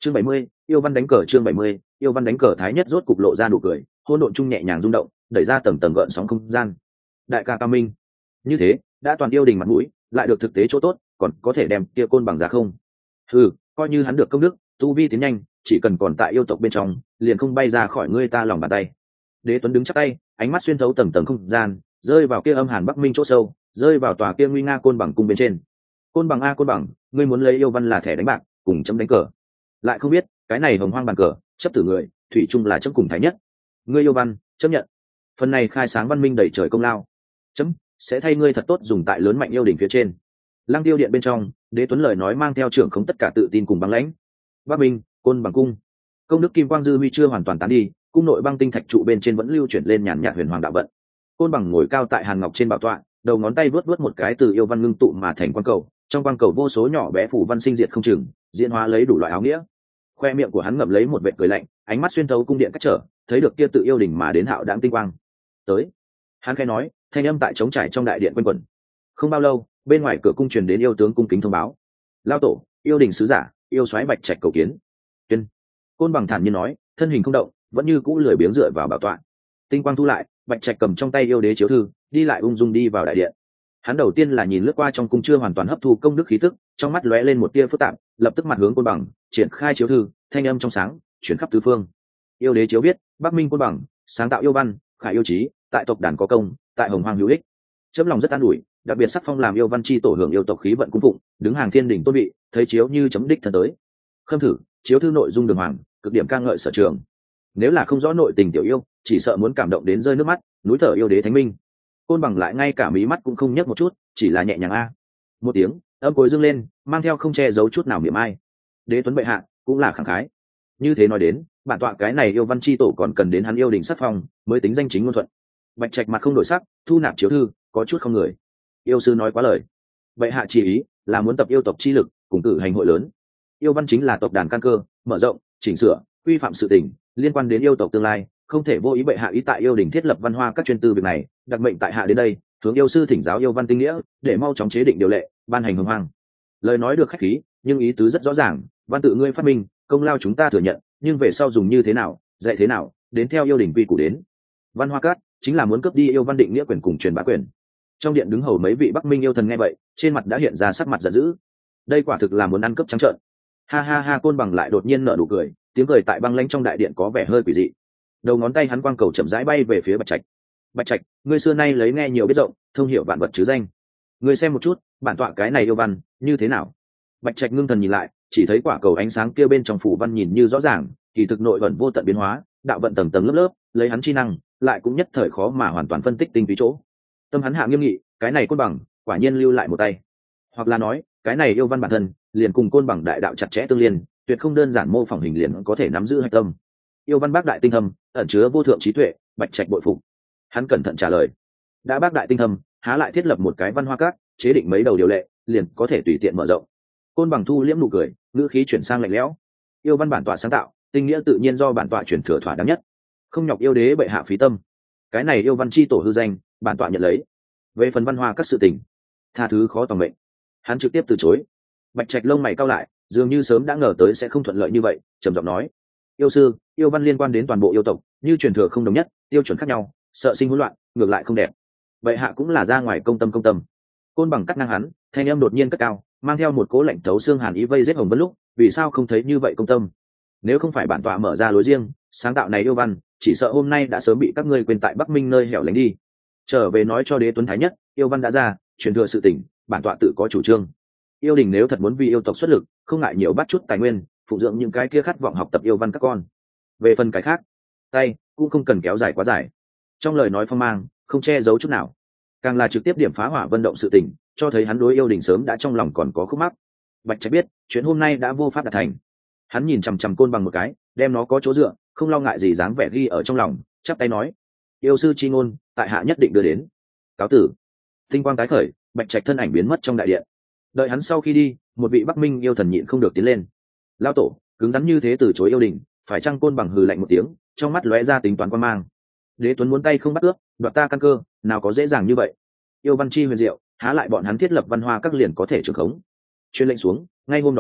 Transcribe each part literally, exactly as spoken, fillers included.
chương bảy mươi, yêu văn đánh cờ. Chương bảy mươi, yêu văn đánh cờ. Thái Nhất rốt cục lộ ra nụ cười, hỗn độn trung nhẹ nhàng rung động, đẩy ra tầng tầng gợn sóng không gian. Đại ca cao minh, như thế đã toàn yêu đình mặt mũi, lại được thực tế chỗ tốt, còn có thể đem kia côn bằng ra không? Ừ, coi như hắn được công đức, tu vi tiến nhanh, chỉ cần còn tại yêu tộc bên trong, liền không bay ra khỏi ngươi ta lòng bàn tay. Đế Tuấn đứng chắp tay, ánh mắt xuyên thấu tầng tầng không gian, rơi vào kia âm hàn bắc minh chỗ sâu, rơi vào tòa kia nguy nga côn bằng cung bên trên. Côn bằng a côn bằng, ngươi muốn lấy yêu văn là thẻ đánh bạc, cùng chấm đánh cờ, lại không biết cái này hồng hoang bàn cờ chấp tử người thủy chung là chấm cùng Thái Nhất. Ngươi yêu văn chấp nhận, phần này khai sáng văn minh đầy trời công lao, chấm sẽ thay ngươi thật tốt dùng tại lớn mạnh yêu đỉnh phía trên. Lăng Tiêu điện bên trong, Đế Tuấn lời nói mang theo trưởng không tất cả tự tin cùng băng lãnh. Bắc Minh, côn bằng cung, công đức kim quang dư huy chưa hoàn toàn tán đi, cung nội băng tinh thạch trụ bên trên vẫn lưu chuyển lên nhàn nhạt huyền hoàng đạo vận. Côn bằng ngồi cao tại hàn ngọc trên bảo tọa, đầu ngón tay vớt vớt một cái từ yêu văn ngưng tụ mà thành quang cầu, trong quang cầu vô số nhỏ bé phủ văn sinh diệt không chừng, diễn hóa lấy đủ loại áo nghĩa. Khoe miệng của hắn ngậm lấy một vệt cười lạnh, ánh mắt xuyên thấu cung điện cách trở, thấy được kia tự yêu đỉnh mà đến hạo đãng tinh quang. Tới, hắn khẽ nói, thanh âm tại trống trải trong đại điện quanh quẩn. Không bao lâu, bên ngoài cửa cung truyền đến yêu tướng cung kính thông báo: lao tổ, yêu đình sứ giả, yêu soái Bạch Trạch cầu kiến. Tuyên. Côn bằng thản nhiên nói, thân hình không động, vẫn như cũ lười biếng dựa vào bảo tọa. Tinh quang thu lại, Bạch Trạch cầm trong tay yêu đế chiếu thư, đi lại ung dung đi vào đại điện. Hắn đầu tiên là nhìn lướt qua trong cung chưa hoàn toàn hấp thu công đức khí tức, trong mắt lóe lên một tia phức tạp, lập tức mặt hướng Côn bằng, triển khai chiếu thư, thanh âm trong sáng, chuyển khắp tứ phương. Yêu đế chiếu biết, Bắc Minh Côn bằng, sáng tạo yêu văn, khải yêu chí, tại tộc đàn có công, tại hồng hoang hữu ích. Chấm lòng rất an ủi, đặc biệt sắc phong làm yêu văn chi tổ hưởng yêu tộc khí vận cung phụng, đứng hàng thiên đỉnh tôn vị, thấy chiếu như chấm đích thân tới. Khâm thử, chiếu thư nội dung đường hoàng, cực điểm ca ngợi sở trường. Nếu là không rõ nội tình tiểu yêu, chỉ sợ muốn cảm động đến rơi nước mắt, núi thở yêu đế thánh minh. Côn bằng lại ngay cả mí mắt cũng không nhấc một chút, chỉ là nhẹ nhàng a một tiếng, âm cối dâng lên, mang theo không che giấu chút nào miệng ai. Đế Tuấn bệ hạ cũng là khẳng khái. Như thế nói đến, bản tọa cái này yêu văn chi tổ còn cần đến hắn yêu đình sắc phong mới tính danh chính ngôn thuận. Bạch Trạch mặt không đổi sắc, thu nạp chiếu thư, có chút không người. Yêu sư nói quá lời. Bệ hạ chỉ ý là muốn tập yêu tộc chi lực, cùng cử hành hội lớn. Yêu văn chính là tộc đàn căn cơ, mở rộng, chỉnh sửa, quy phạm sự tình liên quan đến yêu tộc tương lai, không thể vô ý. Bệ hạ ý tại yêu đình thiết lập văn hoa các chuyên tư việc này, đặc mệnh tại hạ đến đây, hướng yêu sư thỉnh giáo yêu văn tinh nghĩa, để mau chóng chế định điều lệ, ban hành hồng hoang. Lời nói được khách khí, nhưng ý tứ rất rõ ràng, văn tự ngươi phát minh, công lao chúng ta thừa nhận, nhưng về sau dùng như thế nào, dạy thế nào, đến theo yêu đình quy củ đến. Văn hoa cát chính là muốn cướp đi yêu văn định nghĩa quyền cùng truyền bá quyền. Trong điện đứng hầu mấy vị Bắc Minh yêu thần nghe vậy, trên mặt đã hiện ra sắc mặt giận dữ. Đây quả thực là muốn ăn cướp trắng trợn. Ha ha ha, Côn bằng lại đột nhiên nở nụ cười, tiếng cười tại băng lãnh trong đại điện có vẻ hơi quỷ dị. Đầu ngón tay hắn quang cầu chậm rãi bay về phía Bạch Trạch. Bạch Trạch, ngươi xưa nay lấy nghe nhiều biết rộng, thông hiểu vạn vật chứ danh. Ngươi xem một chút, bản tọa cái này yêu văn như thế nào? Bạch Trạch ngưng thần nhìn lại, chỉ thấy quả cầu ánh sáng kia bên trong phủ văn nhìn như rõ ràng, kỳ thực nội vận vô tận biến hóa, đạo vận tầng tầng lớp lớp, lấy hắn chi năng, lại cũng nhất thời khó mà hoàn toàn phân tích tinh túy chỗ. Tâm hắn hạ nghiêm nghị, cái này Côn bằng, quả nhiên lưu lại một tay. Hoặc là nói, cái này yêu văn bản thân, liền cùng Côn bằng đại đạo chặt chẽ tương liên, tuyệt không đơn giản mô phỏng hình liền có thể nắm giữ hạch tâm. Yêu văn bác đại tinh thâm, ẩn chứa vô thượng trí tuệ, Bạch Trạch bội phục. Hắn cẩn thận trả lời, đã bác đại tinh thâm, há lại thiết lập một cái văn hoa các, chế định mấy đầu điều lệ, liền có thể tùy tiện mở rộng. Côn bằng thu liễm nụ cười, ngữ khí chuyển sang lạnh lẽo. Yêu văn bản tọa sáng tạo, tinh nghĩa tự nhiên do bản tọa chuyển thừa thỏa đáng nhất, không nhọc yêu đế bệ hạ phí tâm. Cái này yêu văn chi tổ hư danh, bản tọa nhận lấy. Về phần văn hoa các sự tình, tha thứ khó tòng mệnh. Hắn trực tiếp từ chối. Bạch Trạch lông mày cau lại, dường như sớm đã ngờ tới sẽ không thuận lợi như vậy, trầm giọng nói: yêu sư, yêu văn liên quan đến toàn bộ yêu tộc, như truyền thừa không đồng nhất, tiêu chuẩn khác nhau, sợ sinh hỗn loạn, ngược lại không đẹp. Bệ hạ cũng là ra ngoài công tâm công tâm. Côn bằng cắt ngang hắn, thanh âm đột nhiên cất cao, mang theo một cố lạnh thấu xương hàn ý vây giết Hồng Vân lúc, vì sao không thấy như vậy công tâm? Nếu không phải bản tọa mở ra lối riêng, sáng tạo này yêu văn, chỉ sợ hôm nay đã sớm bị các ngươi quên tại Bắc Minh nơi hẻo lánh đi. Trở về nói cho Đế Tuấn Thái Nhất, yêu văn đã ra, truyền thừa sự tỉnh, bản tọa tự có chủ trương. Yêu đình nếu thật muốn vì yêu tộc xuất lực, không ngại nhiều bắt chút tài nguyên, phụ dưỡng những cái kia khát vọng học tập yêu văn các con. Về phần cái khác, tay cũng không cần kéo dài quá dài. Trong lời nói phong mang, không che giấu chút nào, càng là trực tiếp điểm phá hỏa vận động sự tình, cho thấy hắn đối yêu đình sớm đã trong lòng còn có khúc mắc. Bạch Trạch biết, chuyện hôm nay đã vô pháp đạt thành. Hắn nhìn chằm chằm Côn bằng một cái, đem nó có chỗ dựa, không lo ngại gì dáng vẻ ghi ở trong lòng, chắp tay nói: yêu sư chi ngôn, tại hạ nhất định đưa đến. Cáo tử. Tinh quang tái khởi, Bạch Trạch thân ảnh biến mất trong đại điện. Đợi hắn sau khi đi, một vị Bắc Minh yêu thần nhịn không được tiến lên. Lao tổ, cứng rắn như thế từ chối yêu đình, phải chăng? Côn bằng hừ lạnh một tiếng, trong mắt lóe ra tính toán quan mang. Đế Tuấn muốn tay không bắt ước, đoạt ta căn cơ, nào có dễ dàng như vậy. Yêu văn chi huyền diệu, há lại bọn hắn thiết lập văn hoa các liền có thể trường khống. Chuyên lệnh xuống, ngay hôm đó lên,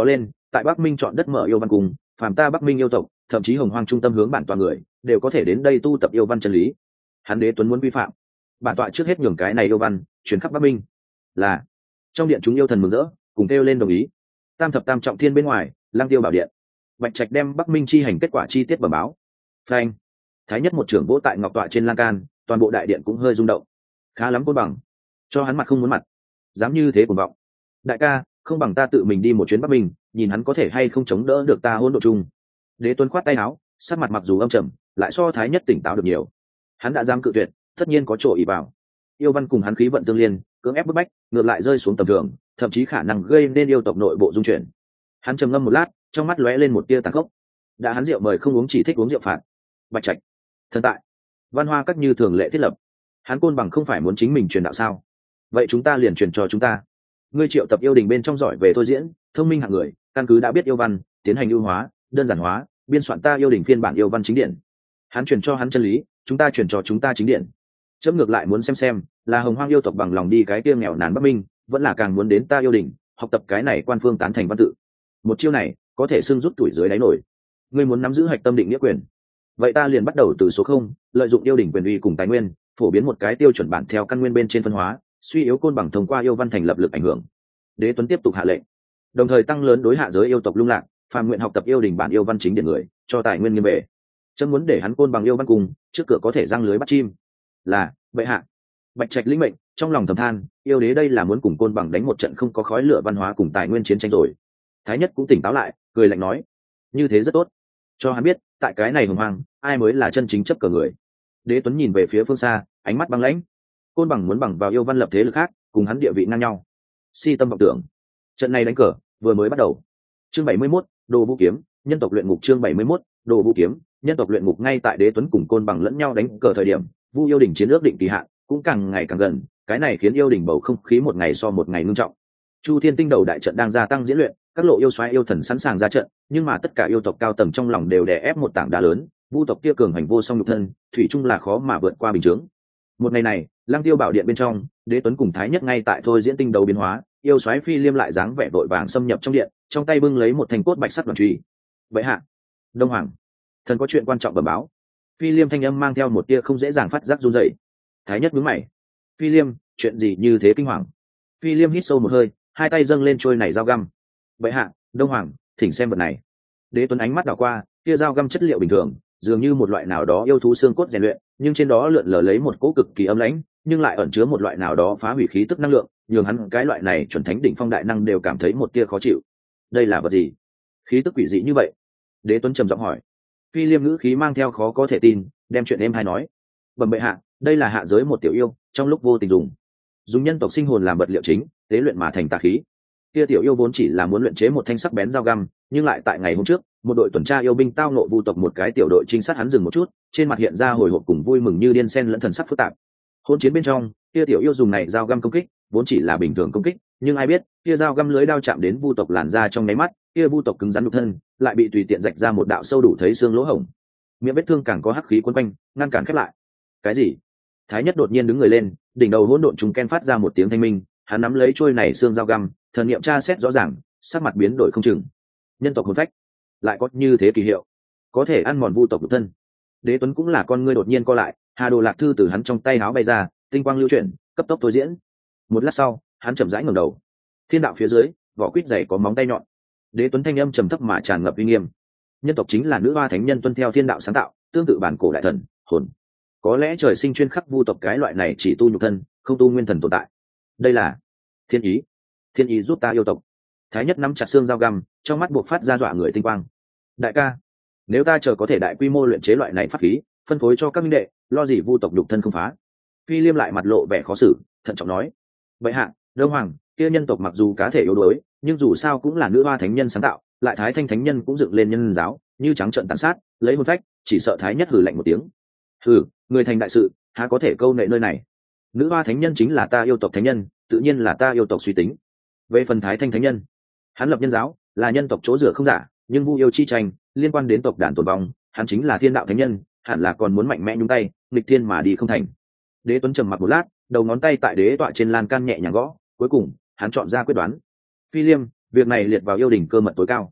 tại Bắc Minh chọn đất mở yêu văn cung, phàm ta Bắc Minh yêu tộc, thậm chí hồng hoang trung tâm hướng bản tọa người đều có thể đến đây tu tập yêu văn chân lý. Hắn Đế Tuấn muốn vi phạm, bản tọa trước hết nhường cái này yêu văn chuyển khắp Bắc Minh. Là trong điện chúng yêu thần mừng rỡ, cùng kêu lên đồng ý. Tam thập tam trọng thiên bên ngoài, Lăng Tiêu bảo điện, Bạch Trạch đem Bắc Minh chi hành kết quả chi tiết bẩm báo. Phanh, thái nhất một trưởng vỗ tại ngọc tọa trên lan can, toàn bộ đại điện cũng hơi rung động. Khá lắm Côn Bằng, cho hắn mặt không muốn mặt, dám như thế cuồng vọng. Đại ca, không bằng ta tự mình đi một chuyến Bắc Minh, nhìn hắn có thể hay không chống đỡ được ta hỗn độ chung. Đế Tuấn khoát tay áo, sắc mặt mặc dù âm trầm, lại so thái nhất tỉnh táo được nhiều. Hắn đã dám cự tuyệt, tất nhiên có chỗ ý vào. Yêu văn cùng hắn khí vận tương liên, cưỡng ép bức bách, ngược lại rơi xuống tầm thường, thậm chí khả năng gây nên yêu tộc nội bộ dung chuyển. Hắn trầm ngâm một lát, trong mắt lóe lên một tia tàn khốc. Đã hắn rượu mời không uống, chỉ thích uống rượu phạt. Bạch Trạch, thần tại, Văn Hoa các như thường lệ thiết lập. Hắn Côn Bằng không phải muốn chính mình truyền đạo sao? Vậy chúng ta liền truyền cho chúng ta. Ngươi triệu tập yêu đình bên trong giỏi về thôi diễn, thông minh hạng người, căn cứ đã biết yêu văn, tiến hành ưu hóa, đơn giản hóa, biên soạn ta yêu đình phiên bản yêu văn chính điển. Hắn truyền cho hắn chân lý, chúng ta truyền cho chúng ta chính điển. Chấm ngược lại muốn xem xem, là hồng hoang yêu tộc bằng lòng đi cái kia nghèo nàn Bắc Minh, vẫn là càng muốn đến ta yêu đình, học tập cái này quan phương tán thành văn tự. Một chiêu này có thể xưng rút tuổi dưới đáy nổi. Ngươi muốn nắm giữ hạch tâm định nghĩa quyền, vậy ta liền bắt đầu từ số không, lợi dụng yêu đình quyền uy cùng tài nguyên, phổ biến một cái tiêu chuẩn bản theo căn nguyên bên trên phân hóa, suy yếu Côn Bằng thông qua yêu văn thành lập lực ảnh hưởng. Đế Tuấn tiếp tục hạ lệnh, đồng thời tăng lớn đối hạ giới yêu tộc lung lạc, phàm nguyện học tập yêu đình bản yêu văn chính điển người, cho tài nguyên nghiêm bệ. Chấm muốn để hắn Côn Bằng yêu văn cùng trước cửa có thể răng lưới bắt chim. Là bệ hạ. Bạch Trạch lĩnh mệnh, trong lòng thầm than, yêu đế đây là muốn cùng Côn Bằng đánh một trận không có khói lửa văn hóa cùng tài nguyên chiến tranh rồi. Thái nhất cũng tỉnh táo lại, cười lạnh nói, như thế rất tốt, cho hắn biết tại cái này hồng hoang ai mới là chân chính chấp cờ người. Đế Tuấn nhìn về phía phương xa, ánh mắt băng lãnh. Côn Bằng muốn bằng vào yêu văn lập thế lực khác, cùng hắn địa vị ngang nhau, si tâm vọng tưởng. Trận này đánh cờ vừa mới bắt đầu. Chương bảy mươi mốt, Đồ Vũ Kiếm, nhân tộc luyện ngục. Chương bảy mươi mốt, Đồ Vũ Kiếm, nhân tộc luyện ngục. Ngay tại Đế Tuấn cùng Côn Bằng lẫn nhau đánh cờ thời điểm, Vu yêu đỉnh chiến ước định kỳ hạn cũng càng ngày càng gần, cái này khiến yêu đỉnh bầu không khí một ngày so một ngày ngưng trọng. Chu Thiên Tinh đầu đại trận đang gia tăng diễn luyện, các lộ yêu xoáy yêu thần sẵn sàng ra trận, nhưng mà tất cả yêu tộc cao tầng trong lòng đều đè ép một tảng đá lớn, Vu tộc kia cường hành vô song nhục thân, thủy chung là khó mà vượt qua bình chướng. Một ngày này, Lăng Tiêu bảo điện bên trong, Đế Tuấn cùng Thái Nhất ngay tại thôi diễn tinh đầu biến hóa, yêu xoáy Phi Liêm lại dáng vẻ vội vàng xâm nhập trong điện, trong tay bưng lấy một thanh cốt bạch sắt đoàn truy. Vậy hạ, Đông Hoàng, thần có chuyện quan trọng bẩm báo. Phi Liêm thanh âm mang theo một tia không dễ dàng phát giác run rẩy. Thái Nhất nhướng mày. Phi Liêm, chuyện gì như thế kinh hoàng? Phi Liêm hít sâu một hơi, hai tay dâng lên trôi này dao găm. Vậy hạ, Đông Hoàng, thỉnh xem vật này. Đế Tuấn ánh mắt đảo qua, tia dao găm chất liệu bình thường, dường như một loại nào đó yêu thú xương cốt rèn luyện, nhưng trên đó lượn lờ lấy một cỗ cực kỳ âm lãnh, nhưng lại ẩn chứa một loại nào đó phá hủy khí tức năng lượng, nhường hắn cái loại này chuẩn thánh đỉnh phong đại năng đều cảm thấy một tia khó chịu. Đây là vật gì? Khí tức quỷ dị như vậy? Đế Tuấn trầm giọng hỏi. Phi Liêm ngữ khí mang theo khó có thể tin, đem chuyện em hay nói. Bẩm bệ hạ, đây là hạ giới một tiểu yêu, trong lúc vô tình dùng dùng nhân tộc sinh hồn làm vật liệu chính, tế luyện mà thành tà khí. Kia tiểu yêu vốn chỉ là muốn luyện chế một thanh sắc bén dao găm, nhưng lại tại ngày hôm trước, một đội tuần tra yêu binh tao nộ Vu tộc một cái tiểu đội trinh sát, hắn dừng một chút, trên mặt hiện ra hồi hộp cùng vui mừng như điên xen lẫn thần sắc phức tạp. Hôn chiến bên trong, kia tiểu yêu dùng này dao găm công kích, vốn chỉ là bình thường công kích, nhưng ai biết, kia dao găm lưới đao chạm đến Vu tộc làn da trong nháy mắt, kia Vu tộc cứng rắn nhục thân, lại bị tùy tiện rạch ra một đạo sâu đủ thấy xương lỗ hổng. Miệng vết thương càng có hắc khí quấn quanh, ngăn cản khép lại. Cái gì? Thái Nhất đột nhiên đứng người lên, đỉnh đầu hỗn độn trùng ken phát ra một tiếng thanh minh, hắn nắm lấy trôi này xương dao găm, thần niệm tra xét rõ ràng, sắc mặt biến đổi không chừng. Nhân tộc hồn phách lại có như thế kỳ hiệu, có thể ăn mòn Vu tộc nhục thân. Đế Tuấn cũng là con ngươi đột nhiên co lại, Hà Đồ Lạc thư từ hắn trong tay áo bay ra, tinh quang lưu chuyển, cấp tốc tối diễn. Một lát sau, hắn chậm rãi ngẩng đầu. Thiên đạo phía dưới, vỏ quýt dày có móng tay nhọn. Đế Tuấn thanh âm trầm thấp mà tràn ngập uy nghiêm. Nhân tộc chính là nữ hoa thánh nhân tuân theo thiên đạo sáng tạo, tương tự bản cổ đại thần, hồn. Có lẽ trời sinh chuyên khắc Vu tộc cái loại này chỉ tu nhục thân, không tu nguyên thần tồn tại. Đây là thiên ý. Thiên ý giúp ta yêu tộc. Thái Nhất nắm chặt xương dao găm, trong mắt buộc phát ra dọa người tinh quang. Đại ca, nếu ta chờ có thể đại quy mô luyện chế loại này pháp khí, phân phối cho các minh đệ, lo gì Vu tộc nhục thân không phá. Phi Liêm lại mặt lộ vẻ khó xử, thận trọng nói. Bệ hạ, Đông Hoàng, kia nhân tộc mặc dù cá thể yếu đuối, nhưng dù sao cũng là nữ hoa thánh nhân sáng tạo, lại Thái Thanh thánh nhân cũng dựng lên nhân giáo, như trắng trợn tàn sát, lấy hồn phách, chỉ sợ Thái Nhất hừ lạnh một tiếng. Hừ, người thành đại sự, há có thể câu nệ nơi này. Nữ hoa thánh nhân chính là ta yêu tộc thánh nhân, tự nhiên là ta yêu tộc suy tính. Về phần Thái Thanh thánh nhân, hắn lập nhân giáo, là nhân tộc chỗ dựa không giả, nhưng Vu yêu chi tranh liên quan đến tộc đàn tồn vong, hắn chính là thiên đạo thánh nhân, hẳn là còn muốn mạnh mẽ nhúng tay, nghịch thiên mà đi không thành. Đế Tuấn trầm mặc một lát, đầu ngón tay tại đế tọa trên lan can nhẹ nhàng gõ, cuối cùng hắn chọn ra quyết đoán. Phi Liêm, việc này liệt vào yêu đình cơ mật tối cao,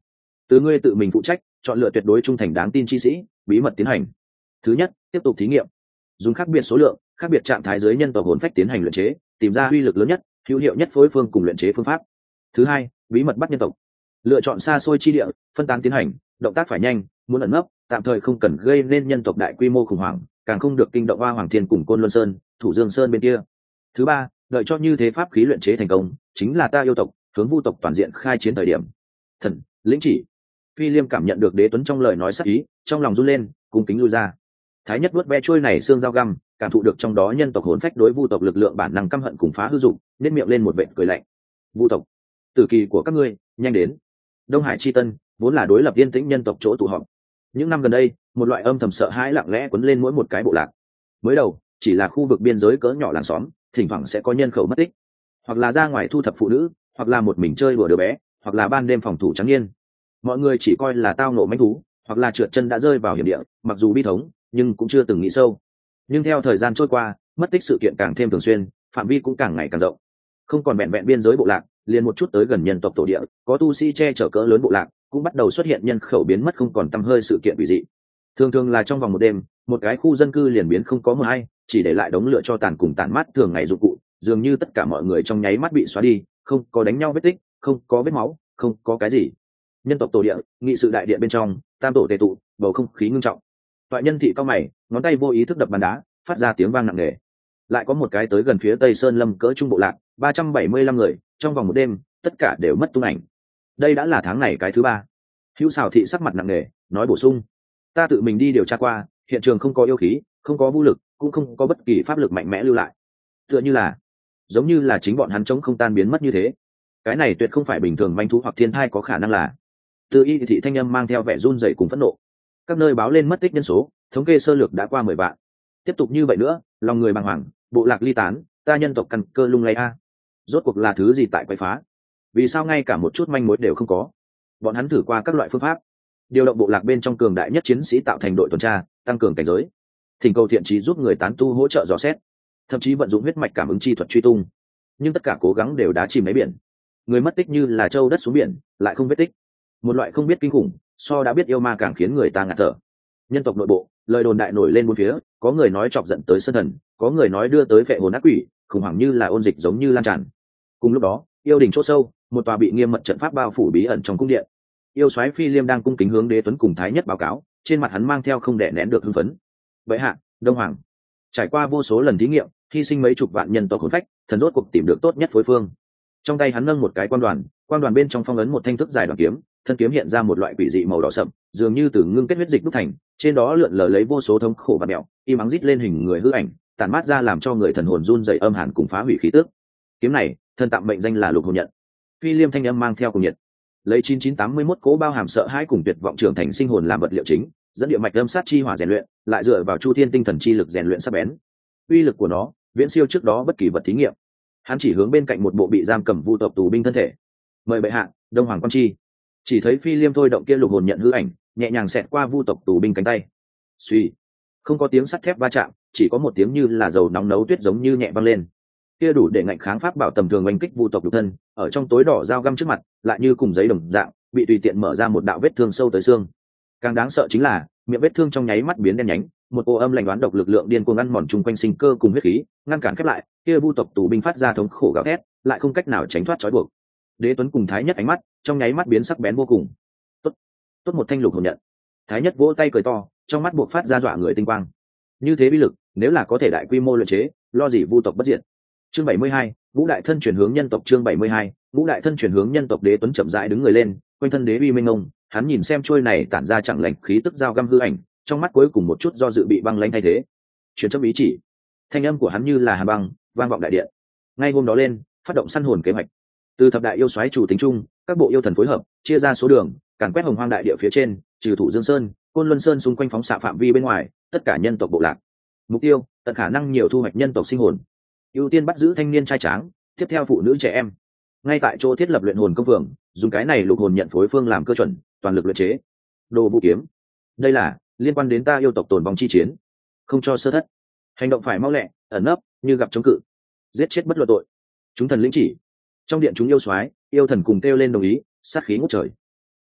từ ngươi tự mình phụ trách chọn lựa tuyệt đối trung thành đáng tin chi sĩ, bí mật tiến hành. Thứ nhất, tiếp tục thí nghiệm, dùng khác biệt số lượng khác biệt trạng thái dưới nhân tộc hồn phách tiến hành luyện chế, tìm ra uy lực lớn nhất hữu hiệu nhất phối phương cùng luyện chế phương pháp. Thứ hai, bí mật bắt nhân tộc, lựa chọn xa xôi chi địa, phân tán tiến hành, động tác phải nhanh, muốn ẩn nấp tạm thời không cần gây nên nhân tộc đại quy mô khủng hoảng, càng không được kinh động Hoa Hoàng Thiên cùng Côn Luân Sơn, Thủ Dương Sơn bên kia. Thứ ba, đợi cho như thế pháp khí luyện chế thành công, chính là ta yêu tộc hướng vu tộc toàn diện khai chiến thời điểm. Thần lĩnh chỉ. Phi Liêm cảm nhận được Đế Tuấn trong lời nói sắc ý, trong lòng run lên, cung kính lui ra. Thái nhất vuốt ve trôi này xương dao găm, cảm thụ được trong đó nhân tộc hồn phách đối vu tộc lực lượng bản năng căm hận cùng phá hư dụng, nét miệng lên một vệt cười lạnh. Vu tộc, tử kỳ của các ngươi nhanh đến. Đông Hải chi tân vốn là đối lập yên tĩnh nhân tộc chỗ tụ họp. Những năm gần đây, một loại âm thầm sợ hãi lặng lẽ quấn lên mỗi một cái bộ lạc. Mới đầu chỉ là khu vực biên giới cỡ nhỏ làng xóm, thỉnh thoảng sẽ có nhân khẩu mất tích, hoặc là ra ngoài thu thập phụ nữ, hoặc là một mình chơi đùa đứa bé, hoặc là ban đêm phòng thủ trắng niên. Mọi người chỉ coi là tao nộ manh thú, hoặc là trượt chân đã rơi vào hiểm địa, mặc dù bi thống nhưng cũng chưa từng nghĩ sâu. Nhưng theo thời gian trôi qua, mất tích sự kiện càng thêm thường xuyên, phạm vi cũng càng ngày càng rộng, không còn vẹn vẹn biên giới bộ lạc, liền một chút tới gần nhân tộc tổ địa, có tu sĩ che chở cỡ lớn bộ lạc cũng bắt đầu xuất hiện nhân khẩu biến mất không còn tăm hơi sự kiện quỷ dị. Thường thường là trong vòng một đêm, một cái khu dân cư liền biến không có mờ hay, chỉ để lại đống lửa cho tàn cùng tàn mát thường ngày dụng cụ, dường như tất cả mọi người trong nháy mắt bị xóa đi, không có đánh nhau vết tích, không có vết máu, không có cái gì. Nhân tộc tổ địa, nghị sự đại điện bên trong, tam tổ tề tụ, bầu không khí ngưng trọng. Toại nhân thị cao mày, ngón tay vô ý thức đập bàn đá, phát ra tiếng vang nặng nề. Lại có một cái tới gần phía tây sơn lâm cỡ trung bộ lạc, ba trăm bảy mươi lăm người, trong vòng một đêm, tất cả đều mất tung ảnh. Đây đã là tháng này cái thứ ba. Hữu Sào thị sắc mặt nặng nề, nói bổ sung: ta tự mình đi điều tra qua, hiện trường không có yêu khí, không có vũ lực, cũng không có bất kỳ pháp lực mạnh mẽ lưu lại, tựa như là giống như là chính bọn hắn chống không tan biến mất như thế. Cái này tuyệt không phải bình thường manh thú hoặc thiên thai có khả năng là. Từ y thị thanh âm mang theo vẻ run rẩy cùng phẫn nộ. Các nơi báo lên mất tích nhân số, thống kê sơ lược đã qua mười vạn. Tiếp tục như vậy nữa, lòng người bàng hoàng, bộ lạc ly tán, ta nhân tộc căn cơ lung lay a. Rốt cuộc là thứ gì tại quấy phá? Vì sao ngay cả một chút manh mối đều không có? Bọn hắn thử qua các loại phương pháp, điều động bộ lạc bên trong cường đại nhất chiến sĩ tạo thành đội tuần tra, tăng cường cảnh giới, thỉnh cầu thiện trí giúp người tán tu hỗ trợ dò xét, thậm chí vận dụng huyết mạch cảm ứng chi thuật truy tung, nhưng tất cả cố gắng đều đá chìm đáy biển. Người mất tích như là trâu đất xuống biển, lại không vết tích. Một loại không biết kinh khủng, so đã biết yêu ma càng khiến người ta ngạt thở. Nhân tộc nội bộ, lời đồn đại nổi lên bốn phía, có người nói chọc giận tới sơn thần, có người nói đưa tới vệ hồn ác quỷ, khủng hoảng như là ôn dịch giống như lan tràn. Cùng lúc đó, yêu đình chỗ sâu, một tòa bị nghiêm mật trận pháp bao phủ bí ẩn trong cung điện. Yêu soái Phi Liêm đang cung kính hướng Đế Tuấn cùng Thái Nhất báo cáo, trên mặt hắn mang theo không đè nén được hưng phấn. Bệ hạ, Đông Hoàng, trải qua vô số lần thí nghiệm, hy sinh mấy chục vạn nhân tộc hồn phách, thần rốt cuộc tìm được tốt nhất phối phương. Trong tay hắn nâng một cái quan đoàn, quan đoàn bên trong phong ấn một thanh thức dài đoàn kiếm, thân kiếm hiện ra một loại quỷ dị màu đỏ sậm, dường như từ ngưng kết huyết dịch đúc thành, trên đó lượn lờ lấy vô số thống khổ và mèo, im ắng rít lên hình người hư ảnh, tản mát ra làm cho người thần hồn run rẩy âm hàn cùng phá hủy khí tức. Kiếm này, thân tạm mệnh danh là Lục Hồn Nhận. Phi Liêm thanh âm mang theo cùng nhiệt, lấy chín chín tám mươi mốt cố bao hàm sợ hãi cùng tuyệt vọng trưởng thành sinh hồn làm vật liệu chính, dẫn địa mạch âm sát chi hỏa rèn luyện, lại dựa vào chu thiên tinh thần chi lực rèn luyện sắc bén. Uy lực của nó viễn siêu trước đó bất kỳ vật thí nghiệm. Hắn chỉ hướng bên cạnh một bộ bị giam cầm vu tộc tù binh thân thể. Mời bệ hạ, Đông Hoàng quan chi. Chỉ thấy Phi Liêm thôi động kia Lục Hồn Nhận hư ảnh, nhẹ nhàng xẹt qua vu tộc tù binh cánh tay. Suy, không có tiếng sắt thép va chạm, chỉ có một tiếng như là dầu nóng nấu tuyết giống như nhẹ vang lên. Kia đủ để ngạnh kháng pháp bảo tầm thường oanh kích vu tộc nhục thân, ở trong tối đỏ dao găm trước mặt, lại như cùng giấy đồng dạng, bị tùy tiện mở ra một đạo vết thương sâu tới xương. Càng đáng sợ chính là, miệng vết thương trong nháy mắt biến đen nhánh, một ô âm lạnh đoán độc lực lượng điên cuồng ăn mòn chung quanh sinh cơ cùng huyết khí, ngăn cản khép lại, kia vu tộc tù binh phát ra thống khổ gào thét, lại không cách nào tránh thoát trói buộc. Đế Tuấn cùng Thái Nhất ánh mắt, trong nháy mắt biến sắc bén vô cùng. Tốt, tốt một thanh Lục Hồn Nhận. Thái Nhất vỗ tay cười to, trong mắt buộc phát ra dọa người tinh quang. Như thế bí lực, nếu là có thể đại quy mô luyện chế, lo gì vu tộc bất diệt. Chương bảy mươi hai, Ngũ đại thân chuyển hướng nhân tộc. Chương bảy mươi hai, Ngũ đại thân chuyển hướng nhân tộc. Đế Tuấn chậm rãi đứng người lên, quanh thân đế uy minh ông, hắn nhìn xem trôi này tản ra chẳng lạnh khí tức dao găm hư ảnh, trong mắt cuối cùng một chút do dự bị băng lãnh thay thế. Truyền chấp ý chỉ, thanh âm của hắn như là hàn băng, vang vọng đại điện. Ngay hôm đó lên, phát động săn hồn kế hoạch. Từ thập đại yêu soái chủ tính chung, các bộ yêu thần phối hợp, chia ra số đường, càn quét hồng hoang đại địa phía trên, trừ Thủ Dương Sơn, Côn Luân Sơn xung quanh phóng xạ phạm vi bên ngoài, tất cả nhân tộc bộ lạc. Mục tiêu, tận khả năng nhiều thu hoạch nhân tộc sinh hồn. Ưu tiên bắt giữ thanh niên trai tráng, tiếp theo phụ nữ trẻ em. Ngay tại chỗ thiết lập luyện hồn công phường, dùng cái này Lục Hồn Nhận phối phương làm cơ chuẩn, toàn lực luyện chế. Đồ vũ kiếm. Đây là liên quan đến ta yêu tộc tồn vong chi chiến, không cho sơ thất. Hành động phải mau lẹ, ẩn nấp, như gặp chống cự. Giết chết bất luận tội. Chúng thần lĩnh chỉ. Trong điện chúng yêu soái, yêu thần cùng kêu lên đồng ý, sát khí ngút trời.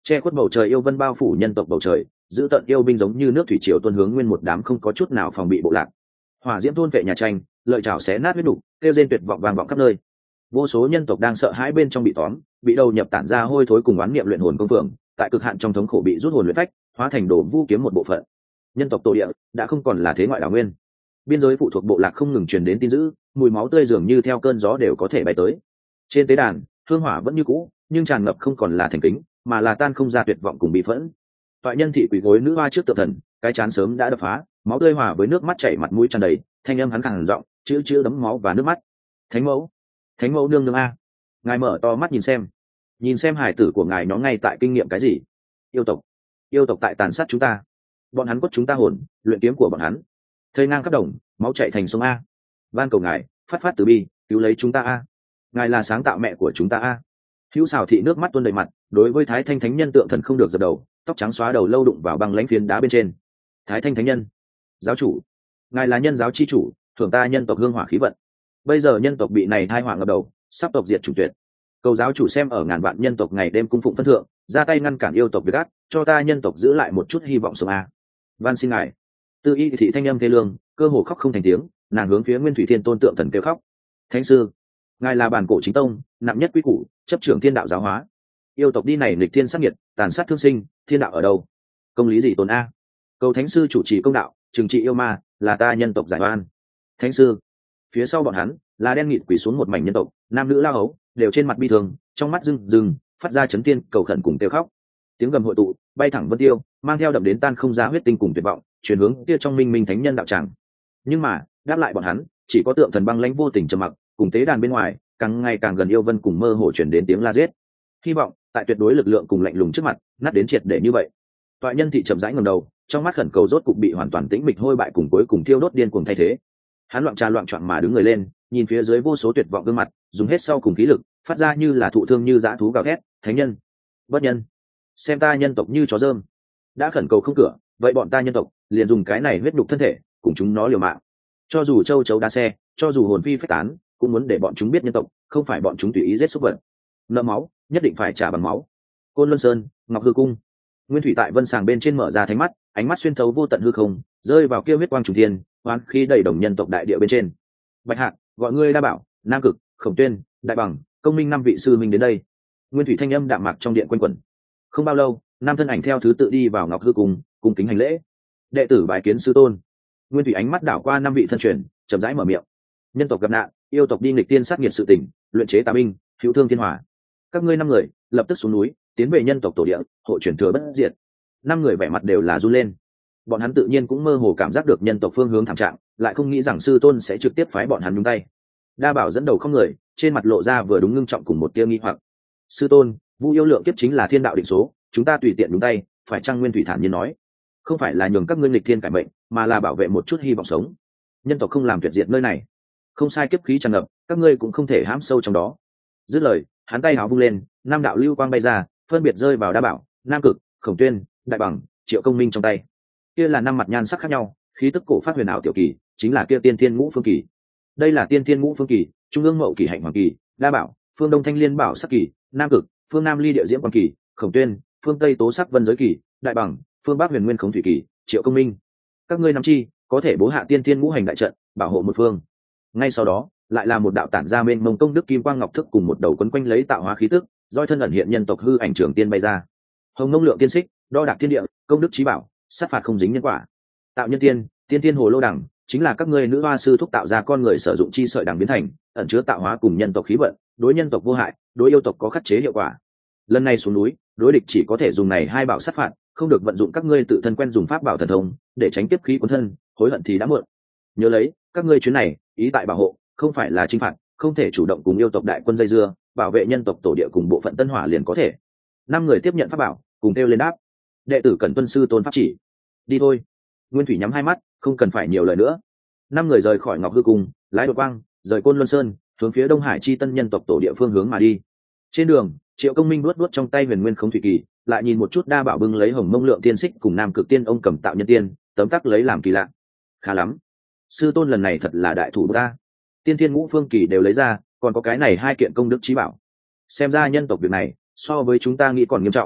che khuất bầu trời yêu vân bao phủ nhân tộc bầu trời, giữ tận yêu binh giống như nước thủy triều tuôn hướng nguyên một đám không có chút nào phòng bị bộ lạc. Hỏa diễm thôn vệ nhà tranh, lợi chảo xé nát huyết đủ, kêu rên tuyệt vọng vang vọng khắp nơi. Vô số nhân tộc đang sợ hãi bên trong bị tóm, bị đầu nhập tản ra hôi thối cùng oán niệm luyện hồn công phượng, tại cực hạn trong thống khổ bị rút hồn luyện phách, hóa thành đồ vu kiếm một bộ phận. Nhân tộc tổ địa đã không còn là thế ngoại đảo nguyên. Biên giới phụ thuộc bộ lạc không ngừng truyền đến tin dữ, mùi máu tươi dường như theo cơn gió đều có thể bay tới. Trên tế đàn, hương hỏa vẫn như cũ, nhưng tràn ngập không còn là thành kính, mà là tan không ra tuyệt vọng cùng bị phẫn. Toại nhân thị quỳ gối nữ hoa trước tượng thần, cái chán sớm đã đập phá, máu tươi hòa với nước mắt chảy mặt mũi tràn đầy, thanh âm hắn càng giọng, chữ chữ đấm máu và nước mắt. Thánh mẫu, thánh mẫu nương nương a, ngài mở to mắt nhìn xem, nhìn xem hải tử của ngài nó ngay tại kinh nghiệm cái gì? Yêu tộc, yêu tộc tại tàn sát chúng ta, bọn hắn quất chúng ta hồn, luyện kiếm của bọn hắn, thây ngang khắp đồng, máu chảy thành sông a. Van cầu ngài, phát phát từ bi, cứu lấy chúng ta a. Ngài là sáng tạo mẹ của chúng ta a. Hữu xào thị nước mắt tuôn đầy mặt, đối với thái thanh thánh nhân tượng thần không được dập đầu, tóc trắng xóa đầu lâu đụng vào băng lãnh phiến đá bên trên. Thái thanh thánh nhân, giáo chủ, ngài là nhân giáo chi chủ, thưởng ta nhân tộc hương hỏa khí vận. Bây giờ nhân tộc bị này thai họa ngập đầu, sắp tộc diệt chủng tuyệt. Cầu giáo chủ xem ở ngàn vạn nhân tộc ngày đêm cung phụng phân thượng, ra tay ngăn cản yêu tộc việc ác, cho ta nhân tộc giữ lại một chút hy vọng sống a. Van xin ngài. Tư y thị thanh âm thê lương, cơ hồ khóc không thành tiếng, nàng hướng phía Nguyên Thủy Thiên Tôn tượng thần kêu khóc. Thánh sư, ngài là bản cổ chính tông, nặng nhất quy củ, chấp trưởng thiên đạo giáo hóa. Yêu tộc đi này nghịch thiên sát nhiệt, tàn sát thương sinh, thiên đạo ở đâu? Công lý gì tồn a? Cầu thánh sư chủ trì công đạo, trừng trị yêu ma, là ta nhân tộc giải oan. Thánh sư. Phía sau bọn hắn là đen nghịt quỳ xuống một mảnh nhân tộc, nam nữ lao hấu đều trên mặt bi thường, trong mắt rưng rưng phát ra chấn thiên cầu khẩn cùng kêu khóc. Tiếng gầm hội tụ bay thẳng vân tiêu, mang theo đậm đến tan không ra huyết tinh cùng tuyệt vọng, chuyển hướng kia trong minh minh thánh nhân đạo tràng. Nhưng mà đáp lại bọn hắn chỉ có tượng thần băng lãnh vô tình trầm mặc, cùng tế đàn bên ngoài càng ngày càng gần yêu vân cùng mơ hồ chuyển đến tiếng la giết. Hy vọng tại tuyệt đối lực lượng cùng lạnh lùng trước mặt nát đến triệt để như vậy. Toại nhân thị chậm rãi ngẩng đầu, trong mắt khẩn cầu rốt cục bị hoàn toàn tĩnh mịch hôi bại cùng cuối cùng thiêu đốt điên cuồng thay thế. Hắn loạn trà loạn choạng mà đứng người lên, nhìn phía dưới vô số tuyệt vọng gương mặt, dùng hết sau cùng khí lực, phát ra như là thụ thương như dã thú gào thét, thánh nhân, bất nhân, xem ta nhân tộc như chó dơm. Đã khẩn cầu không cửa, vậy bọn ta nhân tộc liền dùng cái này huyết nhục thân thể cùng chúng nó liều mạng. Cho dù châu chấu đá xe, cho dù hồn phi phách tán, cũng muốn để bọn chúng biết nhân tộc không phải bọn chúng tùy ý giết súc vật. Nợ máu nhất định phải trả bằng máu. Côn Luân Sơn, Ngọc Hư Cung. Nguyên Thủy tại vân sàng bên trên mở ra thánh mắt, ánh mắt xuyên thấu vô tận hư không, rơi vào kia huyết quang trùng thiên, hoán khí đầy đồng nhân tộc đại địa bên trên. Bạch Hạc, gọi ngươi Đa Bảo, Nam Cực, Khổng Tuyên, Đại Bằng, Công Minh năm vị sư minh đến đây. Nguyên Thủy thanh âm đạm mạc trong điện quanh quẩn. Không bao lâu, năm thân ảnh theo thứ tự đi vào Ngọc Hư Cung, cung kính hành lễ. Đệ tử bái kiến sư tôn. Nguyên Thủy ánh mắt đảo qua năm vị thân truyền, chậm rãi mở miệng. Nhân tộc gặp nạn, yêu tộc đi nghịch tiên sát nghiệt sự tình, luyện chế tà binh, hữu thương thiên hỏa. Các ngươi năm người lập tức xuống núi, tiến về nhân tộc tổ địa, hộ truyền thừa bất diệt. Năm người vẻ mặt đều là run lên. Bọn hắn tự nhiên cũng mơ hồ cảm giác được nhân tộc phương hướng thảm trạng, lại không nghĩ rằng sư tôn sẽ trực tiếp phái bọn hắn nhúng tay. Đa Bảo dẫn đầu không người, trên mặt lộ ra vừa đúng ngưng trọng cùng một tia nghi hoặc. Sư tôn, Vu yêu lượng kiếp chính là thiên đạo định số, chúng ta tùy tiện nhúng tay, phải chăng? Nguyên Thủy thản nhiên nói. Không phải là nhường các ngươi nghịch thiên cải mệnh, mà là bảo vệ một chút hy vọng sống. Nhân tộc không làm tuyệt diệt nơi này. Không sai, kiếp khí tràn ngập, các ngươi cũng không thể hãm sâu trong đó. Dứt lời, hắn tay áo vung lên, năm đạo lưu quang bay ra, phân biệt rơi vào Đa Bảo, Nam Cực, Khổng Tuyên, Đại Bằng, Triệu Công Minh trong tay. Kia là năm mặt nhan sắc khác nhau, khí tức cổ phát huyền ảo tiểu kỳ, chính là kia tiên thiên ngũ phương kỳ. Đây là tiên thiên ngũ phương kỳ, trung ương mậu kỳ hạnh hoàng kỳ, Đa Bảo, phương đông thanh liên bảo sắc kỳ, Nam Cực, phương nam ly địa diễm quang kỳ, Khổng Tuyên, phương tây tố sắc vân giới kỳ, Đại Bằng, phương bắc huyền nguyên khống thủy kỳ, Triệu Công Minh. Các ngươi năm chi có thể bố hạ tiên thiên ngũ hành đại trận, bảo hộ một phương. Ngay sau đó, lại là một đạo tản ra mênh mông công đức kim quang ngọc thức cùng một đầu quấn quanh lấy tạo hóa khí tức, roi thân ẩn hiện nhân tộc hư ảnh trường tiên bay ra. Hồng ngông lượng tiên xích, đo đạc thiên địa, công đức trí bảo, sát phạt không dính nhân quả. Tạo nhân tiên, tiên tiên hồ lô đẳng, chính là các ngươi nữ hoa sư thúc tạo ra con người sử dụng chi sợi đằng biến thành, ẩn chứa tạo hóa cùng nhân tộc khí vận, đối nhân tộc vô hại, đối yêu tộc có khắc chế hiệu quả. Lần này xuống núi, đối địch chỉ có thể dùng này hai bảo sát phạt, không được vận dụng các ngươi tự thân quen dùng pháp bảo thần thông để tránh tiếp khí cuốn thân, hối hận thì đã muộn. Nhớ lấy, các ngươi chuyến này ý tại bảo hộ, không phải là chinh phạt, không thể chủ động cùng yêu tộc đại quân dây dưa, bảo vệ nhân tộc tổ địa cùng bộ phận Tân Hỏa liền có thể. Năm người tiếp nhận pháp bảo, cùng kêu lên đáp. Đệ tử cần tuân sư tôn pháp chỉ. Đi thôi. Nguyên Thủy nhắm hai mắt, không cần phải nhiều lời nữa. Năm người rời khỏi Ngọc Hư Cung, lái đột quang, rời Côn Luân Sơn, hướng phía Đông Hải chi tân nhân tộc tổ địa phương hướng mà đi. Trên đường, Triệu Công Minh luốt luốt trong tay huyền nguyên khống thủy kỳ, lại nhìn một chút Đa Bảo bưng lấy hồng mông lượng tiên xích cùng Nam Cực tiên ông cầm tạo nhân tiên, tấm tắc lấy làm kỳ lạ. Khá lắm, sư tôn lần này thật là đại thủ ta. Tiên thiên ngũ phương kỳ đều lấy ra, còn có cái này hai kiện công đức trí bảo. Xem ra nhân tộc việc này so với chúng ta nghĩ còn nghiêm trọng.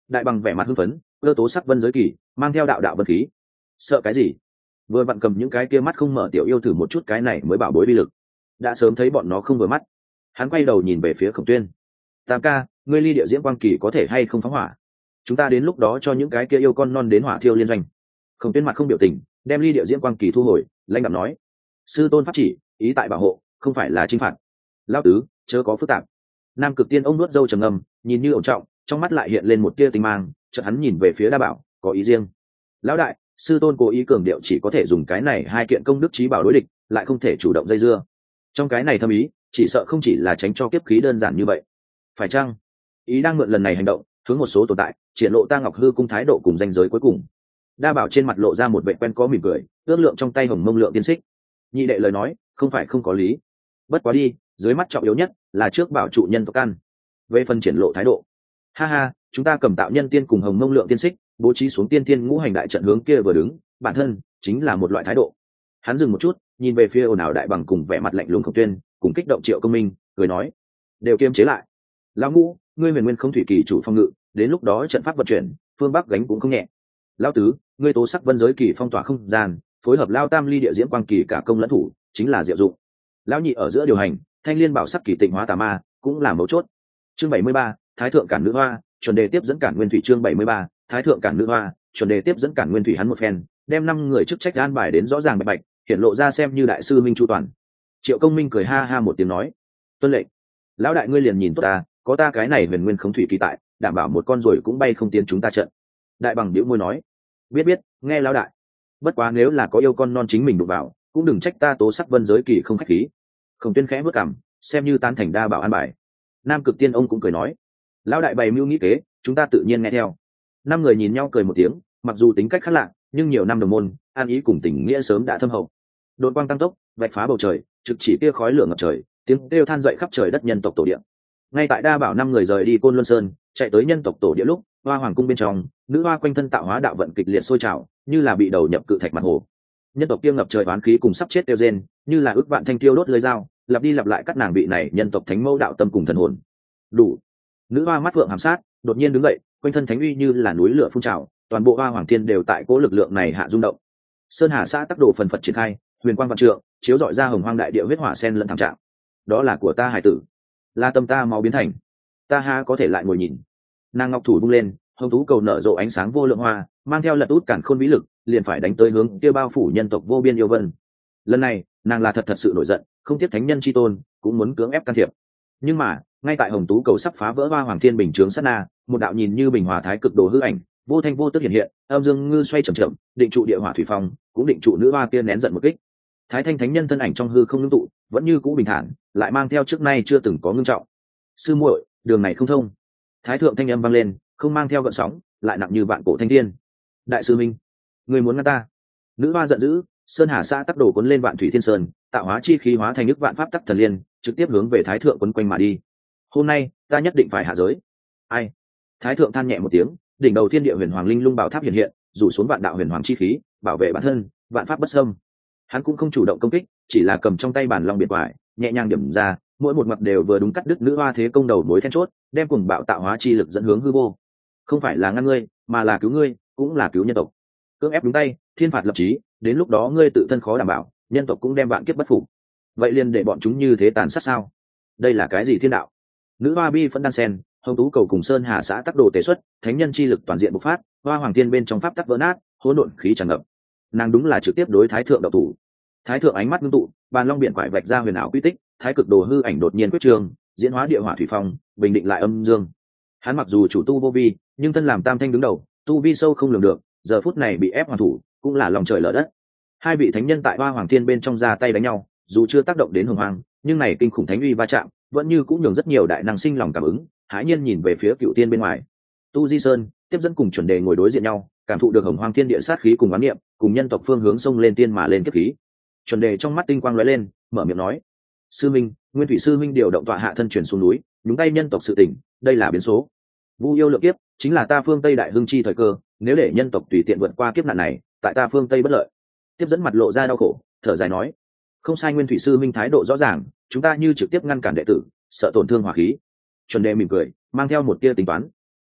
Đại bằng vẻ mặt hưng phấn, cơ tố sắc vân giới kỳ, mang theo đạo đạo vân khí. Sợ cái gì? Vừa vặn cầm những cái kia mắt không mở tiểu yêu thử một chút cái này mới bảo bối bi lực. Đã sớm thấy bọn nó không vừa mắt. Hắn quay đầu nhìn về phía Khổng Tuyên. Tam ca, ngươi ly địa diễm quang kỳ có thể hay không phóng hỏa? Chúng ta đến lúc đó cho những cái kia yêu con non đến hỏa thiêu liên doanh. Khổng Tuyên mặt không biểu tình, đem ly địa diễm quang kỳ thu hồi, lãnh đạm nói: sư tôn pháp chỉ, ý tại bảo hộ, không phải là chinh phạt. Lão tứ, chớ có phức tạp. Nam Cực Tiên ông nuốt dâu trầm ngâm, nhìn như ổn trọng, trong mắt lại hiện lên một tia tinh mang, chợt hắn nhìn về phía Đa Bảo, có ý riêng. Lão đại, sư tôn cố ý cường điệu chỉ có thể dùng cái này hai kiện công đức trí bảo đối địch, lại không thể chủ động dây dưa. Trong cái này thâm ý, chỉ sợ không chỉ là tránh cho kiếp khí đơn giản như vậy. Phải chăng ý đang mượn lần này hành động, hướng một số tồn tại triển lộ ta Ngọc Hư cung thái độ cùng danh giới cuối cùng? Đa Bảo trên mặt lộ ra một vẻ quen có mỉm cười, ước lượng trong tay hồng mông lượng tiên xích. Nhị đệ lời nói, không phải không có lý. Bất quá đi, dưới mắt trọng yếu nhất là trước bảo trụ nhân tộc căn. Về phần triển lộ thái độ, ha ha, chúng ta cầm tạo nhân tiên cùng hồng mông lượng tiên xích, bố trí xuống tiên tiên ngũ hành đại trận hướng kia vừa đứng, bản thân chính là một loại thái độ. Hắn dừng một chút, nhìn về phía ồn ào Đại Bằng cùng vẻ mặt lạnh lùng Khổng Tuyên, cùng kích động Triệu Công Minh, cười nói: đều kiềm chế lại. Lão Ngũ, ngươi huyền nguyên không thủy kỳ chủ phong ngự, đến lúc đó trận pháp vận chuyển, phương bắc gánh cũng không nhẹ. Lão Tứ, ngươi tố sắc vân giới kỳ phong tỏa không gian, phối hợp Lao Tam ly địa diễm quang kỳ cả công lẫn thủ, chính là diệu dụng. Lão Nhị ở giữa điều hành, thanh liên bảo sắc kỳ tịnh hóa tà ma, cũng là mấu chốt. Chương bảy mươi ba, thái thượng cản nữ hoa, chuẩn đề tiếp dẫn cản nguyên thủy. Chương bảy mươi ba, thái thượng cản nữ hoa, chuẩn đề tiếp dẫn cản nguyên thủy. Hắn một phen đem năm người chức trách an bài đến rõ ràng bạch bạch, hiển lộ ra xem như đại sư minh chu toàn. Triệu Công Minh cười ha ha một tiếng nói: tuân lệnh. Lão đại ngươi liền nhìn tốt ta, có ta cái này huyền nguyên không thủy kỳ tại, đảm bảo một con rồi cũng bay không tiến chúng ta trận. Đại Bằng bĩu môi nói: biết biết, nghe lão đại. Bất quá nếu là có yêu con non chính mình đụng vào, cũng đừng trách ta tố sắc vân giới kỳ không khách khí. Khổng Tuyên khẽ bước cằm, xem như tán thành Đa Bảo an bài. Nam Cực Tiên ông cũng cười nói: lão đại bày mưu nghĩ kế, chúng ta tự nhiên nghe theo. Năm người nhìn nhau cười một tiếng, mặc dù tính cách khác lạ, nhưng nhiều năm đồng môn, an ý cùng tình nghĩa sớm đã thâm hậu. Đột quang tăng tốc, vạch phá bầu trời, trực chỉ kia khói lửa ngập trời, tiếng kêu than dậy khắp trời đất nhân tộc tổ địa. Ngay tại Đa Bảo năm người rời đi Côn Luân Sơn, chạy tới nhân tộc tổ địa lúc, Hoa Hoàng cung bên trong, nữ hoa quanh thân tạo hóa đạo vận kịch liệt sôi trào, như là bị đầu nhập cự thạch mặt hồ. Nhân tộc kia ngập trời oán khí cùng sắp chết tiêu rên, như là ước vạn thanh tiêu đốt lưỡi dao, lặp đi lặp lại cắt nàng vị này nhân tộc thánh mẫu đạo tâm cùng thần hồn. Đủ. Nữ hoa mắt vượng hàm sát, đột nhiên đứng dậy, quanh thân thánh uy như là núi lửa phun trào, toàn bộ Hoa Hoàng thiên đều tại cố lực lượng này hạ rung động. Sơn Hà xã tác đồ phần phật triển khai, huyền quang vạn trượng, chiếu rọi ra hồng hoang đại địa huyết hỏa sen lẫn thảm trạng. Đó là của ta hải tử, là tâm ta máu biến thành, ta ha có thể lại ngồi nhìn. Nàng ngọc thủ bung lên, hồng tú cầu nở rộ ánh sáng vô lượng hoa, mang theo lật út cản khôn vĩ lực, liền phải đánh tới hướng kia bao phủ nhân tộc vô biên yêu vân. Lần này nàng là thật thật sự nổi giận, không tiếc thánh nhân chi tôn cũng muốn cưỡng ép can thiệp. Nhưng mà ngay tại hồng tú cầu sắp phá vỡ Hoa Hoàng thiên bình chướng sát na, một đạo nhìn như bình hòa thái cực đồ hư ảnh vô thanh vô tức hiện hiện, âm dương ngư xoay chậm chậm, định trụ địa hỏa thủy phong, cũng định trụ nữ hoa kia nén giận một kích. Thái thanh thánh nhân thân ảnh trong hư không ngưng tụ, vẫn như cũ bình thản, lại mang theo trước nay chưa từng có ngưng trọng. Sư muội, đường này không thông. Thái thượng thanh âm vang lên, không mang theo gợn sóng, lại nặng như vạn cổ thanh thiên. Đại sư minh, người muốn ngăn ta? Nữ hoa giận dữ, sơn hà xã tắc đồ cuốn lên vạn thủy thiên sơn, tạo hóa chi khí hóa thành nước vạn pháp tắc thần liên, trực tiếp hướng về thái thượng quấn quanh mà đi. Hôm nay ta nhất định phải hạ giới. Ai? Thái thượng than nhẹ một tiếng, đỉnh đầu thiên địa huyền hoàng linh lung bảo tháp hiện hiện, rủ xuống vạn đạo huyền hoàng chi khí, bảo vệ bản thân, vạn pháp bất xâm. Hắn cũng không chủ động công kích, chỉ là cầm trong tay bản long biệt quải, nhẹ nhàng điểm ra, mỗi một mặt đều vừa đúng cắt đứt nữ hoa thế công đầu mối then chốt, đem cùng bạo tạo hóa chi lực dẫn hướng hư vô. Không phải là ngăn ngươi, mà là cứu ngươi, cũng là cứu nhân tộc. Cưỡng ép đúng tay, thiên phạt lập chí, đến lúc đó ngươi tự thân khó đảm bảo, nhân tộc cũng đem vạn kiếp bất phục. Vậy liền để bọn chúng như thế tàn sát sao? Đây là cái gì thiên đạo? Nữ hoa bi phẫn đan sen, hồng tú cầu cùng sơn hà xã tắc đồ tế xuất, thánh nhân chi lực toàn diện bộc phát, Hoa Hoàng thiên bên trong pháp tắc vỡ nát, hỗn độn khí tràn ngập. Nàng đúng là trực tiếp đối thái thượng đạo thủ. Thái thượng ánh mắt ngưng tụ, bàn long biển quải vạch ra huyền ảo quy tích, thái cực đồ hư ảnh đột nhiên quyết trường, diễn hóa địa hỏa thủy phong, bình định lại âm dương. Hắn mặc dù chủ tu vô vi, nhưng thân làm tam thanh đứng đầu, tu vi sâu không lường được, giờ phút này bị ép hoàn thủ, cũng là lòng trời lở đất. Hai vị thánh nhân tại Hoa Hoàng thiên bên trong ra tay đánh nhau, dù chưa tác động đến hồng hoàng, nhưng này kinh khủng thánh uy va chạm, vẫn như cũng nhường rất nhiều đại năng sinh lòng cảm ứng, hãi nhiên nhìn về phía cựu tiên bên ngoài. Tu Di Sơn tiếp dẫn cùng chuẩn đề ngồi đối diện nhau, cảm thụ được hồng hoang thiên địa sát khí cùng oán niệm, cùng nhân tộc phương hướng xông lên tiên mà lên kiếp khí. Chuẩn đề trong mắt tinh quang lóe lên, mở miệng nói: sư minh, nguyên thủy sư minh điều động tọa hạ thân chuyển xuống núi, nhúng tay nhân tộc sự tỉnh, đây là biến số. Vu yêu lượng kiếp chính là ta phương Tây đại hưng chi thời cơ, nếu để nhân tộc tùy tiện vượt qua kiếp nạn này, tại ta phương Tây bất lợi. Tiếp dẫn mặt lộ ra đau khổ, thở dài nói: không sai, nguyên thủy sư minh thái độ rõ ràng, chúng ta như trực tiếp ngăn cản đệ tử, sợ tổn thương hỏa khí. Chuẩn đề mỉm cười, mang theo một tia tính toán.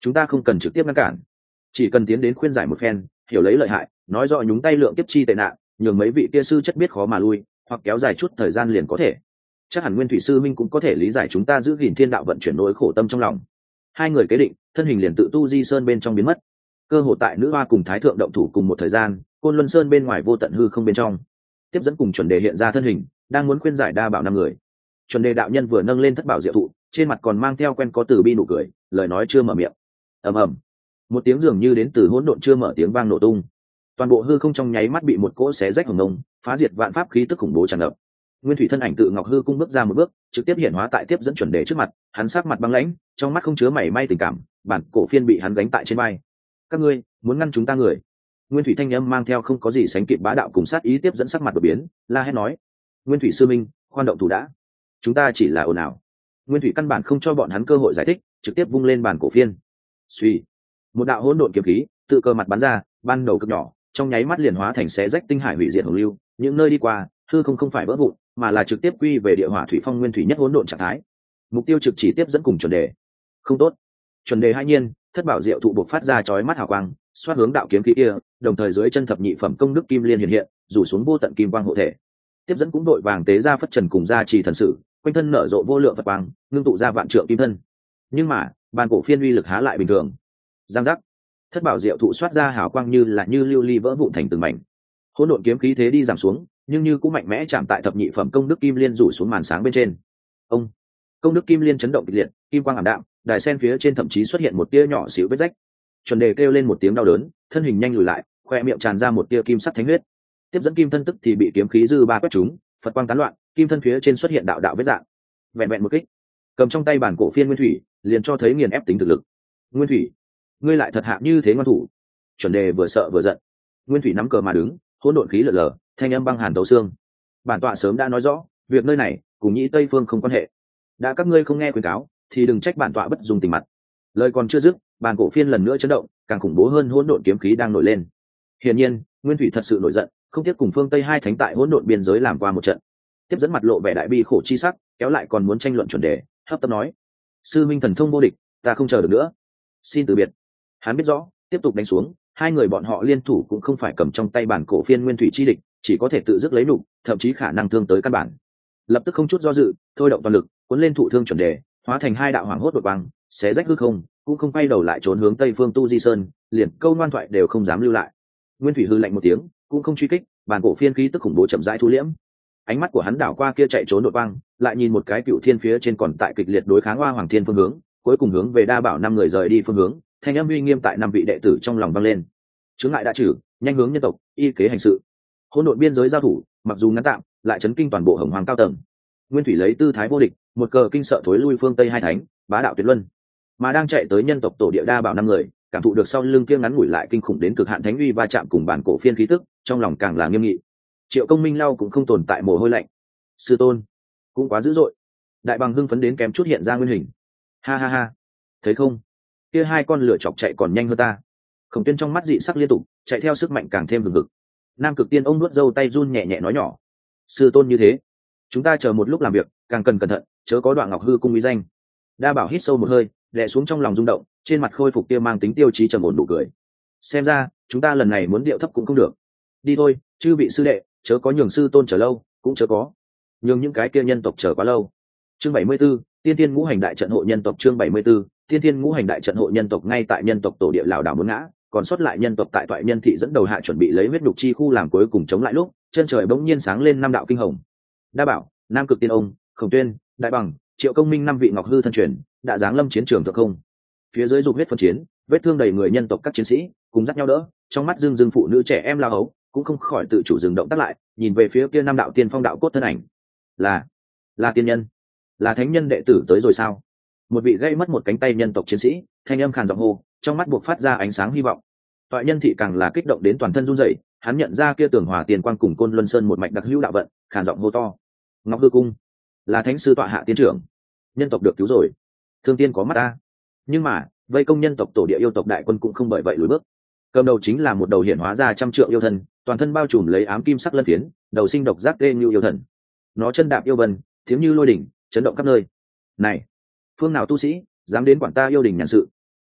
chúng ta không cần trực tiếp ngăn cản, chỉ cần tiến đến khuyên giải một phen, hiểu lấy lợi hại, nói rõ nhúng tay lượng kiếp chi tệ nạn, nhường mấy vị kia sư chất biết khó mà lui, hoặc kéo dài chút thời gian liền có thể. Chắc hẳn Nguyên Thủy sư minh cũng có thể lý giải chúng ta giữ gìn thiên đạo vận chuyển nỗi khổ tâm trong lòng. Hai người kế định, thân hình liền tự tu di sơn bên trong biến mất. Cơ hội tại nữ hoa cùng thái thượng động thủ cùng một thời gian, Côn Luân Sơn bên ngoài vô tận hư không bên trong, tiếp dẫn cùng chuẩn đề hiện ra thân hình, đang muốn khuyên giải đa bảo năm người. Chuẩn đề đạo nhân vừa nâng lên thất bảo diệu thụ, trên mặt còn mang theo quen có từ bi nụ cười, lời nói chưa mở miệng. Ầm ầm, một tiếng dường như đến từ hỗn độn chưa mở tiếng vang nổ tung. Toàn bộ hư không trong nháy mắt bị một cỗ xé rách hồng ngông, phá diệt vạn pháp khí tức khủng bố tràn ngập. Nguyên Thủy thân ảnh tự ngọc hư cung bước ra một bước, trực tiếp hiện hóa tại tiếp dẫn chuẩn đề trước mặt, hắn sắc mặt băng lãnh, trong mắt không chứa mảy may tình cảm, bản cổ phiên bị hắn gánh tại trên vai. Các ngươi muốn ngăn chúng ta người? Nguyên Thủy thanh âm mang theo không có gì sánh kịp bá đạo cùng sát ý tiếp dẫn sắc mặt đột biến, la hét nói: Nguyên Thủy sư minh, khoan động thủ đã, chúng ta chỉ là ồn ào. Nguyên Thủy căn bản không cho bọn hắn cơ hội giải thích, trực tiếp vung lên bản cổ phiên. Suy, một đạo hỗn độn kiếm khí tự cơ mặt bắn ra, ban đầu cực nhỏ, trong nháy mắt liền hóa thành xé rách tinh hải hủy diệt hồng lưu, những nơi đi qua, hư không không phải vỡ vụn, mà là trực tiếp quy về địa hỏa thủy phong nguyên thủy nhất hỗn độn trạng thái. Mục tiêu trực chỉ tiếp dẫn cùng chuẩn đề. Không tốt. Chuẩn đề hai nhiên, thất bảo diệu thụ buộc phát ra chói mắt hào quang, xoát hướng đạo kiếm khí kia, đồng thời dưới chân thập nhị phẩm công đức kim liên hiện hiện, rủ xuống vô tận kim quang hộ thể. Tiếp dẫn cũng đội vàng tế ra phất trần cùng gia trì thần sử, quanh thân nở rộ vô lượng phật quang, ngưng tụ ra vạn trượng kim thân. Nhưng mà, bàn cổ phiên uy lực há lại bình thường. Giang giác, thất bảo diệu thụ xoát ra hào quang như là như lưu ly vỡ vụn thành từng mảnh. Hỗn độn kiếm khí thế đi giảm xuống, nhưng như cũng mạnh mẽ chạm tại thập nhị phẩm công đức kim liên rủ xuống màn sáng bên trên. Ông, công đức kim liên chấn động kịch liệt, kim quang ảm đạm, đài sen phía trên thậm chí xuất hiện một tia nhỏ xíu vết rách. Chuẩn đề kêu lên một tiếng đau đớn, thân hình nhanh lùi lại, khoe miệng tràn ra một tia kim sắc thánh huyết. Tiếp dẫn kim thân tức thì bị kiếm khí dư ba quét trúng, phật quang tán loạn, kim thân phía trên xuất hiện đạo đạo vết dạng. Vẹn vẹn một kích, cầm trong tay bản cổ phiên nguyên thủy, liền cho thấy nghiền ép tính thực lực. Nguyên thủy, ngươi lại thật hạ như thế ngoan thủ. Chuẩn đề vừa sợ vừa giận. Nguyên thủy nắm cờ mà đứng, hỗn độn khí lở lở, thanh âm băng hàn tấu xương. Bản tọa sớm đã nói rõ, việc nơi này cùng nhĩ tây phương không quan hệ. Đã các ngươi không nghe khuyên cáo, thì đừng trách bản tọa bất dung tình mặt. Lời còn chưa dứt, bàn cổ phiên lần nữa chấn động, càng khủng bố hơn hỗn độn kiếm khí đang nổi lên. Hiển nhiên, Nguyên Thủy thật sự nổi giận, không tiếc cùng phương Tây hai thánh tại hỗn độn biên giới làm qua một trận. Tiếp dẫn mặt lộ vẻ đại bi khổ chi sắc, kéo lại còn muốn tranh luận chuẩn đề, hấp tấp nói: sư minh thần thông vô địch, ta không chờ được nữa, xin từ biệt. Hắn biết rõ, tiếp tục đánh xuống, hai người bọn họ liên thủ cũng không phải cầm trong tay bản cổ phiên Nguyên Thủy chi địch, chỉ có thể tự dứt lấy nụ, thậm chí khả năng thương tới căn bản. Lập tức không chút do dự, thôi động toàn lực, cuốn lên thụ thương chuẩn đề, hóa thành hai đạo hoàng hốt đột quang, xé rách hư không, cũng không quay đầu lại trốn hướng tây phương tu di sơn, liền câu ngoan thoại đều không dám lưu lại. Nguyên Thủy hư lạnh một tiếng, cũng không truy kích, bản cổ phiên khí tức khủng bố chậm rãi thu liễm. Ánh mắt của hắn đảo qua kia chạy trốn đột quang, lại nhìn một cái cựu thiên phía trên còn tại kịch liệt đối kháng Hoa Hoàng Thiên phương hướng, cuối cùng hướng về đa bảo năm người rời đi phương hướng, thanh âm uy nghiêm tại năm vị đệ tử trong lòng vang lên. Chướng ngại đã trừ, nhanh hướng nhân tộc, y kế hành sự. Hỗn độn biên giới giao thủ, mặc dù ngắn tạm, lại chấn kinh toàn bộ Hồng Hoàng cao tầng. Nguyên Thủy lấy tư thái vô địch, một cờ kinh sợ thối lui phương Tây hai thánh, bá đạo tuyệt luân. Mà đang chạy tới nhân tộc tổ địa đa bảo năm người, cảm thụ được sau lưng kia ngắn ngủi lại kinh khủng đến cực hạn thánh uy va chạm cùng bản cổ phiên khí tức, trong lòng càng là nghiêm nghị. Triệu Công Minh lau cũng không tồn tại mồ hôi lạnh. Sư tôn, cũng quá dữ dội. Đại Bằng hưng phấn đến kém chút hiện ra nguyên hình. Ha ha ha, thấy không? Kia hai con lửa chọc chạy còn nhanh hơn ta. Khổng Tuyên trong mắt dị sắc liên tục, chạy theo sức mạnh càng thêm hừng hực. Nam Cực Tiên ông nuốt râu tay run nhẹ nhẹ nói nhỏ: sư tôn như thế, chúng ta chờ một lúc làm việc, càng cần cẩn thận, chớ có đoạn Ngọc Hư cung uy danh. Đa Bảo hít sâu một hơi, đè xuống trong lòng rung động, trên mặt khôi phục kia mang tính tiêu chí trầm ổn nụ cười. Xem ra, chúng ta lần này muốn điệu thấp cũng không được. Đi thôi, chư vị sư đệ, chớ có nhường sư tôn chờ lâu, cũng chớ có nhường những cái kia nhân tộc chờ quá lâu. Chương bảy mươi 74, Tiên Tiên Ngũ Hành Đại Trận hộ nhân tộc. Chương bảy mươi 74, Tiên Tiên Ngũ Hành Đại Trận hộ nhân tộc. Ngay tại nhân tộc tổ địa lão đảo muốn ngã, còn sót lại nhân tộc tại toại nhân thị dẫn đầu hạ chuẩn bị lấy huyết nhục chi khu làm cuối cùng chống lại lúc, chân trời bỗng nhiên sáng lên năm đạo kinh hồng. Đa Bảo, Nam Cực Tiên ông, Khổng Tuyên, Đại Bằng, Triệu Công Minh năm vị Ngọc Hư thân truyền đã giáng lâm chiến trường thượng không. Phía dưới dục huyết phân chiến, vết thương đầy người nhân tộc các chiến sĩ cùng dắt nhau đỡ, trong mắt dương dương phụ nữ trẻ em lao hấu cũng không khỏi tự chủ dừng động tác lại, nhìn về phía kia năm đạo tiên phong đạo cốt thân ảnh. Là, là tiên nhân, là thánh nhân đệ tử tới rồi sao? Một vị gây mất một cánh tay nhân tộc chiến sĩ, thanh âm khàn giọng hô, trong mắt buộc phát ra ánh sáng hy vọng. Toại nhân thị càng là kích động đến toàn thân run rẩy, hắn nhận ra kia Tường Hòa Tiền Quang cùng Côn Luân Sơn một mạch đặc hữu đạo vận, khàn giọng hô to: Ngọc Hư cung, là thánh sư tọa hạ tiên trưởng, nhân tộc được cứu rồi. Thương tiên có mắt ta. Nhưng mà, vây công nhân tộc tổ địa yêu tộc đại quân cũng không bởi vậy lùi bước. Cầm đầu chính là một đầu hiển hóa ra trăm trượng yêu thần, toàn thân bao trùm lấy ám kim sắc lân phiến, đầu sinh độc giác ghê như yêu thần. Nó chân đạp yêu vân, tiếng như lôi đỉnh, chấn động khắp nơi. Này, phương nào tu sĩ dám đến quản ta yêu đình nhàn sự?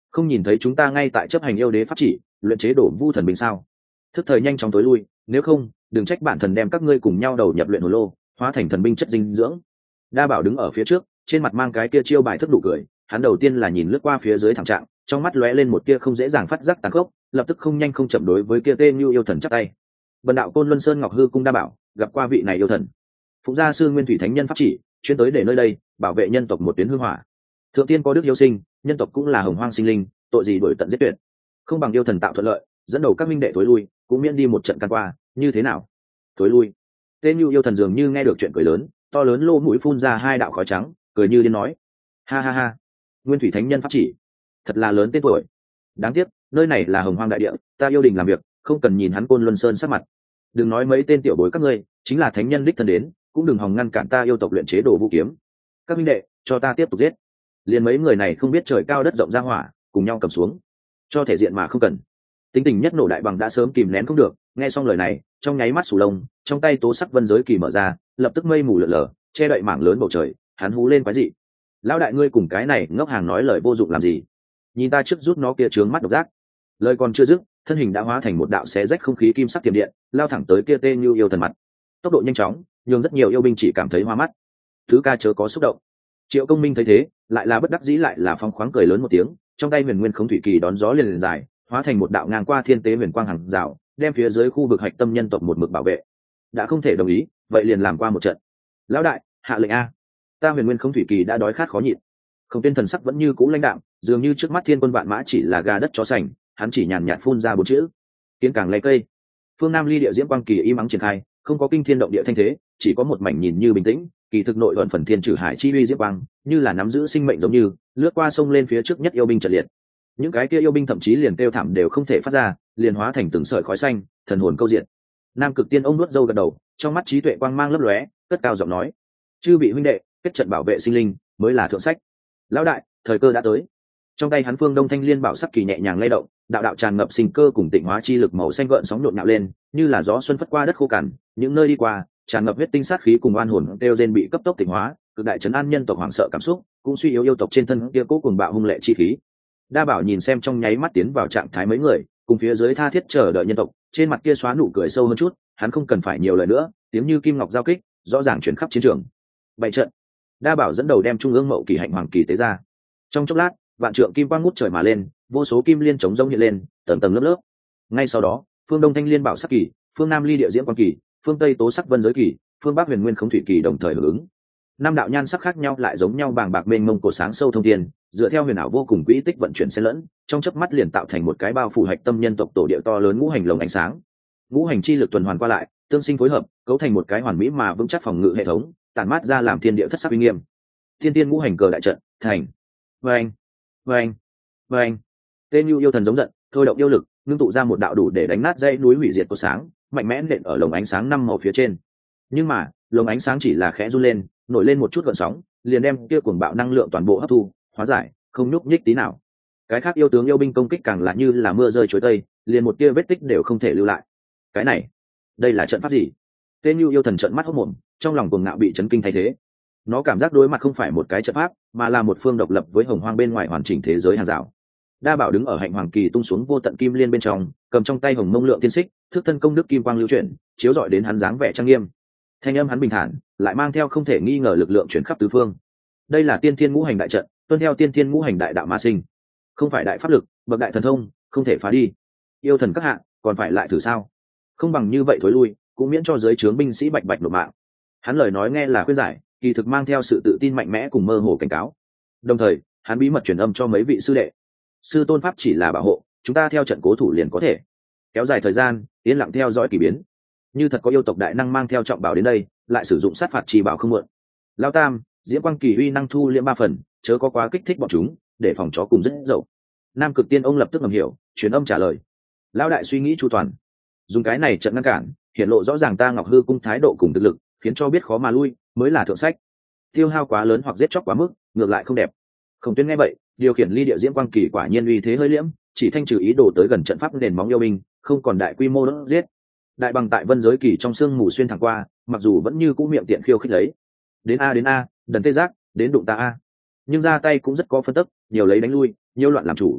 không nhìn thấy chúng ta ngay tại chấp hành yêu đế pháp chỉ luyện chế đổ vu thần binh sao? Thức thời nhanh chóng tối lui, nếu không đừng trách bản thần đem các ngươi cùng nhau đầu nhập luyện hồ lô, hóa thành thần binh chất dinh dưỡng. Đa Bảo đứng ở phía trước, trên mặt mang cái kia chiêu bài thức đủ cười. Hắn đầu tiên là nhìn lướt qua phía dưới thẳng trạng, trong mắt lóe lên một tia không dễ dàng phát giác tàn khốc, lập tức không nhanh không chậm đối với kia tên như yêu thần chắp tay. Bần đạo Côn Luân Sơn Ngọc Hư Cung Đa Bảo gặp qua vị này yêu thần. Phụng gia sư Nguyên Thủy Thánh Nhân pháp chỉ, chuyên tới để nơi đây bảo vệ nhân tộc một tuyến hương hỏa. Thượng tiên có đức yêu sinh, nhân tộc cũng là hồng hoang sinh linh, tội gì đổi tận giết tuyệt. Không bằng yêu thần tạo thuận lợi, dẫn đầu các minh đệ tối lui, cũng miễn đi một trận can qua, như thế nào? Tối lui. Tên như yêu thần dường như nghe được chuyện cười lớn, to lớn lô mũi phun ra hai đạo khói trắng, cười như điên nói: ha ha ha, Nguyên Thủy Thánh Nhân pháp chỉ, thật là lớn tên tuổi. Đáng tiếc nơi này là hồng hoang đại địa, ta yêu đình làm việc không cần nhìn hắn Côn Luân Sơn sắc mặt. Đừng nói mấy tên tiểu bối các ngươi, chính là thánh nhân đích thân đến cũng đừng hòng ngăn cản ta yêu tộc luyện chế đồ vũ kiếm. Các minh đệ cho ta tiếp tục giết, liền mấy người này không biết trời cao đất rộng ra hỏa, cùng nhau cầm xuống, cho thể diện mà không cần. Tính tình nhất nổ đại bằng đã sớm kìm nén không được, nghe xong lời này trong nháy mắt sù lông, trong tay tố sắc vân giới kỳ mở ra, lập tức mây mù lượn lờ che đậy mảng lớn bầu trời. Hắn hú lên quái dị: lão đại ngươi cùng cái này ngốc hàng nói lời vô dụng làm gì? Nhìn ta trước rút nó kia trướng mắt độc giác. Lời còn chưa dứt, thân hình đã hóa thành một đạo xé rách không khí kim sắc tiềm điện, lao thẳng tới kia tên như yêu thần mặt. Tốc độ nhanh chóng nhưng rất nhiều yêu binh chỉ cảm thấy hoa mắt. Thứ ca chớ có xúc động. Triệu Công Minh thấy thế lại là bất đắc dĩ, lại là phong khoáng cười lớn một tiếng, trong tay huyền nguyên khống thủy kỳ đón gió liền liền dài, hóa thành một đạo ngang qua thiên tế huyền quang hàng rào, đem phía dưới khu vực hạch tâm nhân tộc một mực bảo vệ. Đã không thể đồng ý, vậy liền làm qua một trận. Lão đại hạ lệnh a, ta huyền nguyên khống thủy kỳ đã đói khát khó nhịn. Không Tuyên thần sắc vẫn như cũ lãnh đạm, dường như trước mắt thiên quân vạn mã chỉ là gà đất chó sành. Hắn chỉ nhàn nhạt phun ra bốn chữ: kiến càng lấy cây. Phương Nam ly địa diễm quang kỳ im ắng triển khai, không có kinh thiên động địa thanh thế, chỉ có một mảnh nhìn như bình tĩnh, kỳ thực nội luận phần thiên trừ hải chi uy diễm quang, như là nắm giữ sinh mệnh giống như lướt qua sông lên phía trước nhất yêu binh trận liệt. Những cái kia yêu binh thậm chí liền kêu thảm đều không thể phát ra, liền hóa thành từng sợi khói xanh, thần hồn câu diện. Nam Cực Tiên ông nuốt dâu gật đầu, trong mắt trí tuệ quang mang lấp lóe, cất cao giọng nói: chư vị huynh đệ, kết trận bảo vệ sinh linh mới là thượng sách. Lão đại, thời cơ đã tới. Trong tay hắn Phương Đông Thanh Liên bảo sắc kỳ nhẹ nhàng lay động, đạo đạo tràn ngập sinh cơ cùng tịnh hóa chi lực màu xanh gợn sóng nhộn nhạo lên, như là gió xuân phất qua đất khô cằn, những nơi đi qua tràn ngập huyết tinh sát khí cùng oan hồn đều gen bị cấp tốc tịnh hóa, cực đại trấn an nhân tộc hoảng sợ cảm xúc, cũng suy yếu yêu tộc trên thân kia cố cùng bạo hung lệ chi khí. Đa Bảo nhìn xem trong nháy mắt tiến vào trạng thái mấy người, cùng phía dưới tha thiết chờ đợi nhân tộc, trên mặt kia xóa nụ cười sâu hơn chút, hắn không cần phải nhiều lời nữa, tiếng như kim ngọc giao kích, rõ ràng chuyển khắp chiến trường. Bảy trận. Đa Bảo dẫn đầu đem trung ương mậu kỳ hạnh hoàng kỳ tế ra. Trong chốc lát, vạn trượng kim quang ngút trời mà lên, vô số kim liên chống rông hiện lên, tầng tầng lớp lớp. Ngay sau đó, phương Đông Thanh Liên bảo sắc kỳ, phương Nam ly địa diễm quang kỳ, phương Tây tố sắc vân giới kỳ, phương Bắc huyền nguyên khống thủy kỳ đồng thời hưởng ứng. Năm đạo nhan sắc khác nhau lại giống nhau, bàng bạc mênh mông cổ sáng sâu thông thiên, dựa theo huyền ảo vô cùng quỹ tích vận chuyển xen lẫn, trong chớp mắt liền tạo thành một cái bao phủ hạch tâm nhân tộc tổ địa to lớn ngũ hành lồng ánh sáng. Ngũ hành chi lực tuần hoàn qua lại, tương sinh phối hợp, cấu thành một cái hoàn mỹ mà vững chắc phòng ngự hệ thống, tản mát ra làm thiên địa thất sắc uy nghiêm. Thiên tiên ngũ hành cờ đại trận, thành. Vâng, vâng, vâng. Tên Nhu yêu thần giống giận, thôi động yêu lực, ngưng tụ ra một đạo đủ để đánh nát dãy núi hủy diệt của sáng, mạnh mẽ nện ở lồng ánh sáng năm màu phía trên. Nhưng mà, lồng ánh sáng chỉ là khẽ run lên, nổi lên một chút gợn sóng, liền đem kia cuồng bạo năng lượng toàn bộ hấp thu, hóa giải, không nhúc nhích tí nào. Cái khác yêu tướng yêu binh công kích càng là như là mưa rơi chuối tây, liền một tia vết tích đều không thể lưu lại. Cái này, đây là trận pháp gì? Tên Nhu yêu thần trợn mắt hốt mồm, trong lòng cuồng ngạo bị chấn kinh thay thế. Nó cảm giác đối mặt không phải một cái trận pháp, mà là một phương độc lập với hồng hoang bên ngoài hoàn chỉnh thế giới hàng rào. Đa Bảo đứng ở hạnh hoàng kỳ tung xuống vô tận kim liên bên trong, cầm trong tay hồng mông lượng tiên xích, thức thân công đức kim quang lưu chuyển, chiếu rọi đến hắn dáng vẻ trang nghiêm. Thanh âm hắn bình thản, lại mang theo không thể nghi ngờ lực lượng chuyển khắp tứ phương. Đây là tiên thiên ngũ hành đại trận, tuân theo tiên thiên ngũ hành đại đạo ma sinh, không phải đại pháp lực, bậc đại thần thông, không thể phá đi. Yêu thần các hạ, còn phải lại thử sao? Không bằng như vậy thối lui, cũng miễn cho dưới trướng binh sĩ bạch bạch nộp mạng. Hắn lời nói nghe là khuyên giải, kỳ thực mang theo sự tự tin mạnh mẽ cùng mơ hồ cảnh cáo. Đồng thời, hắn bí mật truyền âm cho mấy vị sư đệ. Sư tôn pháp chỉ là bảo hộ, chúng ta theo trận cố thủ liền có thể kéo dài thời gian, yên lặng theo dõi kỳ biến. Như thật có yêu tộc đại năng mang theo trọng bảo đến đây, lại sử dụng sát phạt trì bảo không muộn. Lao Tam, diễm quang kỳ uy năng thu liễm ba phần, chớ có quá kích thích bọn chúng, để phòng chó cùng rất dậu. Nam Cực Tiên ông lập tức ngầm hiểu, truyền âm trả lời. Lão đại suy nghĩ chu toàn, dùng cái này trận ngăn cản, hiện lộ rõ ràng ta Ngọc Hư cung thái độ cùng thực lực, khiến cho biết khó mà lui, mới là thượng sách. Tiêu hao quá lớn hoặc giết chóc quá mức, ngược lại không đẹp. Không Tuyên nghe vậy, điều khiển ly địa diễm quang kỳ quả nhiên uy thế hơi liễm, chỉ thanh trừ ý đồ tới gần trận pháp nền móng yêu binh, không còn đại quy mô đốt giết. Đại bằng tại vân giới kỳ trong sương mù xuyên thẳng qua, mặc dù vẫn như cũ miệng tiện khiêu khích lấy. Đến a đến a, đần tê giác, đến đụng ta a. Nhưng ra tay cũng rất có phân tức, nhiều lấy đánh lui, nhiều loạn làm chủ.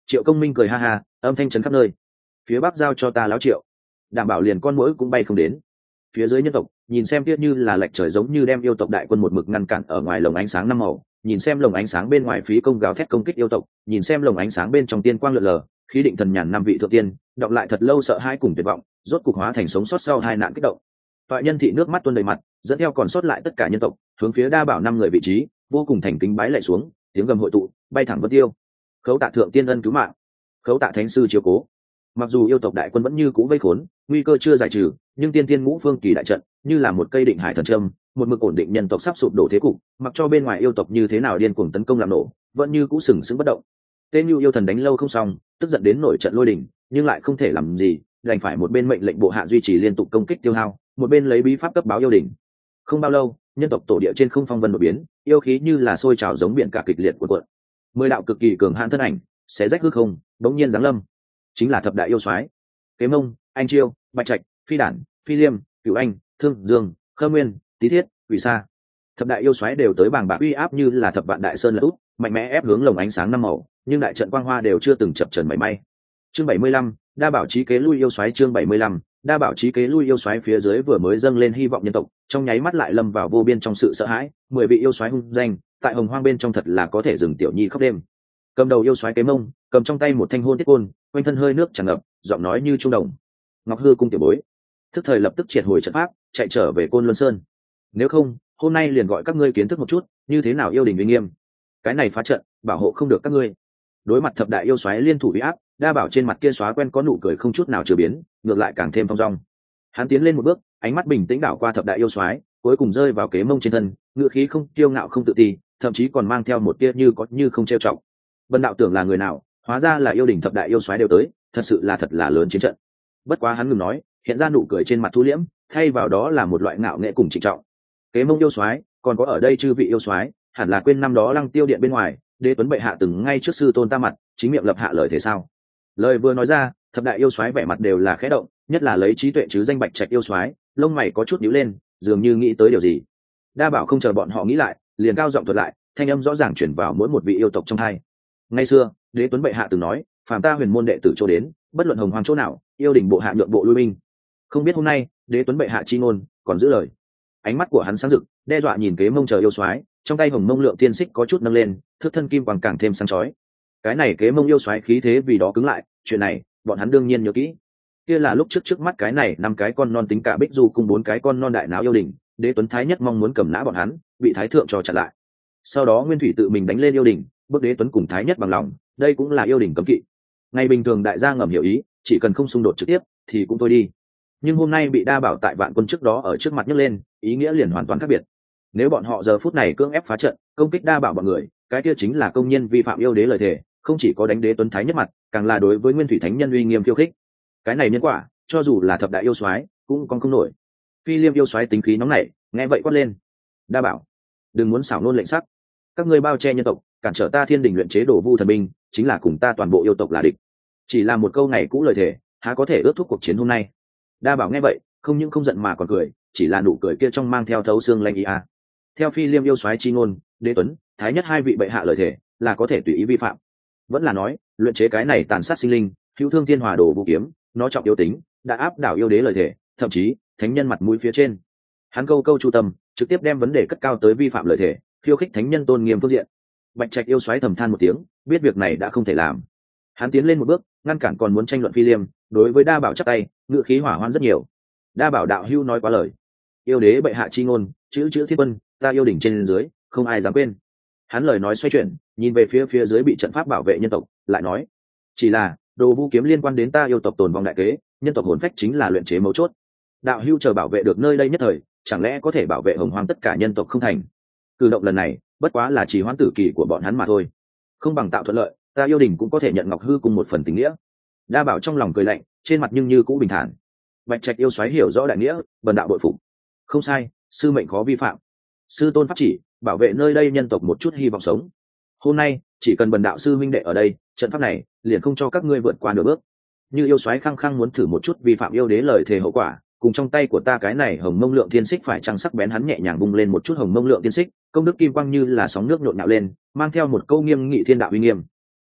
Triệu Công Minh cười ha ha, âm thanh trấn khắp nơi. Phía bắc giao cho ta láo Triệu, đảm bảo liền con muỗi cũng bay không đến. Phía dưới nhân tộc nhìn xem tiếc như là lệch trời, giống như đem yêu tộc đại quân một mực ngăn cản ở ngoài lồng ánh sáng năm màu, nhìn xem lồng ánh sáng bên ngoài phí công gào thét công kích yêu tộc, nhìn xem lồng ánh sáng bên trong tiên quang lượn lờ, khí định thần nhàn năm vị thượng tiên đọc lại thật lâu sợ hãi cùng tuyệt vọng, rốt cục hóa thành sống sót sau hai nạn kích động. Toại nhân thị nước mắt tuôn đầy mặt, dẫn theo còn sót lại tất cả nhân tộc hướng phía đa bảo năm người vị trí vô cùng thành kính bái lạy xuống, tiếng gầm hội tụ bay thẳng vân tiêu. Khấu tạ thượng tiên ân cứu mạng, khấu tạ thánh sư chiếu cố. Mặc dù yêu tộc đại quân vẫn như cũ vây khốn, nguy cơ chưa giải trừ, nhưng tiên tiên ngũ phương kỳ đại trận như là một cây định hải thần châm, một mực ổn định nhân tộc sắp sụp đổ thế cục, mặc cho bên ngoài yêu tộc như thế nào điên cuồng tấn công làm nổ, vẫn như cũ sừng sững bất động. Tên Nưu yêu thần đánh lâu không xong, tức giận đến nổi trận lôi đình, nhưng lại không thể làm gì, đành phải một bên mệnh lệnh bộ hạ duy trì liên tục công kích tiêu hao, một bên lấy bí pháp cấp báo yêu đỉnh. Không bao lâu, nhân tộc tổ địa trên không phong vân đột biến, yêu khí như là sôi trào giống biển cả kịch liệt cuộn cuộn. Mười đạo cực kỳ cường hãn thân ảnh, xé rách hư không, bỗng nhiên giáng lâm. Chính là thập đại yêu soái, Kế Mông, Anh Chiêu, Bạch Trạch, Phi Đản, Phi Liêm, Cửu Anh, Thương Dương, Khơ Nguyên, Tý Thiết, Quỷ Sa. Thập đại yêu soái đều tới bàng bạc uy áp như là thập vạn đại sơn lật úp, mạnh mẽ ép hướng lồng ánh sáng năm màu, nhưng đại trận quang hoa đều chưa từng chập chờn mảy may. Chương bảy mươi lăm, đa bảo chí kế lui yêu soái. Chương bảy mươi lăm, đa bảo chí kế lui yêu soái. Phía dưới vừa mới dâng lên hy vọng nhân tộc, trong nháy mắt lại lâm vào vô biên trong sự sợ hãi. Mười vị yêu soái hung danh, tại hồng hoang bên trong thật là có thể dừng tiểu nhi khóc đêm. Cầm đầu yêu soái Kế Mông, cầm trong tay một thanh hôn thiết côn, quanh thân hơi nước tràn ngập, giọng nói như trung đồng. Ngọc Hư cung tiểu bối, thức thời lập tức triệt hồi trận pháp, chạy trở về Côn Luân Sơn. Nếu không, hôm nay liền gọi các ngươi kiến thức một chút, như thế nào yêu đình uy nghiêm. Cái này phá trận, bảo hộ không được các ngươi. Đối mặt thập đại yêu soái liên thủ uy áp, đa bảo trên mặt kia xóa quen có nụ cười không chút nào chừa biến, ngược lại càng thêm thong dong. Hắn tiến lên một bước, ánh mắt bình tĩnh đảo qua thập đại yêu soái, cuối cùng rơi vào Kế Mông trên thân, ngựa khí không kiêu ngạo không tự ti, thậm chí còn mang theo một tia như có như không trêu trọng. Vân đạo tưởng là người nào, hóa ra là yêu đình thập đại yêu soái đều tới, thật sự là thật là lớn chiến trận. Bất quá hắn ngừng nói, hiện ra nụ cười trên mặt thu liễm, thay vào đó là một loại ngạo nghệ cùng trịnh trọng. Kế Mông yêu soái, còn có ở đây chư vị yêu soái, hẳn là quên năm đó Lăng Tiêu điện bên ngoài, Đế Tuấn bệ hạ từng ngay trước sư tôn ta mặt, chính miệng lập hạ lời thế sao? Lời vừa nói ra, thập đại yêu soái vẻ mặt đều là khẽ động, nhất là lấy trí tuệ chứ danh Bạch Trạch yêu soái, lông mày có chút nhíu lên, dường như nghĩ tới điều gì. Đa bảo không chờ bọn họ nghĩ lại, liền cao giọng thuật lại, thanh âm rõ ràng chuyển vào mỗi một vị yêu tộc trong hai. Ngày xưa, Đế Tuấn bệ hạ từng nói, phàm ta huyền môn đệ tử chỗ đến, bất luận hồng hoàng chỗ nào, yêu đỉnh bộ hạ nhượng bộ lui binh. Không biết hôm nay, Đế Tuấn bệ hạ chi ngôn còn giữ lời. Ánh mắt của hắn sáng rực, đe dọa nhìn Kế Mông chờ yêu soái, trong tay hồng mông lượng tiên xích có chút nâng lên, thước thân kim quang càng thêm sáng chói. Cái này Kế Mông yêu soái khí thế vì đó cứng lại, chuyện này, bọn hắn đương nhiên nhớ kỹ. Kia là lúc trước trước mắt cái này năm cái con non tính cả Bích Du cùng bốn cái con non đại náo yêu đỉnh, Đế Tuấn thái nhất mong muốn cầm nã bọn hắn, bị thái thượng cho chặn lại. Sau đó Nguyên Thủy tự mình đánh lên yêu đỉnh, bước Đế Tuấn cùng thái nhất bằng lòng, đây cũng là yêu đỉnh cấm kỵ. Ngày bình thường đại gia ngầm hiểu ý, chỉ cần không xung đột trực tiếp thì cũng thôi đi. Nhưng hôm nay bị đa bảo tại vạn quân trước đó ở trước mặt nhấc lên, ý nghĩa liền hoàn toàn khác biệt. Nếu bọn họ giờ phút này cưỡng ép phá trận, công kích đa bảo bọn người, cái kia chính là công nhân vi phạm yêu đế lời thề, không chỉ có đánh Đế Tuấn thái nhất mặt, càng là đối với Nguyên Thủy thánh nhân uy nghiêm khiêu khích. Cái này nhân quả, cho dù là thập đại yêu soái cũng còn không nổi. Phi Liêm yêu soái tính khí nóng nảy, nghe vậy quát lên: đa bảo, đừng muốn xảo nôn lệnh sắc, các ngươi bao che nhân tộc, cản trở ta thiên đình luyện chế đổ vu thần binh, chính là cùng ta toàn bộ yêu tộc là địch. Chỉ là một câu ngày cũ lời thề, há có thể ước thúc cuộc chiến hôm nay. Đa bảo nghe vậy, không những không giận mà còn cười, chỉ là nụ cười kia trong mang theo thấu xương lanh ý a. Theo Phi Liêm yêu soái chi ngôn, Đế Tuấn thái nhất hai vị bệ hạ lời thề là có thể tùy ý vi phạm. Vẫn là nói, luyện chế cái này tàn sát sinh linh, hữu thương thiên hòa đồ vũ kiếm, nó trọng yếu tính đã áp đảo yêu đế lời thề, thậm chí thánh nhân mặt mũi phía trên. Hắn câu câu chu tâm, trực tiếp đem vấn đề cất cao tới vi phạm lời thề, khiêu khích thánh nhân tôn nghiêm phương diện. Bạch Trạch yêu soái thầm than một tiếng, biết việc này đã không thể làm. Hắn tiến lên một bước, ngăn cản còn muốn tranh luận Phi Liêm, đối với đa bảo chắp tay, ngự khí hỏa hoạn rất nhiều. Đa bảo đạo hưu nói quá lời, yêu đế bệ hạ chi ngôn, chữ chữ thiên quân, ta yêu đỉnh trên dưới, không ai dám quên. Hắn lời nói xoay chuyển, nhìn về phía phía dưới bị trận pháp bảo vệ nhân tộc, lại nói: chỉ là đồ vũ kiếm liên quan đến ta yêu tộc tồn vong đại kế, nhân tộc hồn phách chính là luyện chế mấu chốt. Đạo hưu chờ bảo vệ được nơi đây nhất thời, chẳng lẽ có thể bảo vệ hồng hoang tất cả nhân tộc không thành? Cử động lần này bất quá là trì hoãn tử kỳ của bọn hắn mà thôi, không bằng tạo thuận lợi, ta yêu đình cũng có thể nhận Ngọc Hư cùng một phần tình nghĩa. Đa bảo trong lòng cười lạnh, trên mặt nhưng như cũ bình thản. Bạch Trạch yêu xoáy hiểu rõ đại nghĩa, bần đạo bội phục. Không sai, sư mệnh khó vi phạm. Sư tôn pháp chỉ, bảo vệ nơi đây nhân tộc một chút hy vọng sống. Hôm nay chỉ cần bần đạo sư minh đệ ở đây, trận pháp này liền không cho các ngươi vượt qua nửa bước. Như yêu xoáy khăng khăng muốn thử một chút vi phạm yêu đế lời thề hậu quả, cùng trong tay của ta cái này hồng mông lượng tiên xích phải trăng sắc bén. Hắn nhẹ nhàng bung lên một chút hồng mông lượng tiên xích, công đức kim quang như là sóng nước nhộn nhạo lên, mang theo một câu nghiêm nghị thiên đạo uy nghiêm.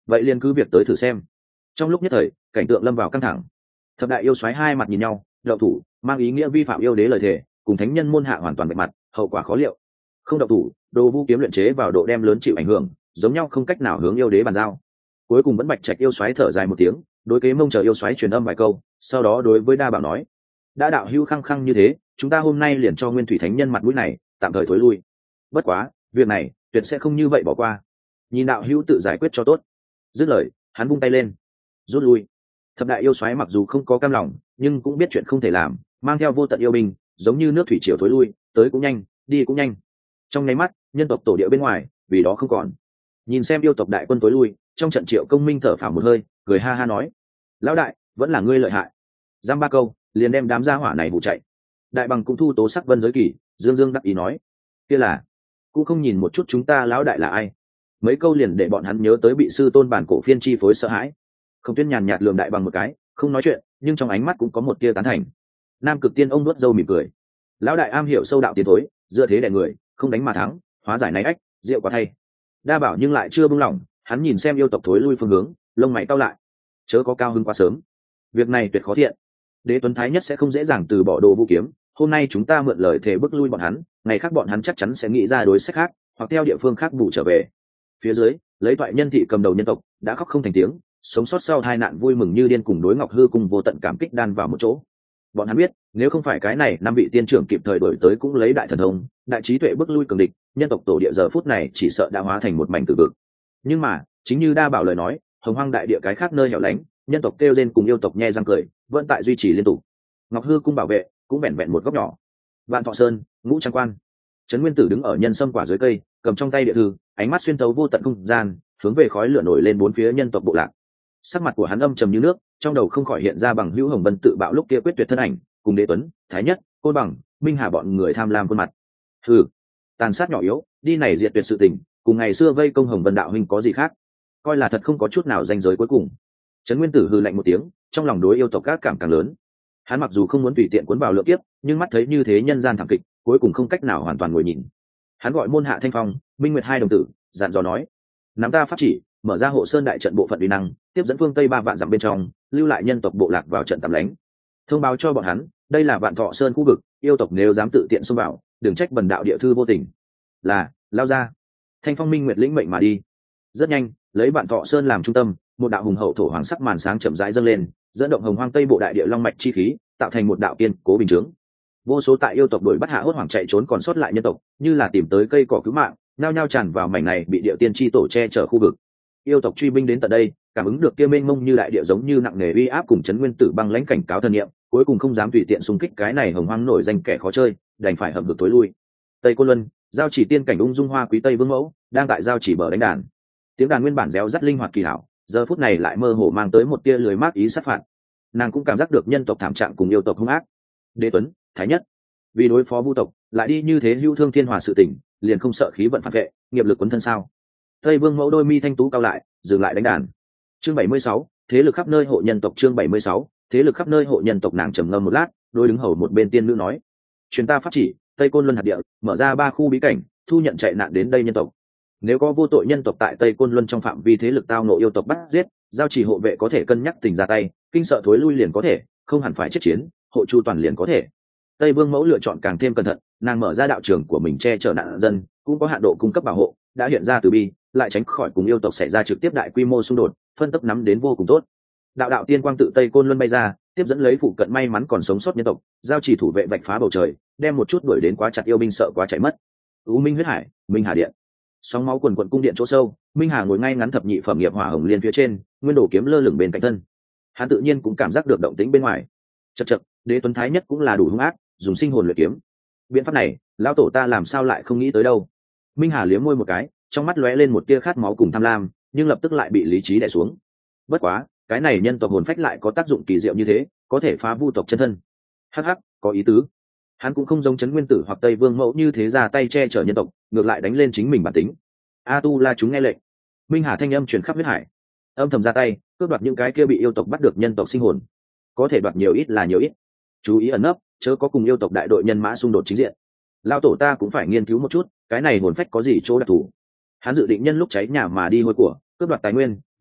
vậy liền cứ việc tới thử xem. Trong lúc nhất thời cảnh tượng lâm vào căng thẳng, thập đại yêu xoáy hai mặt nhìn nhau, động thủ mang ý nghĩa vi phạm yêu đế lời thề, cùng thánh nhân môn hạ hoàn toàn bạch mặt, hậu quả khó liệu. Không động thủ, đồ vũ kiếm luyện chế vào độ đem lớn chịu ảnh hưởng, giống nhau không cách nào hướng yêu đế bàn giao. Cuối cùng vẫn bạch trạch yêu xoáy thở dài một tiếng, đối kế mông chờ yêu xoáy truyền âm vài câu, sau đó đối với đa bảo nói: đã đạo hữu khăng khăng như thế, chúng ta hôm nay liền cho nguyên thủy thánh nhân mặt mũi này, tạm thời thối lui. Bất quá việc này tuyệt sẽ không như vậy bỏ qua, nhìn đạo hữu tự giải quyết cho tốt. Dứt lời hắn vung tay lên rút lui. Thập đại yêu xoáy mặc dù không có cam lòng, nhưng cũng biết chuyện không thể làm, mang theo vô tận yêu binh, giống như nước thủy triều thối lui, tới cũng nhanh đi cũng nhanh. Trong nháy mắt nhân tộc tổ địa bên ngoài vì đó không còn. Nhìn xem yêu tộc đại quân tối lui, trong trận Triệu Công Minh thở phào một hơi, cười ha ha nói: lão đại vẫn là ngươi lợi hại. Giam ba câu liền đem đám gia hỏa này vụ chạy. Đại Bằng cũng thu tố sắc vân giới kỳ, dương dương đắc ý nói: kia là cũng không nhìn một chút chúng ta lão đại là ai. Mấy câu liền để bọn hắn nhớ tới bị sư tôn bản cổ phiên chi phối sợ hãi. Không Tuyên nhàn nhạt lườm Đại Bằng một cái, không nói chuyện, nhưng trong ánh mắt cũng có một tia tán thành. Nam Cực Tiên ông nuốt dâu mỉm cười: lão đại am hiểu sâu đạo tiến thối, dựa thế đè người, không đánh mà thắng, hóa giải này ách, rượu quá thay. Đa Bảo nhưng lại chưa buông lỏng, hắn nhìn xem yêu tộc thối lui phương hướng, lông mày cau lại. Chớ có cao hứng quá sớm, việc này tuyệt khó thiện. Đế Tuấn Thái Nhất sẽ không dễ dàng từ bỏ Đồ Vũ kiếm, hôm nay chúng ta mượn lời thề bức lui bọn hắn, ngày khác bọn hắn chắc chắn sẽ nghĩ ra đối sách khác, hoặc theo địa phương khác bù trở về. Phía dưới lấy thoại nhân thị cầm đầu nhân tộc đã khóc không thành tiếng, sống sót sau tai nạn vui mừng như điên, cùng đối Ngọc Hư cùng vô tận cảm kích đan vào một chỗ. Bọn hắn biết, nếu không phải cái này năm vị tiên trưởng kịp thời đổi tới cũng lấy đại thần thông, đại trí tuệ bức lui cường địch, nhân tộc tổ địa giờ phút này chỉ sợ đã hóa thành một mảnh tử vực. Nhưng mà chính như Đa Bảo lời nói, hồng hoang đại địa cái khác nơi hẻo lánh, nhân tộc kêu rên cùng yêu tộc nhe răng cười, vẫn tại duy trì liên tục. Ngọc Hư cung bảo vệ cũng vẹn vẹn một góc nhỏ. Vạn Thọ Sơn, Ngũ Trang Quan, Trấn Nguyên Tử đứng ở nhân sâm quả dưới cây, cầm trong tay địa thư, ánh mắt xuyên thấu vô tận không gian, hướng về khói lửa nổi lên bốn phía nhân tộc bộ lạc. Sắc mặt của hắn âm trầm như nước, trong đầu không khỏi hiện ra Bằng Hữu Hồng Vân tự bạo lúc kia quyết tuyệt thân ảnh, cùng Đế Tuấn, Thái Nhất, Côn Bằng, Minh Hà bọn người tham lam khuôn mặt. Hừ, tàn sát nhỏ yếu, đi này diệt tuyệt sự tình, cùng ngày xưa vây công Hồng Vân đạo huynh có gì khác? Coi là thật không có chút nào danh giới cuối cùng. Trấn Nguyên Tử hừ lạnh một tiếng, trong lòng đối yêu tộc các cảm càng lớn. Hắn mặc dù không muốn tùy tiện cuốn vào lượng kiếp, nhưng mắt thấy như thế nhân gian thảm kịch, cuối cùng không cách nào hoàn toàn ngồi nhìn. Hắn gọi môn hạ Thanh Phong, Minh Nguyệt hai đồng tử, dặn dò nói: nắm ta pháp chỉ, mở ra hộ sơn đại trận bộ phận uy năng, tiếp dẫn phương tây ba vạn dặm bên trong, lưu lại nhân tộc bộ lạc vào trận tạm lánh. Thông báo cho bọn hắn, đây là Vạn Thọ Sơn khu vực, yêu tộc nếu dám tự tiện xông vào, đừng trách bần đạo địa thư vô tình. Là, lao ra. Thanh Phong Minh Nguyệt lĩnh mệnh mà đi. Rất nhanh, lấy Vạn Thọ Sơn làm trung tâm, một đạo hùng hậu thổ hoàng sắc màn sáng chậm rãi dâng lên, dẫn động hồng hoang tây bộ đại địa long mạch chi khí, tạo thành một đạo kiên cố bình chướng. Vô số tại yêu tộc đuổi bắt hạ hốt hoảng chạy trốn còn sót lại nhân tộc, như là tìm tới cây cỏ cứu mạng, nhao nhao tràn vào mảnh này bị địa tiên chi tổ che chở khu vực. Yêu tộc truy binh đến tận đây, cảm ứng được kia mênh mông như đại địa giống như nặng nề uy áp cùng Trấn Nguyên Tử băng lãnh cảnh cáo thần niệm, cuối cùng không dám tùy tiện xung kích cái này hồng hoang nổi danh kẻ khó chơi, đành phải hậm hực tối lui. Tây Côn Luân, giao chỉ tiên cảnh ung dung hoa quý tây vương mẫu đang tại giao chỉ bờ đánh đàn. Tiếng đàn nguyên bản réo rắt linh hoạt kỳ hảo, giờ phút này lại mơ hồ mang tới một tia lười mát ý sát phạt. Nàng cũng cảm giác được nhân tộc thảm trạng cùng yêu tộc hung ác. Đế Tuấn, Thái Nhất, vì đối phó vu tộc lại đi như thế lưu thương thiên hòa sự tình, liền không sợ khí vận phản vệ, nghiệp lực quấn thân sao? Tây vương mẫu đôi mi thanh tú cao lại, dừng lại đánh đàn. Chương bảy mươi sáu, thế lực khắp nơi hộ nhân tộc. Chương bảy mươi sáu, thế lực khắp nơi hộ nhân tộc. Nàng trầm ngâm một lát, đôi đứng hầu một bên tiên nữ nói: truyền ta pháp chỉ, Tây Côn Luân hạt địa, mở ra ba khu bí cảnh, thu nhận chạy nạn đến đây nhân tộc. Nếu có vô tội nhân tộc tại Tây Côn Luân trong phạm vi thế lực tao nộ yêu tộc bắt giết, giao chỉ hộ vệ có thể cân nhắc tình ra tay, kinh sợ thối lui liền có thể, không hẳn phải chết chiến, hộ chu toàn liền có thể. Tây Vương mẫu lựa chọn càng thêm cẩn thận, nàng mở ra đạo trường của mình che chở nạn dân, cũng có hạn độ cung cấp bảo hộ, đã hiện ra từ bi, lại tránh khỏi cùng yêu tộc xảy ra trực tiếp đại quy mô xung đột, phân tốc nắm đến vô cùng tốt. Đạo đạo tiên quang tự Tây Côn Luân bay ra, tiếp dẫn lấy phụ cận may mắn còn sống sót nhân tộc, giao chỉ thủ vệ vạch phá bầu trời, đem một chút đuổi đến quá chặt yêu binh sợ quá chạy mất. U Minh huyết hải, Minh Hà điện, sóng máu quần quần cung điện chỗ sâu, Minh Hà ngồi ngay ngắn thập nhị phẩm nghiệp hỏa hồng liên phía trên, nguyên đồ kiếm lơ lửng bên cạnh thân. Hắn tự nhiên cũng cảm giác được động tĩnh bên ngoài. Chậc chậc, Đế Tuấn Thái Nhất cũng là đủ hung ác, dùng sinh hồn luyện kiếm. Biện pháp này, lão tổ ta làm sao lại không nghĩ tới đâu. Minh Hà liếm môi một cái, trong mắt lóe lên một tia khát máu cùng tham lam, nhưng lập tức lại bị lý trí đè xuống. Bất quá, cái này nhân tộc hồn phách lại có tác dụng kỳ diệu như thế, có thể phá vu tộc chân thân. Hắc hắc, có ý tứ. Hắn cũng không giống Trấn Nguyên Tử hoặc Tây Vương mẫu như thế ra tay che chở nhân tộc, ngược lại đánh lên chính mình bản tính. A tu la chúng nghe lệnh. Minh Hà thanh âm truyền khắp huyết hải, âm thầm ra tay cướp đoạt những cái kia bị yêu tộc bắt được nhân tộc sinh hồn, có thể đoạt nhiều ít là nhiều ít, chú ý ẩn nấp, chớ có cùng yêu tộc đại đội nhân mã xung đột chính diện. Lao tổ ta cũng phải nghiên cứu một chút, cái này hồn phách có gì chỗ đặc thù. Hắn dự định nhân lúc cháy nhà mà đi hôi của, cướp đoạt tài nguyên,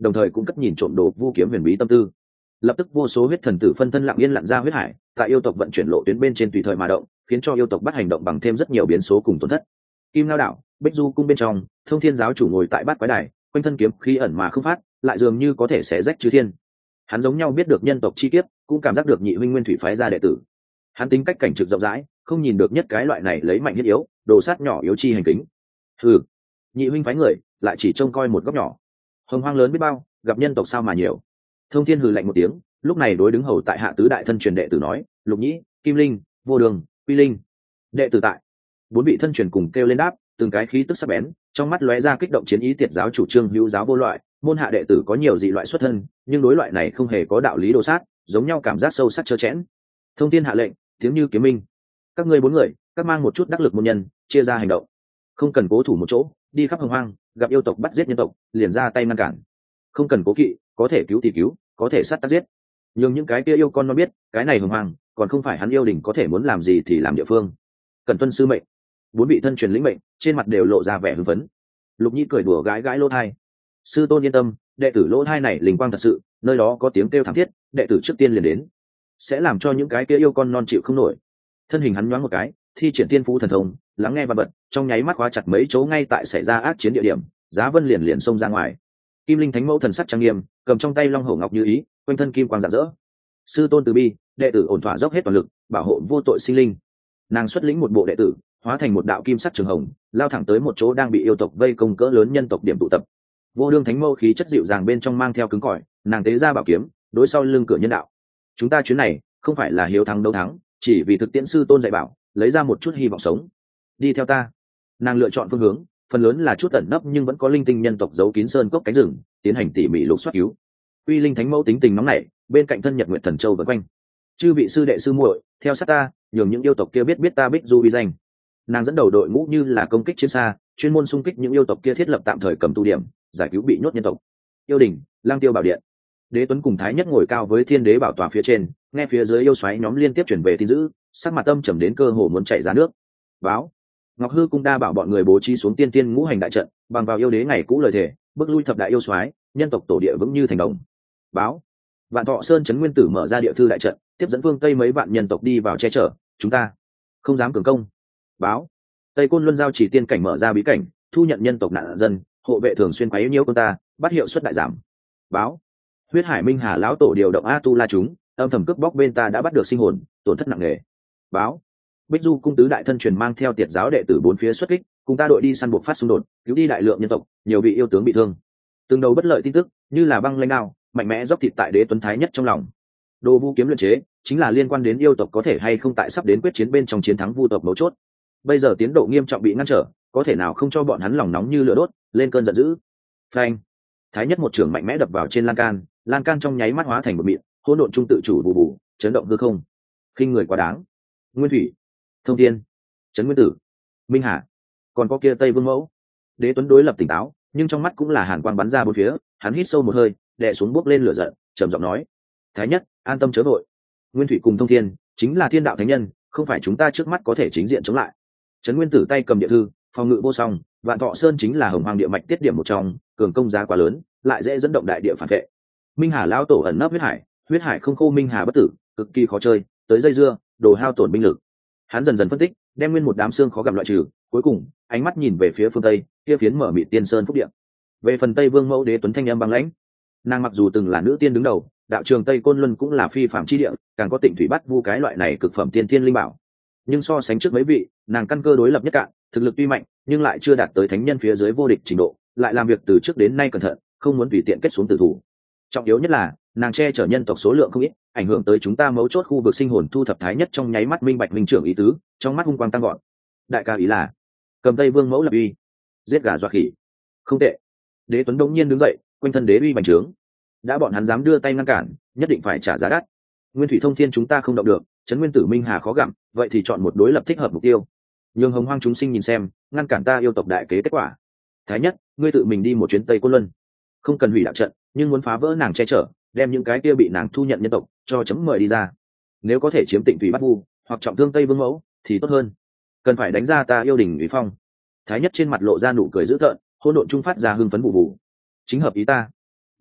đồng thời cũng cất nhìn trộm đồ vu kiếm huyền bí tâm tư. Lập tức vô số huyết thần tử phân thân lặng yên lặn ra huyết hải, tại yêu tộc vận chuyển lộ tuyến bên trên tùy thời mà động, khiến cho yêu tộc bắt hành động bằng thêm rất nhiều biến số cùng tổn thất. Kim Lao đảo, Bích Du cung bên trong, Thông Thiên giáo chủ ngồi tại bát quái đài, quanh thân kiếm khí ẩn mà không phát, lại dường như có thể xé rách chư thiên. Hắn giống nhau biết được nhân tộc chi kiếp, cũng cảm giác được nhị huynh nguyên thủy phái ra đệ tử. Hắn tính cách cảnh trực rộng rãi, không nhìn được nhất cái loại này lấy mạnh hiết yếu, đồ sát nhỏ yếu chi hành kính. Hừ, nhị huynh phái người, lại chỉ trông coi một góc nhỏ. Hồng hoang lớn biết bao, gặp nhân tộc sao mà nhiều. Thông Thiên hừ lạnh một tiếng, lúc này đối đứng hầu tại hạ tứ đại thân truyền đệ tử nói, Lục Nhĩ, Kim Linh, Vô Đường, Quy Linh, đệ tử tại. Bốn vị thân truyền cùng kêu lên đáp, từng cái khí tức sắc bén, trong mắt lóe ra kích động chiến ý. Tiệt giáo chủ trương hữu giáo vô loại, môn hạ đệ tử có nhiều dị loại xuất thân, nhưng đối loại này không hề có đạo lý đồ sát, giống nhau cảm giác sâu sắc trơ chẽn. Thông Thiên hạ lệnh, tiếng như kiếm minh, các ngươi bốn người, các mang một chút đắc lực môn nhân, chia ra hành động, không cần cố thủ một chỗ, đi khắp hồng hoang, gặp yêu tộc bắt giết nhân tộc, liền ra tay ngăn cản, không cần cố kỵ, có thể cứu thì cứu, có thể sát tác giết. Nhưng những cái kia yêu con nó biết, cái này hồng hoang, còn không phải hắn yêu đình có thể muốn làm gì thì làm địa phương. Cần tuân sư mệnh. Bốn vị thân truyền lĩnh mệnh, trên mặt đều lộ ra vẻ hưng phấn. Lục Nhĩ cười đùa gái gái lỗ thai, sư tôn yên tâm, đệ tử lỗ thai này linh quang thật sự, nơi đó có tiếng kêu thảm thiết, đệ tử trước tiên liền đến, sẽ làm cho những cái kia yêu con non chịu không nổi. Thân hình hắn nhoáng một cái, thi triển tiên phú thần thông, lắng nghe và bật, trong nháy mắt khóa chặt mấy chỗ ngay tại xảy ra ác chiến địa điểm, Giá Vân liền liền xông ra ngoài. Kim Linh thánh mẫu thần sắc trang nghiêm, cầm trong tay long hổ ngọc như ý, quanh thân kim quang rạng rỡ. Sư tôn từ bi, đệ tử ổn thỏa dốc hết toàn lực, bảo hộ vô tội sinh linh. Nàng xuất lĩnh một bộ đệ tử, hóa thành một đạo kim sắc trường hồng, lao thẳng tới một chỗ đang bị yêu tộc vây công cỡ lớn nhân tộc điểm tụ tập. Vô Đương thánh mẫu khí chất dịu dàng bên trong mang theo cứng cỏi, nàng tế ra bảo kiếm, đối sau lưng cửa nhân đạo. Chúng ta chuyến này không phải là hiếu thắng đấu thắng, chỉ vì thực tiễn sư tôn dạy bảo, lấy ra một chút hy vọng sống. Đi theo ta. Nàng lựa chọn phương hướng, phần lớn là chút ẩn nấp nhưng vẫn có linh tinh nhân tộc giấu kín sơn cốc cánh rừng, tiến hành tỉ mỉ lục soát cứu. Uy Linh thánh mẫu tính tình nóng nảy, bên cạnh thân Nhật Nguyệt thần châu vần quanh. Chư vị sư đệ sư muội, theo sát ta, nhường những yêu tộc kia biết biết ta Bích Du uy danh. Nàng dẫn đầu đội ngũ như là công kích chiến xa, chuyên môn xung kích những yêu tộc kia thiết lập tạm thời cầm tu điểm, giải cứu bị nhốt nhân tộc. Yêu đình, Lang Tiêu bảo điện. Đế Tuấn cùng Thái Nhất ngồi cao với Thiên Đế bảo tọa phía trên, nghe phía dưới yêu xoáy nhóm liên tiếp chuyển về tin dữ, sắc mặt tâm trầm đến cơ hồ muốn chảy ra nước. Báo, Ngọc Hư cung đa bảo bọn người bố trí xuống tiên tiên ngũ hành đại trận, bằng vào yêu đế ngày cũ lời thề, bước lui thập đại yêu xoáy, nhân tộc tổ địa vững như thành đồng. Báo, Vạn Thọ Sơn trấn nguyên tử mở ra địa thư đại trận, tiếp dẫn phương Tây mấy vạn nhân tộc đi vào che chở, chúng ta không dám cường công. Báo, Tây Côn Luân giao chỉ tiên cảnh mở ra bí cảnh, thu nhận nhân tộc nạn dân, hộ vệ thường xuyên quấy nhiễu quân ta, bắt hiệu suất đại giảm. Báo, Huyết Hải Minh Hà lão tổ điều động A Tu La chúng, âm thầm cướp bóc bên ta đã bắt được sinh hồn, tổn thất nặng nề. Báo, Bích Du cung tứ đại thân truyền mang theo tiệt giáo đệ tử bốn phía xuất kích, cùng ta đội đi săn buộc phát xung đột, cứu đi đại lượng nhân tộc, nhiều vị yêu tướng bị thương. Từng đầu bất lợi tin tức, như là băng lãnh đao, mạnh mẽ dốc thịt tại Đế Tuấn Thái Nhất trong lòng. Đồ Vu kiếm luyện chế, chính là liên quan đến yêu tộc có thể hay không tại sắp đến quyết chiến bên trong chiến thắng vu tộc mấu chốt. Bây giờ tiến độ nghiêm trọng bị ngăn trở, có thể nào không cho bọn hắn lòng nóng như lửa đốt, lên cơn giận dữ. Phanh! Thái Nhất một trường mạnh mẽ đập vào trên lan can, lan can trong nháy mắt hóa thành một mịn, hỗn độn trung tự chủ bù bù, chấn động hư không. Khinh người quá đáng. Nguyên Thủy, Thông Thiên, Trấn Nguyên Tử, Minh Hà, còn có kia Tây Vương Mẫu. Đế Tuấn đối lập tỉnh táo, nhưng trong mắt cũng là hàn quang bắn ra bốn phía, hắn hít sâu một hơi, đè xuống bước lên lửa giận, trầm giọng nói: Thái Nhất, an tâm chớ vội. Nguyên Thủy cùng Thông Thiên chính là thiên đạo thánh nhân, không phải chúng ta trước mắt có thể chính diện chống lại. Trấn Nguyên Tử tay cầm địa thư, phòng ngự vô song, Vạn Thọ Sơn chính là hồng hoàng địa mạch tiết điểm một trong, cường công giá quá lớn, lại dễ dẫn động đại địa phản vệ. Minh Hà lão tổ ẩn nấp huyết hải, huyết hải không khô Minh Hà bất tử, cực kỳ khó chơi, tới dây dưa, đồ hao tổn binh lực. Hắn dần dần phân tích, đem nguyên một đám xương khó gặp loại trừ, cuối cùng ánh mắt nhìn về phía phương tây, kia phiến mở mịt tiên sơn phúc địa. Về phần Tây Vương Mẫu Đế Tuấn thanh âm băng lãnh, nàng mặc dù từng là nữ tiên đứng đầu, đạo trường Tây Côn Luân cũng là phi phạm chi địa, càng có Tịnh Thủy Bát Vu cái loại này cực phẩm tiên thiên linh bảo. Nhưng so sánh trước mấy vị, nàng căn cơ đối lập nhất cạn, thực lực tuy mạnh, nhưng lại chưa đạt tới thánh nhân phía dưới vô địch trình độ, lại làm việc từ trước đến nay cẩn thận, không muốn tùy tiện kết xuống tử thủ. Trọng yếu nhất là, nàng che chở nhân tộc số lượng không ít, ảnh hưởng tới chúng ta mấu chốt khu vực sinh hồn. Thu Thập Thái Nhất trong nháy mắt minh bạch minh trưởng ý tứ, trong mắt hung quang tăng gọn. Đại ca ý là cầm Tây Vương Mẫu lập uy, giết gà dọa khỉ. Không tệ. Đế Tuấn đống nhiên đứng dậy, quanh thân đế uy bành trướng. Đã bọn hắn dám đưa tay ngăn cản, nhất định phải trả giá đắt. Nguyên Thủy Thông Thiên chúng ta không động được, Trấn Nguyên Tử Minh Hà khó gặm, vậy thì chọn một đối lập thích hợp mục tiêu, nhường hồng hoang chúng sinh nhìn xem, ngăn cản ta yêu tộc đại kế kết quả. Thái Nhất, ngươi tự mình đi một chuyến Tây Côn Luân, không cần hủy đạo trận, nhưng muốn phá vỡ nàng che chở, đem những cái kia bị nàng thu nhận nhân tộc cho chấm mời đi ra. Nếu có thể chiếm Tịnh Thủy Bát Vu, hoặc trọng thương Tây Vương Mẫu thì tốt hơn. Cần phải đánh ra ta yêu đình uy phong. Thái Nhất trên mặt lộ ra nụ cười dữ tợn, hỗn độn trung phát ra hưng phấn bù bù. Chính hợp ý ta.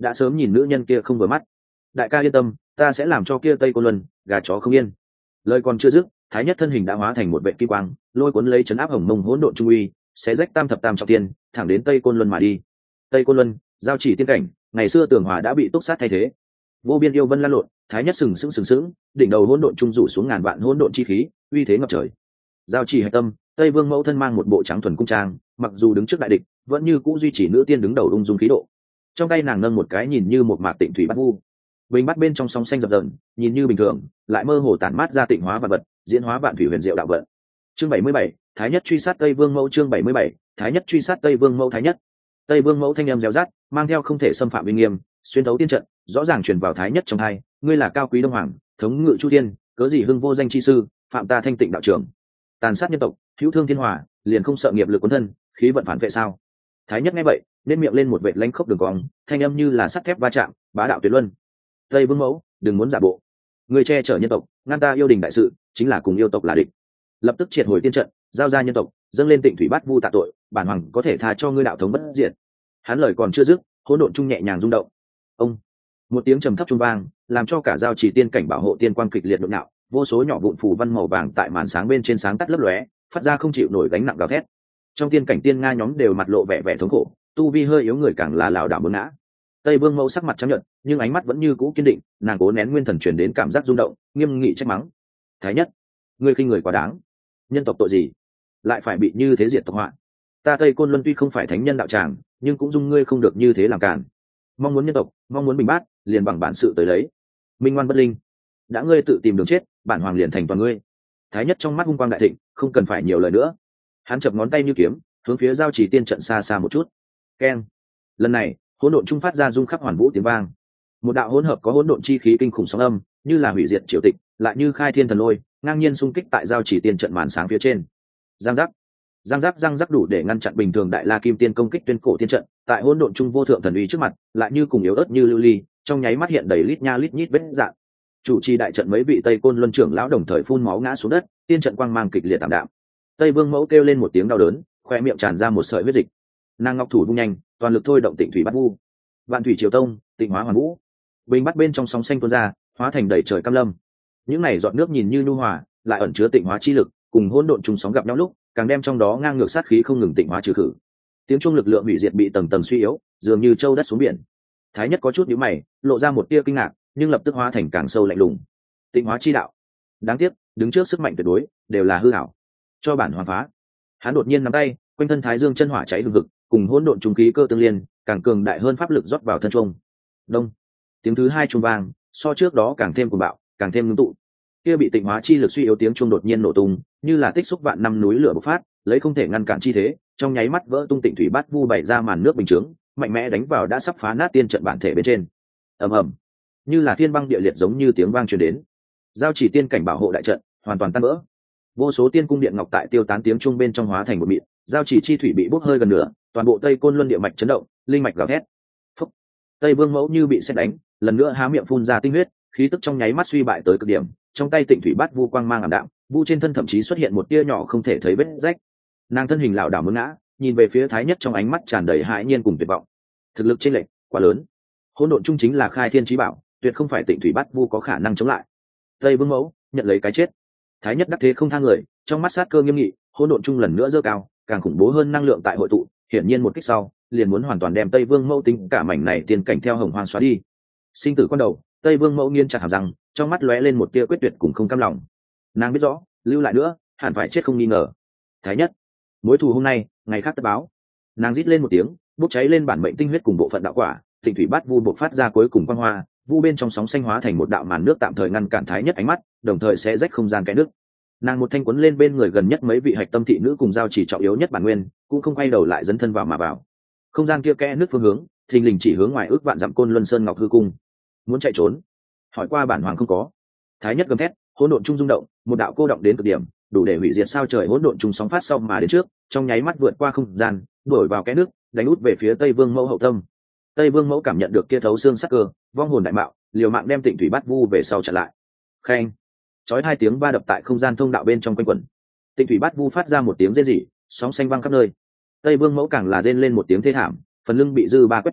đã sớm nhìn nữ nhân kia không vừa mắt. Đại ca yên tâm, ta sẽ làm cho kia Tây Côn Luân gà chó không yên. Lời còn chưa dứt, thái nhất thân hình đã hóa thành một vệ kim quang, lôi cuốn lấy chấn áp hồng mông hỗn độn trung uy, sẽ rách tam thập tam trọng thiên, thẳng đến Tây Côn Luân mà đi. Tây Côn Luân, giao chỉ tiên cảnh, ngày xưa tường hòa đã bị túc sát thay thế. Vô biên yêu vân lan lộn, thái nhất sừng sững sừng sững, đỉnh đầu hỗn độn trung rủ xuống ngàn vạn hỗn độn chi khí, uy thế ngập trời. Giao chỉ hạch tâm, Tây Vương mẫu thân mang một bộ trắng thuần cung trang, mặc dù đứng trước đại địch, vẫn như cũ duy trì nữ tiên đứng đầu ung dung khí độ. Trong tay nàng nâng một cái nhìn như một mạc tịnh thủy bát vu, bình bắt bên trong sóng xanh dập dờn, nhìn như bình thường, lại mơ hồ tản mát ra tịnh hóa vạn vật, diễn hóa vạn thủy huyền diệu đạo vận. Chương bảy mươi bảy, Thái nhất truy sát Tây Vương mẫu. Chương bảy mươi bảy, Thái nhất truy sát Tây Vương mẫu. Thái nhất, Tây Vương mẫu thanh âm réo rát, mang theo không thể xâm phạm uy nghiêm, xuyên thấu tiên trận, rõ ràng truyền vào Thái nhất trong hai. Ngươi là cao quý đông hoàng, thống ngự chu thiên, cớ gì hưng vô danh chi sư, phạm ta thanh tịnh đạo trưởng, tàn sát nhân tộc, hữu thương thiên hòa, liền không sợ nghiệp lực cuốn thân, khí vận phản vệ sao? Thái nhất nghe vậy, nên miệng lên một vệt lanh khốc đường cong, thanh âm như là sắt thép va chạm, bá đạo tuyệt luân. Tây Vương mẫu, đừng muốn giả bộ, người che chở nhân tộc, ngăn ta yêu đình đại sự, chính là cùng yêu tộc là địch. Lập tức triệt hồi tiên trận, giao ra nhân tộc, dâng lên tịnh thủy bát vu tạ tội, bản hoàng có thể tha cho ngươi đạo thống bất diệt. Hắn lời còn chưa dứt, hỗn độn trung nhẹ nhàng rung động. Ông, một tiếng trầm thấp trung vang, làm cho cả giao chỉ tiên cảnh bảo hộ tiên quang kịch liệt nhộn nhạo, vô số nhỏ vụn phù văn màu vàng tại màn sáng bên trên sáng tắt lấp lóe, phát ra không chịu nổi gánh nặng gào thét. Trong tiên cảnh tiên nga nhóm đều mặt lộ vẻ vẻ thống khổ, tu vi hơi yếu người càng là lảo đảo muốn ngã. Tây Vương mẫu sắc mặt trắng nhợt, nhưng ánh mắt vẫn như cũ kiên định, nàng cố nén nguyên thần truyền đến cảm giác rung động, nghiêm nghị trách mắng: Thái nhất, ngươi khinh người quá đáng, nhân tộc tội gì lại phải bị như thế diệt tộc họa? Ta Tây Côn Luân tuy không phải thánh nhân đạo tràng, nhưng cũng dung ngươi không được như thế làm cản. Mong muốn nhân tộc, mong muốn bình bát, liền bằng bản sự tới lấy. Minh ngoan bất linh, đã ngươi tự tìm đường chết, bản hoàng liền thành toàn ngươi. Thái nhất trong mắt hung quang đại thịnh, không cần phải nhiều lời nữa. Hắn chập ngón tay như kiếm, hướng phía giao chỉ tiên trận xa xa một chút. Keng. Lần này, hỗn độn trung phát ra rung khắp hoàn vũ tiếng vang. Một đạo hỗn hợp có hỗn độn chi khí kinh khủng sóng âm, như là hủy diệt triều tịch, lại như khai thiên thần lôi, ngang nhiên xung kích tại giao chỉ tiên trận màn sáng phía trên. Giang giác, giang giác, giang giác đủ để ngăn chặn bình thường đại la kim tiên công kích tuyên cổ tiên trận, tại hỗn độn trung vô thượng thần uy trước mặt, lại như cùng yếu ớt như lưu ly, trong nháy mắt hiện đầy lít nha lít nhít vết rạn. Chủ trì đại trận mấy vị Tây Côn Luân trưởng lão đồng thời phun máu ngã xuống đất, tiên trận quang mang kịch liệt tạm đạm. Tây Vương mẫu kêu lên một tiếng đau đớn, khoe miệng tràn ra một sợi huyết dịch. Nàng ngọc thủ vung nhanh, toàn lực thôi động tịnh thủy bát vu. Vạn thủy triều tông, tịnh hóa hoàn vũ. Bình bắt bên trong sóng xanh tuôn ra, hóa thành đầy trời cam lâm. Những này giọt nước nhìn như nhu hòa, lại ẩn chứa tịnh hóa chi lực, cùng hỗn độn trùng sóng gặp nhau lúc, càng đem trong đó ngang ngược sát khí không ngừng tịnh hóa trừ khử. Tiếng chuông lực lượng hủy diệt bị tầng tầng suy yếu, dường như châu đất xuống biển. Thái nhất có chút nhíu mày, lộ ra một tia kinh ngạc, nhưng lập tức hóa thành càng sâu lạnh lùng. Tịnh hóa chi đạo, đáng tiếc, đứng trước sức mạnh tuyệt đối, đều là hư ảo. Cho bản hoàn phá. Hắn đột nhiên nắm tay, quanh thân thái dương chân hỏa cháy hừng hực, cùng hỗn độn trùng khí cơ tương liên, càng cường đại hơn pháp lực rót vào thân trung. Đông. Tiếng thứ hai trung vang, so trước đó càng thêm cuồng bạo, càng thêm ngưng tụ. Kia bị tịnh hóa chi lực suy yếu tiếng trung đột nhiên nổ tung, như là tích xúc vạn năm núi lửa bộc phát, lấy không thể ngăn cản chi thế, trong nháy mắt vỡ tung tịnh thủy bát vu bày ra màn nước bình chướng, mạnh mẽ đánh vào đã sắp phá nát tiên trận bản thể bên trên. Ầm ầm, như là thiên băng địa liệt giống như tiếng vang truyền đến. Giao chỉ tiên cảnh bảo hộ đại trận hoàn toàn tan vỡ. Vô số tiên cung điện ngọc tại tiêu tán tiếng trung bên trong hóa thành một mịn, giao chỉ chi thủy bị bốc hơi gần nửa, toàn bộ Tây Côn Luân địa mạch chấn động, linh mạch gào thét. Phúc. Tây Vương mẫu như bị sét đánh, lần nữa há miệng phun ra tinh huyết, khí tức trong nháy mắt suy bại tới cực điểm, trong tay tịnh thủy bát vu quang mang ảm đạm, vu trên thân thậm chí xuất hiện một tia nhỏ không thể thấy vết rách. Nàng thân hình lảo đảo muốn ngã, nhìn về phía Thái nhất trong ánh mắt tràn đầy hãi nhiên cùng tuyệt vọng. Thực lực chênh lệch quá lớn, hỗn độn trung chính là khai thiên chí bảo, tuyệt không phải tịnh thủy bát vu có khả năng chống lại. Tây Vương mẫu nhận lấy cái chết. Thái nhất đắc thế không tha người, trong mắt sát cơ nghiêm nghị, hỗn độn trung lần nữa dơ cao, càng khủng bố hơn năng lượng tại hội tụ, hiển nhiên một kích sau, liền muốn hoàn toàn đem Tây Vương mẫu tính cả mảnh này tiên cảnh theo hồng hoang xóa đi. Sinh tử quan đầu, Tây Vương mẫu nghiến chặt hàm răng, trong mắt lóe lên một tia quyết tuyệt cùng không cam lòng. Nàng biết rõ, lưu lại nữa, hẳn phải chết không nghi ngờ. Thái nhất, mối thù hôm nay, ngày khác tất báo. Nàng rít lên một tiếng, bốc cháy lên bản mệnh tinh huyết cùng bộ phận đạo quả, tịnh thủy bát vu bộc phát ra cuối cùng quang hoa, vu bên trong sóng xanh hóa thành một đạo màn nước tạm thời ngăn cản Thái nhất ánh mắt, đồng thời sẽ rách không gian cái nước. Nàng một thanh quấn lên bên người gần nhất mấy vị hạch tâm thị nữ cùng giao chỉ trọng yếu nhất bản nguyên, cũng không quay đầu lại dấn thân vào mà vào. Không gian kia kẽ nước phương hướng, thình lình chỉ hướng ngoài ước vạn dặm Côn Luân Sơn Ngọc hư cung. Muốn chạy trốn? Hỏi qua bản hoàng không có. Thái nhất gầm thét, hỗn độn trung rung động, một đạo cô động đến cực điểm, đủ để hủy diệt sao trời hỗn độn trung sóng phát sau mà đến trước, trong nháy mắt vượt qua không gian, đuổi vào kẽ nước, đánh út về phía Tây Vương mẫu hậu tâm. Tây Vương mẫu cảm nhận được kia thấu xương sắc cơ, vong hồn đại mạo, liều mạng đem tịnh thủy bát vu về sau chặn lại. Khen, chói hai tiếng va đập tại không gian thông đạo bên trong quanh quẩn. Tịnh thủy bát vu phát ra một tiếng rên rỉ, sóng xanh vang khắp nơi. Tây Vương mẫu càng là rên lên một tiếng thê thảm, phần lưng bị dư ba quét trúng,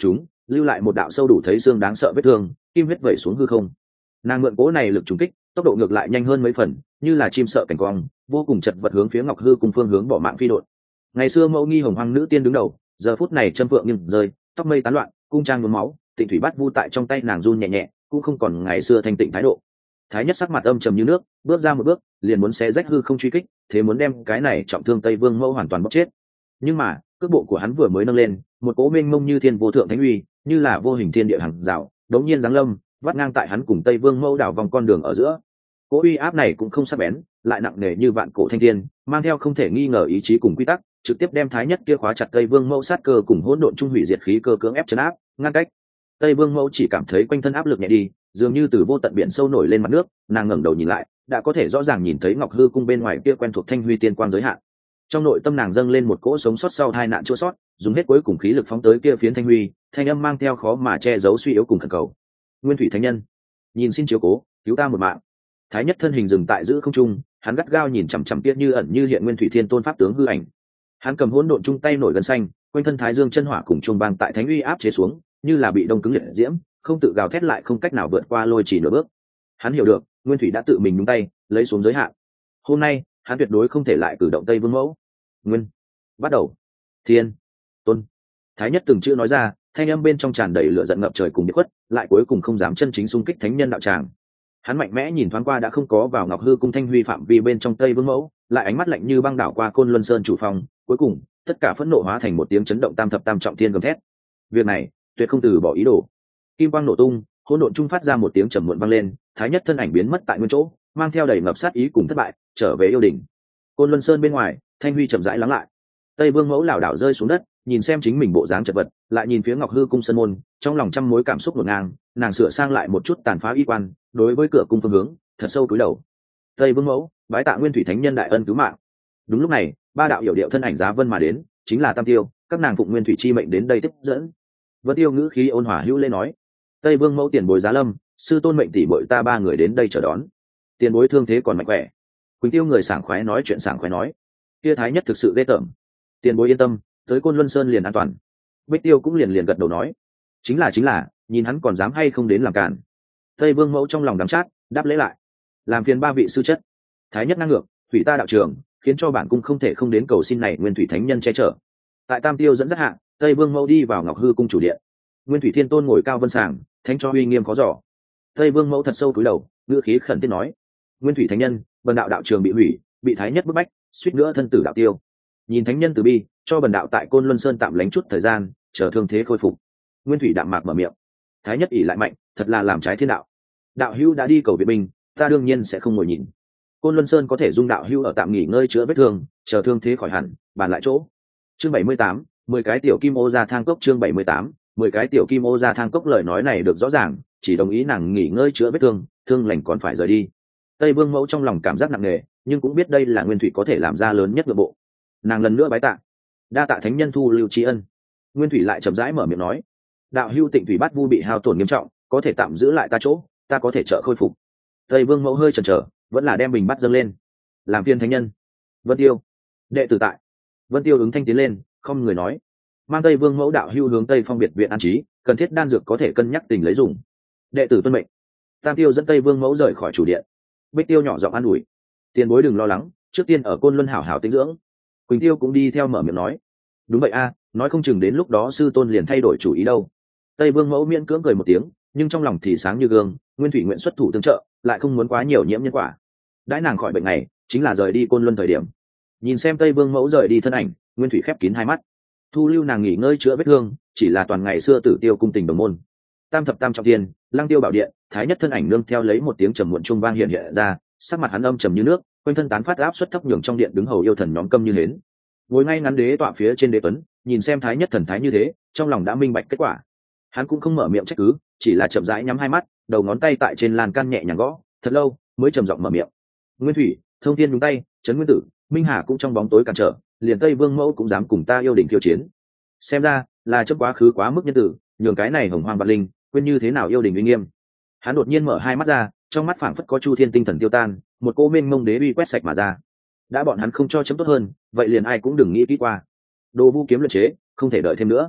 lưu lại một đạo sâu đủ thấy xương đáng sợ vết thương, kim huyết vẩy xuống hư không. Nàng mượn cố này lực trùng kích, tốc độ ngược lại nhanh hơn mấy phần, như là chim sợ cảnh quang, vô cùng chật vật hướng phía Ngọc Hư cùng phương hướng bỏ mạng phi đột. Ngày xưa mẫu nghi hồng hoang nữ tiên đứng đầu, giờ phút này châm vượng nhưng rơi, tóc mây tán loạn, cung trang nhuốm máu, tịnh thủy bát vu tại trong tay nàng run nhẹ nhẹ, cũng không còn ngày xưa thanh tịnh thái độ. Thái nhất sắc mặt âm trầm như nước, bước ra một bước, liền muốn xé rách hư không truy kích, thế muốn đem cái này trọng thương Tây Vương mẫu hoàn toàn bóc chết. Nhưng mà cước bộ của hắn vừa mới nâng lên, một cỗ mênh mông như thiên vô thượng thánh uy, như là vô hình thiên địa hằng rào, đống nhiên giáng lâm, vắt ngang tại hắn cùng Tây Vương mẫu đảo vòng con đường ở giữa. Cỗ uy áp này cũng không sắc bén, lại nặng nề như vạn cổ thanh thiên, mang theo không thể nghi ngờ ý chí cùng quy tắc, trực tiếp đem Thái nhất kia khóa chặt Tây Vương mẫu sát cơ cùng hỗn độn trung hủy diệt khí cơ cưỡng ép chấn áp, ngăn cách. Tây Vương mẫu chỉ cảm thấy quanh thân áp lực nhẹ đi, dường như từ vô tận biển sâu nổi lên mặt nước, nàng ngẩng đầu nhìn lại, đã có thể rõ ràng nhìn thấy Ngọc Hư cung bên ngoài kia quen thuộc thanh huy tiên quang giới hạn. Trong nội tâm nàng dâng lên một cỗ sống sót sau hai nạn chua sót, dùng hết cuối cùng khí lực phóng tới kia phiến thanh huy, thanh âm mang theo khó mà che giấu suy yếu cùng khẩn cầu. Nguyên thủy thánh nhân, nhìn xin chiếu cố, cứu ta một mạng. Thái nhất thân hình dừng tại giữa không trung, hắn gắt gao nhìn chằm chằm kia như ẩn như hiện Nguyên thủy thiên tôn pháp tướng hư ảnh. Hắn cầm hỗn độn chung tay nổi gần xanh, quanh thân thái dương chân hỏa cùng trung bang tại thánh uy áp chế xuống, như là bị đông cứng liệt diễm, không tự gào thét lại không cách nào vượt qua lôi chỉ nửa bước. Hắn hiểu được, Nguyên thủy đã tự mình nhúng tay, lấy xuống giới hạn. Hôm nay, hắn tuyệt đối không thể lại cử động Tây Vương mẫu. Nguyên, bắt đầu. Thiên, tôn. Thái nhất từng chữ nói ra, thanh âm bên trong tràn đầy lửa giận ngập trời cùng biệt khuất, lại cuối cùng không dám chân chính xung kích thánh nhân đạo tràng. Hắn mạnh mẽ nhìn thoáng qua đã không có vào Ngọc Hư cung thanh huy phạm vi bên trong Tây Vương mẫu, lại ánh mắt lạnh như băng đảo qua Côn Luân Sơn chủ phòng, cuối cùng, tất cả phẫn nộ hóa thành một tiếng chấn động tam thập tam trọng thiên gầm thét. Việc này, tuyệt không từ bỏ ý đồ. Kim quang nổ tung, hỗn độn trung phát ra một tiếng trầm muộn vang lên, Thái nhất thân ảnh biến mất tại nguyên chỗ, mang theo đầy ngập sát ý cùng thất bại, trở về yêu đỉnh. Côn Luân Sơn bên ngoài, thanh huy chậm rãi lắng lại. Tây Vương mẫu lảo đảo rơi xuống đất, nhìn xem chính mình bộ dáng chật vật, lại nhìn phía Ngọc Hư cung sân môn, trong lòng trăm mối cảm xúc ngổn ngang, nàng sửa sang lại một chút tàn phá y quan, đối với cửa cung phương hướng, thật sâu cúi đầu. Tây Vương mẫu, bái tạ Nguyên thủy thánh nhân đại ân cứu mạng. Đúng lúc này, ba đạo hiểu điệu thân ảnh giá vân mà đến, chính là Tam Tiêu, các nàng phụng Nguyên thủy chi mệnh đến đây tiếp dẫn. Vân Tiêu ngữ khí ôn hòa hữu lễ nói: Tây Vương mẫu tiền bối giá lâm, sư tôn mệnh tỷ bội ta ba người đến đây chờ đón. Tiền bối thương thế còn mạnh khỏe. Quỳnh Tiêu người sảng khoái nói chuyện sảng khoái nói: kia Thái nhất thực sự ghê tởm. Tiền bối yên tâm, tới Côn Luân Sơn liền an toàn. Bích Tiêu cũng liền liền gật đầu nói: chính là chính là, nhìn hắn còn dám hay không đến làm cản. Tây Vương mẫu trong lòng đắm chát, đáp lễ lại: làm phiền ba vị sư chất. Thái nhất năng ngược, thủy ta đạo trường, khiến cho bản cung không thể không đến cầu xin này Nguyên thủy thánh nhân che chở. Tại Tam Tiêu dẫn dắt hạ, Tây Vương mẫu đi vào Ngọc Hư cung chủ điện. Nguyên thủy thiên tôn ngồi cao vân sàng, thánh cho uy nghiêm khó dò. Tây Vương mẫu thật sâu cúi đầu, ngữ khí khẩn thiết nói: Nguyên thủy thánh nhân, bần đạo đạo trường bị hủy, bị Thái nhất bức bách, suýt nữa thân tử đạo tiêu. Nhìn thánh nhân từ bi, cho bần đạo tại Côn Luân Sơn tạm lánh chút thời gian, chờ thương thế khôi phục. Nguyên thủy đạm mạc mở miệng: Thái nhất ỷ lại mạnh, thật là làm trái thiên đạo. Đạo hữu đã đi cầu viện binh, ta đương nhiên sẽ không ngồi nhìn. Côn Luân Sơn có thể dung đạo hữu ở tạm nghỉ ngơi chữa vết thương, chờ thương thế khỏi hẳn, bàn lại chỗ. Chương bảy mươi tám, mười cái tiểu kim ô ra thang cốc. Chương bảy mươi tám, mười cái tiểu kim ô ra thang cốc. Lời nói này được rõ ràng, chỉ đồng ý nàng nghỉ ngơi chữa vết thương, thương lành còn phải rời đi. Tây Vương mẫu trong lòng cảm giác nặng nề, nhưng cũng biết đây là Nguyên thủy có thể làm ra lớn nhất nội bộ. Nàng lần nữa bái tạ: đa tạ thánh nhân thu lưu tri ân. Nguyên thủy lại chậm rãi mở miệng nói: đạo hữu tịnh thủy bát vu bị hao tổn nghiêm trọng, có thể tạm giữ lại ta chỗ, ta có thể trợ khôi phục. Tây Vương mẫu hơi chần chờ, vẫn là đem bình bắt dâng lên. Làm phiên thánh nhân. Vân Tiêu, đệ tử tại. Vân Tiêu ứng thanh tiến lên, không người nói: mang Tây Vương mẫu đạo hữu hướng Tây Phong biệt viện an trí, cần thiết đan dược có thể cân nhắc tình lấy dùng. Đệ tử tuân mệnh. Tam Tiêu dẫn Tây Vương mẫu rời khỏi chủ điện. Bích Tiêu nhỏ giọng an ủi: tiền bối đừng lo lắng, trước tiên ở Côn Luân hảo hảo tĩnh dưỡng. Quỳnh Tiêu cũng đi theo mở miệng nói: đúng vậy a, nói không chừng đến lúc đó sư tôn liền thay đổi chủ ý đâu. Tây Vương mẫu miễn cưỡng cười một tiếng, nhưng trong lòng thì sáng như gương, Nguyên thủy nguyện xuất thủ tương trợ, lại không muốn quá nhiều nhiễm nhân quả. Đãi nàng khỏi bệnh này, chính là rời đi Côn Luân thời điểm. Nhìn xem Tây Vương mẫu rời đi thân ảnh, Nguyên thủy khép kín hai mắt, thu lưu nàng nghỉ ngơi chữa vết thương, chỉ là toàn ngày xưa Tử Tiêu cung tình đồng môn. Tam thập tam trọng thiên, Lăng Tiêu bảo điện, Thái nhất thân ảnh nương theo lấy một tiếng trầm muộn trung vang hiện hiện ra, sắc mặt hắn âm trầm như nước, quanh thân tán phát áp suất thấp nhường trong điện đứng hầu yêu thần nhóm câm như hến. Ngồi ngay ngắn đế tọa phía trên đế tuấn, nhìn xem Thái nhất thần thái như thế, trong lòng đã minh bạch kết quả. Hắn cũng không mở miệng trách cứ, chỉ là chậm rãi nhắm hai mắt, đầu ngón tay tại trên lan can nhẹ nhàng gõ, thật lâu mới trầm giọng mở miệng: Nguyên thủy, thông thiên nhúng tay, trấn nguyên tử, minh hà cũng trong bóng tối cản trở, liền Tây Vương mẫu cũng dám cùng ta yêu đỉnh khiêu chiến. Xem ra là chấp quá khứ quá mức nhân tử, nhường cái này hồng hoang vạn linh quên như thế nào yêu đỉnh uy nghiêm. Hắn đột nhiên mở hai mắt ra, trong mắt phảng phất có chu thiên tinh thần tiêu tan, một cô mênh mông đế uy quét sạch mà ra. Đã bọn hắn không cho chấm tốt hơn, vậy liền ai cũng đừng nghĩ kỹ qua. Đồ vu kiếm luyện chế, không thể đợi thêm nữa.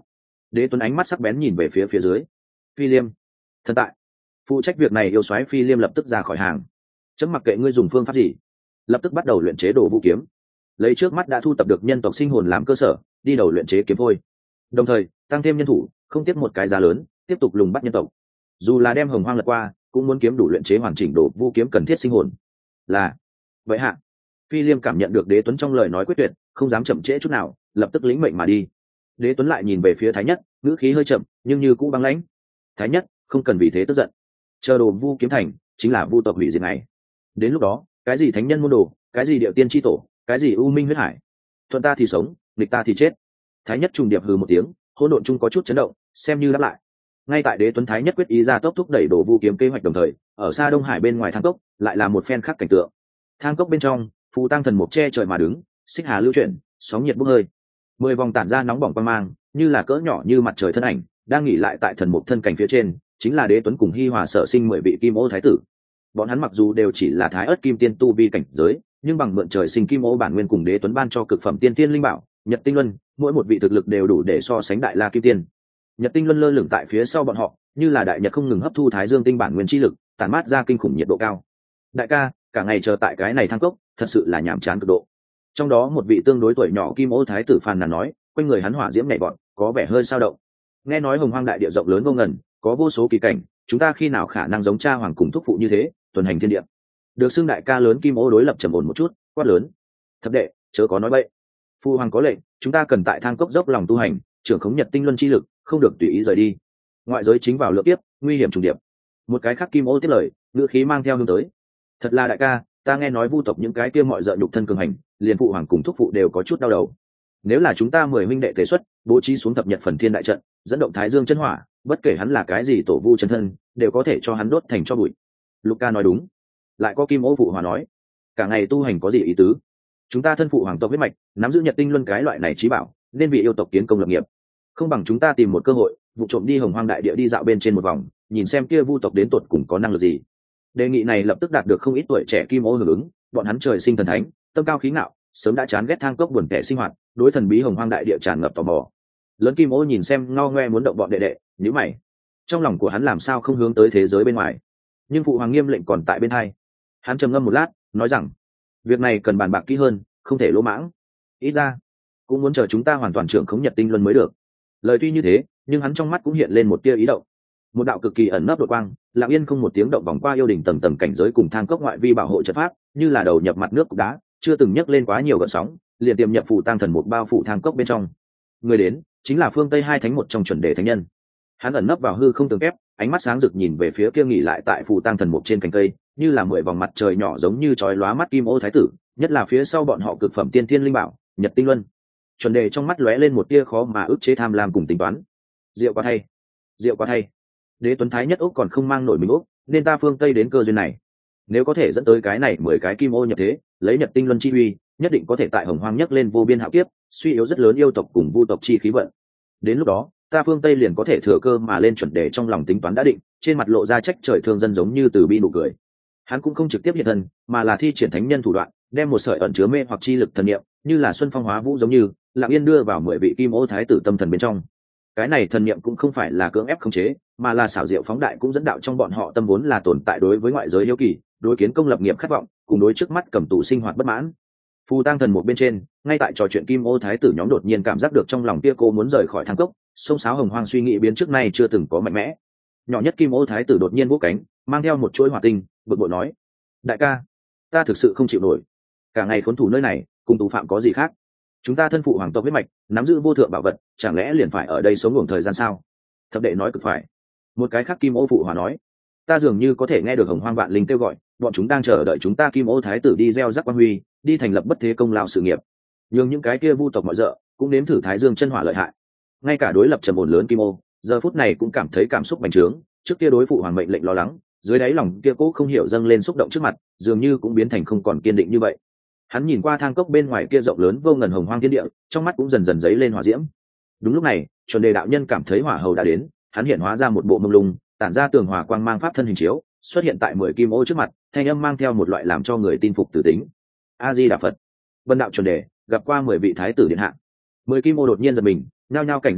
Đế Tuấn ánh mắt sắc bén nhìn về phía phía dưới. Phi Liêm, thần tại, phụ trách việc này yêu soái Phi Liêm lập tức ra khỏi hàng. Chấm mặc kệ ngươi dùng phương pháp gì, lập tức bắt đầu luyện chế đồ vũ kiếm, lấy trước mắt đã thu tập được nhân tộc sinh hồn làm cơ sở, đi đầu luyện chế kiếm phôi, đồng thời tăng thêm nhân thủ, không tiếc một cái giá lớn, tiếp tục lùng bắt nhân tộc. Dù là đem hồng hoang lật qua, cũng muốn kiếm đủ luyện chế hoàn chỉnh đồ vũ kiếm cần thiết sinh hồn. Là vậy hạ. Phi Liêm cảm nhận được Đế Tuấn trong lời nói quyết tuyệt, không dám chậm trễ chút nào, lập tức lĩnh mệnh mà đi. Đế Tuấn lại nhìn về phía Thái Nhất, ngữ khí hơi chậm, nhưng như cũ băng lãnh. Thái Nhất, không cần vì thế tức giận. Chờ đồ vu kiếm thành, chính là vu tộc hủy diệt này. Đến lúc đó, cái gì thánh nhân môn đồ, cái gì điệu tiên tri tổ, cái gì u minh huyết hải, thuận ta thì sống, nghịch ta thì chết. Thái Nhất trùng điệp hừ một tiếng, hỗn độn chung có chút chấn động, xem như đáp lại. Ngay tại Đế Tuấn Thái Nhất quyết ý ra tốc thúc đẩy đồ vu kiếm kế hoạch đồng thời, ở xa Đông Hải bên ngoài thang cốc, lại là một phen khác cảnh tượng. Thang cốc bên trong, phù tăng thần mục che trời mà đứng, xích hà lưu chuyển, sóng nhiệt bốc hơi, mười vòng tản ra nóng bỏng quang mang, như là cỡ nhỏ như mặt trời thân ảnh, đang nghỉ lại tại thần mục thân cảnh phía trên, chính là Đế Tuấn cùng Hi Hòa sở sinh mười vị kim ô thái tử. Bọn hắn mặc dù đều chỉ là thái ớt kim tiên tu vi cảnh giới, nhưng bằng mượn trời sinh kim ô bản nguyên cùng Đế Tuấn ban cho cực phẩm tiên tiên linh bảo Nhật Tinh Luân, mỗi một vị thực lực đều đủ để so sánh đại la kim tiên. Nhật Tinh Luân lơ lửng tại phía sau bọn họ, như là đại nhật không ngừng hấp thu thái dương tinh bản nguyên chi lực, tản mát ra kinh khủng nhiệt độ cao. Đại ca, cả ngày chờ tại cái này thang cốc, thật sự là nhàm chán cực độ. Trong đó một vị tương đối tuổi nhỏ kim ô thái tử phàn nàn nói, quanh người hắn hỏa diễm nhảy bọn, có vẻ hơi sao động. Nghe nói hồng hoang đại địa rộng lớn vô ngần, có vô số kỳ cảnh, chúng ta khi nào khả năng giống cha hoàng cùng thúc phụ như thế, tuần hành thiên địa. Được xưng đại ca lớn kim ô đối lập trầm ổn một chút, quát lớn: thập đệ, chớ có nói bậy. Phu hoàng có lệnh, chúng ta cần tại thang cốc dốc lòng tu hành, trưởng khống Nhật Tinh Luân chi lực, không được tùy ý rời đi. Ngoại giới chính vào lượng tiếp, nguy hiểm trùng điệp. Một cái khác kim ô tiếp lời, ngữ khí mang theo hướng tới: thật là đại ca, ta nghe nói vu tộc những cái kia mọi dợ nhục thân cường hành, liền phụ hoàng cùng thúc phụ đều có chút đau đầu. Nếu là chúng ta mười huynh đệ tế xuất, bố trí xuống thập nhật phần thiên đại trận, dẫn động thái dương chân hỏa, bất kể hắn là cái gì tổ vu chân thân, đều có thể cho hắn đốt thành cho bụi. Luca nói đúng. Lại có kim ô phụ hòa nói: cả ngày tu hành có gì ý tứ? Chúng ta thân phụ hoàng tộc huyết mạch, nắm giữ Nhật Tinh Luân cái loại này trí bảo, nên bị yêu tộc kiến công lập nghiệp. Không bằng chúng ta tìm một cơ hội, vụ trộm đi hồng hoang đại địa đi dạo bên trên một vòng, nhìn xem kia vu tộc đến tột cùng có năng lực gì. Đề nghị này lập tức đạt được không ít tuổi trẻ kim ô hưởng ứng, bọn hắn trời sinh thần thánh, tâm cao khí ngạo, sớm đã chán ghét thang cốc buồn tẻ sinh hoạt, đối thần bí hồng hoang đại địa tràn ngập tò mò. Lớn kim ô nhìn xem ngao ngoe muốn động bọn đệ đệ, nhíu mày. Trong lòng của hắn làm sao không hướng tới thế giới bên ngoài, nhưng phụ hoàng nghiêm lệnh còn tại bên hai. Hắn trầm ngâm một lát, nói rằng: việc này cần bàn bạc kỹ hơn, không thể lỗ mãng. Ít ra cũng muốn chờ chúng ta hoàn toàn trưởng khống Nhật Tinh Luân mới được. Lời tuy như thế, nhưng hắn trong mắt cũng hiện lên một tia ý động. Một đạo cực kỳ ẩn nấp đột quang, lặng yên không một tiếng động vòng qua yêu đỉnh tầng tầng cảnh giới cùng thang cốc ngoại vi bảo hộ trận pháp, như là đầu nhập mặt nước cục đá, chưa từng nhấc lên quá nhiều gợn sóng, liền tiềm nhập phù tăng thần một bao phủ thang cốc bên trong. Người đến chính là phương Tây hai thánh một trong chuẩn đề thánh nhân. Hắn ẩn nấp vào hư không tường kép, ánh mắt sáng rực nhìn về phía kia nghỉ lại tại phù tăng thần một trên cành cây, như là mười vòng mặt trời nhỏ giống như chói lóa mắt kim ô thái tử, nhất là phía sau bọn họ cực phẩm tiên thiên linh bảo Nhật Tinh Luân. Chuẩn đề trong mắt lóe lên một tia khó mà ức chế tham lam cùng tính toán. Diệu quá thay, diệu quá thay. Đế Tuấn Thái Nhất úc còn không mang nổi mình úc, nên ta phương Tây đến cơ duyên này. Nếu có thể dẫn tới cái này mười cái kim ô nhập thế, lấy Nhật Tinh Luân chi uy, nhất định có thể tại hồng hoang nhấc lên vô biên hạo kiếp, suy yếu rất lớn yêu tộc cùng vu tộc chi khí vận. Đến lúc đó, ta phương Tây liền có thể thừa cơ mà lên chuẩn đề trong lòng tính toán đã định, trên mặt lộ ra trách trời thương dân giống như từ bi nụ cười. Hắn cũng không trực tiếp hiện thân, mà là thi triển thánh nhân thủ đoạn, đem một sợi ẩn chứa mê hoặc chi lực thần niệm, như là xuân phong hóa vũ giống như, lặng yên đưa vào mười vị kim ô thái tử tâm thần bên trong. Cái này thần niệm cũng không phải là cưỡng ép khống chế, mà là xảo diệu phóng đại, cũng dẫn đạo trong bọn họ tâm vốn là tồn tại đối với ngoại giới hiếu kỳ, đối kiến công lập nghiệp khát vọng, cùng đối trước mắt cầm tù sinh hoạt bất mãn. Phù tăng thần một bên trên, ngay tại trò chuyện kim ô thái tử nhóm đột nhiên cảm giác được trong lòng kia cô muốn rời khỏi thang cốc, sông sáo hồng hoang suy nghĩ biến trước nay chưa từng có mạnh mẽ. Nhỏ nhất kim ô thái tử đột nhiên vỗ cánh, mang theo một chuỗi hỏa tinh, bực bội nói: đại ca, ta thực sự không chịu nổi, cả ngày khốn thủ nơi này, cùng tù phạm có gì khác? Chúng ta thân phụ hoàng tộc huyết mạch, nắm giữ vô thượng bảo vật, chẳng lẽ liền phải ở đây sống ngủ thời gian sao? Thập đệ nói cực phải. Một cái khác kim ô phụ hòa nói: ta dường như có thể nghe được hồng hoang vạn linh kêu gọi, bọn chúng đang chờ đợi chúng ta kim ô thái tử đi gieo rắc quan huy, đi thành lập bất thế công lao sự nghiệp, nhưng những cái kia vu tộc mọi dợ cũng nếm thử thái dương chân hỏa lợi hại. Ngay cả đối lập trầm ổn lớn kim ô giờ phút này cũng cảm thấy cảm xúc bành trướng, trước kia đối phụ hoàng mệnh lệnh lo lắng, dưới đáy lòng kia cố không hiểu dâng lên xúc động trước mặt, dường như cũng biến thành không còn kiên định như vậy. Hắn nhìn qua thang cốc bên ngoài kia rộng lớn vô ngần hồng hoang thiên địa, trong mắt cũng dần dần dấy lên hỏa diễm. Đúng lúc này, chuẩn đề đạo nhân cảm thấy hỏa hầu đã đến, hắn hiện hóa ra một bộ mông lung, tản ra tường hòa quang mang pháp thân hình chiếu, xuất hiện tại mười kim ô trước mặt, thanh âm mang theo một loại làm cho người tin phục tử tính. A Di Đà Phật. Vân đạo chuẩn đề gặp qua mười vị thái tử điện hạ. Mười kim ô đột nhiên giật mình, nhao nhao cảnh giác lên,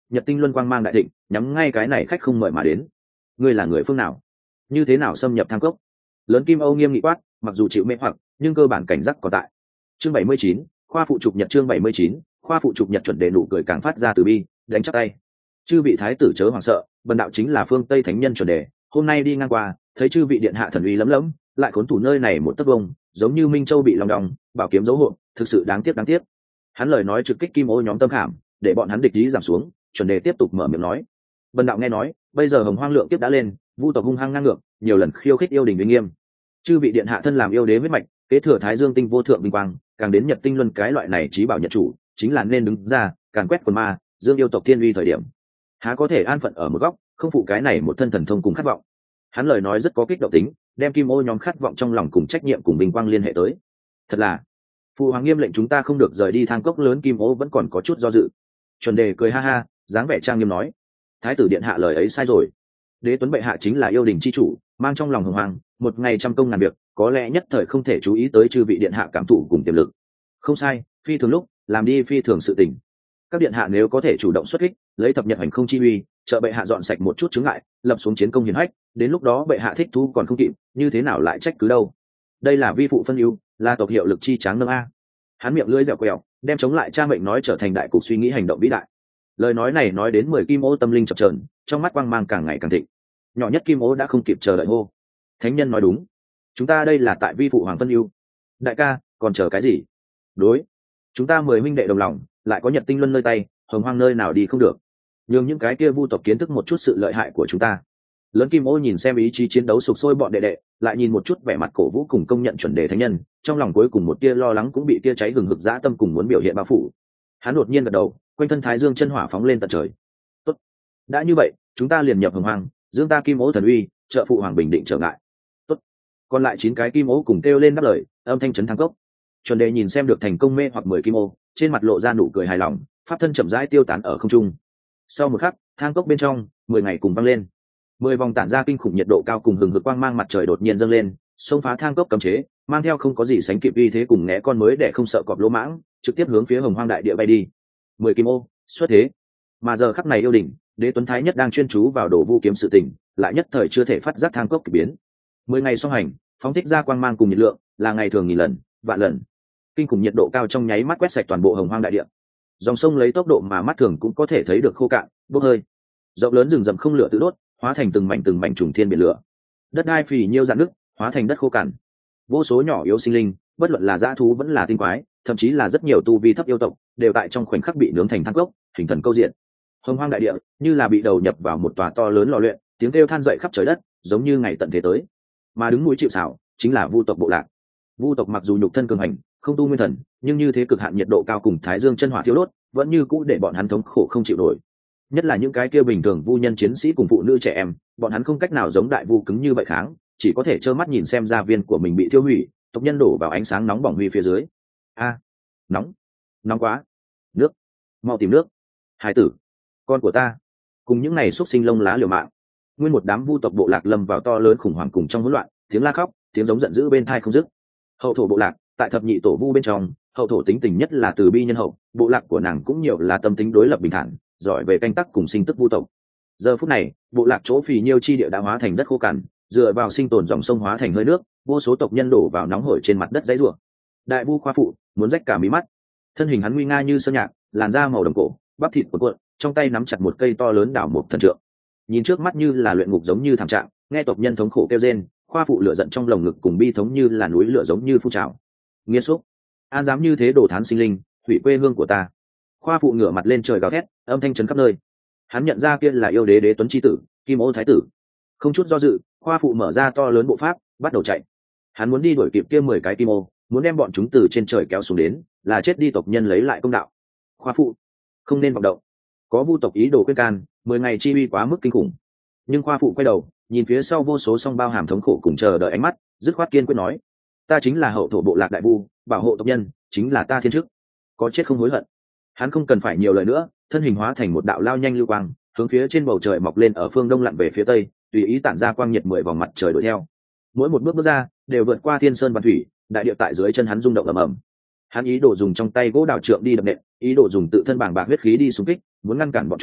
nhật tinh luân quang mang đại thịnh, nhắm ngay cái này khách không mời mà đến. Ngươi là người phương nào, như thế nào xâm nhập thang cốc? Lớn Kim Âu nghiêm nghị quát, mặc dù chịu mê hoặc nhưng cơ bản cảnh giác còn tại. Chương bảy mươi chín, khoa phụ trục nhật. Chương bảy mươi chín, khoa phụ trục nhật. Chuẩn đề nụ cười càng phát ra từ bi, đánh chắp tay. Chư vị thái tử chớ hoảng sợ, bần đạo chính là phương Tây thánh nhân Chuẩn Đề, hôm nay đi ngang qua, thấy chư vị điện hạ thần uy lấm lấm, lại khốn thủ nơi này một tấc vông, giống như Minh Châu bị lòng đong, bảo kiếm dấu hộ, thực sự đáng tiếc đáng tiếc. Hắn lời nói trực kích Kim Ô nhóm tâm khảm, để bọn hắn địch ý giảm xuống. Chuẩn Đề tiếp tục mở miệng nói, bần đạo nghe nói, bây giờ hồng hoang lượng kiếp đã lên, vu tộc hung hăng ngang ngược, nhiều lần khiêu khích yêu đình uy nghiêm. Chư vị điện hạ thân làm yêu đế huyết mạch, kế thừa Thái Dương tinh vô thượng vinh quang, càng đến Nhật tinh luân cái loại này trí bảo nhật chủ, chính là nên đứng ra, càn quét quần ma, dương yêu tộc thiên uy thời điểm. Há có thể an phận ở một góc, không phụ cái này một thân thần thông cùng khát vọng. Hắn lời nói rất có kích động tính, đem Kim Ô nhóm khát vọng trong lòng cùng trách nhiệm cùng vinh quang liên hệ tới. Thật là, phụ hoàng nghiêm lệnh chúng ta không được rời đi thang cốc lớn. Kim Ô vẫn còn có chút do dự. Chuẩn Đề cười ha ha, dáng vẻ trang nghiêm nói, thái tử điện hạ lời ấy sai rồi. Đế tuấn bệ hạ chính là yêu đình chi chủ, mang trong lòng hồng hoàng, một ngày trăm công ngàn việc, có lẽ nhất thời không thể chú ý tới chư vị điện hạ cảm thụ cùng tiềm lực. Không sai, phi thường lúc làm đi phi thường sự tình. Các điện hạ nếu có thể chủ động xuất kích, lấy thập nhật hành không chi uy, trợ bệ hạ dọn sạch một chút chướng ngại, lập xuống chiến công hiển hách, đến lúc đó bệ hạ thích thú còn không kịp, như thế nào lại trách cứ đâu. Đây là vi phụ phân ưu, là tộc hiệu lực chi tráng nâng a. Hắn miệng lưỡi dẻo quẹo, đem chống lại cha mệnh nói trở thành đại cục suy nghĩ hành động vĩ đại. Lời nói này nói đến mười Kim Ô tâm linh chập chờn, trong mắt quang mang càng ngày càng thịnh. Nhỏ nhất Kim Ô đã không kịp chờ đợi hô, thánh nhân nói đúng, chúng ta đây là tại vi phụ hoàng phân ưu. Đại ca, còn chờ cái gì? Đối, chúng ta mười huynh đệ đồng lòng, lại có nhật tinh luân nơi tay, hồng hoang nơi nào đi không được. Nhưng những cái kia vu tộc kiến thức một chút sự lợi hại của chúng ta. Lớn Kim Ô nhìn xem ý chí chiến đấu sục sôi bọn đệ đệ, lại nhìn một chút vẻ mặt cổ vũ cùng công nhận Chuẩn Đề thánh nhân, trong lòng cuối cùng một tia lo lắng cũng bị tia cháy hừng hực dã tâm cùng muốn biểu hiện bao phủ. Hắn đột nhiên gật đầu, quanh thân Thái Dương chân hỏa phóng lên tận trời. Tốt, đã như vậy, chúng ta liền nhập hồng hoang, dương ta Kim Ô thần uy, trợ phụ hoàng bình định trở ngại. Tốt, còn lại chín cái Kim Ô cùng kêu lên đáp lời, âm thanh chấn thắng cốc. Chuẩn Đề nhìn xem được thành công mê hoặc mười Kim Ô, trên mặt lộ ra nụ cười hài lòng, pháp thân chậm rãi tiêu tán ở không trung. Sau một khắc, thang cốc bên trong mười ngày cùng văng lên, mười vòng tản ra kinh khủng nhiệt độ cao cùng hừng hực quang mang mặt trời đột nhiên dâng lên, xông phá thang cốc cấm chế, mang theo không có gì sánh kịp uy thế cùng ngẽ con mới để không sợ cọp lỗ mãng, trực tiếp hướng phía hồng hoang đại địa bay đi. Mười Kim Ô xuất thế, mà giờ khắc này yêu đỉnh Đế Tuấn Thái nhất đang chuyên chú vào đổ vu kiếm sự tình, lại nhất thời chưa thể phát giác thang cốc kỳ biến. Mười ngày song hành, phóng thích ra quang mang cùng nhiệt lượng, là ngày thường nghìn lần, vạn lần. Kinh khủng nhiệt độ cao trong nháy mắt quét sạch toàn bộ hồng hoang đại địa. Dòng sông lấy tốc độ mà mắt thường cũng có thể thấy được khô cạn, bốc hơi. Rộng lớn rừng rậm không lửa tự đốt, hóa thành từng mảnh từng mảnh trùng thiên biển lửa. Đất đai phì nhiêu dạn nứt, hóa thành đất khô cằn. Vô số nhỏ yếu sinh linh, bất luận là dã thú vẫn là tinh quái, thậm chí là rất nhiều tu vi thấp yêu tộc, đều tại trong khoảnh khắc bị nướng thành than cốc, hình thần câu diện. Hồng hoang đại địa như là bị đầu nhập vào một tòa to lớn lò luyện, tiếng kêu than dậy khắp trời đất, giống như ngày tận thế tới. Mà đứng núi chịu sào, chính là vu tộc bộ lạc. Vu tộc mặc dù nhục thân cường hành, không tu nguyên thần, nhưng như thế cực hạn nhiệt độ cao cùng Thái Dương chân hỏa thiêu đốt, vẫn như cũ để bọn hắn thống khổ không chịu nổi. Nhất là những cái kia bình thường vu nhân chiến sĩ cùng phụ nữ trẻ em, bọn hắn không cách nào giống đại vu cứng như vậy kháng, chỉ có thể trơ mắt nhìn xem gia viên của mình bị tiêu hủy, tộc nhân đổ vào ánh sáng nóng bỏng huy phía dưới. A, nóng, nóng quá. Nước, mau tìm nước. Hải tử, con của ta. Cùng những này xuất sinh lông lá liều mạng. Nguyên một đám vu tộc bộ lạc lâm vào to lớn khủng hoảng cùng trong hỗn loạn, tiếng la khóc, tiếng giống giận dữ bên tai không dứt. Hậu thổ bộ lạc, tại thập nhị tổ vu bên trong, hậu thổ tính tình nhất là từ bi nhân hậu, bộ lạc của nàng cũng nhiều là tâm tính đối lập bình thản, giỏi về canh tác cùng sinh tức vu tộc. Giờ phút này, bộ lạc chỗ phì nhiêu chi địa đã hóa thành đất khô cằn, dựa vào sinh tồn dòng sông hóa thành hơi nước, vô số tộc nhân đổ vào nóng hổi trên mặt đất dãy rủa. Đại vu khoa phụ muốn rách cả mí mắt, thân hình hắn nguy nga như sơn nhạc, làn da màu đồng cổ, bắp thịt cuộn cuộn, trong tay nắm chặt một cây to lớn đảo một thần trượng. Nhìn trước mắt như là luyện ngục giống như thảm trạng, nghe tộc nhân thống khổ kêu rên, khoa phụ lửa giận trong lồng ngực cùng bi thống như là núi lửa giống như phun trào. Nghiệt xúc, an dám như thế đổ thán sinh linh, hủy quê hương của ta. Khoa phụ ngửa mặt lên trời gào thét, âm thanh chấn khắp nơi. Hắn nhận ra kia là yêu đế Đế Tuấn chi tử, Kim Ô thái tử. Không chút do dự, khoa phụ mở ra to lớn bộ pháp, bắt đầu chạy. Hắn muốn đi đuổi kịp kia mười cái Kim Ô, muốn đem bọn chúng từ trên trời kéo xuống đến, là chết đi tộc nhân lấy lại công đạo. Khoa phụ, không nên vọng động. Có vu tộc ý đồ khuyên can, mười ngày chi uy quá mức kinh khủng. Nhưng khoa phụ quay đầu, nhìn phía sau vô số song bao hàm thống khổ cùng chờ đợi ánh mắt, dứt khoát kiên quyết nói: ta chính là hậu thổ bộ lạc đại vu, bảo hộ tộc nhân chính là ta thiên chức, có chết không hối hận. Hắn không cần phải nhiều lời nữa, thân hình hóa thành một đạo lao nhanh lưu quang, hướng phía trên bầu trời mọc lên ở phương đông lặn về phía tây, tùy ý tản ra quang nhiệt mười vòng mặt trời đuổi theo. Mỗi một bước bước ra đều vượt qua thiên sơn văn thủy, đại địa tại dưới chân hắn rung động ầm ầm. Hắn ý đồ dùng trong tay gỗ đào trượng đi đập nện, ý đồ dùng tự thân bảng bạc huyết khí đi xung kích, muốn ngăn cản bọn chúng,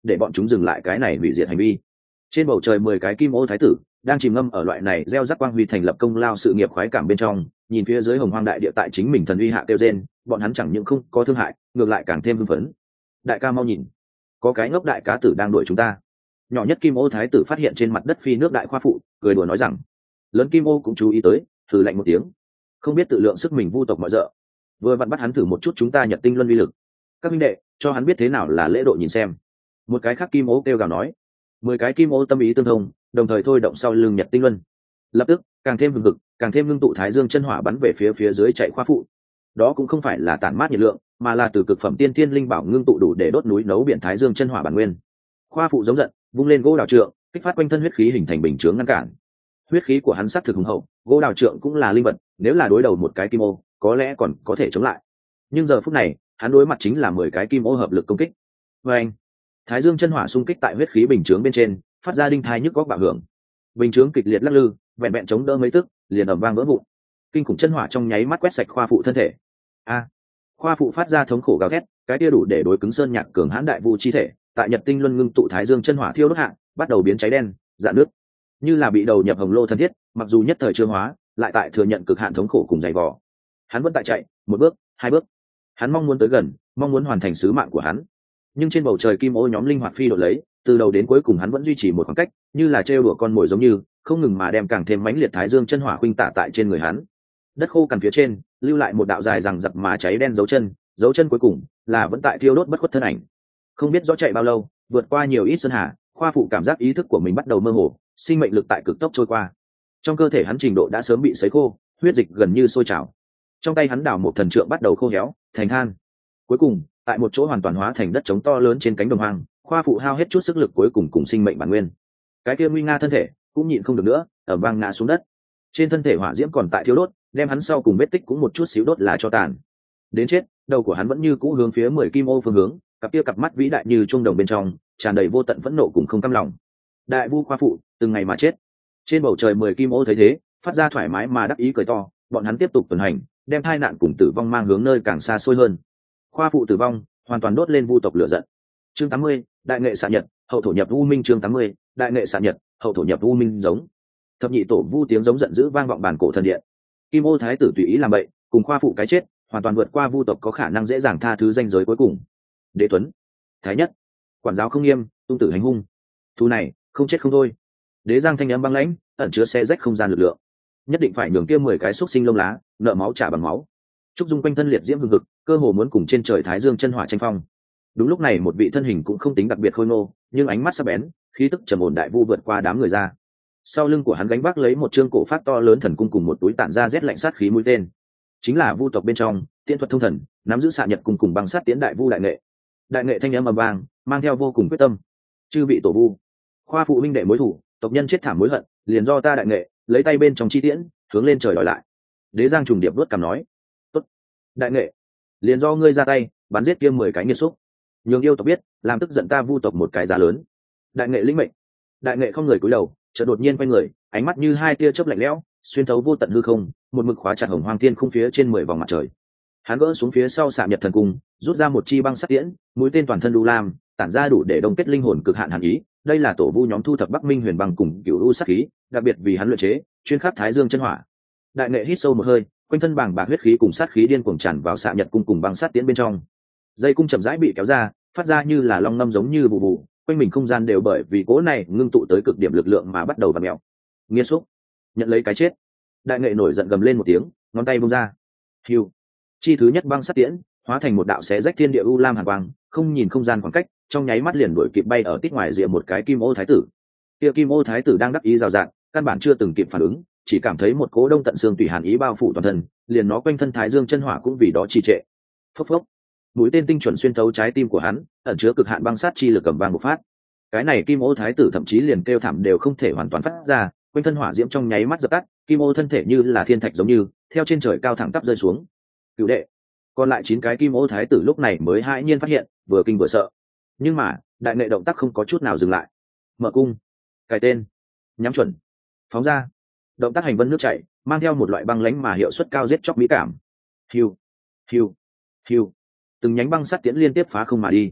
để bọn chúng dừng lại cái này hủy diệt hành vi. Trên bầu trời mười cái kim ô thái tử đang chìm ngâm ở loại này gieo rắc quang huy thành lập công lao sự nghiệp khoái cảm bên trong, nhìn phía dưới hồng hoang đại địa tại chính mình thần uy hạ kêu rên, bọn hắn chẳng những không có thương hại, ngược lại càng thêm hưng phấn. Đại ca mau nhìn, có cái ngốc đại cá tử đang đuổi chúng ta. Nhỏ nhất kim ô thái tử phát hiện trên mặt đất phi nước đại khoa phụ, cười đùa nói rằng. Lớn kim ô cũng chú ý tới, thử lạnh một tiếng, không biết tự lượng sức mình vu tộc mọi dợ, vừa vặn bắt hắn thử một chút chúng ta Nhật tinh luân uy lực. Các minh đệ, cho hắn biết thế nào là lễ độ nhìn xem. Một cái khác kim ô kêu gào nói. Mười cái kim ô tâm ý tương thông, đồng thời thôi động sau lưng Nhật tinh luân, lập tức càng thêm hừng hực, càng thêm ngưng tụ thái dương chân hỏa bắn về phía phía dưới chạy khoa phụ. Đó cũng không phải là tản mát nhiệt lượng, mà là từ cực phẩm tiên thiên linh bảo ngưng tụ đủ để đốt núi nấu biển thái dương chân hỏa bản nguyên. Khoa phụ giống giận, vung lên gỗ đào trượng, kích phát quanh thân huyết khí hình thành bình chướng ngăn cản. Huyết khí của hắn sắc thực hùng hậu, gỗ đào trượng cũng là linh vật, nếu là đối đầu một cái kim ô, có lẽ còn có thể chống lại. Nhưng giờ phút này, hắn đối mặt chính là mười cái kim ô hợp lực công kích. Và anh, thái dương chân hỏa xung kích tại huyết khí bình chướng bên trên, phát ra đinh thai nhức góc bạo hưởng. Bình chướng kịch liệt lắc lư, vẹn vẹn chống đỡ mấy tức, liền ầm vang vỡ vụn. Kinh khủng chân hỏa trong nháy mắt quét sạch khoa phụ thân thể. A! Khoa phụ phát ra thống khổ gào thét, cái kia đủ để đối cứng sơn nhạc cường hãn đại vu chi thể, tại Nhật tinh luân ngưng tụ thái dương chân hỏa thiêu đốt hạ, bắt đầu biến cháy đen, rạn nước, như là bị đầu nhập hồng lô thân thiết, mặc dù nhất thời chưa hóa, lại tại thừa nhận cực hạn thống khổ cùng dày vò. Hắn vẫn tại chạy, một bước, hai bước. Hắn mong muốn tới gần, mong muốn hoàn thành sứ mạng của hắn. Nhưng trên bầu trời kim ô nhóm linh hoạt phi đột lấy, từ đầu đến cuối cùng hắn vẫn duy trì một khoảng cách, như là trêu đùa con mồi giống như, không ngừng mà đem càng thêm mãnh liệt thái dương chân hỏa khuynh tả tại trên người hắn. Đất khô cằn phía trên, lưu lại một đạo dài rằng giặc mà cháy đen dấu chân, dấu chân cuối cùng là vẫn tại thiêu đốt bất khuất thân ảnh. Không biết rõ chạy bao lâu, vượt qua nhiều ít sơn hà, khoa phụ cảm giác ý thức của mình bắt đầu mơ hồ, sinh mệnh lực tại cực tốc trôi qua. Trong cơ thể hắn trình độ đã sớm bị sấy khô, huyết dịch gần như sôi trào. Trong tay hắn đào một thần trượng bắt đầu khô héo, thành than. Cuối cùng, tại một chỗ hoàn toàn hóa thành đất trống to lớn trên cánh đồng hoang, khoa phụ hao hết chút sức lực cuối cùng cùng sinh mệnh bản nguyên. Cái kia nguy nga thân thể cũng nhịn không được nữa, ở vang ngã xuống đất. Trên thân thể hỏa diễm còn tại thiêu đốt, đem hắn sau cùng vết tích cũng một chút xíu đốt là cho tàn. Đến chết, đầu của hắn vẫn như cũ hướng phía mười kim ô phương hướng, cặp kia cặp mắt vĩ đại như trung đồng bên trong, tràn đầy vô tận phẫn nộ cùng không cam lòng. Đại vu khoa phụ, từng ngày mà chết. Trên bầu trời mười kim ô thấy thế, phát ra thoải mái mà đắc ý cười to, bọn hắn tiếp tục tuần hành, đem tai nạn cùng tử vong mang hướng nơi càng xa xôi hơn. Khoa phụ tử vong, hoàn toàn đốt lên vu tộc lửa giận. Chương tám mươi, đại nghệ xạ nhật, hậu thổ nhập u minh. Chương tám mươi, đại nghệ xạ nhật, hậu thổ nhập u minh. Giống thập nhị tổ vu tiếng giống giận dữ vang vọng bàn cổ thần điện. Kim ô thái tử tùy ý làm bậy, cùng khoa phụ cái chết, hoàn toàn vượt qua vu tộc có khả năng dễ dàng tha thứ danh giới cuối cùng. Đế tuấn, thái nhất, quản giáo không nghiêm, tung tử hành hung, thu này không chết không thôi. Đế giang thanh âm băng lãnh, ẩn chứa xe rách không gian lực lượng, nhất định phải nhường kia mười cái xúc sinh lông lá nợ máu trả bằng máu. Trúc dung quanh thân liệt diễm hừng hực, cơ hồ muốn cùng trên trời thái dương chân hỏa tranh phong. Đúng lúc này một vị thân hình cũng không tính đặc biệt khôi ngô, nhưng ánh mắt sắc bén, khí tức trầm ổn đại vu vượt qua đám người ra. Sau lưng của hắn gánh vác lấy một trương cổ phát to lớn thần cung cùng một túi tản ra rét lạnh sát khí mũi tên, chính là vu tộc bên trong tiễn thuật thông thần, nắm giữ xạ nhật cùng cùng băng sát tiễn đại vu đại nghệ. Đại nghệ thanh âm ầm vang, mang theo vô cùng quyết tâm. Chư vị tổ vu, khoa phụ minh đệ mối thủ, tộc nhân chết thảm mối hận, liền do ta đại nghệ lấy tay bên trong chi tiễn hướng lên trời đòi lại. Đế giang trùng điệp đuốt cằm nói, tốt, đại nghệ, liền do ngươi ra tay bắn giết kia mười cái nghiệt xúc, nhường yêu tộc biết làm tức giận ta vu tộc một cái giá lớn. Đại nghệ lĩnh mệnh. Đại nghệ không người cúi đầu, chợt đột nhiên quay người, ánh mắt như hai tia chớp lạnh lẽo, xuyên thấu vô tận hư không, một mực khóa chặt hồng hoang thiên khung phía trên mười vòng mặt trời. Hắn gỡ xuống phía sau xạ nhật thần cung, rút ra một chi băng sắt tiễn, mũi tên toàn thân đu lam, tản ra đủ để đông kết linh hồn cực hạn hàn ý. Đây là tổ vu nhóm thu thập Bắc Minh Huyền băng cùng cửu u sát khí, đặc biệt vì hắn luyện chế, chuyên khắc thái dương chân hỏa. Đại nghệ hít sâu một hơi, quanh thân bàng bạc huyết khí cùng sát khí điên cuồng tràn vào xạ nhật cung cùng băng sắt tiễn bên trong. Dây cung chậm rãi bị kéo ra, phát ra như là long ngâm giống như vụ vụ, quanh mình không gian đều bởi vì cỗ này ngưng tụ tới cực điểm lực lượng mà bắt đầu vặn mèo. Nghiệt xúc, nhận lấy cái chết. Đại nghệ nổi giận gầm lên một tiếng, ngón tay vung ra. Hưu, chi thứ nhất băng sắt tiễn hóa thành một đạo xé rách thiên địa u lam hàn quang, không nhìn không gian khoảng cách, trong nháy mắt liền đuổi kịp bay ở tít ngoài rìa một cái kim ô thái tử. Kia kim ô thái tử đang đắc ý rào rạt, căn bản chưa từng kịp phản ứng, chỉ cảm thấy một cỗ đông tận xương tủy hàn ý bao phủ toàn thân, liền nó quanh thân thái dương chân hỏa cũng vì đó trì trệ. Phốc phốc, mũi tên tinh chuẩn xuyên thấu trái tim của hắn, ẩn chứa cực hạn băng sát chi lực cầm vang một phát. Cái này kim ô thái tử thậm chí liền kêu thảm đều không thể hoàn toàn phát ra, quanh thân hỏa diễm trong nháy mắt dập tắt, kim ô thân thể như là thiên thạch giống như theo trên trời cao thẳng tắp rơi xuống. Cửu đệ, còn lại chín cái kim ô thái tử lúc này mới hãi nhiên phát hiện, vừa kinh vừa sợ. Nhưng mà đại nghệ động tác không có chút nào dừng lại. Mở cung, cài tên, nhắm chuẩn, phóng ra. Động tác hành vân nước chảy, mang theo một loại băng lãnh mà hiệu suất cao giết chóc mỹ cảm. Hiu, hiu, hiu, từng nhánh băng sắt tiễn liên tiếp phá không mà đi.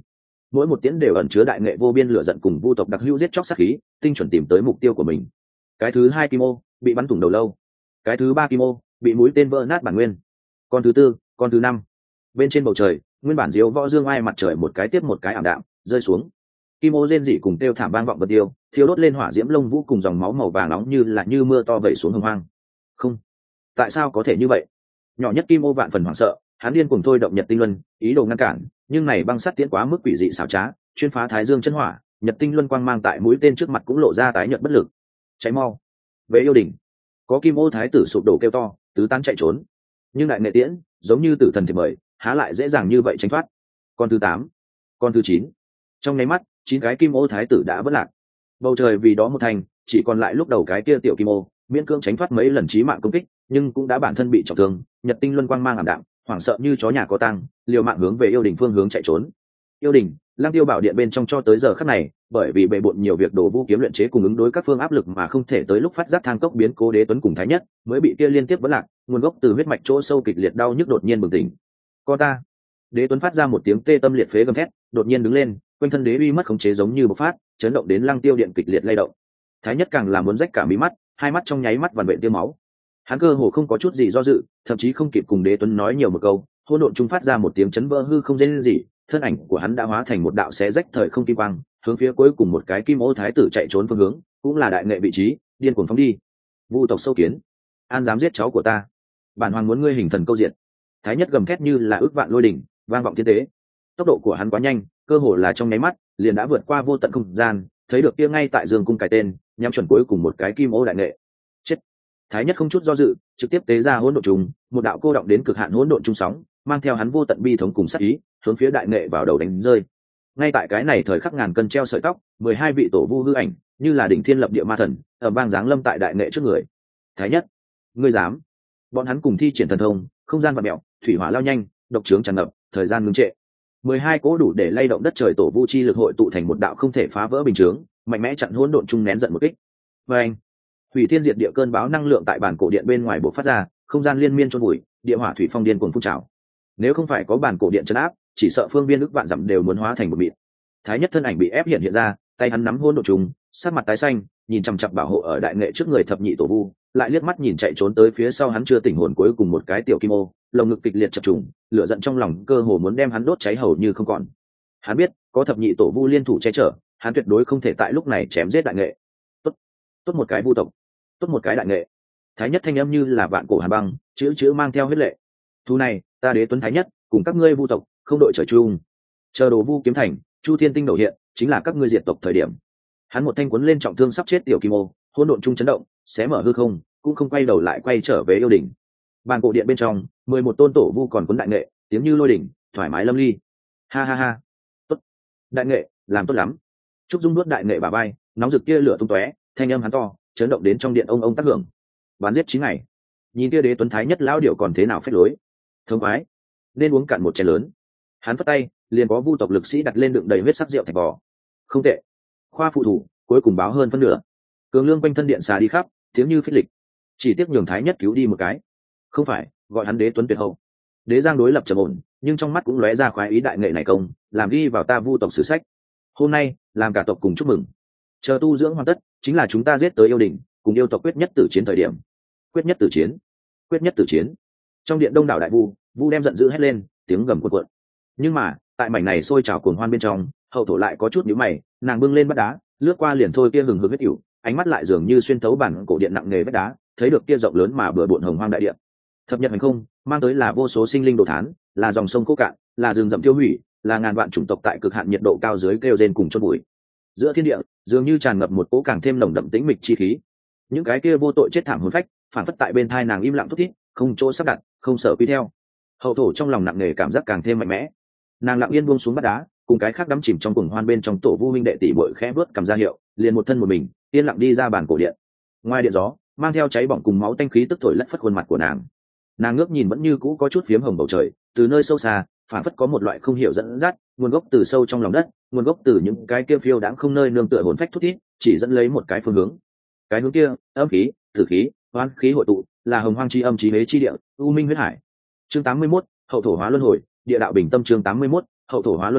mỗi một tiễn đều ẩn chứa đại nghệ vô biên lửa giận cùng vu tộc đặc hữu giết chóc sát khí, tinh chuẩn tìm tới mục tiêu của mình. Cái thứ hai kim ô bị bắn thủng đầu lâu, cái thứ ba kim ô bị mũi tên vỡ nát bản nguyên, con thứ tư, con thứ năm. Bên trên bầu trời, nguyên bản diếu võ dương ai mặt trời một cái tiếp một cái ảm đạm rơi xuống. Kim ô rên rỉ cùng kêu thảm vang vọng vật tiêu, thiêu đốt lên hỏa diễm lông vũ cùng dòng máu màu vàng nóng như là như mưa to vẩy xuống hồng hoang. Không, tại sao có thể như vậy? Nhỏ nhất kim ô vạn phần hoảng sợ, hắn điên cuồng thôi động nhật tinh luân, ý đồ ngăn cản, nhưng này băng sắt tiễn quá mức quỷ dị xảo trá, chuyên phá thái dương chân hỏa, nhật tinh luân quang mang tại mũi tên trước mặt cũng lộ ra tái nhợt bất lực. Cháy mau! Về yêu đỉnh, có kim ô thái tử sụp đổ kêu to, tứ tán chạy trốn. Nhưng đại nghệ tiễn, giống như tử thần thì mời, há lại dễ dàng như vậy tránh thoát. Con thứ tám, con thứ chín. Trong nháy mắt, chín cái kim ô thái tử đã vỡ lạc. Bầu trời vì đó một thành, chỉ còn lại lúc đầu cái kia tiểu kim ô, miễn cưỡng tránh thoát mấy lần chí mạng công kích, nhưng cũng đã bản thân bị trọng thương, nhật tinh luân quang mang ảm đạm, hoảng sợ như chó nhà có tang, liều mạng hướng về yêu đình phương hướng chạy trốn. Yêu đình, Lăng Tiêu Bảo Điện bên trong cho tới giờ khắc này, bởi vì bệ bội nhiều việc đổ vũ kiếm luyện chế cùng ứng đối các phương áp lực mà không thể tới lúc phát giác thang cốc biến cố đế tuấn cùng thái nhất, mới bị kia liên tiếp vỡ lạc, nguồn gốc từ huyết mạch chỗ sâu kịch liệt đau nhức đột nhiên bừng tỉnh. Con ta! Đế tuấn phát ra một tiếng tê tâm liệt phế gầm thét, đột nhiên đứng lên, quanh thân đế uy mất khống chế giống như bộc phát, chấn động đến Lăng Tiêu Điện kịch liệt lay động. Thái nhất càng là muốn rách cả mí mắt, hai mắt trong nháy mắt vằn vện tiêu máu. Hắn cơ hồ không có chút gì do dự, thậm chí không kịp cùng đế tuấn nói nhiều một câu, hỗn độn trung phát ra một tiếng chấn vỡ hư không rên gì, thân ảnh của hắn đã hóa thành một đạo xé rách thời không kim quang, hướng phía cuối cùng một cái kim ô thái tử chạy trốn phương hướng, cũng là đại nghệ vị trí, điên cuồng phóng đi. Vu tộc sâu kiến, an dám giết cháu của ta, bản hoàng muốn ngươi hình thần câu diện. Thái nhất gầm thét như là ước vạn lôi đỉnh, vang vọng thiên tế. Tốc độ của hắn quá nhanh, cơ hồ là trong nháy mắt, liền đã vượt qua vô tận không gian, thấy được kia ngay tại dương cung cái tên, nhắm chuẩn cuối cùng một cái kim ô đại nghệ. Chết! Thái nhất không chút do dự, trực tiếp tế ra hỗn độn trùng, một đạo cô động đến cực hạn hỗn độn trung sóng, mang theo hắn vô tận bi thống cùng sát ý, hướng phía đại nghệ vào đầu đánh rơi. Ngay tại cái này thời khắc ngàn cân treo sợi tóc, mười hai vị tổ vu hư ảnh, như là đỉnh thiên lập địa ma thần, ở bang giáng lâm tại đại nghệ trước người. Thái nhất, ngươi dám? Bọn hắn cùng thi triển thần thông, không gian vặn mèo, thủy hỏa lao nhanh, độc trướng tràn ngập, thời gian ngưng trệ. mười hai cỗ đủ để lay động đất trời tổ vu chi lực hội tụ thành một đạo không thể phá vỡ bình chướng, mạnh mẽ chặn hỗn độn trung nén giận một kích. Và anh, hủy thiên diệt địa cơn bão năng lượng tại bản cổ điện bên ngoài bộc phát ra, không gian liên miên chôn vùi, địa hỏa thủy phong điên cuồng phun trào. Nếu không phải có bản cổ điện trấn áp, chỉ sợ phương viên ức vạn dặm đều muốn hóa thành một mịn. Thái nhất thân ảnh bị ép hiện hiện ra, tay hắn nắm hỗn độn trùng, sắc mặt tái xanh, nhìn chằm chằm bảo hộ ở đại nghệ trước người thập nhị tổ vu, lại liếc mắt nhìn chạy trốn tới phía sau hắn chưa tỉnh hồn cuối cùng một cái tiểu kim ô, lồng ngực kịch liệt chập trùng, lửa giận trong lòng cơ hồ muốn đem hắn đốt cháy hầu như không còn. Hắn biết, có thập nhị tổ vu liên thủ che chở, hắn tuyệt đối không thể tại lúc này chém giết đại nghệ. Tốt, tốt một cái vu tộc, tốt một cái đại nghệ. Thái nhất thanh âm như là vạn cổ hàn băng, chữ chữ mang theo huyết lệ. Thu này, ta đế tuấn thái nhất, cùng các ngươi vu tộc, không đội trời chung. Chờ đồ vu kiếm thành, chu thiên tinh đổ hiện, chính là các ngươi diệt tộc thời điểm. Hắn một thanh cuốn lên trọng thương sắp chết tiểu kim ô, hỗn độn trung chấn động, xé mở hư không, cũng không quay đầu lại quay trở về yêu đỉnh. Bàn cổ điện bên trong, mười một tôn tổ vu còn cuốn đại nghệ, tiếng như lôi đỉnh, thoải mái lâm ly. Ha ha ha, tốt, đại nghệ, làm tốt lắm. Trúc Dung nuốt đại nghệ bà bay, nóng rực kia lửa tung tóe, thanh âm hắn to, chấn động đến trong điện ông ông tác hưởng. Bán giết chín ngày, nhìn kia đế tuấn thái nhất lão điệu còn thế nào phép lối. Thông khoái, nên uống cạn một chén lớn. Hắn phất tay, liền có vu tộc lực sĩ đặt lên đựng đầy huyết sắc rượu thạch bò. Không tệ, khoa phụ thủ cuối cùng báo hơn phân nửa. Cường lương quanh thân điện xà đi khắp, tiếng như phích lịch. Chỉ tiếc nhường thái nhất cứu đi một cái. Không phải, gọi hắn đế tuấn tuyệt hậu. Đế giang đối lập trầm ổn, nhưng trong mắt cũng lóe ra khoái ý đại nghệ này công, làm ghi vào ta vu tộc sử sách. Hôm nay, làm cả tộc cùng chúc mừng. Chờ tu dưỡng hoàn tất, chính là chúng ta giết tới yêu đình, cùng yêu tộc quyết nhất tử chiến thời điểm. Quyết nhất tử chiến, quyết nhất tử chiến. Trong điện đông đảo đại vu, vu đem giận dữ hét lên, tiếng gầm cuộn cuộn. Nhưng mà, tại mảnh này sôi trào cuồng hoan bên trong, hậu thổ lại có chút nhíu mày, nàng bưng lên bát đá, lướt qua liền thôi kia hừng hực huyết ỉu, ánh mắt lại dường như xuyên thấu bản cổ điện nặng nề vách đá, thấy được kia rộng lớn mà bừa bộn hồng hoang đại điện. Thập nhật hành không, mang tới là vô số sinh linh đồ thán, là dòng sông khô cạn, là rừng rậm tiêu hủy, là ngàn vạn chủng tộc tại cực hạn nhiệt độ cao dưới kêu rên cùng chôn bụi. Giữa thiên địa, dường như tràn ngập một cỗ càng thêm nồng đậm tĩnh mịch chi khí. Những cái kia vô tội chết thảm hồn phách, phản phất tại bên thai nàng im lặng thút thít, không chỗ sắp đặt, không sợ quy theo. Hậu thổ trong lòng nặng nề cảm giác càng thêm mạnh mẽ. Nàng lặng yên buông xuống bát đá, cùng cái khác đắm chìm trong cuồng hoan bên trong tổ vu minh đệ tỷ muội khẽ bước cầm ra hiệu, liền một thân một mình, yên lặng đi ra bàn cổ điện. Ngoài điện gió, mang theo cháy bỏng cùng máu tanh khí tức thổi lất phất khuôn mặt của nàng. Nàng ngước nhìn vẫn như cũ có chút phiếm hồng bầu trời, từ nơi sâu xa, phản phất có một loại không hiểu dẫn dắt, nguồn gốc từ sâu trong lòng đất, nguồn gốc từ những cái kia phiêu đãng không nơi nương tựa hồn phách thút thít, chỉ dẫn lấy một cái phương hướng. Cái hướng kia, âm khí, tử khí, oan khí hội tụ, là hồng hoang chi âm chí hế chi địa, u minh huyết hải. Chương tám mươi mốt, hậu thổ hóa luân hồi, địa đạo bình tâm chương tám mươi mốt, hậu thổ hóa luân hồi,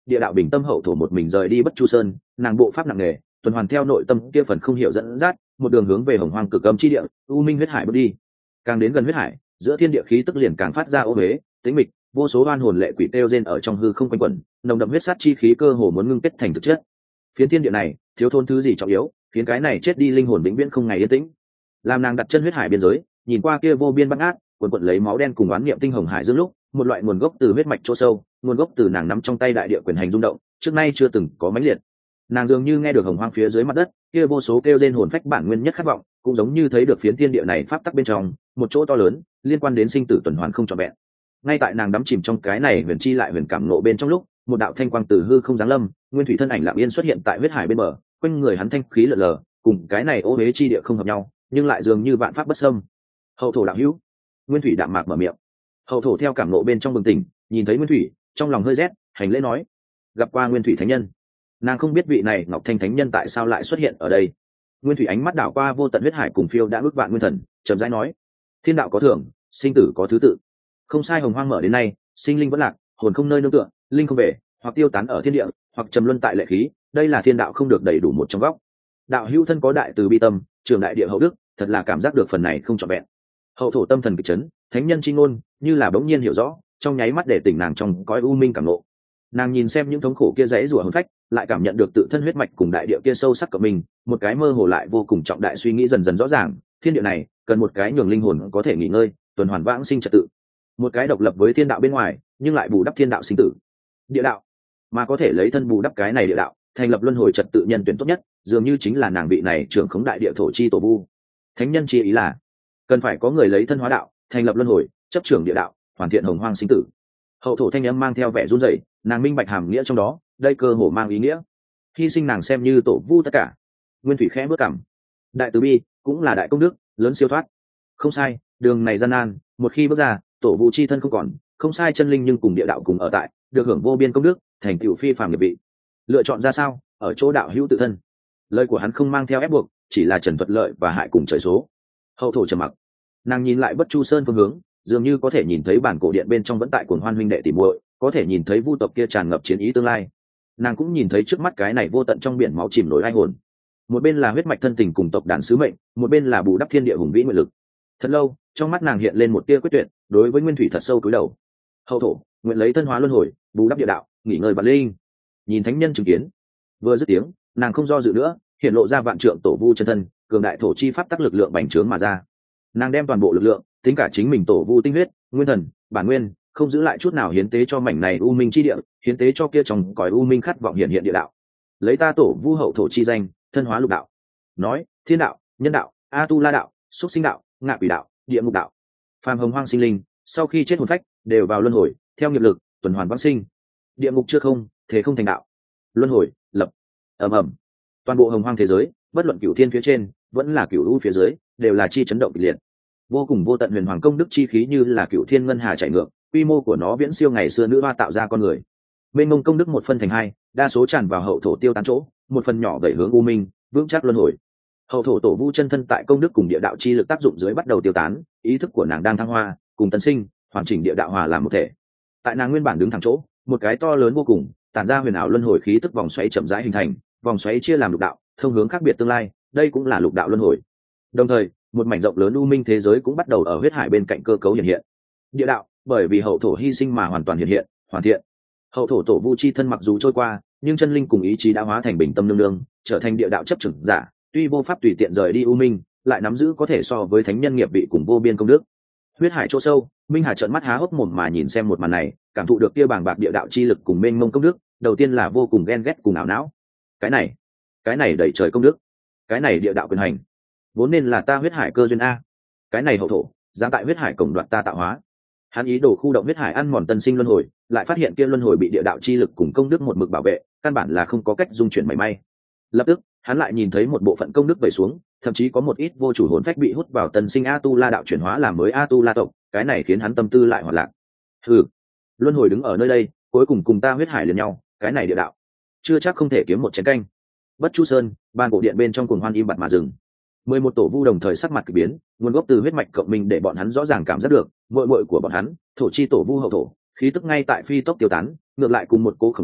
địa đạo bình tâm hậu thổ một mình rời đi Bất Chu Sơn, nàng bộ pháp nặng nề, tuần hoàn theo nội tâm kia phần không hiểu dẫn dắt, một đường hướng về hồng hoang cực âm chi địa, u minh huyết hải bước đi. Càng đến gần huyết hải, giữa thiên địa khí tức liền càng phát ra ô huế, tĩnh mịch, vô số oan hồn lệ quỷ kêu rên ở trong hư không quanh quẩn, nồng đậm huyết sát chi khí cơ hồ muốn ngưng kết thành thực chất. Phiến thiên địa này thiếu thốn thứ gì trọng yếu, khiến cái này chết đi linh hồn vĩnh viễn không ngày yên tĩnh. Làm nàng đặt chân huyết hải biên giới, nhìn qua kia vô biên bát ngát, cuồn cuộn lấy máu đen cùng oán niệm tinh hồng hải dương lúc, một loại nguồn gốc từ huyết mạch chỗ sâu, nguồn gốc từ nàng nắm trong tay đại địa quyền hành rung động, trước nay chưa từng có mãnh liệt. Nàng dường như nghe được hồng hoang phía dưới mặt đất, kia vô số kêu rên hồn phách bản nguyên nhất khát vọng, cũng giống như thấy được phiến thiên địa này pháp tắc bên trong, một chỗ to lớn, liên quan đến sinh tử tuần hoàn không trọn vẹn. Ngay tại nàng đắm chìm trong cái này huyền chi lại huyền cảm nộ bên trong lúc, một đạo thanh quang từ hư không giáng lâm, nguyên thủy thân ảnh lặng yên xuất hiện tại huyết hải bên bờ, quanh người hắn thanh khí lờ lờ, cùng cái này ô huế chi địa không hợp nhau, nhưng lại dường như vạn pháp bất xâm. Hậu thổ đạo hữu, nguyên thủy đạm mạc mở miệng. Hậu thổ theo cảm nộ bên trong bừng tỉnh, nhìn thấy nguyên thủy, trong lòng hơi rét, hành lễ nói: gặp qua nguyên thủy thánh nhân. Nàng không biết vị này ngọc thanh thánh nhân tại sao lại xuất hiện ở đây. Nguyên thủy ánh mắt đảo qua vô tận huyết hải cùng phiêu đã ước vạn nguyên thần, chậm rãi nói: thiên đạo có thưởng, sinh tử có thứ tự. Không sai, hồng hoang mở đến nay, sinh linh vẫn lạc, hồn không nơi nương tựa, linh không về, hoặc tiêu tán ở thiên địa, hoặc trầm luân tại lệ khí, đây là thiên đạo không được đầy đủ một trong góc. Đạo hữu thân có đại từ bi tâm, trường đại địa hậu đức, thật là cảm giác được phần này không trọn vẹn. Hậu thổ tâm thần kịch chấn, thánh nhân chi ngôn như là bỗng nhiên hiểu rõ, trong nháy mắt để tỉnh nàng trong cõi u minh cảm nộ. Nàng nhìn xem những thống khổ kia rẽ rủa hồn phách, lại cảm nhận được tự thân huyết mạch cùng đại địa kia sâu sắc của mình, một cái mơ hồ lại vô cùng trọng đại suy nghĩ dần dần rõ ràng, thiên địa này cần một cái nhường linh hồn có thể nghỉ ngơi, tuần hoàn vãng sinh trật tự, một cái độc lập với thiên đạo bên ngoài, nhưng lại bù đắp thiên đạo sinh tử. Địa đạo, mà có thể lấy thân bù đắp cái này địa đạo, thành lập luân hồi trật tự nhân tuyển tốt nhất, dường như chính là nàng vị này trưởng khống đại địa thổ chi tổ vu. Thánh nhân chi ý là cần phải có người lấy thân hóa đạo, thành lập luân hồi, chấp trưởng địa đạo, hoàn thiện hồng hoang sinh tử. Hậu thổ thanh âm mang theo vẻ run rẩy, nàng minh bạch hàm nghĩa trong đó, đây cơ hồ mang ý nghĩa hy sinh nàng xem như tổ vu tất cả. Nguyên thủy khẽ bước cảm, đại từ bi cũng là đại công đức, lớn siêu thoát. Không sai, đường này gian nan, một khi bước ra, tổ vu chi thân không còn, không sai, chân linh nhưng cùng địa đạo cùng ở tại, được hưởng vô biên công đức, thành tựu phi phàm nghiệp vị. Lựa chọn ra sao, ở chỗ đạo hữu tự thân. Lời của hắn không mang theo ép buộc, chỉ là trần thuật lợi và hại cùng trời số. Hậu thổ trầm mặc, nàng nhìn lại Bất Chu Sơn phương hướng, dường như có thể nhìn thấy bản cổ điện bên trong vẫn tại cuồng hoan huynh đệ tỉ muội, có thể nhìn thấy vu tộc kia tràn ngập chiến ý tương lai. Nàng cũng nhìn thấy trước mắt cái này vô tận trong biển máu chìm nổi ai hồn. Một bên là huyết mạch thân tình cùng tộc đàn sứ mệnh, một bên là bù đắp thiên địa hùng vĩ nguyện lực. Thật lâu, trong mắt nàng hiện lên một tia quyết tuyệt, đối với nguyên thủy thật sâu cúi đầu. Hậu thổ, nguyện lấy thân hóa luân hồi, bù đắp địa đạo, nghỉ ngơi vạn linh. Nhìn thánh nhân chứng kiến, vừa dứt tiếng, nàng không do dự nữa, hiện lộ ra vạn trượng tổ vu chân thân, cường đại thổ chi pháp tắc lực lượng bành trướng mà ra. Nàng đem toàn bộ lực lượng, tính cả chính mình tổ vu tinh huyết, nguyên thần, bản nguyên, không giữ lại chút nào hiến tế cho mảnh này u minh chi địa, hiến tế cho kia trong cõi u minh khát vọng hiện hiện địa đạo. Lấy ta tổ vu hậu thổ chi danh, thân hóa lục đạo. Nói, thiên đạo, nhân đạo, a tu la đạo, xuất sinh đạo, ngạ quỷ đạo, địa ngục đạo. Phàm hồng hoang sinh linh, sau khi chết hồn phách đều vào luân hồi, theo nghiệp lực, tuần hoàn vãng sinh. Địa ngục chưa không, thế không thành đạo. Luân hồi, lập. Ầm ầm. Toàn bộ hồng hoang thế giới, bất luận cửu thiên phía trên, vẫn là cửu u phía dưới, đều là chi chấn động kịch liệt. Vô cùng vô tận huyền hoàng công đức chi khí như là cửu thiên ngân hà chảy ngược, quy mô của nó viễn siêu ngày xưa nữ hoa tạo ra con người. Mênh mông công đức một phân thành hai, đa số tràn vào hậu thổ tiêu tán chỗ, một phần nhỏ đẩy hướng u minh, vững chắc luân hồi. Hậu thổ tổ vu chân thân tại công đức cùng địa đạo chi lực tác dụng dưới bắt đầu tiêu tán, ý thức của nàng đang thăng hoa, cùng tân sinh, hoàn chỉnh địa đạo hòa làm một thể. Tại nàng nguyên bản đứng thẳng chỗ, một cái to lớn vô cùng, tản ra huyền ảo luân hồi khí tức vòng xoáy chậm rãi hình thành, vòng xoáy chia làm lục đạo, thông hướng khác biệt tương lai, đây cũng là lục đạo luân hồi. Đồng thời, một mảnh rộng lớn u minh thế giới cũng bắt đầu ở huyết hải bên cạnh cơ cấu hiện hiện. Địa đạo, bởi vì hậu thổ hy sinh mà hoàn toàn hiện hiện, hoàn thiện. Hậu thổ tổ vu chi thân mặc dù trôi qua, nhưng chân linh cùng ý chí đã hóa thành bình tâm nương nương, trở thành địa đạo chấp trưởng giả, tuy vô pháp tùy tiện rời đi u minh, lại nắm giữ có thể so với thánh nhân nghiệp vị cùng vô biên công đức. Huyết hải chỗ sâu, Minh Hà trợn mắt há hốc mồm mà nhìn xem một màn này, cảm thụ được kia bàng bạc địa đạo chi lực cùng mênh mông công đức, đầu tiên là vô cùng ghen ghét cùng ảo não. Cái này, cái này đẩy trời công đức, cái này địa đạo quyền hành, vốn nên là ta huyết hải cơ duyên a. Cái này hậu thổ, dám tại huyết hải cổng đoạt ta tạo hóa. Hắn ý đồ khu động huyết hải ăn mòn tân sinh luân hồi, lại phát hiện kia luân hồi bị địa đạo chi lực cùng công đức một mực bảo vệ, căn bản là không có cách dung chuyển mảy may. Lập tức, hắn lại nhìn thấy một bộ phận công đức về xuống, thậm chí có một ít vô chủ hồn phách bị hút vào tân sinh a tu la đạo chuyển hóa làm mới a tu la tộc, cái này khiến hắn tâm tư lại hoạt lạc. Hừ, luân hồi đứng ở nơi đây, cuối cùng cùng ta huyết hải liền nhau, cái này địa đạo, chưa chắc không thể kiếm một chén canh. Bất Chu Sơn, ban cổ điện bên trong cuồng hoan im bặt mà dừng. Mười một tổ vu đồng thời sắc mặt kỳ biến, nguồn gốc từ huyết mạch cộng minh để bọn hắn rõ ràng cảm giác được, muội muội của bọn hắn, thổ chi tổ vu hậu thổ, khí tức ngay tại phi tốc tiêu tán, ngược lại cùng một cố khổng lồ,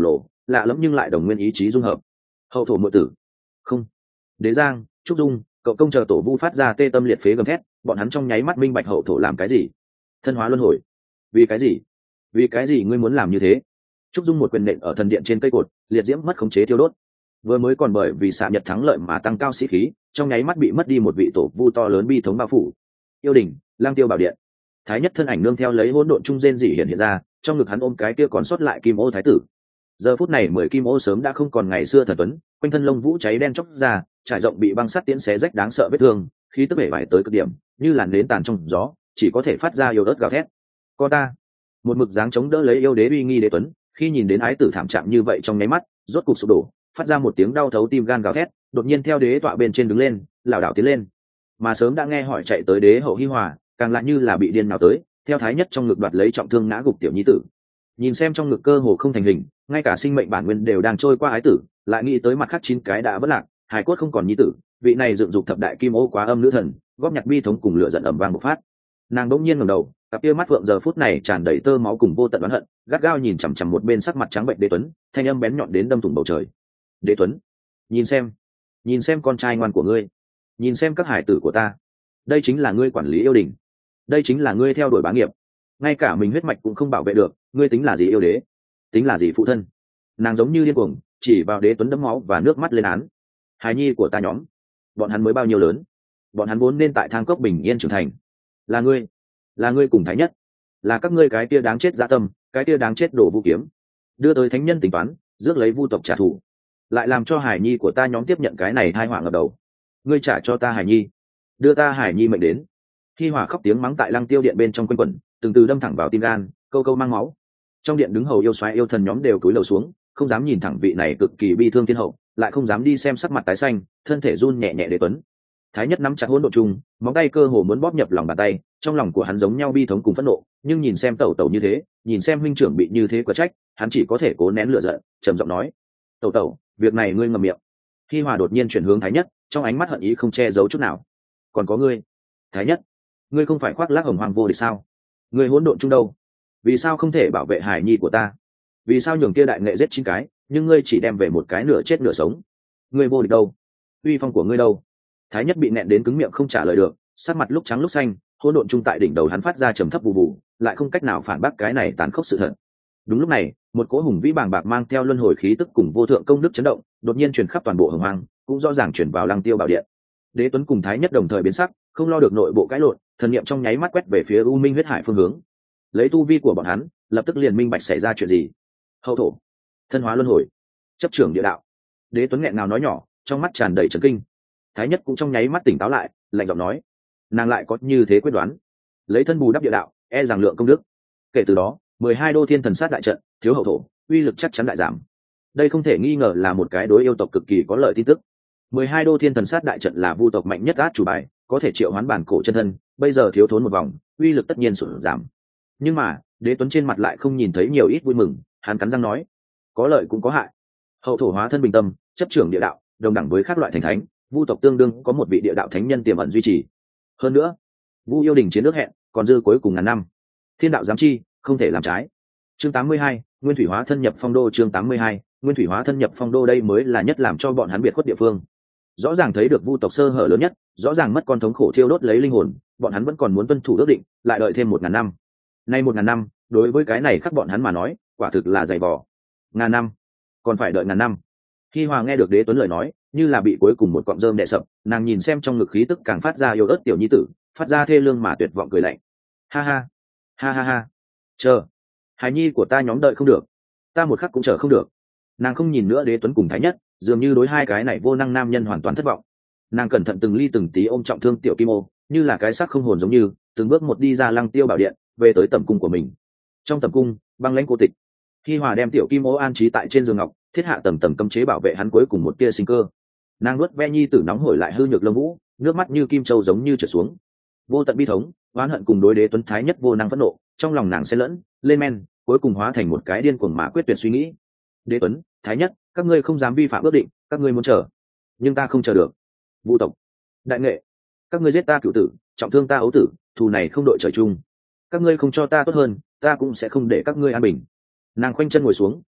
lạ lẫm nhưng lại đồng nguyên ý chí dung hợp. Hậu thổ muội tử, không. Đế Giang, Trúc Dung, cậu công chờ tổ vu phát ra tê tâm liệt phế gầm thét, bọn hắn trong nháy mắt minh bạch hậu thổ làm cái gì. Thân hóa luân hồi. Vì cái gì? Vì cái gì ngươi muốn làm như thế? Trúc Dung một quyền nện ở thần điện trên cây cột, liệt diễm mất khống chế thiêu đốt. Vừa mới còn bởi vì xạ nhật thắng lợi mà tăng cao sĩ khí, trong nháy mắt bị mất đi một vị tổ vu to lớn bi thống bao phủ. Yêu đỉnh, lang tiêu bảo điện. Thái nhất thân ảnh nương theo lấy hỗn độn trung rên rỉ hiện hiện ra, trong ngực hắn ôm cái kia còn sót lại kim ô thái tử. Giờ phút này mười kim ô sớm đã không còn ngày xưa thần tuấn, quanh thân lông vũ cháy đen chóc ra, trải rộng bị băng sắt tiễn xé rách đáng sợ vết thương, khí tức bể bại tới cực điểm, như làn nến tàn trong gió, chỉ có thể phát ra yêu ớt gào thét. Con ta, một mực dáng chống đỡ lấy yêu đế uy nghi đế tuấn, khi nhìn đến ái tử thảm trạng như vậy trong nháy mắt, rốt cục sụp đổ, phát ra một tiếng đau thấu tim gan gào thét, đột nhiên theo đế tọa bên trên đứng lên, lảo đảo tiến lên. Mà sớm đã nghe hỏi chạy tới đế hậu Hi Hòa, càng lại như là bị điên nào tới, theo thái nhất trong ngực đoạt lấy trọng thương ngã gục tiểu nhi tử. Nhìn xem trong ngực cơ hồ không thành hình, ngay cả sinh mệnh bản nguyên đều đang trôi qua ái tử, lại nghĩ tới mặt khác chín cái đã vỡ lạc, hài cốt không còn nhi tử, vị này dựng dục thập đại kim ô quá âm nữ thần, góp nhặt bi thống cùng lửa giận ầm vang bộc phát. Nàng đỗng nhiên ngẩng đầu, cặp kia mắt phượng giờ phút này tràn đầy tơ máu cùng vô tận oán hận, gắt gao nhìn chằm chằm một bên sắc mặt trắng bệnh đế tuấn, thanh âm bén nhọn đến đâm thủng bầu trời. Đế tuấn, nhìn xem, nhìn xem con trai ngoan của ngươi, nhìn xem các hải tử của ta, đây chính là ngươi quản lý yêu đình, đây chính là ngươi theo đuổi bá nghiệp, ngay cả mình huyết mạch cũng không bảo vệ được, ngươi tính là gì yêu đế, tính là gì phụ thân? Nàng giống như điên cuồng chỉ vào đế tuấn đẫm máu và nước mắt lên án. Hài nhi của ta nhóm, bọn hắn mới bao nhiêu lớn, bọn hắn vốn nên tại thang cốc bình yên trưởng thành, là ngươi, là ngươi cùng thái nhất, là các ngươi cái kia đáng chết dã tâm, cái kia đáng chết đổ vũ kiếm, đưa tới thánh nhân tính toán, rước lấy vu tộc trả thù, lại làm cho hải nhi của ta nhóm tiếp nhận cái này hai họa ngập đầu. Ngươi trả cho ta hải nhi, đưa ta hải nhi mệnh đến. Hi Hòa khóc tiếng mắng tại lăng tiêu điện bên trong quanh quẩn, từng từ đâm thẳng vào tim gan, câu câu mang máu. Trong điện đứng hầu yêu xoáy yêu thần nhóm đều cúi đầu xuống, không dám nhìn thẳng vị này cực kỳ bi thương thiên hậu, lại không dám đi xem sắc mặt tái xanh, thân thể run nhẹ nhẹ đế tuấn. Thái nhất nắm chặt hỗn độn chung, móng tay cơ hồ muốn bóp nhập lòng bàn tay, trong lòng của hắn giống nhau bi thống cùng phẫn nộ, nhưng nhìn xem tẩu tẩu như thế, nhìn xem huynh trưởng bị như thế quá trách, hắn chỉ có thể cố nén lửa giận, trầm giọng nói: "Tẩu tẩu, việc này ngươi ngậm miệng." Hi Hòa đột nhiên chuyển hướng Thái nhất, trong ánh mắt hận ý không che giấu chút nào. "Còn có ngươi, Thái nhất, ngươi không phải khoác lác hồng hoàng vô địch sao? Ngươi hỗn độn chung đâu? Vì sao không thể bảo vệ hải nhi của ta? Vì sao nhường kia đại nghệ giết chín cái, nhưng ngươi chỉ đem về một cái nửa chết nửa sống? Ngươi vô địch đâu? Uy phong của ngươi đâu?" Thái nhất bị nẹn đến cứng miệng không trả lời được, sắc mặt lúc trắng lúc xanh, hỗn độn chung tại đỉnh đầu hắn phát ra trầm thấp bù bù, lại không cách nào phản bác cái này tàn khốc sự thật. Đúng lúc này, một cỗ hùng vĩ bàng bạc mang theo luân hồi khí tức cùng vô thượng công đức chấn động, đột nhiên truyền khắp toàn bộ hồng hoang, cũng rõ ràng truyền vào lăng tiêu bảo điện. Đế Tuấn cùng Thái nhất đồng thời biến sắc, không lo được nội bộ cãi lộn, thần niệm trong nháy mắt quét về phía U Minh huyết hải phương hướng. Lấy tu vi của bọn hắn, lập tức liền minh bạch xảy ra chuyện gì. Hậu thổ, thân hóa luân hồi, chấp trưởng địa đạo. Đế Tuấn nghẹn ngào nói nhỏ, trong mắt tràn đầy chấn kinh. Thái nhất cũng trong nháy mắt tỉnh táo lại, lạnh giọng nói: "Nàng lại có như thế quyết đoán, lấy thân bù đắp địa đạo, e rằng lượng công đức." Kể từ đó, mười hai đô thiên thần sát đại trận, thiếu hậu thổ, uy lực chắc chắn đại giảm. Đây không thể nghi ngờ là một cái đối yêu tộc cực kỳ có lợi tin tức. mười hai đô thiên thần sát đại trận là vu tộc mạnh nhất át chủ bài, có thể triệu hoán bản cổ chân thân, bây giờ thiếu thốn một vòng, uy lực tất nhiên sụt giảm. Nhưng mà, Đế Tuấn trên mặt lại không nhìn thấy nhiều ít vui mừng, hắn cắn răng nói: "Có lợi cũng có hại. Hậu thổ hóa thân bình tâm, chấp trưởng địa đạo, đồng đẳng với các loại thành thánh, vu tộc tương đương có một vị địa đạo thánh nhân tiềm ẩn duy trì. Hơn nữa, vu yêu đình chiến nước hẹn, còn dư cuối cùng ngàn năm. Thiên đạo giám chi, không thể làm trái." Chương tám mươi hai, Nguyên thủy hóa thân nhập phong đô. Chương tám mươi hai, Nguyên thủy hóa thân nhập phong đô. Đây mới là nhất làm cho bọn hắn biệt khuất địa phương. Rõ ràng thấy được vu tộc sơ hở lớn nhất, rõ ràng mất con thống khổ thiêu đốt lấy linh hồn, bọn hắn vẫn còn muốn tuân thủ ước định, lại đợi thêm một ngàn năm. Nay một ngàn năm, đối với cái này khác bọn hắn mà nói, quả thực là dày vò. Ngàn năm, còn phải đợi ngàn năm. Hi Hòa nghe được Đế Tuấn lời nói, như là bị cuối cùng một cọng rơm đè sập, nàng nhìn xem trong ngực khí tức càng phát ra yêu ớt tiểu nhi tử, phát ra thê lương mà tuyệt vọng cười lạnh. Ha ha, ha ha ha, chờ, hài nhi của ta nhóm đợi không được, ta một khắc cũng chờ không được. Nàng không nhìn nữa Đế Tuấn cùng Thái nhất, dường như đối hai cái này vô năng nam nhân hoàn toàn thất vọng. Nàng cẩn thận từng ly từng tí ôm trọng thương tiểu kim ô, như là cái xác không hồn giống như, từng bước một đi ra lăng tiêu bảo điện, về tới tẩm cung của mình. Trong tẩm cung, băng lãnh cô tịch. Hi Hòa đem tiểu kim ô an trí tại trên giường ngọc, thiết hạ tầng tầng cấm chế bảo vệ hắn cuối cùng một tia sinh cơ. Nàng nuốt ve nhi tử nóng hổi lại hư nhược lông vũ, nước mắt như kim châu giống như trượt xuống. Vô tận bi thống, oán hận cùng đối Đế Tuấn Thái nhất vô năng phẫn nộ, trong lòng nàng xen lẫn, lên men, cuối cùng hóa thành một cái điên cuồng mà quyết tuyệt suy nghĩ. Đế Tuấn, Thái nhất, các ngươi không dám vi phạm ước định, các ngươi muốn chờ, nhưng ta không chờ được. Vu tộc, đại nghệ, các ngươi giết ta cửu tử, trọng thương ta ấu tử, thù này không đội trời chung. Các ngươi không cho ta tốt hơn, ta cũng sẽ không để các ngươi an bình. Nàng khoanh chân ngồi xuống,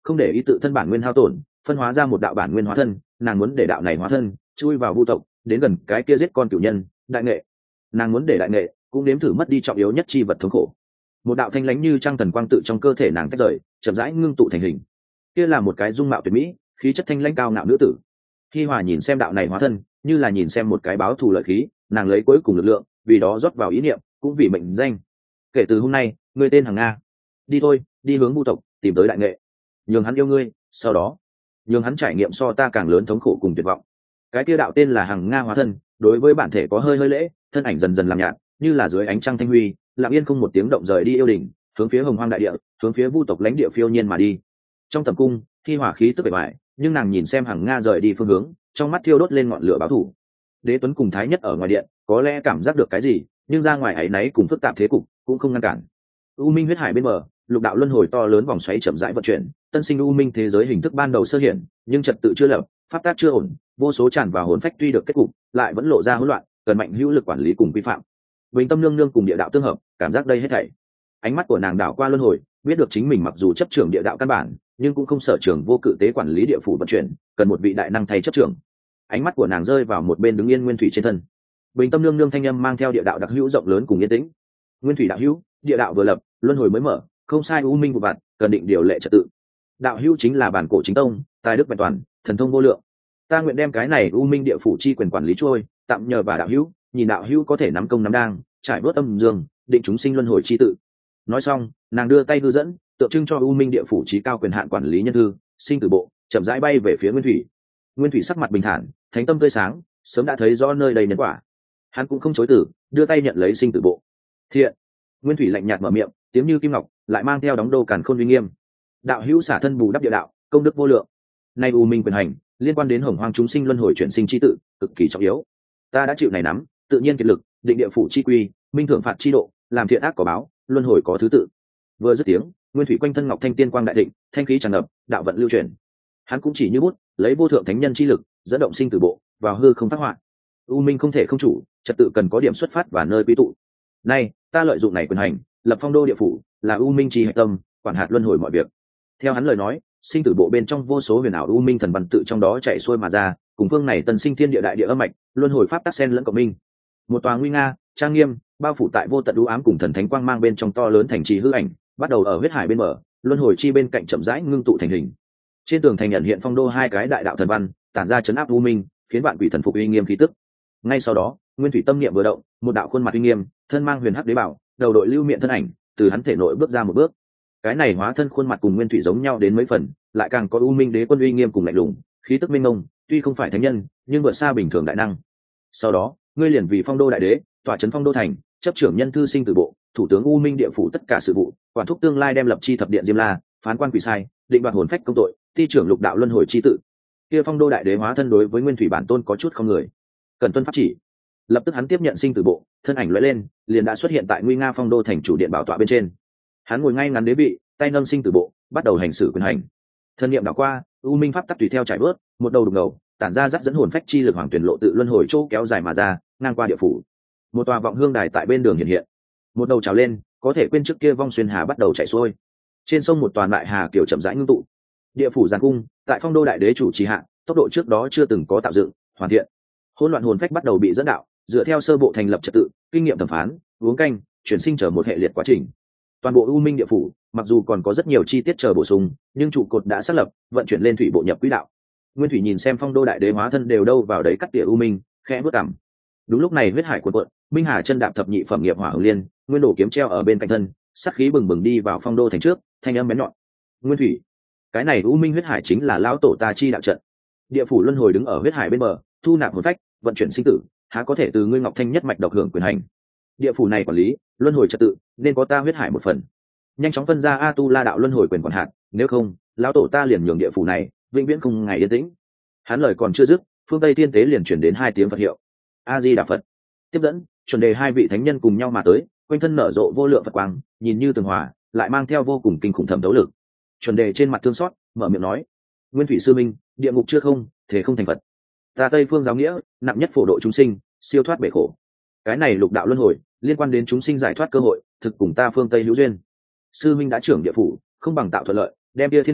không để ý tự thân bản nguyên hao tổn, phân hóa ra một đạo bản nguyên hóa thân. Nàng muốn để đạo này hóa thân chui vào vu tộc, đến gần cái kia giết con cửu nhân đại nghệ. Nàng muốn để đại nghệ cũng nếm thử mất đi trọng yếu nhất chi vật thống khổ. Một đạo thanh lãnh như trăng thần quang tự trong cơ thể nàng tách rời, chậm rãi ngưng tụ thành hình. Kia là một cái dung mạo tuyệt mỹ, khí chất thanh lãnh cao ngạo nữ tử. Hi Hòa nhìn xem đạo này hóa thân, như là nhìn xem một cái báo thù lợi khí. Nàng lấy cuối cùng lực lượng, vì đó rót vào ý niệm, cũng vì mệnh danh. Kể từ hôm nay, ngươi tên Hằng Nga. Đi thôi, đi hướng vu tộc, tìm tới đại nghệ, nhường hắn yêu ngươi, sau đó nhường hắn trải nghiệm so ta càng lớn thống khổ cùng tuyệt vọng. Cái kia đạo tên là Hằng Nga hóa thân, đối với bản thể có hơi hơi lễ, thân ảnh dần dần làm nhạt, như là dưới ánh trăng thanh huy, lặng yên không một tiếng động rời đi yêu đình, hướng phía hồng hoang đại địa, hướng phía vu tộc lãnh địa phiêu nhiên mà đi. Trong tầm cung, Hi Hỏa khí tức bề bại, nhưng nàng nhìn xem Hằng Nga rời đi phương hướng, trong mắt thiêu đốt lên ngọn lửa báo thù. Đế Tuấn cùng Thái Nhất ở ngoài điện, có lẽ cảm giác được cái gì, nhưng ra ngoài ấy nấy cùng phức tạp thế cục, cũng không ngăn cản. U Minh huyết hải bên bờ, lục đạo luân hồi to lớn vòng xoáy chậm rãi vận chuyển, tân sinh U Minh thế giới hình thức ban đầu sơ hiển, nhưng trật tự chưa lập, pháp tác chưa ổn, vô số tràn vào hồn phách tuy được kết cục, lại vẫn lộ ra hỗn loạn, cần mạnh hữu lực quản lý cùng vi phạm. Bình Tâm nương nương cùng địa đạo tương hợp, cảm giác đây hết thảy. Ánh mắt của nàng đảo qua luân hồi, biết được chính mình mặc dù chấp trưởng địa đạo căn bản, nhưng cũng không sở trường vô cự tế quản lý địa phủ vận chuyển, cần một vị đại năng thay chấp trưởng. Ánh mắt của nàng rơi vào một bên đứng yên Nguyên Thủy trên thân. Bình Tâm nương nương thanh âm mang theo địa đạo đặc hữu rộng lớn cùng yên tĩnh. Nguyên Thủy đạo hữu, địa đạo vừa lập, luân hồi mới mở, không sai U Minh vụ vặt, cần định điều lệ trật tự. Đạo hữu chính là bản cổ chính tông, tài đức vẹn toàn, thần thông vô lượng. Ta nguyện đem cái này U Minh địa phủ chi quyền quản lý trôi, tạm nhờ vào đạo hữu, nhìn đạo hữu có thể nắm công nắm đang, trải bớt âm dương, định chúng sinh luân hồi chi tự. Nói xong, nàng đưa tay đưa dẫn, tượng trưng cho U Minh địa phủ trí cao quyền hạn quản lý nhân thư, sinh tử bộ, chậm rãi bay về phía Nguyên Thủy. Nguyên Thủy sắc mặt bình thản, thánh tâm tươi sáng, sớm đã thấy rõ nơi đây nhân quả. Hắn cũng không chối từ, đưa tay nhận lấy sinh tử bộ. Thiện. Nguyên Thủy lạnh nhạt mở miệng, tiếng như kim ngọc, lại mang theo đóng đô càn khôn uy nghiêm. Đạo hữu xả thân bù đắp địa đạo, công đức vô lượng. Nay U Minh quyền hành, liên quan đến hồng hoang chúng sinh luân hồi chuyển sinh chi tự, cực kỳ trọng yếu. Ta đã chịu này nắm, tự nhiên kiệt lực, định địa phủ chi quy, minh thưởng phạt chi độ, làm thiện ác có báo, luân hồi có thứ tự. Vừa dứt tiếng, Nguyên Thủy quanh thân ngọc thanh tiên quang đại thịnh, thanh khí tràn ngập, đạo vận lưu chuyển. Hắn cũng chỉ như bút, lấy vô thượng thánh nhân chi lực, dẫn động sinh tử bộ, vào hư không phát họa. U Minh không thể không chủ, trật tự cần có điểm xuất phát và nơi quy tụ. Nay, ta lợi dụng này quyền hành, lập phong đô địa phủ, là U Minh chi hạch tâm, quản hạt luân hồi mọi việc. Theo hắn lời nói, sinh tử bộ bên trong vô số huyền ảo U Minh thần văn tự trong đó chạy xuôi mà ra, cùng phương này tân sinh thiên địa đại địa âm mạch, luân hồi pháp tác sen lẫn cộng minh. Một tòa nguy nga, trang nghiêm, bao phủ tại vô tận u ám cùng thần thánh quang mang bên trong to lớn thành trì hư ảnh, bắt đầu ở huyết hải bên mở, luân hồi chi bên cạnh chậm rãi ngưng tụ thành hình. Trên tường thành nhận hiện phong đô hai cái đại đạo thần văn, tản ra chấn áp U Minh, khiến vạn quỷ thần phục uy nghiêm khí tức. Ngay sau đó, Nguyên Thủy tâm niệm vừa động, một đạo khuôn mặt uy nghiêm, thân mang huyền hắc đế bảo, đầu đội lưu miệng thân ảnh, từ hắn thể nội bước ra một bước. Cái này hóa thân khuôn mặt cùng Nguyên Thủy giống nhau đến mấy phần, lại càng có U Minh đế quân uy nghiêm cùng lạnh lùng, khí tức minh ngông, tuy không phải thánh nhân, nhưng vượt xa bình thường đại năng. Sau đó, ngươi liền vì phong đô đại đế, tọa trấn phong đô thành, chấp trưởng nhân thư sinh tử bộ, thủ tướng U Minh địa phủ tất cả sự vụ, quản thúc tương lai đem lập chi thập điện diêm la, phán quan quỷ sai, định đoạt hồn phách công tội, ti trưởng lục đạo luân hồi chi tự. Kia phong đô đại đế hóa thân đối với Nguyên Thủy bản tôn có chút không người, cần tuân pháp chỉ. Lập tức hắn tiếp nhận sinh tử bộ, thân ảnh lóe lên, liền đã xuất hiện tại nguy nga phong đô thành chủ điện bảo tọa bên trên. Hắn ngồi ngay ngắn đế vị, tay nâng sinh tử bộ, bắt đầu hành xử quyền hành. Thân niệm đảo qua, U Minh pháp tắc tùy theo trải bớt, một đầu đục ngầu, tản ra dắt dẫn hồn phách chi lực hoàng tuyển lộ tự luân hồi chỗ kéo dài mà ra, ngang qua địa phủ. Một tòa vọng hương đài tại bên đường hiện hiện, một đầu trào lên, có thể quên trước kia vong xuyên hà bắt đầu chảy xuôi. Trên sông một toàn đại hà kiểu chậm rãi ngưng tụ. Địa phủ giàn cung, tại phong đô đại đế chủ trì hạ, tốc độ trước đó chưa từng có tạo dựng, hoàn thiện. Hỗn loạn hồn phách bắt đầu bị dẫn đạo, dựa theo sơ bộ thành lập trật tự, kinh nghiệm thẩm phán, uống canh, chuyển sinh trở một hệ liệt quá trình. Toàn bộ U Minh địa phủ, mặc dù còn có rất nhiều chi tiết chờ bổ sung, nhưng trụ cột đã xác lập, vận chuyển lên thủy bộ nhập quỹ đạo. Nguyên Thủy nhìn xem phong đô đại đế hóa thân đều đâu vào đấy cắt tỉa U Minh, khẽ bước cằm. Đúng lúc này huyết hải cuộn cuộn, Minh Hà chân đạp thập nhị phẩm nghiệp hỏa hồng liên, nguyên đổ kiếm treo ở bên cạnh thân, sát khí bừng bừng đi vào phong đô thành trước, thanh âm bén nhọn. Nguyên Thủy, cái này U Minh huyết hải chính là lão tổ ta chi đạo trận. Địa phủ luân hồi đứng ở huyết hải bên bờ, thu nạp hồn phách, vận chuyển sinh tử, há có thể từ ngươi ngọc thanh nhất mạch độc hưởng quyền hành. Địa phủ này quản lý luân hồi trật tự, nên có ta huyết hải một phần. Nhanh chóng phân ra A Tu La đạo luân hồi quyền quản hạt, nếu không, lão tổ ta liền nhường địa phủ này vĩnh viễn không ngày yên tĩnh. Hắn lời còn chưa dứt, phương Tây Thiên Tế liền truyền đến hai tiếng Phật hiệu. A Di Đà Phật. Tiếp dẫn, chuẩn đề hai vị thánh nhân cùng nhau mà tới, quanh thân nở rộ vô lượng Phật quang, nhìn như tường hòa, lại mang theo vô cùng kinh khủng thẩm thấu lực. Chuẩn đề trên mặt thương xót, mở miệng nói: Nguyên Thủy sư minh, địa ngục chưa không, thể không thành Phật. Ta Tây phương giáo nghĩa, nặng nhất phổ độ chúng sinh, siêu thoát bể khổ. Cái này lục đạo luân hồi, liên quan đến chúng sinh giải thoát cơ hội, thực cùng ta phương Tây hữu duyên. Sư minh đã trưởng địa phủ, không bằng tạo thuận lợi, đem kia thiên đạo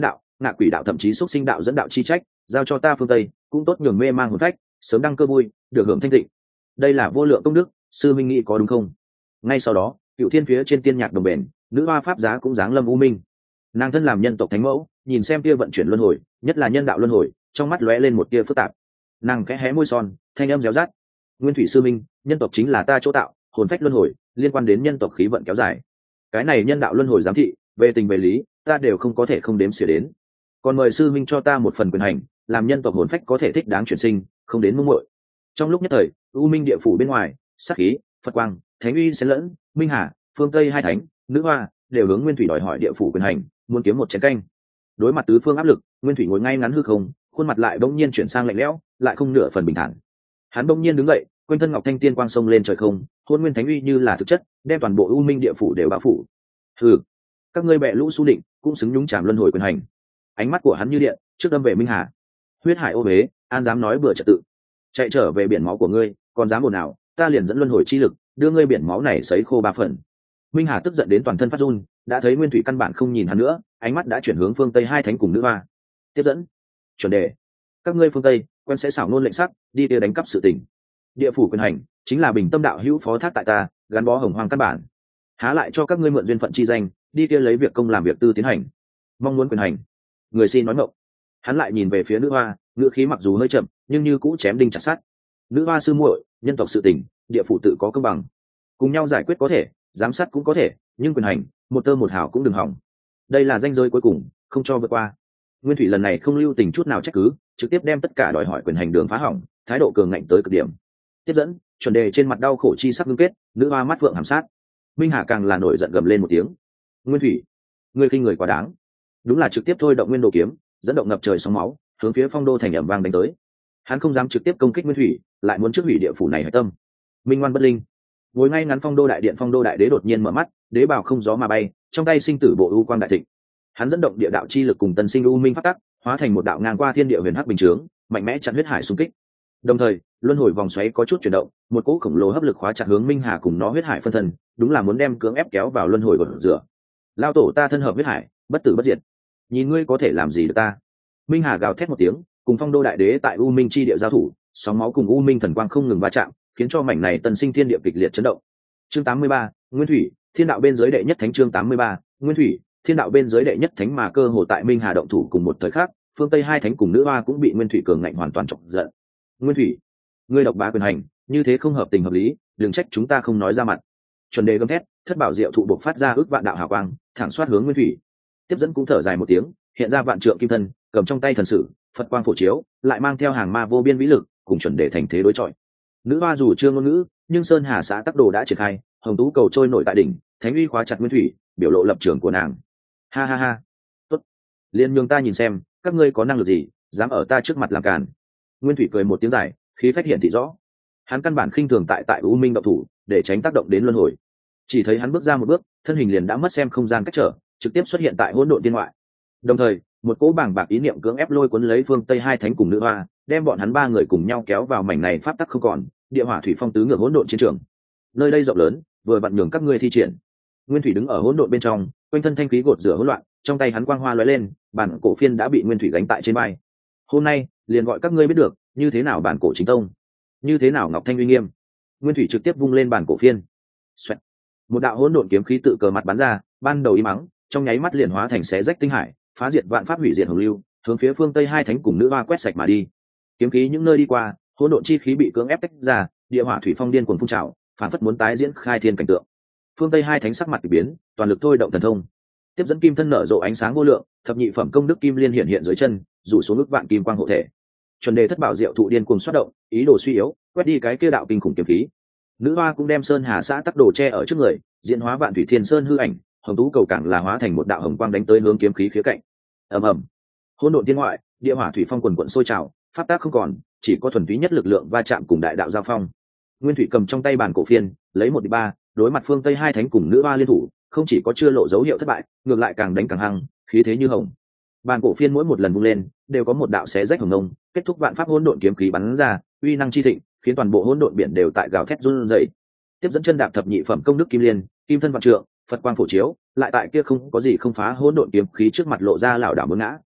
ngạ quỷ đạo thậm chí xúc sinh đạo dẫn đạo chi trách giao cho ta phương tây cũng tốt nhường mê mang hồn phách sớm đăng cơ vui được hưởng thanh tịnh. Đây là vô lượng công đức, sư minh nghĩ có đúng không? Ngay sau đó cựu thiên phía trên tiên nhạc đồng bền, nữ hoa pháp giá cũng giáng lâm u minh. Nàng thân làm nhân tộc thánh mẫu, nhìn xem tia vận chuyển luân hồi, nhất là nhân đạo luân hồi, trong mắt lóe lên một tia phức tạp. Nàng khẽ hé môi son, thanh âm réo rát: nguyên thủy sư minh, nhân tộc chính là ta chỗ tạo, hồn phách luân hồi liên quan đến nhân tộc khí vận kéo dài. Cái này nhân đạo luân hồi giám thị, về tình về lý ta đều không có thể không đếm xỉa đến. Còn mời sư minh cho ta một phần quyền hành, làm nhân tộc hồn phách có thể thích đáng chuyển sinh, không đến mông muội. Trong lúc nhất thời, u minh địa phủ bên ngoài, sắc khí, phật quang, thánh uy xen lẫn, minh hà, phương tây hai thánh, nữ hoa đều hướng nguyên thủy đòi hỏi địa phủ quyền hành, muốn kiếm một chén canh. Đối mặt tứ phương áp lực, nguyên thủy ngồi ngay ngắn hư không, khuôn mặt lại bỗng nhiên chuyển sang lạnh lẽo, lại không nửa phần bình thản. Hắn bỗng nhiên đứng dậy, quanh thân ngọc thanh tiên quang sông lên trời không, hôn nguyên thánh uy như là thực chất, đem toàn bộ u minh địa phủ đều bao phủ. Hừ, các ngươi bệ lũ su định, cũng xứng nhúng chàm luân hồi quyền hành. Ánh mắt của hắn như điện, trước đâm về minh hà. Huyết hải ô huế, an dám nói bừa trật tự, chạy trở về biển máu của ngươi, còn dám ồn nào, ta liền dẫn luân hồi chi lực, đưa ngươi biển máu này sấy khô ba phần. Minh hà tức giận đến toàn thân phát run, đã thấy nguyên thủy căn bản không nhìn hắn nữa, ánh mắt đã chuyển hướng phương tây hai thánh cùng nữ hoa. Tiếp dẫn, chuẩn đề, các ngươi phương tây quen sẽ xảo nôn lệnh sắc, đi kia đánh cắp sự tình. Địa phủ quyền hành chính là bình tâm đạo hữu phó thác tại ta, gắn bó hồng hoang căn bản, há lại cho các ngươi mượn duyên phận chi danh, đi kia lấy việc công làm việc tư tiến hành. Mong muốn quyền hành, người xin nói ngộng. Hắn lại nhìn về phía nữ hoa, ngữ khí mặc dù hơi chậm, nhưng như cũ chém đinh chặt sắt. Nữ hoa sư muội, nhân tộc sự tình, địa phủ tự có công bằng, cùng nhau giải quyết có thể, giám sát cũng có thể, nhưng quyền hành một tơ một hào cũng đừng hỏng. Đây là ranh giới cuối cùng, không cho vượt qua. Nguyên thủy lần này không lưu tình chút nào trách cứ, trực tiếp đem tất cả đòi hỏi quyền hành đường phá hỏng, thái độ cường ngạnh tới cực điểm. Tiếp dẫn, chuẩn đề trên mặt đau khổ chi sắc ngưng kết, nữ hoa mắt phượng hàm sát. Minh hà càng là nổi giận gầm lên một tiếng: nguyên thủy, ngươi khinh người quá đáng. Đúng là trực tiếp thôi động nguyên đồ kiếm, dẫn động ngập trời sóng máu, hướng phía phong đô thành ẩm vang đánh tới. Hắn không dám trực tiếp công kích nguyên thủy, lại muốn trước hủy địa phủ này hải tâm. Minh ngoan bất linh. Ngồi ngay ngắn phong đô đại điện, phong đô đại đế đột nhiên mở mắt, đế bào không gió mà bay, trong tay sinh tử bộ u quang đại thịnh. Hắn dẫn động địa đạo chi lực cùng tân sinh u minh phát tắc, hóa thành một đạo ngang qua thiên địa huyền hắc bình chướng, mạnh mẽ chặn huyết hải xung kích. Đồng thời, luân hồi vòng xoáy có chút chuyển động, một cỗ khổng lồ hấp lực khóa chặt hướng minh hà cùng nó huyết hải phân thân, đúng là muốn đem cưỡng ép kéo vào luân hồi gột rửa. Lao tổ ta thân hợp huyết hải, bất tử bất diệt, nhìn ngươi có thể làm gì được ta. Minh hà gào thét một tiếng, cùng phong đô đại đế tại u minh chi địa giao thủ, sóng máu cùng u minh thần quang không ngừng va chạm, khiến cho mảnh này tân sinh thiên địa kịch liệt chấn động. Chương tám mươi ba, nguyên thủy, thiên đạo bên dưới đệ nhất thánh. Chương tám mươi ba, nguyên thủy, thiên đạo bên dưới đệ nhất thánh. Mà cơ hồ tại minh hà động thủ cùng một thời khắc, phương tây hai thánh cùng nữ hoa cũng bị nguyên thủy cường ngạnh hoàn toàn chọc giận. Nguyên thủy, ngươi độc bá quyền hành, như thế không hợp tình hợp lý, đừng trách chúng ta không nói ra mặt. Chuẩn đề gầm thét, thất bảo diệu thụ bộc phát ra ước vạn đạo hào quang, thẳng xoát hướng nguyên thủy. Tiếp dẫn cũng thở dài một tiếng, hiện ra vạn trượng kim thân, cầm trong tay thần sử, phật quang phổ chiếu, lại mang theo hàng ma vô biên vĩ lực, cùng chuẩn đề thành thế đối chọi. Nữ hoa dù chưa ngôn ngữ, nhưng sơn hà xã tắc đồ đã triển khai, hồng tú cầu trôi nổi tại đỉnh, thánh uy khóa chặt nguyên thủy, biểu lộ lập trường của nàng. Ha ha ha, tốt, liên nhường ta nhìn xem các ngươi có năng lực gì, dám ở ta trước mặt làm càn. Nguyên thủy cười một tiếng dài, khí phách hiện thị rõ. Hắn căn bản khinh thường tại tại u minh động thủ, để tránh tác động đến luân hồi. Chỉ thấy hắn bước ra một bước, thân hình liền đã mất xem không gian cách trở, trực tiếp xuất hiện tại hỗn độn tiên ngoại. Đồng thời, một cỗ bảng bạc ý niệm cưỡng ép lôi cuốn lấy phương tây hai thánh cùng nữ hoa, đem bọn hắn ba người cùng nhau kéo vào mảnh này pháp tắc không còn, địa hỏa thủy phong tứ ngược hỗn độn chiến trường. Nơi đây rộng lớn, vừa vặn nhường các ngươi thi triển. Nguyên thủy đứng ở hỗn độn bên trong, quanh thân thanh khí gột rửa hỗn loạn, trong tay hắn quang hoa lóe lên, bản cổ phiên đã bị nguyên thủy gánh tại trên vai. Hôm nay, liền gọi các ngươi biết được, như thế nào bản cổ chính tông, như thế nào ngọc thanh uy nghiêm. Nguyên thủy trực tiếp vung lên bản cổ phiên. Xoẹt. Một đạo hỗn độn kiếm khí tự cờ mặt bắn ra, ban đầu im mắng, trong nháy mắt liền hóa thành xé rách tinh hải, phá diệt vạn pháp, hủy diệt hồng lưu, hướng phía phương tây hai thánh cùng nữ hoa quét sạch mà đi. Kiếm khí những nơi đi qua, hỗn độn chi khí bị cưỡng ép tách ra, địa hỏa thủy phong điên cuồng phun trào, phản phất muốn tái diễn khai thiên cảnh tượng. Phương tây hai thánh sắc mặt kỳ biến, toàn lực thôi động thần thông. Tiếp dẫn kim thân nở rộ ánh sáng vô lượng, thập nhị phẩm công đức kim liên hiện hiện dưới chân, rủ xuống ức vạn kim quang hộ thể. Chuẩn đề thất bảo diệu thụ điên cuồng xuất động, ý đồ suy yếu, quét đi cái kia đạo kinh khủng kiếm khí. Nữ hoa cũng đem sơn hà xã tắc đồ che ở trước người, diễn hóa vạn thủy thiên sơn hư ảnh, hồng tú cầu cảng là hóa thành một đạo hồng quang đánh tới hướng kiếm khí khía cạnh. Ầm ầm. Hỗn độn tiên ngoại, địa hỏa thủy phong quần quận sôi trào, pháp tác không còn, chỉ có thuần túy nhất lực lượng va chạm cùng đại đạo giao phong. Nguyên thủy cầm trong tay bản cổ phiên, lấy một đi ba, đối mặt phương tây hai thánh cùng nữ hoa liên thủ, không chỉ có chưa lộ dấu hiệu thất bại, ngược lại càng đánh càng hăng, khí thế như hồng. Bản cổ phiên mỗi một lần vung lên, đều có một đạo xé rách hồng ngông, kết thúc vạn pháp hỗn độn kiếm khí bắn ra, uy năng chi thịnh, khiến toàn bộ hỗn độn biển đều tại gào thét run rẩy. Tiếp dẫn chân đạp thập nhị phẩm công đức kim liên, kim thân vạn trượng, phật quang phổ chiếu, lại tại kia không có gì không phá hỗn độn kiếm khí trước mặt lộ ra lảo đảo muốn ngã,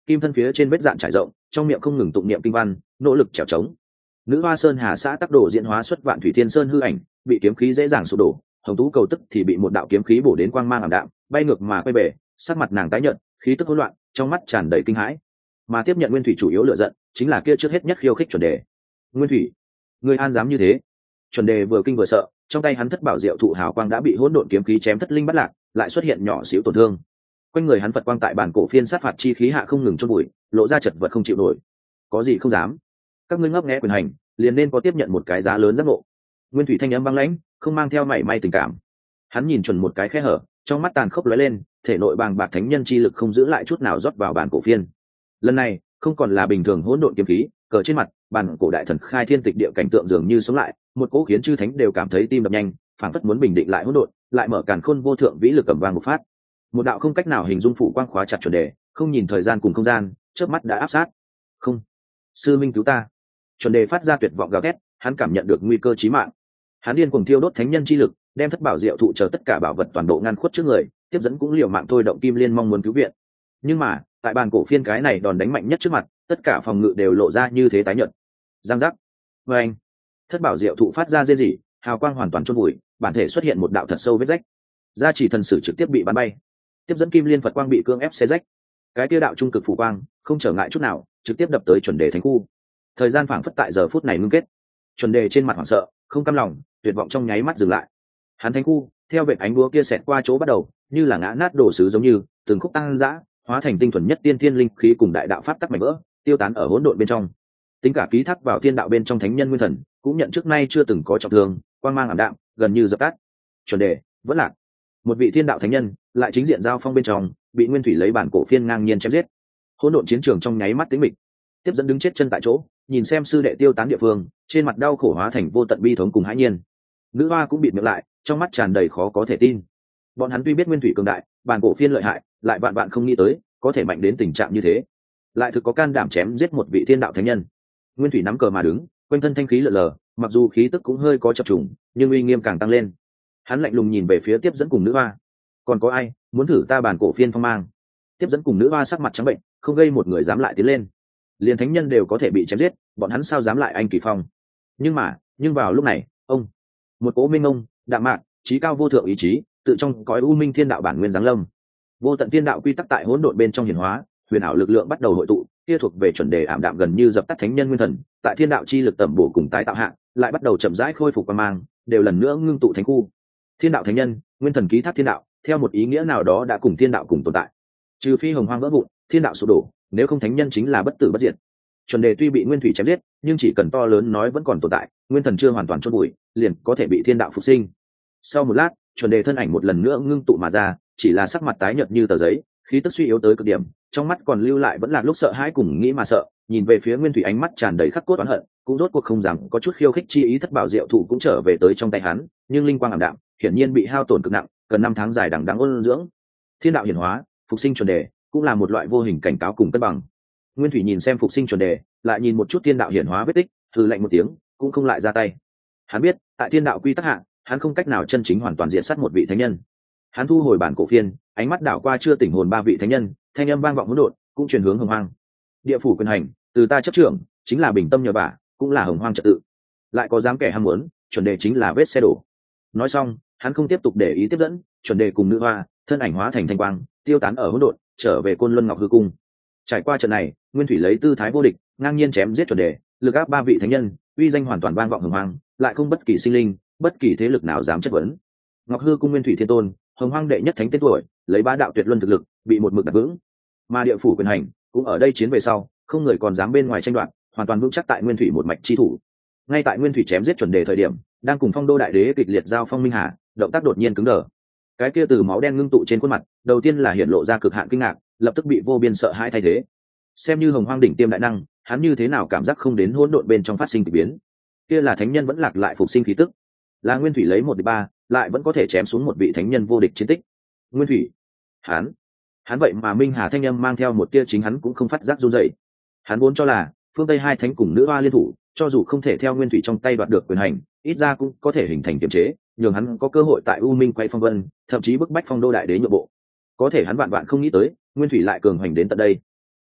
kim thân phía trên vết dạn trải rộng, trong miệng không ngừng tụng niệm kinh văn, nỗ lực trèo trống. Nữ hoa sơn hà xã tác đồ diễn hóa xuất vạn thủy thiên sơn hư ảnh, bị kiếm khí dễ dàng sụp đổ, hồng tú cầu tức thì bị một đạo kiếm khí bổ đến quang mang ảm đạm, bay ngược mà quay về, sắc mặt nàng tái nhợt, khí tức hỗn loạn, trong mắt tràn đầy kinh hãi. Mà tiếp nhận nguyên thủy chủ yếu lựa giận chính là kia trước hết nhất khiêu khích chuẩn đề. Nguyên thủy, người an dám như thế? Chuẩn đề vừa kinh vừa sợ, trong tay hắn thất bảo diệu thụ hào quang đã bị hỗn độn kiếm khí chém thất linh bắt lạc, lại xuất hiện nhỏ xíu tổn thương. Quanh người hắn Phật quang tại bản cổ phiên sát phạt chi khí hạ không ngừng chôn bụi, lộ ra chật vật không chịu nổi. Có gì không dám? Các ngươi ngấp nghé quyền hành, liền nên có tiếp nhận một cái giá lớn giác ngộ. Nguyên thủy thanh âm băng lãnh, không mang theo mảy may tình cảm. Hắn nhìn chuẩn một cái khe hở, trong mắt tàn khốc lóe lên, thể nội bàng bạc thánh nhân chi lực không giữ lại chút nào rót vào bản cổ phiên. Lần này không còn là bình thường hỗn độn kiếm khí, cờ trên mặt bản cổ đại thần khai thiên tịch địa cảnh tượng dường như sống lại, một cỗ khiến chư thánh đều cảm thấy tim đập nhanh, phảng phất muốn bình định lại hỗn độn, lại mở càn khôn vô thượng vĩ lực cầm vang một phát. Một đạo không cách nào hình dung phụ quang khóa chặt chuẩn đề, không nhìn thời gian cùng không gian, chớp mắt đã áp sát. Không, sư minh cứu ta! Chuẩn đề phát ra tuyệt vọng gào thét, hắn cảm nhận được nguy cơ chí mạng. Hắn điên cuồng thiêu đốt thánh nhân chi lực, đem thất bảo diệu thụ chờ tất cả bảo vật toàn bộ ngăn khuất trước người, tiếp dẫn cũng liều mạng thôi động kim liên mong muốn cứu viện. Nhưng mà tại bàn cổ phiên cái này đòn đánh mạnh nhất trước mặt, tất cả phòng ngự đều lộ ra như thế tái nhợt. Giang giác. Và anh, thất bảo diệu thụ phát ra rên rỉ, hào quang hoàn toàn chôn bụi, bản thể xuất hiện một đạo thật sâu vết rách. Gia chỉ thần sử trực tiếp bị bắn bay, tiếp dẫn kim liên Phật quang bị cương ép xé rách. Cái kia đạo trung cực phủ quang không trở ngại chút nào, trực tiếp đập tới chuẩn đề thánh khu. Thời gian phảng phất tại giờ phút này ngưng kết. Chuẩn đề trên mặt hoảng sợ, không cam lòng, tuyệt vọng trong nháy mắt dừng lại. Hắn thánh khu theo vệt ánh búa kia xẹt qua chỗ bắt đầu, như là ngã nát đổ sứ giống như từng khúc tăng dã, hóa thành tinh thuần nhất tiên thiên linh khí cùng đại đạo pháp tắc mảnh vỡ, tiêu tán ở hỗn độn bên trong. Tính cả ký thác vào thiên đạo bên trong thánh nhân nguyên thần, cũng nhận trước nay chưa từng có trọng thương, quang mang ảm đạm, gần như dập tắt. Chuẩn đề vẫn lạc. Một vị thiên đạo thánh nhân lại chính diện giao phong bên trong, bị nguyên thủy lấy bản cổ phiên ngang nhiên chém giết. Hỗn độn chiến trường trong nháy mắt tĩnh mịch. Tiếp dẫn đứng chết chân tại chỗ, nhìn xem sư đệ tiêu tán địa phương, trên mặt đau khổ hóa thành vô tận bi thống cùng hãi nhiên. Nữ hoa cũng bịt miệng lại, trong mắt tràn đầy khó có thể tin. Bọn hắn tuy biết nguyên thủy cường đại, bản cổ phiên lợi hại, lại vạn vạn không nghĩ tới có thể mạnh đến tình trạng như thế, lại thực có can đảm chém giết một vị thiên đạo thánh nhân. Nguyên thủy nắm cờ mà đứng, quanh thân thanh khí lờ lờ, mặc dù khí tức cũng hơi có chập trùng, nhưng uy nghiêm càng tăng lên. Hắn lạnh lùng nhìn về phía tiếp dẫn cùng nữ hoa. Còn có ai muốn thử ta bản cổ phiên phong mang? Tiếp dẫn cùng nữ hoa sắc mặt trắng bệnh, không gây một người dám lại tiến lên. Liền thánh nhân đều có thể bị chém giết, bọn hắn sao dám lại anh kỳ phong? Nhưng mà nhưng vào lúc này, ông một cỗ minh ông đạm mạc trí cao vô thượng ý chí tự trong cõi u minh thiên đạo bản nguyên giáng lâm. Vô tận thiên đạo quy tắc tại hỗn độn bên trong hiển hóa, huyền ảo lực lượng bắt đầu hội tụ, kia thuộc về chuẩn đề ảm đạm gần như dập tắt thánh nhân nguyên thần, tại thiên đạo chi lực tẩm bổ cùng tái tạo hạ, lại bắt đầu chậm rãi khôi phục quang mang, đều lần nữa ngưng tụ thánh khu. Thiên đạo thánh nhân, nguyên thần ký thác thiên đạo, theo một ý nghĩa nào đó đã cùng thiên đạo cùng tồn tại. Trừ phi hồng hoang vỡ vụn, thiên đạo sụp đổ, nếu không thánh nhân chính là bất tử bất diệt. Chuẩn đề tuy bị nguyên thủy chém giết, nhưng chỉ cần to lớn nói vẫn còn tồn tại, nguyên thần chưa hoàn toàn chôn bụi, liền có thể bị thiên đạo phục sinh. Sau một lát, chuẩn đề thân ảnh một lần nữa ngưng tụ mà ra, chỉ là sắc mặt tái nhợt như tờ giấy, khí tức suy yếu tới cực điểm, trong mắt còn lưu lại vẫn là lúc sợ hãi cùng nghĩ mà sợ, nhìn về phía nguyên thủy ánh mắt tràn đầy khắc cốt oán hận, cũng rốt cuộc không dám có chút khiêu khích chi ý. Thất bảo diệu thụ cũng trở về tới trong tay hắn, nhưng linh quang ảm đạm, hiển nhiên bị hao tổn cực nặng, cần năm tháng dài đằng đẵng ôn dưỡng. Thiên đạo hiển hóa, phục sinh chuẩn đề, cũng là một loại vô hình cảnh cáo cùng cân bằng. Nguyên thủy nhìn xem phục sinh chuẩn đề, lại nhìn một chút thiên đạo hiển hóa vết tích, hừ lạnh một tiếng, cũng không lại ra tay. Hắn biết, tại thiên đạo quy tắc hạ, hắn không cách nào chân chính hoàn toàn diện sát một vị thánh nhân. Hắn thu hồi bản cổ phiên, ánh mắt đảo qua chưa tỉnh hồn ba vị thánh nhân, thanh âm vang vọng hỗn độn, cũng truyền hướng hồng hoang. Địa phủ quyền hành, từ ta chấp trưởng, chính là bình tâm nhờ vả, cũng là hồng hoang trật tự. Lại có dám kẻ ham muốn, chuẩn đề chính là vết xe đổ. Nói xong, hắn không tiếp tục để ý tiếp dẫn, chuẩn đề cùng nữ hoa, thân ảnh hóa thành thanh quang, tiêu tán ở hỗn độn, trở về côn luân ngọc hư cung. Trải qua trận này, nguyên thủy lấy tư thái vô địch, ngang nhiên chém giết chuẩn đề, lực áp ba vị thánh nhân, uy danh hoàn toàn vang vọng hồng hoang, lại không bất kỳ sinh linh, bất kỳ thế lực nào dám chất vấn. Ngọc hư cung nguyên thủy thiên tôn, hồng hoang đệ nhất thánh tên tuổi, lấy bá đạo tuyệt luân thực lực, bị một mực đặt vững. Mà địa phủ quyền hành cũng ở đây chiến về sau, không người còn dám bên ngoài tranh đoạt, hoàn toàn vững chắc tại nguyên thủy một mạch chi thủ. Ngay tại nguyên thủy chém giết chuẩn đề thời điểm, đang cùng phong đô đại đế kịch liệt giao phong minh hà, động tác đột nhiên cứng đờ. Cái kia từ máu đen ngưng tụ trên khuôn mặt, đầu tiên là hiện lộ ra cực hạn kinh ngạc, lập tức bị vô biên sợ hãi thay thế. Xem như hồng hoang đỉnh tiêm đại năng, hắn như thế nào cảm giác không đến hỗn độn bên trong phát sinh kỳ biến. Kia là thánh nhân vẫn lạc lại phục sinh khí tức, là nguyên thủy lấy một địch ba, lại vẫn có thể chém xuống một vị thánh nhân vô địch chiến tích. Nguyên thủy, hắn, hắn vậy mà minh hà thanh âm mang theo một tia chính hắn cũng không phát giác run rẩy. Hắn vốn cho là phương tây hai thánh cùng nữ hoa liên thủ, cho dù không thể theo nguyên thủy trong tay đoạt được quyền hành, ít ra cũng có thể hình thành kiềm chế, nhường hắn có cơ hội tại u minh quay phong vân, thậm chí bức bách phong đô đại đế nhượng bộ. Có thể hắn vạn vạn không nghĩ tới, nguyên thủy lại cường hành đến tận đây.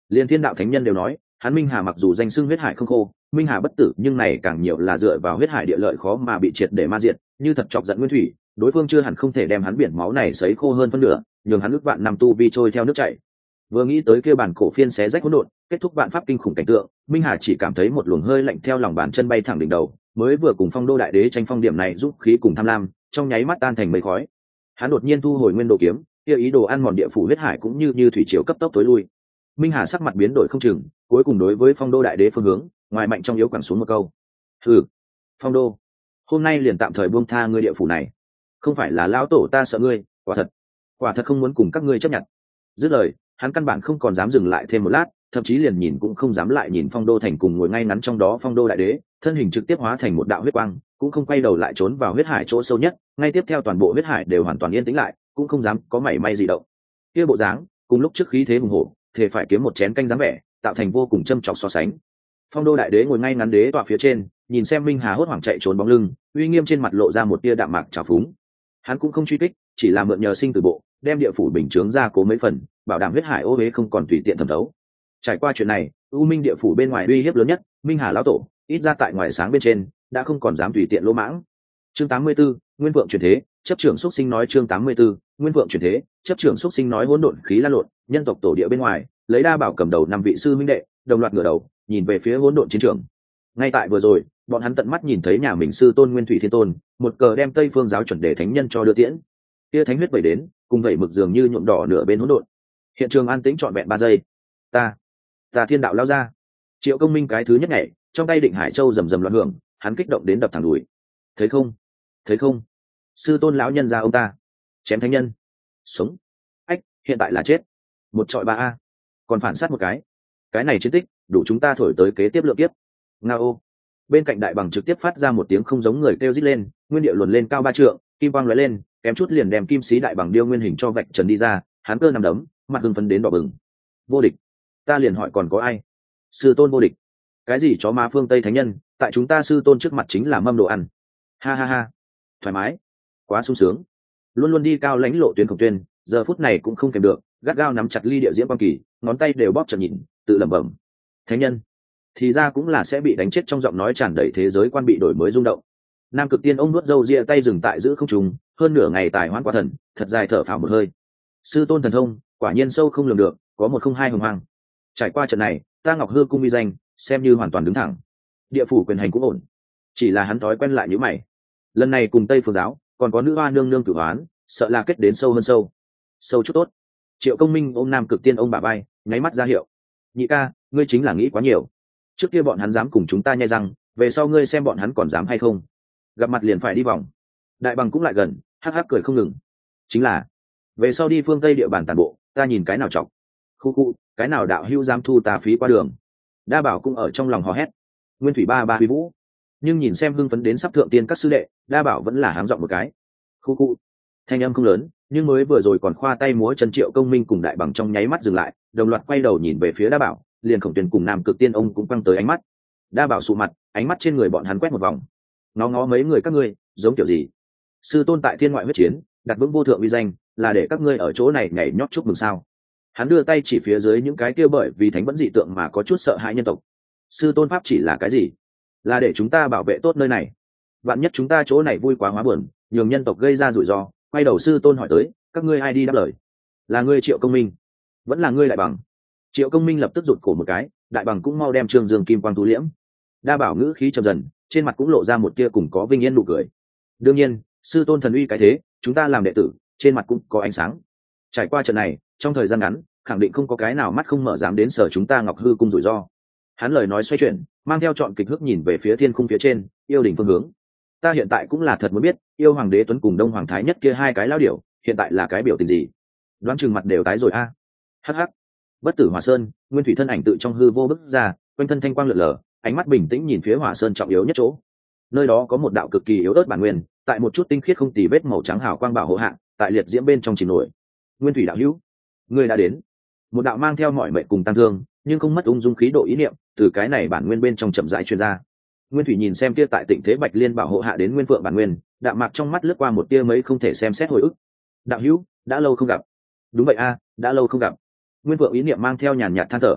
Liên thiên đạo thánh nhân đều nói hắn Minh Hà mặc dù danh xưng huyết hải không khô, Minh Hà bất tử, nhưng này càng nhiều là dựa vào huyết hải địa lợi khó mà bị triệt để ma diệt, như thật chọc giận nguyên thủy, đối phương chưa hẳn không thể đem hắn biển máu này sấy khô hơn phân nửa, nhường hắn ước vạn năm tu vi trôi theo nước chảy. Vừa nghĩ tới kia bản cổ phiên xé rách hỗn độn, kết thúc vạn pháp kinh khủng cảnh tượng, Minh Hà chỉ cảm thấy một luồng hơi lạnh theo lòng bàn chân bay thẳng đỉnh đầu, mới vừa cùng Phong Đô đại đế tranh phong điểm này giúp khí cùng tham lam, trong nháy mắt tan thành mây khói. Hắn đột nhiên thu hồi nguyên đồ kiếm, kia ý đồ ăn mòn địa phủ huyết hải cũng như như thủy triều cấp tốc tối lui. Minh Hà sắc mặt biến đổi không chừng, cuối cùng đối với Phong Đô đại đế phương hướng, ngoài mạnh trong yếu quẳng xuống một câu: "Hừ, Phong Đô, hôm nay liền tạm thời buông tha ngươi địa phủ này. Không phải là lão tổ ta sợ ngươi, quả thật, quả thật không muốn cùng các ngươi chấp nhận." Dứt lời, hắn căn bản không còn dám dừng lại thêm một lát, thậm chí liền nhìn cũng không dám lại nhìn Phong Đô thành cùng ngồi ngay ngắn trong đó Phong Đô đại đế, thân hình trực tiếp hóa thành một đạo huyết quang, cũng không quay đầu lại trốn vào huyết hải chỗ sâu nhất, ngay tiếp theo toàn bộ huyết hải đều hoàn toàn yên tĩnh lại, cũng không dám có mảy may gì động. Kia bộ dáng, cùng lúc trước khí thế hùng hổ, thể phải kiếm một chén canh dáng vẻ, tạo thành vô cùng châm chọc so sánh. Phong Đô đại đế ngồi ngay ngắn đế tọa phía trên, nhìn xem Minh Hà hốt hoảng chạy trốn bóng lưng, uy nghiêm trên mặt lộ ra một tia đạm mạc trào phúng. Hắn cũng không truy kích, chỉ là mượn nhờ sinh tử bộ, đem địa phủ bình chướng ra cố mấy phần, bảo đảm huyết hải ô uế không còn tùy tiện thẩm thấu. Trải qua chuyện này, U Minh địa phủ bên ngoài uy hiếp lớn nhất, Minh Hà lão tổ, ít ra tại ngoài sáng bên trên, đã không còn dám tùy tiện lỗ mãng. Chương tám mươi 84, Nguyên Vượng chuyển thế, chấp trưởng xúc sinh nói chương tám mươi 84, Nguyên Vượng chuyển thế, chấp trưởng xúc sinh nói hỗn độn khí lan lộn, nhân tộc tổ địa bên ngoài, lấy Đa Bảo cầm đầu năm vị sư minh đệ, đồng loạt ngửa đầu, nhìn về phía hỗn độn chiến trường. Ngay tại vừa rồi, bọn hắn tận mắt nhìn thấy nhà mình sư tôn Nguyên Thủy Thiên Tôn, một cờ đem Tây Phương giáo chuẩn đề thánh nhân cho đưa tiễn. Kia thánh huyết vẩy đến, cùng vẩy mực dường như nhuộm đỏ nửa bên hỗn độn. Hiện trường an tĩnh trọn vẹn ba giây. Ta, ta thiên đạo lao ra. Triệu Công Minh cái thứ nhất nhảy, trong tay Định Hải Châu rầm rầm loạn hưởng, hắn kích động đến đập thẳng đùi. Thấy không? Thấy không? Sư tôn lão nhân ra ông ta, chém thánh nhân. Sống. Ách, hiện tại là chết. Một trọi ba a. Còn phản sát một cái. Cái này chiến tích, đủ chúng ta thổi tới kế tiếp lượng tiếp. Ngao. Bên cạnh đại bằng trực tiếp phát ra một tiếng không giống người kêu rít lên, nguyên địa luồn lên cao ba trượng, kim quang lóe lên, kém chút liền đem kim sĩ đại bằng điêu nguyên hình cho vạch trần đi ra, hắn cơ nằm đấm, mặt hưng phấn đến đỏ bừng. Vô địch. Ta liền hỏi còn có ai? Sư tôn vô địch. Cái gì chó ma phương Tây thánh nhân, tại chúng ta sư tôn trước mặt chính là mâm đồ ăn. Ha ha ha. Thoải mái. Quá sung sướng. Luôn luôn đi cao lãnh lộ tuyến Khổng Tuyên, giờ phút này cũng không kèm được, gắt gao nắm chặt ly địa diễm quang kỳ, ngón tay đều bóp chặt nhìn, tự lẩm bẩm. Thánh nhân. Thì ra cũng là sẽ bị đánh chết, trong giọng nói tràn đầy thế giới quan bị đổi mới rung động. Nam Cực Tiên ông nuốt râu ria tay dừng tại giữ không trùng, hơn nửa ngày tài hoãn quá thần, thật dài thở phào một hơi. Sư tôn thần thông, quả nhiên sâu không lường được, có một không hai hùng hoàng. Trải qua trận này, ta Ngọc Hư cung uy danh, xem như hoàn toàn đứng thẳng. Địa phủ quyền hành cũng ổn, chỉ là hắn thói quen lại như mày. Lần này cùng Tây Phương giáo, còn có nữ hoa nương nương tử hoán, sợ là kết đến sâu hơn sâu. Sâu chút tốt. Triệu Công Minh ôm Nam Cực Tiên ông bà bay, nháy mắt ra hiệu. Nhị ca, ngươi chính là nghĩ quá nhiều. Trước kia bọn hắn dám cùng chúng ta nhai răng, về sau ngươi xem bọn hắn còn dám hay không. Gặp mặt liền phải đi vòng. Đại bằng cũng lại gần, hắc hắc cười không ngừng. Chính là, về sau đi phương Tây địa bàn tàn bộ, ta nhìn cái nào chọc. Khu khu, cái nào đạo hưu dám thu ta phí qua đường. Đa Bảo cũng ở trong lòng hò hét. Nguyên Thủy ba ba huy vũ. Nhưng nhìn xem hưng phấn đến sắp thượng tiên các sư đệ, Đa Bảo vẫn là háng giọng một cái. Khu khu. Thanh âm không lớn, nhưng mới vừa rồi còn khoa tay múa chân Triệu Công Minh cùng Đại Bằng trong nháy mắt dừng lại, đồng loạt quay đầu nhìn về phía Đa Bảo, liền Khổng Tuyên cùng Nam Cực Tiên ông cũng quăng tới ánh mắt. Đa Bảo sụ mặt, ánh mắt trên người bọn hắn quét một vòng. Ngó ngó mấy người các ngươi, giống kiểu gì? Sư tôn tại thiên ngoại huyết chiến, đặt vững vô thượng uy danh, là để các ngươi ở chỗ này nhảy nhót chúc mừng sao? Hắn đưa tay chỉ phía dưới những cái kia bởi vì thánh vẫn dị tượng mà có chút sợ hãi nhân tộc. Sư tôn pháp chỉ là cái gì? Là để chúng ta bảo vệ tốt nơi này. Vạn nhất chúng ta chỗ này vui quá hóa buồn, nhường nhân tộc gây ra rủi ro. Quay đầu sư tôn hỏi tới, các ngươi ai đi đáp lời? Là ngươi Triệu Công Minh, vẫn là ngươi Đại Bằng? Triệu Công Minh lập tức rụt cổ một cái, Đại Bằng cũng mau đem Trương Dương kim quang tu liễm. Đa Bảo ngữ khí trầm dần, trên mặt cũng lộ ra một tia cùng có vinh yên nụ cười. Đương nhiên, sư tôn thần uy cái thế, chúng ta làm đệ tử, trên mặt cũng có ánh sáng. Trải qua trận này, trong thời gian ngắn, khẳng định không có cái nào mắt không mở dám đến sở chúng ta Ngọc Hư cung rủi ro. Hắn lời nói xoay chuyển, mang theo trọn kịch hước nhìn về phía thiên khung phía trên, yêu đỉnh phương hướng. Ta hiện tại cũng là thật muốn biết, yêu hoàng đế Tuấn cùng Đông Hoàng Thái Nhất kia hai cái lao điểu, hiện tại là cái biểu tình gì? Đoán chừng mặt đều tái rồi a. À. Hắc hắc. Bất tử Hỏa Sơn, Nguyên Thủy thân ảnh tự trong hư vô bước ra, quanh thân thanh quang lượn lờ, ánh mắt bình tĩnh nhìn phía Hỏa Sơn trọng yếu nhất chỗ. Nơi đó có một đạo cực kỳ yếu ớt bản nguyên, tại một chút tinh khiết không tì vết màu trắng hào quang bảo hộ hạ, tại liệt diễm bên trong chìm nổi. Nguyên Thủy đạo hữu, ngươi đã đến. Một đạo mang theo mọi mệnh cùng tăng thương, nhưng không mất ung dung khí độ ý niệm, từ cái này bản nguyên bên trong chậm rãi truyền ra. Nguyên Thủy nhìn xem kia tại Tịnh Thế Bạch Liên bảo hộ hạ đến Nguyên Phượng bản nguyên, đạm mạc trong mắt lướt qua một tia mấy không thể xem xét hồi ức. Đạo hữu, đã lâu không gặp. Đúng vậy a, đã lâu không gặp. Nguyên Phượng ý niệm mang theo nhàn nhạt than thở,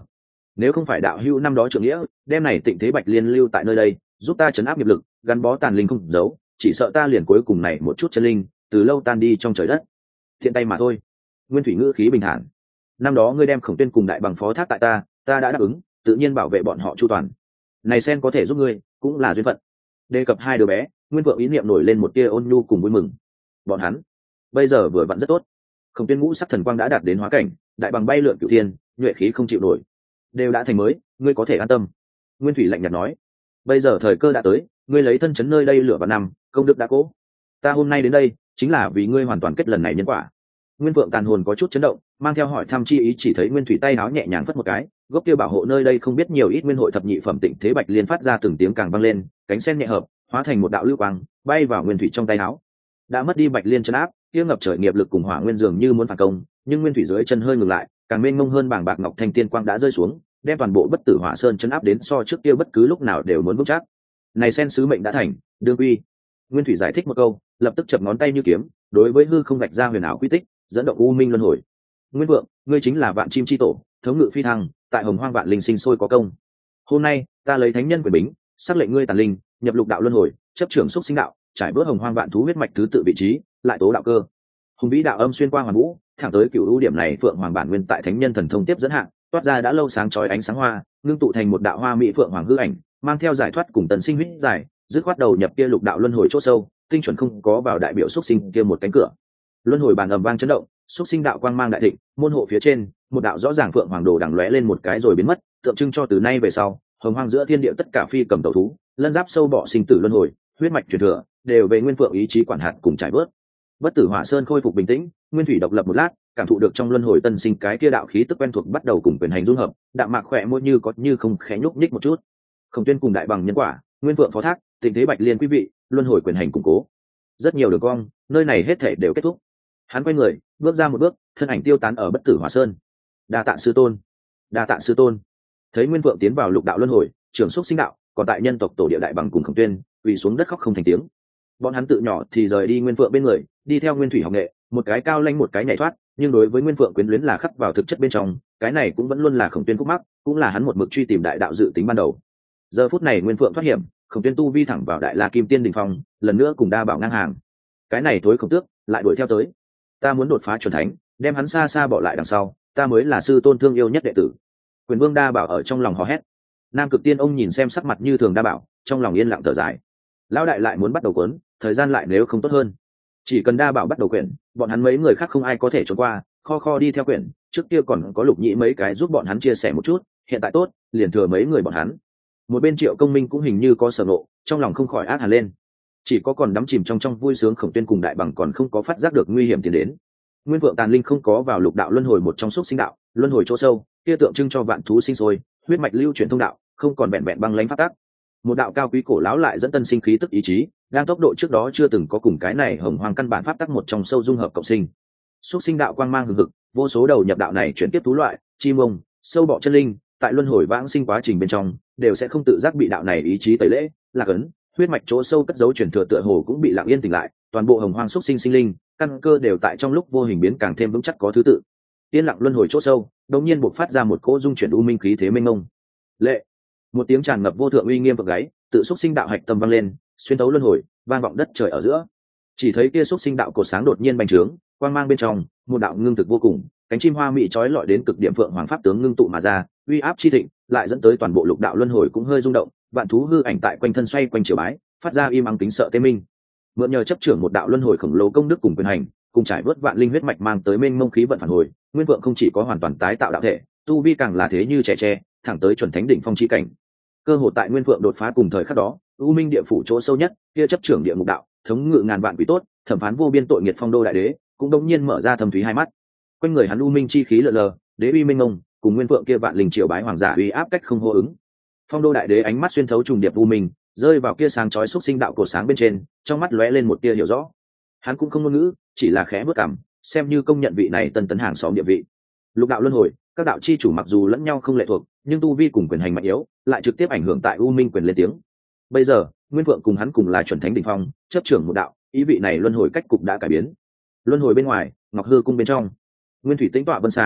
nếu không phải đạo hữu năm đó trưởng nghĩa đem này tịnh thế bạch liên lưu tại nơi đây giúp ta chấn áp nghiệp lực gắn bó tàn linh không giấu, chỉ sợ ta liền cuối cùng này một chút chân linh từ lâu tan đi trong trời đất. Thiện tay mà thôi. Nguyên thủy ngữ khí bình thản. Năm đó ngươi đem Khổng Tuyên cùng đại bằng phó thác tại ta, ta đã đáp ứng, tự nhiên bảo vệ bọn họ chu toàn. Này sen có thể giúp ngươi, cũng là duyên phận. Đề cập hai đứa bé, Nguyên Vượng ý niệm nổi lên một tia ôn nhu cùng vui mừng. Bọn hắn bây giờ vừa vặn rất tốt. Khổng Tuyên ngũ sắc thần quang đã đạt đến hóa cảnh, đại bằng bay lượn cửu thiên, nhuệ khí không chịu nổi, đều đã thành mới, ngươi có thể an tâm. Nguyên thủy lạnh nhạt nói, bây giờ thời cơ đã tới, ngươi lấy thân chấn nơi đây lửa vào năm, công đức đã cố. Ta hôm nay đến đây chính là vì ngươi hoàn toàn kết lần này nhân quả. Nguyên Vượng tàn hồn có chút chấn động, mang theo hỏi thăm chi ý, chỉ thấy Nguyên thủy tay áo nhẹ nhàng phất một cái, gốc kia bảo hộ nơi đây không biết nhiều ít nguyên hội thập nhị phẩm tịnh thế bạch liên phát ra từng tiếng càng vang lên, cánh sen nhẹ hợp, hóa thành một đạo lưu quang, bay vào Nguyên thủy trong tay áo. Đã mất đi bạch liên chân áp, kia ngập trời nghiệp lực cùng hỏa nguyên dường như muốn phản công, nhưng Nguyên thủy dưới chân hơi ngừng lại, càng mênh mông hơn bảng bạc ngọc thanh tiên quang đã rơi xuống, đem toàn bộ bất tử hỏa sơn chân áp đến so trước kia bất cứ lúc nào đều muốn vững chắc. Này sen sứ mệnh đã thành, đương quy. Nguyên thủy giải thích một câu, lập tức chập ngón tay như kiếm, đối với hư không vạch ra huyền ảo quy tích, dẫn động u minh luân hồi. Nguyên Vượng, ngươi chính là vạn chim chi tổ, thống ngự phi thăng, tại hồng hoang vạn linh sinh sôi có công. Hôm nay ta lấy thánh nhân quyền bính, sắc lệnh ngươi tàn linh nhập lục đạo luân hồi, chấp trưởng xúc sinh đạo, trải bớt hồng hoang vạn thú huyết mạch thứ tự vị trí, lại tố đạo cơ. Hùng vĩ đạo âm xuyên qua hoàn vũ, thẳng tới cựu ưu điểm này phượng hoàng bản nguyên tại thánh nhân thần thông tiếp dẫn hạng, toát ra đã lâu sáng chói ánh sáng hoa, ngưng tụ thành một đạo hoa mỹ phượng hoàng hư ảnh, mang theo giải thoát cùng tần sinh huyết giải, dứt khoát đầu nhập kia lục đạo luân hồi chỗ sâu, tinh chuẩn không có vào đại biểu xúc sinh kia một cánh cửa. Luân hồi bàn ầm vang chấn động, xúc sinh đạo quang mang đại thịnh, môn hộ phía trên, một đạo rõ ràng phượng hoàng đồ đằng lóe lên một cái rồi biến mất, tượng trưng cho từ nay về sau, hồng hoang giữa thiên địa tất cả phi cầm tẩu thú, lân giáp sâu bọ sinh tử luân hồi, huyết mạch truyền thừa, đều về nguyên phượng ý chí quản hạt cùng trải bớt. Bất tử hỏa sơn khôi phục bình tĩnh, Nguyên thủy độc lập một lát, cảm thụ được trong luân hồi tân sinh cái kia đạo khí tức quen thuộc bắt đầu cùng quyền hành dung hợp, đạm mạc khỏe môi như có như không khẽ nhúc nhích một chút. Khổng Tuyên cùng đại bằng nhân quả, Nguyên Vượng phó thác, tình thế bạch liên quý vị, luân hồi quyền hành củng cố. Rất nhiều đường cong, nơi này hết thể đều kết thúc. Hắn quay người, bước ra một bước, thân ảnh tiêu tán ở bất tử hỏa sơn. Đa tạ sư tôn, đa tạ sư tôn. Thấy Nguyên Vượng tiến vào lục đạo luân hồi, trưởng xúc sinh đạo, còn tại nhân tộc tổ địa đại bằng cùng Khổng Tuyên, quỳ xuống đất khóc không thành tiếng. Bọn hắn tự nhỏ thì rời đi Nguyên Vượng bên người, đi theo Nguyên thủy học nghệ, một cái cao lanh một cái nhảy thoát, nhưng đối với Nguyên Vượng quyến luyến là khắc vào thực chất bên trong, cái này cũng vẫn luôn là Khổng Tuyên khúc mắc, cũng là hắn một mực truy tìm đại đạo dự tính ban đầu. Giờ phút này Nguyên Vượng thoát hiểm, Khổng Tuyên tu vi thẳng vào đại la kim tiên đỉnh phong, lần nữa cùng đa bảo ngang hàng. Cái này thối Khổng Tước lại đuổi theo tới. Ta muốn đột phá chuẩn thánh, đem hắn xa xa bỏ lại đằng sau, ta mới là sư tôn thương yêu nhất đệ tử. Quyền Vương đa bảo ở trong lòng hò hét. Nam Cực Tiên ông nhìn xem sắc mặt như thường đa bảo, trong lòng yên lặng thở dài. Lão đại lại muốn bắt đầu cuốn, thời gian lại nếu không tốt hơn. Chỉ cần đa bảo bắt đầu quyển, bọn hắn mấy người khác không ai có thể trốn qua, kho kho đi theo quyển, trước kia còn có Lục Nhĩ mấy cái giúp bọn hắn chia sẻ một chút, hiện tại tốt, liền thừa mấy người bọn hắn. Một bên Triệu Công Minh cũng hình như có sở ngộ, trong lòng không khỏi ác hẳn lên. Chỉ có còn đắm chìm trong trong vui sướng Khổng Tuyên cùng đại bằng còn không có phát giác được nguy hiểm tiến đến. Nguyên Vượng tàn linh không có vào lục đạo luân hồi một trong xúc sinh đạo, luân hồi chỗ sâu, kia tượng trưng cho vạn thú sinh sôi, huyết mạch lưu chuyển thông đạo, không còn vẹn vẹn băng lãnh phát tác. Một đạo cao quý cổ lão lại dẫn tân sinh khí tức ý chí, đang tốc độ trước đó chưa từng có cùng cái này hồng hoang căn bản pháp tắc một trong sâu dung hợp cộng sinh. Xúc sinh đạo quang mang hừng hực, vô số đầu nhập đạo này chuyển tiếp thú loại, chim ông, sâu bọ chân linh, tại luân hồi vãng sinh quá trình bên trong, đều sẽ không tự giác bị đạo này ý chí tẩy lễ, lạc ấn, huyết mạch chỗ sâu cất giấu truyền thừa tựa hồ cũng bị lặng yên tỉnh lại, toàn bộ hồng hoang xúc sinh sinh linh, căn cơ đều tại trong lúc vô hình biến càng thêm vững chắc có thứ tự. Yên lặng luân hồi chỗ sâu, đột nhiên bộc phát ra một cỗ dung chuyển u minh khí thế mênh mông. Lệ, một tiếng tràn ngập vô thượng uy nghiêm vực gáy, tự xúc sinh đạo hạch tâm vang lên, xuyên thấu luân hồi, vang vọng đất trời ở giữa. Chỉ thấy kia xúc sinh đạo cột sáng đột nhiên bành trướng, quang mang bên trong, một đạo ngưng thực vô cùng, cánh chim hoa mỹ chói lọi đến cực điểm phượng hoàng pháp tướng ngưng tụ mà ra, uy áp chi thịnh, lại dẫn tới toàn bộ lục đạo luân hồi cũng hơi rung động, vạn thú hư ảnh tại quanh thân xoay quanh triều bái, phát ra im ắng kính sợ tê minh. Mượn nhờ chấp trưởng một đạo luân hồi khổng lồ công đức cùng quyền hành, cùng trải vớt vạn linh huyết mạch mang tới mênh mông khí vận phản hồi, Nguyên Vượng không chỉ có hoàn toàn tái tạo đạo thể, tu vi càng là thế như trẻ tre, thẳng tới chuẩn thánh đỉnh phong chi cảnh. Cơ hội tại Nguyên Vượng đột phá cùng thời khắc đó, u minh địa phủ chỗ sâu nhất, kia chấp trưởng địa ngục đạo, thống ngự ngàn vạn quỷ tốt, thẩm phán vô biên tội nghiệt phong đô đại đế, cũng đột nhiên mở ra thâm thúy hai mắt. Quanh người hắn u minh chi khí lờ lờ, đế uy minh mông, cùng Nguyên Vượng kia vạn linh triều bái hoàng giả uy áp cách không hô ứng. Phong đô đại đế ánh mắt xuyên thấu trùng điệp u minh, rơi vào kia sáng chói xúc sinh đạo cổ sáng bên trên, trong mắt lóe lên một tia hiểu rõ. Hắn cũng không ngôn ngữ, chỉ là khẽ bước cằm, xem như công nhận vị này tân tấn hàng xóm địa vị. Lục đạo luân hồi, các đạo chi chủ mặc dù lẫn nhau không lệ thuộc, nhưng tu vi cùng quyền hành mạnh yếu, lại trực tiếp ảnh hưởng tại u minh quyền lên tiếng. Bây giờ, Nguyên Vượng cùng hắn cùng là chuẩn thánh đỉnh phong, chấp trưởng một đạo, ý vị này luân hồi cách cục đã cải biến. Luân hồi bên ngoài, Ngọc Hư cung bên trong, Nguyên Thủy tĩnh tọa vân sàng,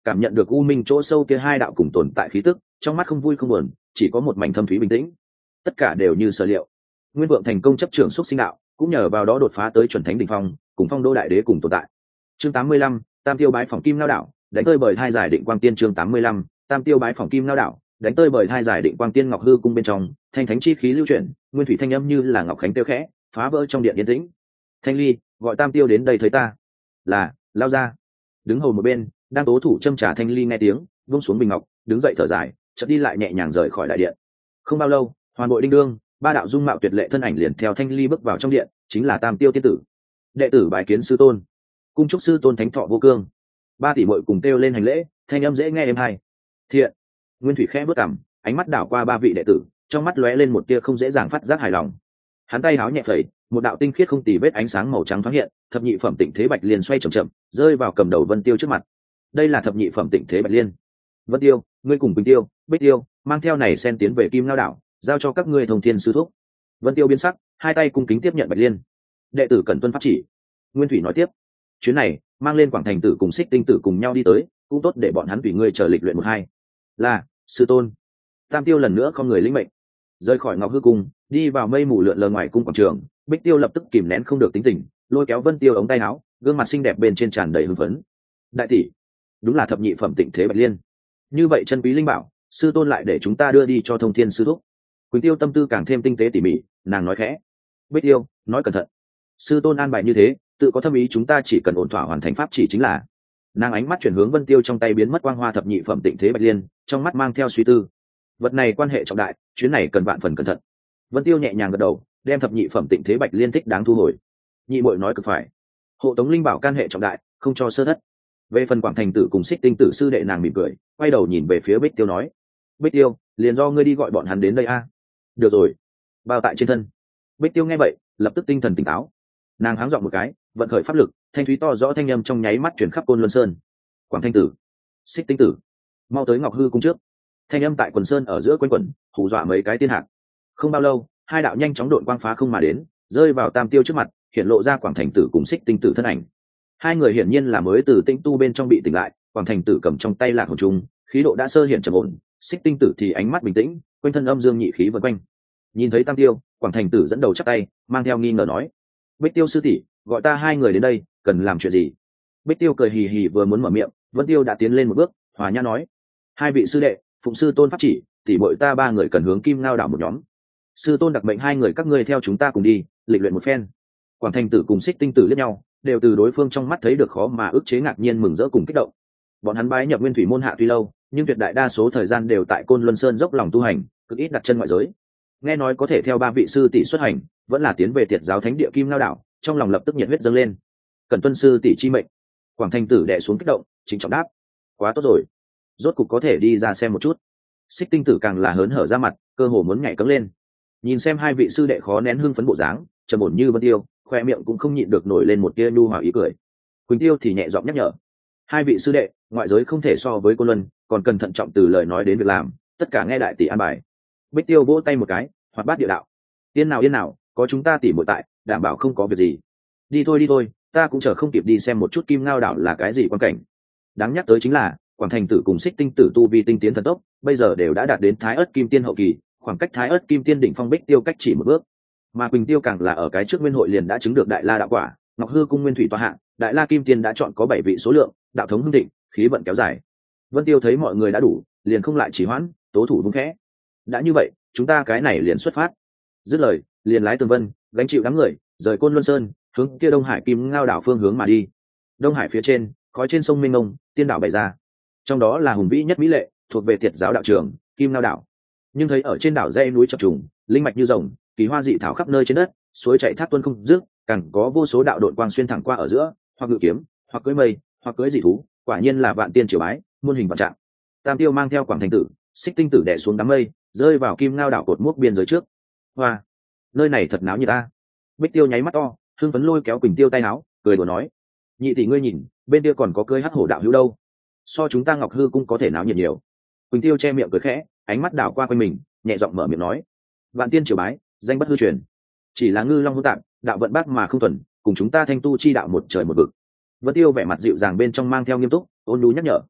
cảm nhận được u minh chỗ sâu kia hai đạo cùng tồn tại khí tức, trong mắt không vui không buồn, chỉ có một mảnh thâm thúy bình tĩnh. Tất cả đều như sở liệu. Nguyên Vượng thành công chấp trưởng xúc sinh đạo, cũng nhờ vào đó đột phá tới chuẩn thánh đỉnh phong, cùng Phong Đô đại đế cùng tồn tại. Chương tám mươi lăm, Tam Tiêu bái phỏng Kim Ngao đảo, đánh tơi bởi hai giải định quang tiên. Chương tám mươi lăm, Tam Tiêu bái phỏng Kim Ngao đảo, đánh tơi bởi hai giải định quang tiên. Ngọc hư cung bên trong, thanh thánh chi khí lưu chuyển, nguyên thủy thanh âm như là ngọc khánh tiêu khẽ, phá vỡ trong điện yên tĩnh. Thanh Ly, gọi Tam Tiêu đến đây thấy ta. Là, lao ra. Đứng hầu một bên, đang tố thủ châm trà Thanh Ly nghe tiếng, buông xuống bình ngọc, đứng dậy thở dài, chợt đi lại nhẹ nhàng rời khỏi đại điện. Không bao lâu, hoàn bội đinh đương, ba đạo dung mạo tuyệt lệ thân ảnh liền theo Thanh Ly bước vào trong điện, chính là Tam Tiêu tiên tử. Đệ tử bái kiến sư tôn. Cung chúc sư tôn thánh thọ vô cương. Ba tỷ muội cùng kêu lên hành lễ, thanh âm dễ nghe êm hay. Thiện. Nguyên Thủy khẽ bước cằm, ánh mắt đảo qua ba vị đệ tử, trong mắt lóe lên một tia không dễ dàng phát giác hài lòng. Hắn tay háo nhẹ phẩy, một đạo tinh khiết không tì vết ánh sáng màu trắng thoáng hiện, thập nhị phẩm tịnh thế bạch liên xoay chậm chậm, rơi vào cầm đầu Vân Tiêu trước mặt. Đây là thập nhị phẩm tịnh thế bạch liên. Vân Tiêu, ngươi cùng Quỳnh Tiêu, Bích Tiêu, mang theo này sen tiến về Kim Ngao đảo, giao cho các ngươi thông thiên sư thúc. Vân Tiêu biến sắc, hai tay cung kính tiếp nhận bạch liên. Đệ tử cần tuân pháp chỉ. Nguyên Thủy nói tiếp, chuyến này mang lên Quảng Thành tử cùng Xích Tinh tử cùng nhau đi tới, cũng tốt để bọn hắn tùy ngươi chờ lịch luyện một hai. Là, sư tôn. Tam Tiêu lần nữa không người lĩnh mệnh, rời khỏi Ngọc hư cung, đi vào mây mù lượn lờ ngoài cung quảng trường. Bích Tiêu lập tức kìm nén không được tính tình, lôi kéo Vân Tiêu ống tay áo, gương mặt xinh đẹp bên trên tràn đầy hưng phấn. Đại tỷ, đúng là thập nhị phẩm tịnh thế bạch liên, như vậy chân quý linh bảo, sư tôn lại để chúng ta đưa đi cho thông thiên sư thúc. Quỳnh Tiêu tâm tư càng thêm tinh tế tỉ mỉ, nàng nói khẽ. Bích Tiêu, nói cẩn thận. Sư tôn an bài như thế, tự có thâm ý, chúng ta chỉ cần ổn thỏa hoàn thành pháp chỉ chính là. Nàng ánh mắt chuyển hướng Vân Tiêu trong tay biến mất quang hoa thập nhị phẩm tịnh thế bạch liên, trong mắt mang theo suy tư. Vật này quan hệ trọng đại, chuyến này cần vạn phần cẩn thận. Vân Tiêu nhẹ nhàng gật đầu, đem thập nhị phẩm tịnh thế bạch liên thích đáng thu hồi. Nhị muội nói cực phải, hộ tống linh bảo can hệ trọng đại, không cho sơ thất. Về phần Quảng Thành tử cùng Xích Tinh tử sư đệ, nàng mỉm cười, quay đầu nhìn về phía Bích Tiêu nói. Bích Tiêu, liền do ngươi đi gọi bọn hắn đến đây a. Được rồi. Bao tại trên thân. Bích Tiêu nghe vậy, lập tức tinh thần tỉnh táo. Nàng háng giọng một cái, vận khởi pháp lực, thanh thúy to rõ thanh âm trong nháy mắt chuyển khắp Côn Luân Sơn. Quảng Thanh tử, Xích Tinh tử, mau tới Ngọc hư cung trước. Thanh âm tại quần sơn ở giữa quanh quẩn, hù dọa mấy cái tiên hạc. Không bao lâu, hai đạo nhanh chóng độn quang phá không mà đến, rơi vào Tam Tiêu trước mặt, hiện lộ ra Quảng Thành tử cùng Xích Tinh tử thân ảnh. Hai người hiển nhiên là mới từ tinh tu bên trong bị tỉnh lại. Quảng Thành tử cầm trong tay lạc hồn trung, khí độ đã sơ hiện trầm ổn. Xích Tinh tử thì ánh mắt bình tĩnh, quanh thân âm dương nhị khí vần quanh. Nhìn thấy Tam Tiêu, Quảng Thành tử dẫn đầu chắp tay, mang theo nghi ngờ nói. Bích Tiêu sư tỷ, gọi ta hai người đến đây, cần làm chuyện gì? Bích Tiêu cười hì hì vừa muốn mở miệng, Vân Tiêu đã tiến lên một bước, hòa nhã nói. Hai vị sư đệ, phụng sư tôn pháp chỉ, tỷ muội ta ba người cần hướng Kim Ngao đảo một nhóm. Sư tôn đặc mệnh hai người các ngươi theo chúng ta cùng đi, lịch luyện một phen. Quảng Thành tử cùng Xích Tinh tử liếc nhau, đều từ đối phương trong mắt thấy được khó mà ức chế ngạc nhiên mừng rỡ cùng kích động. Bọn hắn bái nhập Nguyên Thủy môn hạ tuy lâu, nhưng tuyệt đại đa số thời gian đều tại Côn Luân Sơn dốc lòng tu hành, cực ít đặt chân ngoại giới. Nghe nói có thể theo ba vị sư tỷ xuất hành, vẫn là tiến về Tiệt giáo thánh địa Kim Ngao đảo, trong lòng lập tức nhiệt huyết dâng lên. Cần tuân sư tỷ chi mệnh. Quảng Thành tử đè xuống kích động, chính trọng đáp. Quá tốt rồi, rốt cục có thể đi ra xem một chút. Xích Tinh tử càng là hớn hở ra mặt, cơ hồ muốn nhảy cẫng lên. Nhìn xem hai vị sư đệ khó nén hưng phấn bộ dáng, trầm ổn như Vân Tiêu, khoe miệng cũng không nhịn được nổi lên một tia nhu hòa ý cười. Quỳnh Tiêu thì nhẹ giọng nhắc nhở. Hai vị sư đệ, ngoại giới không thể so với Côn Luân, còn cần thận trọng từ lời nói đến việc làm, tất cả nghe đại tỷ an bài. Bích Tiêu vỗ tay một cái, hoạt bát địa đạo. Yên nào yên nào, có chúng ta tỉ muội tại, đảm bảo không có việc gì. Đi thôi đi thôi, ta cũng chờ không kịp đi xem một chút Kim Ngao đảo là cái gì quan cảnh. Đáng nhắc tới chính là, Quảng Thành tử cùng Xích Tinh tử tu vi tinh tiến thần tốc, bây giờ đều đã đạt đến Thái Ức Kim Tiên hậu kỳ, khoảng cách Thái Ức Kim Tiên đỉnh phong Bích Tiêu cách chỉ một bước. Mà Quỳnh Tiêu càng là ở cái trước Nguyên hội liền đã chứng được Đại La đạo quả, Ngọc hư cung Nguyên Thủy tọa hạ, Đại La Kim Tiên đã chọn có bảy vị số lượng, đạo thống hưng thịnh, khí vận kéo dài. Vân Tiêu thấy mọi người đã đủ, liền không lại chỉ hoãn, tố thủ vung khẽ. Đã như vậy, chúng ta cái này liền xuất phát. Dứt lời, liền lái Tường Vân, gánh chịu đám người, rời Côn Luân Sơn, hướng kia Đông Hải Kim Ngao đảo phương hướng mà đi. Đông Hải phía trên, khói trên sông mênh mông, tiên đảo bày ra. Trong đó là hùng vĩ nhất mỹ lệ, thuộc về Tiệt giáo đạo trường, Kim Ngao đảo. Nhưng thấy ở trên đảo dãy núi chập trùng, linh mạch như rồng, kỳ hoa dị thảo khắp nơi trên đất, suối chảy thác tuôn không dứt, càng có vô số đạo đội quang xuyên thẳng qua ở giữa, hoặc ngự kiếm, hoặc cưỡi mây, hoặc cưỡi dị thú, quả nhiên là vạn tiên triều bái, muôn hình vạn trạng. Tam Tiêu mang theo Quảng Thành tử, Xích Tinh tử đè xuống đám mây, rơi vào Kim Ngao đảo cột mốc biên giới trước. Hoa, nơi này thật náo nhiệt ta. Bích Tiêu nháy mắt to, hưng phấn lôi kéo Quỳnh Tiêu tay áo, cười đùa nói: nhị tỷ ngươi nhìn, bên kia còn có cưỡi hắc hổ đạo hữu đâu, so chúng ta Ngọc hư cung có thể náo nhiệt nhiều. Quỳnh Tiêu che miệng cười khẽ, ánh mắt đảo qua quanh mình, nhẹ giọng mở miệng nói: vạn tiên triều bái, danh bất hư truyền, chỉ là ngư long hỗn tạp, đạo vận bác mà không thuần, cùng chúng ta thanh tu chi đạo một trời một vực. Vân Tiêu vẻ mặt dịu dàng bên trong mang theo nghiêm túc, ôn nhu nhắc nhở.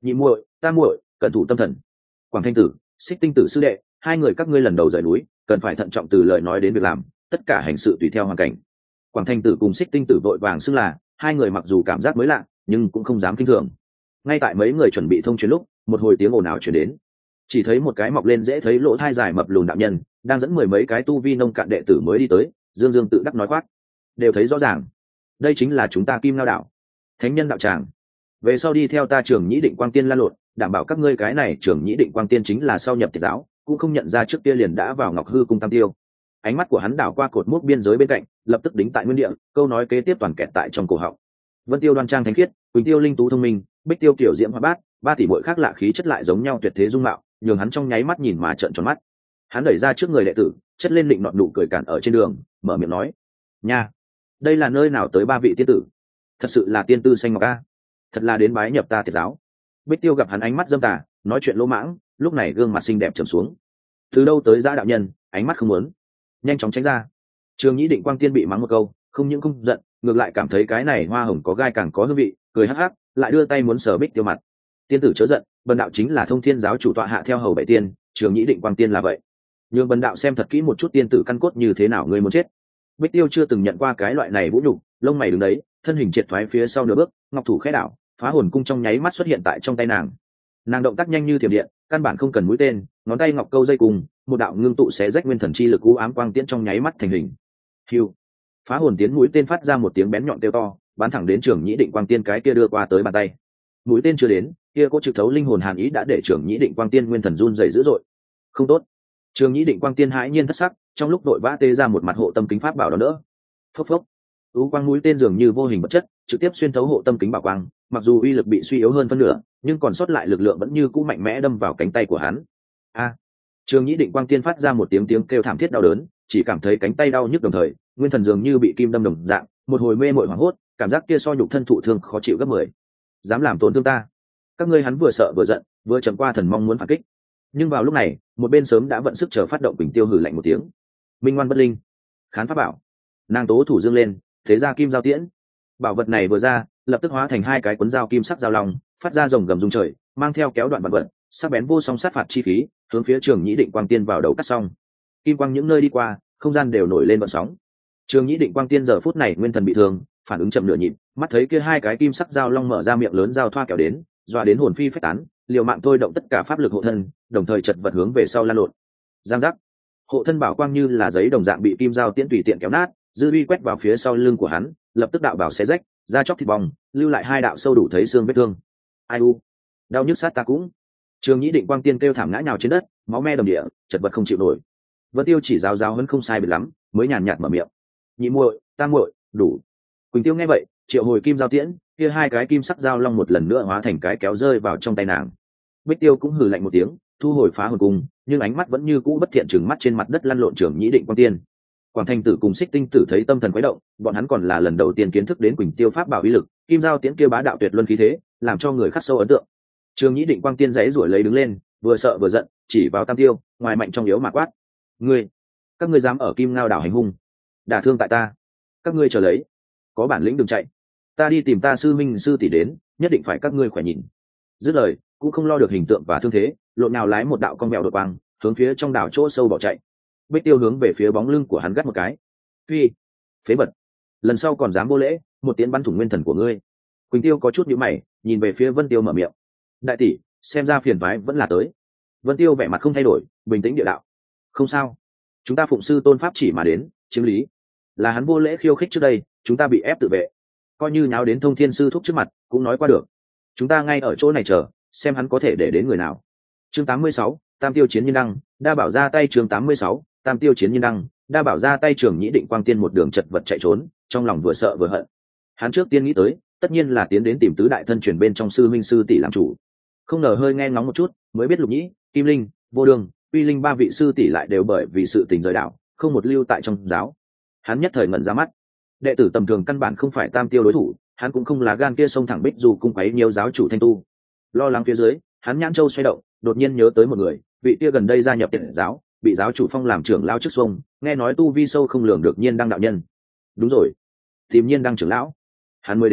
nhị muội ta muội cẩn thủ tâm thần. Quảng Thanh Tử, Xích Tinh Tử sư đệ, hai người các ngươi lần đầu rời núi cần phải thận trọng từ lời nói đến việc làm, tất cả hành sự tùy theo hoàn cảnh. Quảng Thanh Tử cùng Xích Tinh Tử vội vàng xưng là, hai người mặc dù cảm giác mới lạ nhưng cũng không dám kinh thường. Ngay tại mấy người chuẩn bị thông truyền lúc, một hồi tiếng ồn ào truyền đến, chỉ thấy một cái mọc lên dễ thấy lỗ thai dài mập lùn đạo nhân đang dẫn mười mấy cái tu vi nông cạn đệ tử mới đi tới, dương dương tự đắc nói khoác, đều thấy rõ ràng đây chính là chúng ta Kim Ngao đạo thánh nhân đạo tràng, về sau đi theo ta Trường Nhĩ Định Quang Tiên lan lộn, đảm bảo các ngươi cái này Trường Nhĩ Định Quang Tiên chính là sau nhập Tiệt giáo cũng không nhận ra trước kia liền đã vào Ngọc Hư cung Tam Tiêu. Ánh mắt của hắn đảo qua cột mốc biên giới bên cạnh, lập tức đính tại nguyên địa, câu nói kế tiếp toàn kẹt tại trong cổ họng. Vân Tiêu đoan trang thánh khiết, Quỳnh Tiêu linh tú thông minh, Bích Tiêu kiểu diễm hoa bát, ba tỷ muội khác lạ khí chất lại giống nhau tuyệt thế dung mạo, nhường hắn trong nháy mắt nhìn mà trợn tròn mắt. Hắn đẩy ra trước người đệ tử, chất lên định nọt nụ cười cản ở trên đường, mở miệng nói: "Nha, đây là nơi nào tới ba vị tiên tử? Thật sự là tiên tư xanh ngọc a, thật là đến bái nhập ta Tiệt giáo." Bích Tiêu gặp hắn ánh mắt dâm tà, nói chuyện lỗ mãng, lúc này gương mặt xinh đẹp trầm xuống. Từ đâu tới dã đạo nhân, ánh mắt không muốn, nhanh chóng tránh ra. Trường Nhĩ Định Quang Tiên bị mắng một câu, không những không giận, ngược lại cảm thấy cái này hoa hồng có gai càng có hương vị, cười hắc hắc, lại đưa tay muốn sờ Bích Tiêu mặt. "Tiên tử chớ giận, bần đạo chính là Thông Thiên giáo chủ tọa hạ theo hầu bảy tiên, Trường Nhĩ Định Quang Tiên là vậy. Nhưng bần đạo xem thật kỹ một chút tiên tử căn cốt như thế nào ngươi muốn chết." Bích Tiêu chưa từng nhận qua cái loại này vũ nhục, lông mày đứng đấy, thân hình triệt thoái phía sau nửa bước, ngọc thủ khẽ đảo, phá hồn cung trong nháy mắt xuất hiện tại trong tay nàng. Nàng động tác nhanh như thiểm điện, căn bản không cần mũi tên, ngón tay ngọc câu dây cùng, một đạo ngưng tụ xé rách nguyên thần chi lực u ám quang tiễn trong nháy mắt thành hình. Hưu, phá hồn tiến mũi tên phát ra một tiếng bén nhọn kêu to, bắn thẳng đến Trường Nhĩ Định Quang Tiên cái kia đưa qua tới bàn tay. Mũi tên chưa đến, kia cỗ trực thấu linh hồn hàn ý đã để Trường Nhĩ Định Quang Tiên nguyên thần run rẩy dữ dội. Không tốt. Trường Nhĩ Định Quang Tiên hãi nhiên thất sắc, trong lúc đội vã tê ra một mặt hộ tâm kính pháp bảo đó đỡ. Phốc phốc. U quang mũi tên dường như vô hình vật chất, trực tiếp xuyên thấu hộ tâm kính bảo quang, mặc dù uy lực bị suy yếu hơn phân nửa, nhưng còn sót lại lực lượng vẫn như cũ mạnh mẽ đâm vào cánh tay của hắn. A! Trường Nhĩ Định Quang Tiên phát ra một tiếng tiếng kêu thảm thiết đau đớn, chỉ cảm thấy cánh tay đau nhức đồng thời, nguyên thần dường như bị kim đâm đồng dạng, một hồi mê mội hoảng hốt, cảm giác kia so nhục thân thụ thương khó chịu gấp mười. Dám làm tổn thương ta? Các ngươi! Hắn vừa sợ vừa giận, vừa chậm qua thần mong muốn phản kích. Nhưng vào lúc này, một bên sớm đã vận sức chờ phát động Quỳnh Tiêu hừ lạnh một tiếng. Minh ngoan bất linh, khán pháp bảo. Nàng tố thủ dương lên, thế ra kim giao tiễn. Bảo vật này vừa ra, lập tức hóa thành hai cái cuốn dao kim sắc dao long, phát ra rồng gầm rung trời, mang theo kéo đoạn vật vật, sắc bén vô song sát phạt chi khí, hướng phía Trường Nhĩ Định Quang Tiên vào đầu cắt xong. Kim quang những nơi đi qua, không gian đều nổi lên vận sóng. Trường Nhĩ Định Quang Tiên giờ phút này nguyên thần bị thương, phản ứng chậm nửa nhịp, mắt thấy kia hai cái kim sắc dao long mở ra miệng lớn dao thoa kéo đến, dọa đến hồn phi phách tán, liều mạng thôi động tất cả pháp lực hộ thân, đồng thời chật vật hướng về sau lan lộn. Giang giác, hộ thân bảo quang như là giấy đồng dạng bị kim dao tiễn tùy tiện kéo nát, dư uy quét vào phía sau lưng của hắn, lập tức đạo bảo xé rách, da chóc thịt bong, lưu lại hai đạo sâu đủ thấy xương vết thương. Ai u, đau nhức sát ta cũng. Trường Nhĩ Định Quang Tiên kêu thảm ngã nhào trên đất, máu me đầm địa, chật vật không chịu nổi. Vân Tiêu chỉ giáo giáo hơn không sai biệt lắm, mới nhàn nhạt mở miệng: "Nhị muội, tam muội, đủ." Quỳnh Tiêu nghe vậy, triệu hồi kim giao tiễn, kia hai cái kim sắc dao long một lần nữa hóa thành cái kéo rơi vào trong tay nàng. Bích Tiêu cũng hừ lạnh một tiếng, thu hồi phá hồn cung, nhưng ánh mắt vẫn như cũ bất thiện trừng mắt trên mặt đất lăn lộn Trường Nhĩ Định Quang Tiên. Quảng Thành Tử cùng Xích Tinh Tử thấy tâm thần quấy động, bọn hắn còn là lần đầu tiên kiến thức đến Quỳnh Tiêu pháp bảo uy lực, kim giao tiễn kia bá đạo tuyệt luân khí thế, làm cho người khắc sâu ấn tượng. Trường Nhĩ Định Quang Tiên giãy giụa lấy đứng lên, vừa sợ vừa giận, chỉ vào Tam Tiêu, ngoài mạnh trong yếu mà quát: "Ngươi, các ngươi dám ở Kim Ngao đảo hành hung, đả thương tại ta, các ngươi chờ lấy, có bản lĩnh đừng chạy, ta đi tìm ta sư minh sư tỷ đến, nhất định phải các ngươi khỏe nhìn." Dứt lời, cũng không lo được hình tượng và thương thế, lộn nào lái một đạo con mèo đột quang, hướng phía trong đảo chỗ sâu bỏ chạy. Bích Tiêu hướng về phía bóng lưng của hắn gắt một cái: "Phi, phế vật, lần sau còn dám vô lễ, một tiếng bắn thủng nguyên thần của ngươi." Quỳnh Tiêu có chút nhíu mày, nhìn về phía Vân Tiêu mở miệng: "Đại tỷ, xem ra phiền toái vẫn là tới." Vân Tiêu vẻ mặt không thay đổi, bình tĩnh địa đạo: "Không sao, chúng ta phụng sư tôn pháp chỉ mà đến, chiếm lý. Là hắn vô lễ khiêu khích trước đây, chúng ta bị ép tự vệ, coi như nháo đến Thông Thiên sư thúc trước mặt, cũng nói qua được. Chúng ta ngay ở chỗ này chờ, xem hắn có thể để đến người nào." Chương tám mươi sáu, Tam Tiêu chiến nhân đăng, đa bảo ra tay. Chương tám mươi sáu, Tam Tiêu chiến nhân đăng, đa bảo ra tay. Trường Nhĩ Định Quang Tiên một đường chật vật chạy trốn, trong lòng vừa sợ vừa hận. Hắn trước tiên nghĩ tới, tất nhiên là tiến đến tìm tứ đại thân truyền bên trong sư minh sư tỷ làm chủ. Không ngờ hơi nghe ngóng một chút, mới biết Lục Nhĩ, Kim Linh, Vô Đường, Uy Linh ba vị sư tỷ lại đều bởi vì sự tình rời đảo, không một lưu tại trong giáo. Hắn nhất thời ngẩn ra mắt. Đệ tử tầm thường căn bản không phải Tam Tiêu đối thủ, hắn cũng không là gan kia xông thẳng Bích dù cung quấy nhiều giáo chủ Thanh Tu. Lo lắng phía dưới, hắn nhãn châu xoay động, đột nhiên nhớ tới một người, vị kia gần đây gia nhập Tiệt giáo, bị giáo chủ phong làm trưởng lão trước xuông, nghe nói tu vi sâu không lường được Nhiên Đăng đạo nhân. Đúng rồi, tìm Nhiên Đăng trưởng lão. Hắn mới đến,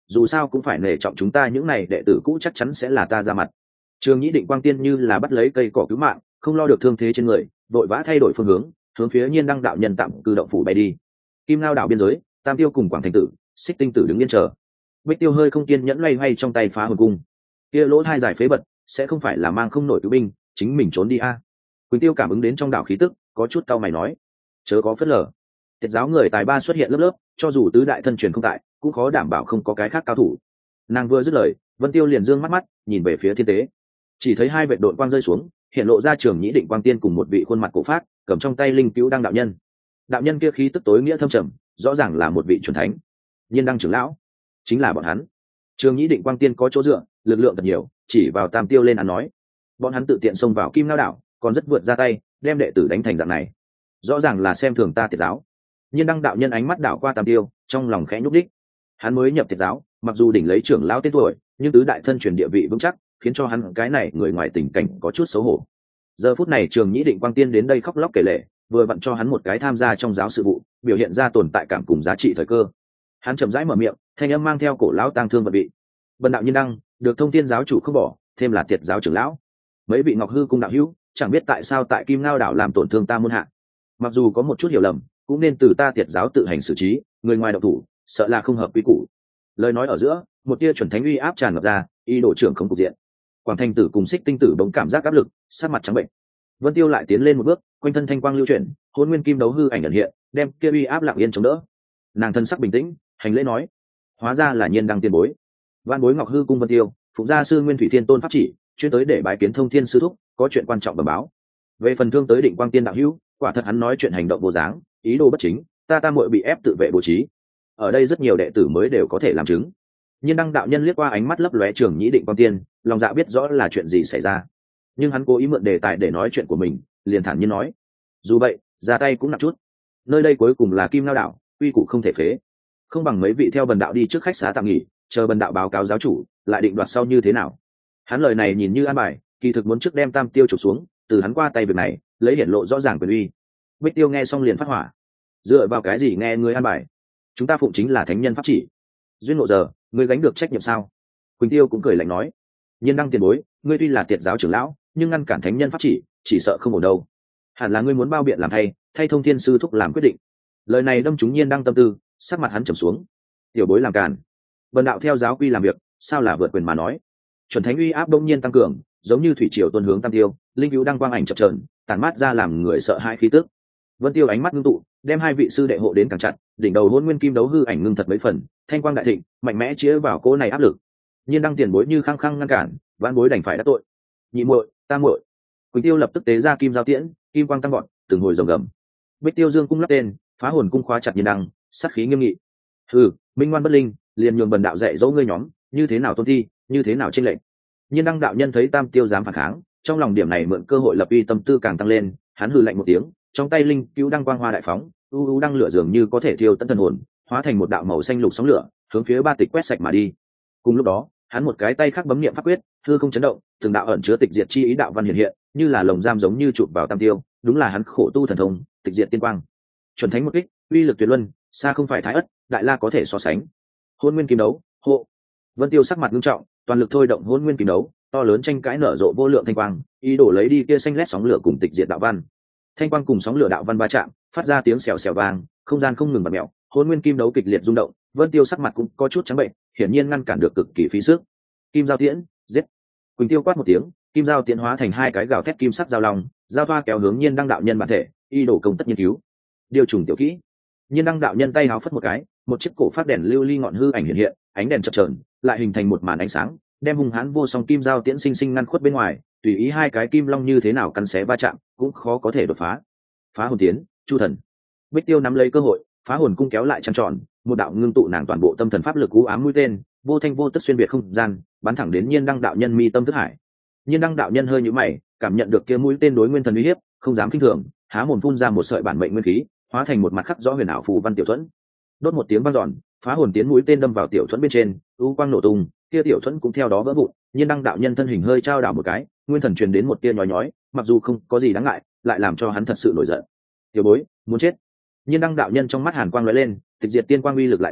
dù sao cũng phải nể trọng chúng ta những này đệ tử cũ chắc chắn sẽ là ta ra mặt. Trường Nhĩ Định Quang Tiên như là bắt lấy cây cỏ cứu mạng, không lo được thương thế trên người, vội vã thay đổi phương hướng, hướng phía Nhiên Đăng đạo nhân tạm cư động phủ bay đi. Kim Ngao đảo biên giới, Tam Tiêu cùng Quảng Thành Tử, Xích Tinh Tử đứng yên chờ. Bích Tiêu hơi không kiên nhẫn loay hoay trong tay phá hồn cung. Kia lỗ hai giải phế bật, sẽ không phải là mang không nổi cứu binh, chính mình trốn đi a. À. Quỳnh Tiêu cảm ứng đến trong đảo khí tức, có chút cau mày nói, chớ có phớt lờ. Tiệt giáo người tài ba xuất hiện lớp lớp, cho dù tứ đại thân truyền không tại, cũng khó đảm bảo không có cái khác cao thủ. Nàng vừa dứt lời, Vân Tiêu liền dương mắt mắt, nhìn về phía thiên tế. Chỉ thấy hai vệt đội quang rơi xuống, hiện lộ ra Trường Nhĩ Định Quang Tiên cùng một vị khuôn mặt cổ phác, cầm trong tay linh cứu đăng đạo nhân. Đạo nhân kia khí tức tối nghĩa thâm trầm, rõ ràng là một vị chuẩn thánh. Nhiên Đăng trưởng lão, chính là bọn hắn. Trường Nhĩ Định Quang Tiên có chỗ dựa, lực lượng thật nhiều, chỉ vào Tam Tiêu lên án nói, bọn hắn tự tiện xông vào Kim Ngao đảo, còn rất vượt ra tay, đem đệ tử đánh thành dạng này, rõ ràng là xem thường ta Tiệt giáo. Nhiên Đăng đạo nhân ánh mắt đảo qua Tam Tiêu, trong lòng khẽ nhúc đích. Hắn mới nhập Tiệt giáo, mặc dù đỉnh lấy trưởng lão tên tuổi, nhưng tứ đại thân truyền địa vị vững chắc, khiến cho hắn cái này người ngoài tình cảnh có chút xấu hổ. Giờ phút này Trường Nhĩ Định Quang Tiên đến đây khóc lóc kể lể, vừa vặn cho hắn một cái tham gia trong giáo sự vụ, biểu hiện ra tồn tại cảm cùng giá trị thời cơ. Hắn chậm rãi mở miệng, thanh âm mang theo cổ lão tang thương vật vị. Bần đạo Nhiên Đăng, được Thông Thiên giáo chủ không bỏ, thêm là Tiệt giáo trưởng lão. Mấy vị Ngọc Hư cung đạo hữu, chẳng biết tại sao tại Kim Ngao đảo làm tổn thương ta môn hạ. Mặc dù có một chút hiểu lầm, cũng nên từ ta Tiệt giáo tự hành xử trí, người ngoài động thủ, sợ là không hợp quy củ. Lời nói ở giữa, một tia chuẩn thánh uy áp tràn ngập ra, y đổ trưởng không cục diện. Quảng Thành Tử cùng Xích Tinh Tử bỗng cảm giác áp lực, sát mặt trắng bệnh. Vân Tiêu lại tiến lên một bước, quanh thân thanh quang lưu chuyển, Hỗn Nguyên Kim đấu hư ảnh ẩn hiện, đem kia uy áp lặng yên chống đỡ. Nàng thân sắc bình tĩnh, hành lễ nói, hóa ra là Nhiên Đăng tiền bối. Vạn bối Ngọc Hư cung Vân Tiêu, phụng gia sư Nguyên Thủy Thiên Tôn pháp chỉ, chuyên tới để bái kiến Thông Thiên sư thúc, có chuyện quan trọng bẩm báo. Về phần thương tới Định Quang Tiên đạo hữu, quả thật hắn nói chuyện hành động vô dáng, ý đồ bất chính, ta ta muội bị ép tự vệ bố trí. Ở đây rất nhiều đệ tử mới đều có thể làm chứng. Nhiên Đăng đạo nhân liếc qua ánh mắt lấp lóe Trường Nhĩ Định Quang Tiên, lòng dạ biết rõ là chuyện gì xảy ra, nhưng hắn cố ý mượn đề tài để nói chuyện của mình, liền thản nhiên nói, dù vậy ra tay cũng nặng chút, nơi đây cuối cùng là Kim Ngao đảo, quy củ không thể phế, không bằng mấy vị theo bần đạo đi trước khách xá tạm nghỉ, chờ bần đạo báo cáo giáo chủ, lại định đoạt sau như thế nào. Hắn lời này nhìn như an bài, kỳ thực muốn trước đem Tam Tiêu trục xuống, từ hắn qua tay việc này lấy hiển lộ rõ ràng quyền uy. Bích Tiêu nghe xong liền phát hỏa, dựa vào cái gì nghe ngươi an bài? Chúng ta phụng chính là thánh nhân pháp chỉ, duyên ngộ giờ ngươi gánh được trách nhiệm sao? Quỳnh Tiêu cũng cười lạnh nói, Nhiên Đăng tiền bối, ngươi tuy là Tiệt giáo trưởng lão, nhưng ngăn cản thánh nhân pháp chỉ, chỉ sợ không ổn đâu. Hẳn là ngươi muốn bao biện làm thay, thay Thông Thiên sư thúc làm quyết định. Lời này đâm trúng Nhiên Đăng tâm tư, sắc mặt hắn trầm xuống. Tiểu bối làm cản, bần đạo theo giáo quy làm việc, sao là vượt quyền mà nói? Chuẩn thánh uy áp đông nhiên tăng cường, giống như thủy triều tuôn hướng Tam Tiêu, linh cứu đang quang ảnh chập chờn, tản mát ra làm người sợ hãi khí tức. Vân Tiêu ánh mắt ngưng tụ, đem hai vị sư đệ hộ đến càng chặt, đỉnh đầu Hỗn Nguyên Kim đấu hư ảnh ngưng thật mấy phần, thanh quang đại thịnh, mạnh mẽ chĩa vào cỗ này áp lực. Nhiên Đăng tiền bối như khăng khăng ngăn cản, vãn bối đành phải đắc tội. Nhị muội, ta muội. Quỳnh Tiêu lập tức tế ra kim giao tiễn, kim quang tăng gọn, từng hồi rồng gầm. Bích Tiêu dương cung lắp tên, phá hồn cung khóa chặt Nhiên Đăng, sát khí nghiêm nghị. Hừ, minh ngoan bất linh, liền nhường bần đạo dạy dỗ ngươi nhóm, như thế nào tôn thi, như thế nào chênh lệnh. Nhiên Đăng đạo nhân thấy Tam Tiêu dám phản kháng, trong lòng điểm này mượn cơ hội lập uy tâm tư càng tăng lên, hắn hừ lạnh một tiếng, trong tay linh cứu đăng quang hoa đại phóng, u u đăng lửa dường như có thể thiêu tận thần hồn, hóa thành một đạo màu xanh lục sóng lửa, hướng phía ba tịch quét sạch mà đi. Cùng lúc đó, hắn một cái tay khác bấm niệm pháp quyết, hư không chấn động, từng đạo ẩn chứa tịch diệt chi ý đạo văn hiện hiện, như là lồng giam giống như chụp vào Tam Tiêu, đúng là hắn khổ tu thần thông, tịch diệt tiên quang. Chuẩn thánh một kích, uy lực tuyệt luân, xa không phải Thái Ất, Đại La có thể so sánh. Hỗn Nguyên Kim đấu, hộ. Vân Tiêu sắc mặt nghiêm trọng, toàn lực thôi động Hỗn Nguyên Kim đấu, to lớn tranh cãi nở rộ vô lượng thanh quang, ý đồ lấy đi kia xanh lét sóng lửa cùng tịch diệt đạo văn. Thanh quang cùng sóng lửa đạo văn va chạm, phát ra tiếng xèo xèo vang, không gian không ngừng bật mèo, Hỗn Nguyên Kim đấu kịch liệt rung động, Vân Tiêu sắc mặt cũng có chút trắng bệnh, hiển nhiên ngăn cản được cực kỳ phí sức. Kim giao tiễn, giết. Quỳnh Tiêu quát một tiếng, kim giao tiễn hóa thành hai cái gào thét kim sắc giao long, giao thoa kéo hướng Nhiên Đăng đạo nhân bản thể, y đổ công tất nghiên cứu. Điều trùng tiểu kỹ. Nhiên Đăng đạo nhân tay háo phất một cái, một chiếc cổ phát đèn lưu ly ngọn hư ảnh hiện hiện, ánh đèn chập chờn, lại hình thành một màn ánh sáng, đem hung hãn vô song kim giao tiễn sinh sinh ngăn khuất bên ngoài, tùy ý hai cái kim long như thế nào cắn xé va chạm, cũng khó có thể đột phá. Phá hồn tiến, Chu thần. Bích Tiêu nắm lấy cơ hội, phá hồn cung kéo lại trăng tròn, một đạo ngưng tụ nàng toàn bộ tâm thần pháp lực u ám mũi tên, vô thanh vô tức xuyên biệt không gian, bắn thẳng đến Nhiên Đăng đạo nhân mi tâm thức hải. Nhiên Đăng đạo nhân hơi nhíu mày, cảm nhận được kia mũi tên đối nguyên thần uy hiếp, không dám kinh thường, há mồm phun ra một sợi bản mệnh nguyên khí, hóa thành một mặt khắc rõ huyền ảo phù văn tiểu thuẫn. Đốt một tiếng vang dọn, phá hồn tiến mũi tên đâm vào tiểu thuẫn bên trên, u quang nổ tung, kia tiểu thuẫn cũng theo đó vỡ vụn. Nhiên Đăng đạo nhân thân hình hơi trao đảo một cái, nguyên thần truyền đến một tia nhói nhói, mặc dù không có gì đáng ngại, lại làm cho hắn thật sự nổi giận. Tiểu bối, muốn chết. Nhiên Đăng đạo nhân trong mắt hàn quang lóe lên, tịch diệt tiên quang uy lực lại tăng,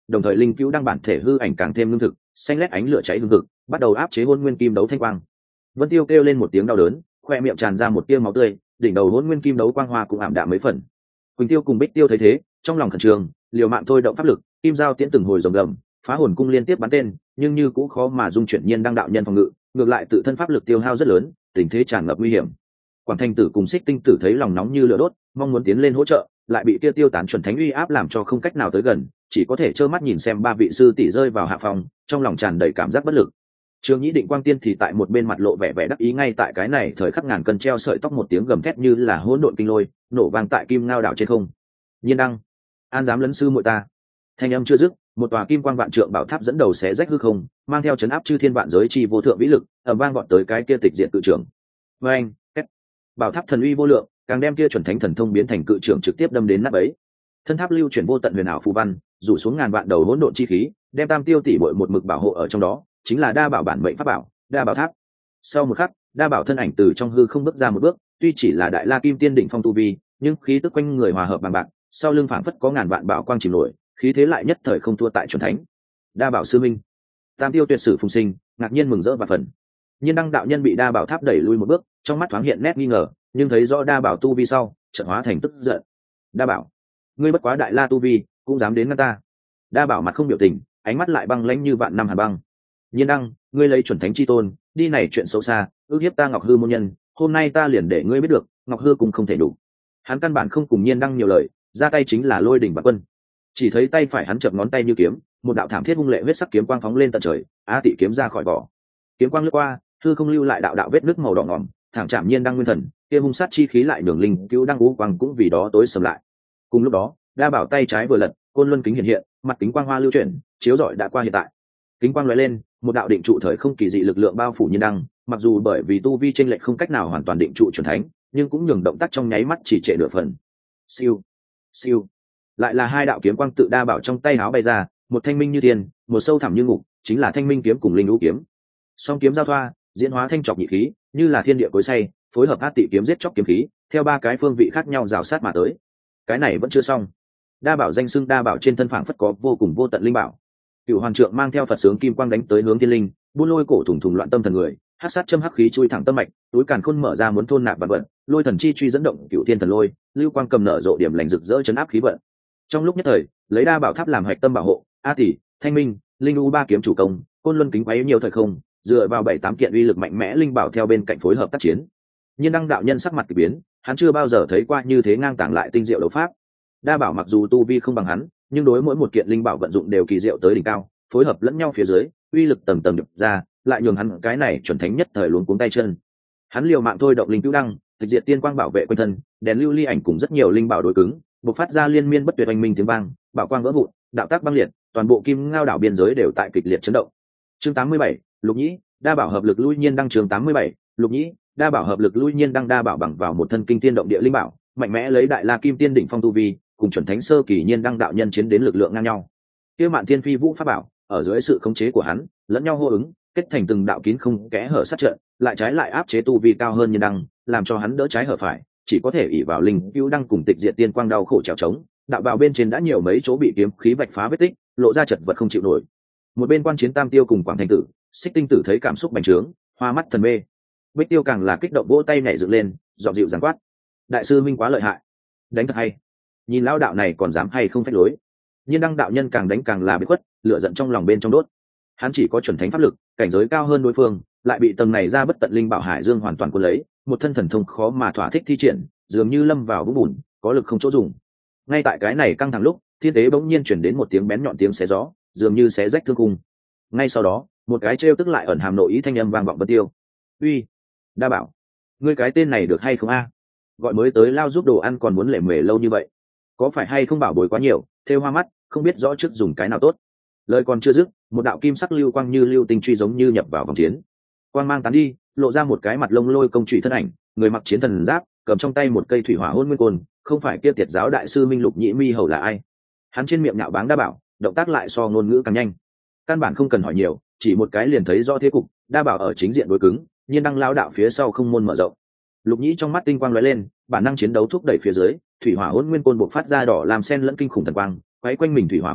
đồng thời linh cứu đăng bản thể hư ảnh càng thêm lương thực, xanh lét ánh lửa cháy hương thực, bắt đầu áp chế hôn nguyên kim đấu thanh quang. Vân Tiêu kêu lên một tiếng đau đớn, khoe miệng tràn ra một tia máu tươi, đỉnh đầu hôn nguyên kim đấu quang hoa cũng ảm đạm mấy phần. Quỳnh Tiêu cùng Bích Tiêu thấy thế, trong lòng khẩn trương, liều mạng thôi động pháp lực, kim giao tiễn từng hồi rồng gầm, phá hồn cung liên tiếp bắn tên, nhưng như cũng khó mà dung chuyển nhiên đăng đạo nhân phòng ngự, ngược lại tự thân pháp lực tiêu hao rất lớn, tình thế tràn ngập nguy hiểm. Quảng Thanh Tử cùng Xích Tinh Tử thấy lòng nóng như lửa đốt, mong muốn tiến lên hỗ trợ, lại bị kia tiêu tán chuẩn thánh uy áp làm cho không cách nào tới gần, chỉ có thể trơ mắt nhìn xem ba vị sư tỷ rơi vào hạ phòng, trong lòng tràn đầy cảm giác bất lực. Trương Nhĩ Định Quang Tiên thì tại một bên mặt lộ vẻ vẻ đắc ý, ngay tại cái này thời khắc ngàn cân treo sợi tóc, một tiếng gầm thét như là hỗn độn kinh lôi, nổ vang tại kim ngao đảo trên không. Nhiên đăng, an dám lấn sư muội ta. Thanh âm chưa dứt, một tòa kim quang vạn trượng bảo tháp dẫn đầu xé rách hư không, mang theo chấn áp chư thiên vạn giới chi vô thượng vĩ lực, ầm vang vọt tới cái kia tịch diện cự trưởng. Với anh, bảo tháp thần uy vô lượng, càng đem kia chuẩn thánh thần thông biến thành cự trưởng trực tiếp đâm đến nát bấy. Thân tháp lưu chuyển vô tận huyền ảo phù văn, rủ xuống ngàn vạn đầu hỗn độn chi khí, đem tam tiêu tỷ bội một mực bảo hộ ở trong đó, chính là đa bảo bản mệnh pháp bảo, đa bảo tháp. Sau một khắc, đa bảo thân ảnh từ trong hư không bước ra một bước, tuy chỉ là đại la kim tiên đỉnh phong tu vi, nhưng khí tức quanh người hòa hợp bằng bạc, sau lưng phảng phất có ngàn vạn bảo quang chìm nổi, khí thế lại nhất thời không thua tại chuẩn thánh. Đa bảo sư minh, tam tiêu tuyệt sử phùng sinh, ngạc nhiên mừng rỡ và phần. Nhiên đăng đạo nhân bị đa bảo tháp đẩy lui một bước, trong mắt thoáng hiện nét nghi ngờ, nhưng thấy rõ đa bảo tu vi sau, chợt hóa thành tức giận. Đa bảo, ngươi bất quá đại la tu vi, cũng dám đến ngăn ta? Đa bảo mặt không biểu tình, ánh mắt lại băng lãnh như vạn năm hàn băng. Nhiên đăng, ngươi lấy chuẩn thánh chi tôn, đi này chuyện xấu xa, ước hiếp ta Ngọc Hư môn nhân, hôm nay ta liền để ngươi biết được, Ngọc Hư cũng không thể đủ. Hắn căn bản không cùng Nhiên đăng nhiều lời, ra tay chính là lôi đỉnh bạc quân. Chỉ thấy tay phải hắn chợt ngón tay như kiếm, một đạo thảm thiết hung lệ huyết sắc kiếm quang phóng lên tận trời, á tị kiếm ra khỏi vỏ. Kiếm quang lướt qua, hư không lưu lại đạo đạo vết nứt màu đỏ ngòm, thẳng chạm Nhiên đăng nguyên thần, kia hung sát chi khí lại đường linh cứu đăng ú quang cũng vì đó tối sầm lại. Cùng lúc đó, đa bảo tay trái vừa lật, côn luân kính hiện hiện, mặt kính quang hoa lưu chuyển, chiếu rọi đã qua hiện tại. Kính quang lóe lên, một đạo định trụ thời không kỳ dị lực lượng bao phủ Nhiên đăng, mặc dù bởi vì tu vi chênh lệch không cách nào hoàn toàn định trụ chuẩn thánh, nhưng cũng nhường động tác trong nháy mắt chỉ trệ nửa phần. Siêu, siêu, lại là hai đạo kiếm quang tự đa bảo trong tay áo bay ra, một thanh minh như thiên, một sâu thẳm như ngục, chính là thanh minh kiếm cùng linh lũ kiếm. Song kiếm giao thoa, diễn hóa thanh trọc nhị khí, như là thiên địa cối xay, phối hợp át tị kiếm giết chóc kiếm khí, theo ba cái phương vị khác nhau rào sát mà tới. Cái này vẫn chưa xong. Đa bảo danh xưng đa bảo trên thân phảng phất có vô cùng vô tận linh bảo. Cửu Hoàng trượng mang theo Phật sướng kim quang đánh tới hướng thiên linh, buôn lôi cổ thủng thủng loạn tâm thần người, hắc sát châm hắc khí chui thẳng tâm mạch, túi càn khôn mở ra muốn thôn nạp vật vận, lôi thần chi truy dẫn động cửu thiên thần lôi, lưu quang cầm nở rộ điểm lành rực rỡ chấn áp khí vận. Trong lúc nhất thời, lấy đa bảo tháp làm hạch tâm bảo hộ, a tỷ, thanh minh, linh u ba kiếm chủ công, côn luân kính quấy nhiều thời không, dựa vào bảy tám kiện uy lực mạnh mẽ linh bảo theo bên cạnh phối hợp tác chiến. Nhiên đăng đạo nhân sắc mặt kỳ biến, hắn chưa bao giờ thấy qua như thế ngang tàng lại tinh diệu đấu pháp. Đa bảo mặc dù tu vi không bằng hắn, nhưng đối mỗi một kiện linh bảo vận dụng đều kỳ diệu tới đỉnh cao, phối hợp lẫn nhau phía dưới, uy lực tầng tầng đập ra, lại nhường hắn cái này chuẩn thánh nhất thời luống cuống tay chân. Hắn liều mạng thôi động linh cứu đăng, tịch diệt tiên quang bảo vệ quanh thân, đèn lưu ly ảnh cùng rất nhiều linh bảo đối cứng, bộc phát ra liên miên bất tuyệt oanh minh tiếng vang, bảo quang vỡ vụn, đạo tác băng liệt, toàn bộ kim ngao đảo biên giới đều tại kịch liệt chấn động. Chương tám mươi bảy, Lục Nhĩ, đa bảo hợp lực lui nhiên đăng. Chương tám mươi bảy, Lục Nhĩ, đa bảo hợp lực lui nhiên đăng. Đa bảo bằng vào một thân kinh tiên động địa linh bảo, mạnh mẽ lấy đại la kim tiên đỉnh phong tu vi, cùng chuẩn thánh sơ kỳ nhiên đăng đạo nhân chiến đến lực lượng ngang nhau. Kia Mạn Thiên Phi Vũ pháp bảo, ở dưới sự khống chế của hắn, lẫn nhau hô ứng, kết thành từng đạo kín không kẽ hở sát trận, lại trái lại áp chế tu vi cao hơn nhiên đăng, làm cho hắn đỡ trái hở phải, chỉ có thể ỷ vào linh cứu đăng cùng tịch diệt tiên quang đau khổ trèo trống. Đạo bào bên trên đã nhiều mấy chỗ bị kiếm khí vạch phá vết tích, lộ ra chật vật không chịu nổi. Một bên quan chiến tam tiêu cùng Quảng Thành Tử, Xích Tinh Tử thấy cảm xúc bành trướng, hoa mắt thần mê. Bích Tiêu càng là kích động vỗ tay nhảy dựng lên, dọn dịu giáng quát: đại sư minh quá lợi hại, đánh thật hay, nhìn lão đạo này còn dám hay không phách lối. Nhiên đăng đạo nhân càng đánh càng là bị khuất, lửa giận trong lòng bên trong đốt. Hắn chỉ có chuẩn thánh pháp lực, cảnh giới cao hơn đối phương, lại bị tầng này ra bất tận linh bảo hải dương hoàn toàn cuốn lấy, một thân thần thông khó mà thỏa thích thi triển, dường như lâm vào vũng bùn, có lực không chỗ dùng. Ngay tại cái này căng thẳng lúc, thiên tế bỗng nhiên chuyển đến một tiếng bén nhọn tiếng xé gió, dường như xé rách thương cung. Ngay sau đó, một cái trêu tức lại ẩn hàm nội ý thanh âm vang vọng Vân Tiêu: uy, đa bảo, ngươi cái tên này được hay không a? Gọi mới tới lao giúp đồ ăn còn muốn lệ mề lâu như vậy, có phải hay không bảo bối quá nhiều, thêu hoa mắt, không biết rõ trước dùng cái nào tốt. Lời còn chưa dứt, một đạo kim sắc lưu quang như lưu tinh truy giống như nhập vào vòng chiến, quang mang tán đi, lộ ra một cái mặt lông lôi công trụy thân ảnh, người mặc chiến thần giáp, cầm trong tay một cây thủy hỏa hôn nguyên côn, không phải kia tiệt giáo đại sư minh Lục Nhĩ Mi hầu là ai? Hắn trên miệng nhạo báng đa bảo, động tác lại so ngôn ngữ càng nhanh, căn bản không cần hỏi nhiều, chỉ một cái liền thấy rõ thế cục. Đa bảo ở chính diện đối cứng, nhiên đăng lao đạo phía sau không môn mở rộng. Lục Nhĩ trong mắt tinh quang lóe lên, bản năng chiến đấu thúc đẩy phía dưới, thủy hỏa hôn nguyên côn bộc phát ra đỏ làm sen lẫn kinh khủng thần quang, quấy quanh mình thủy hỏa phát tác,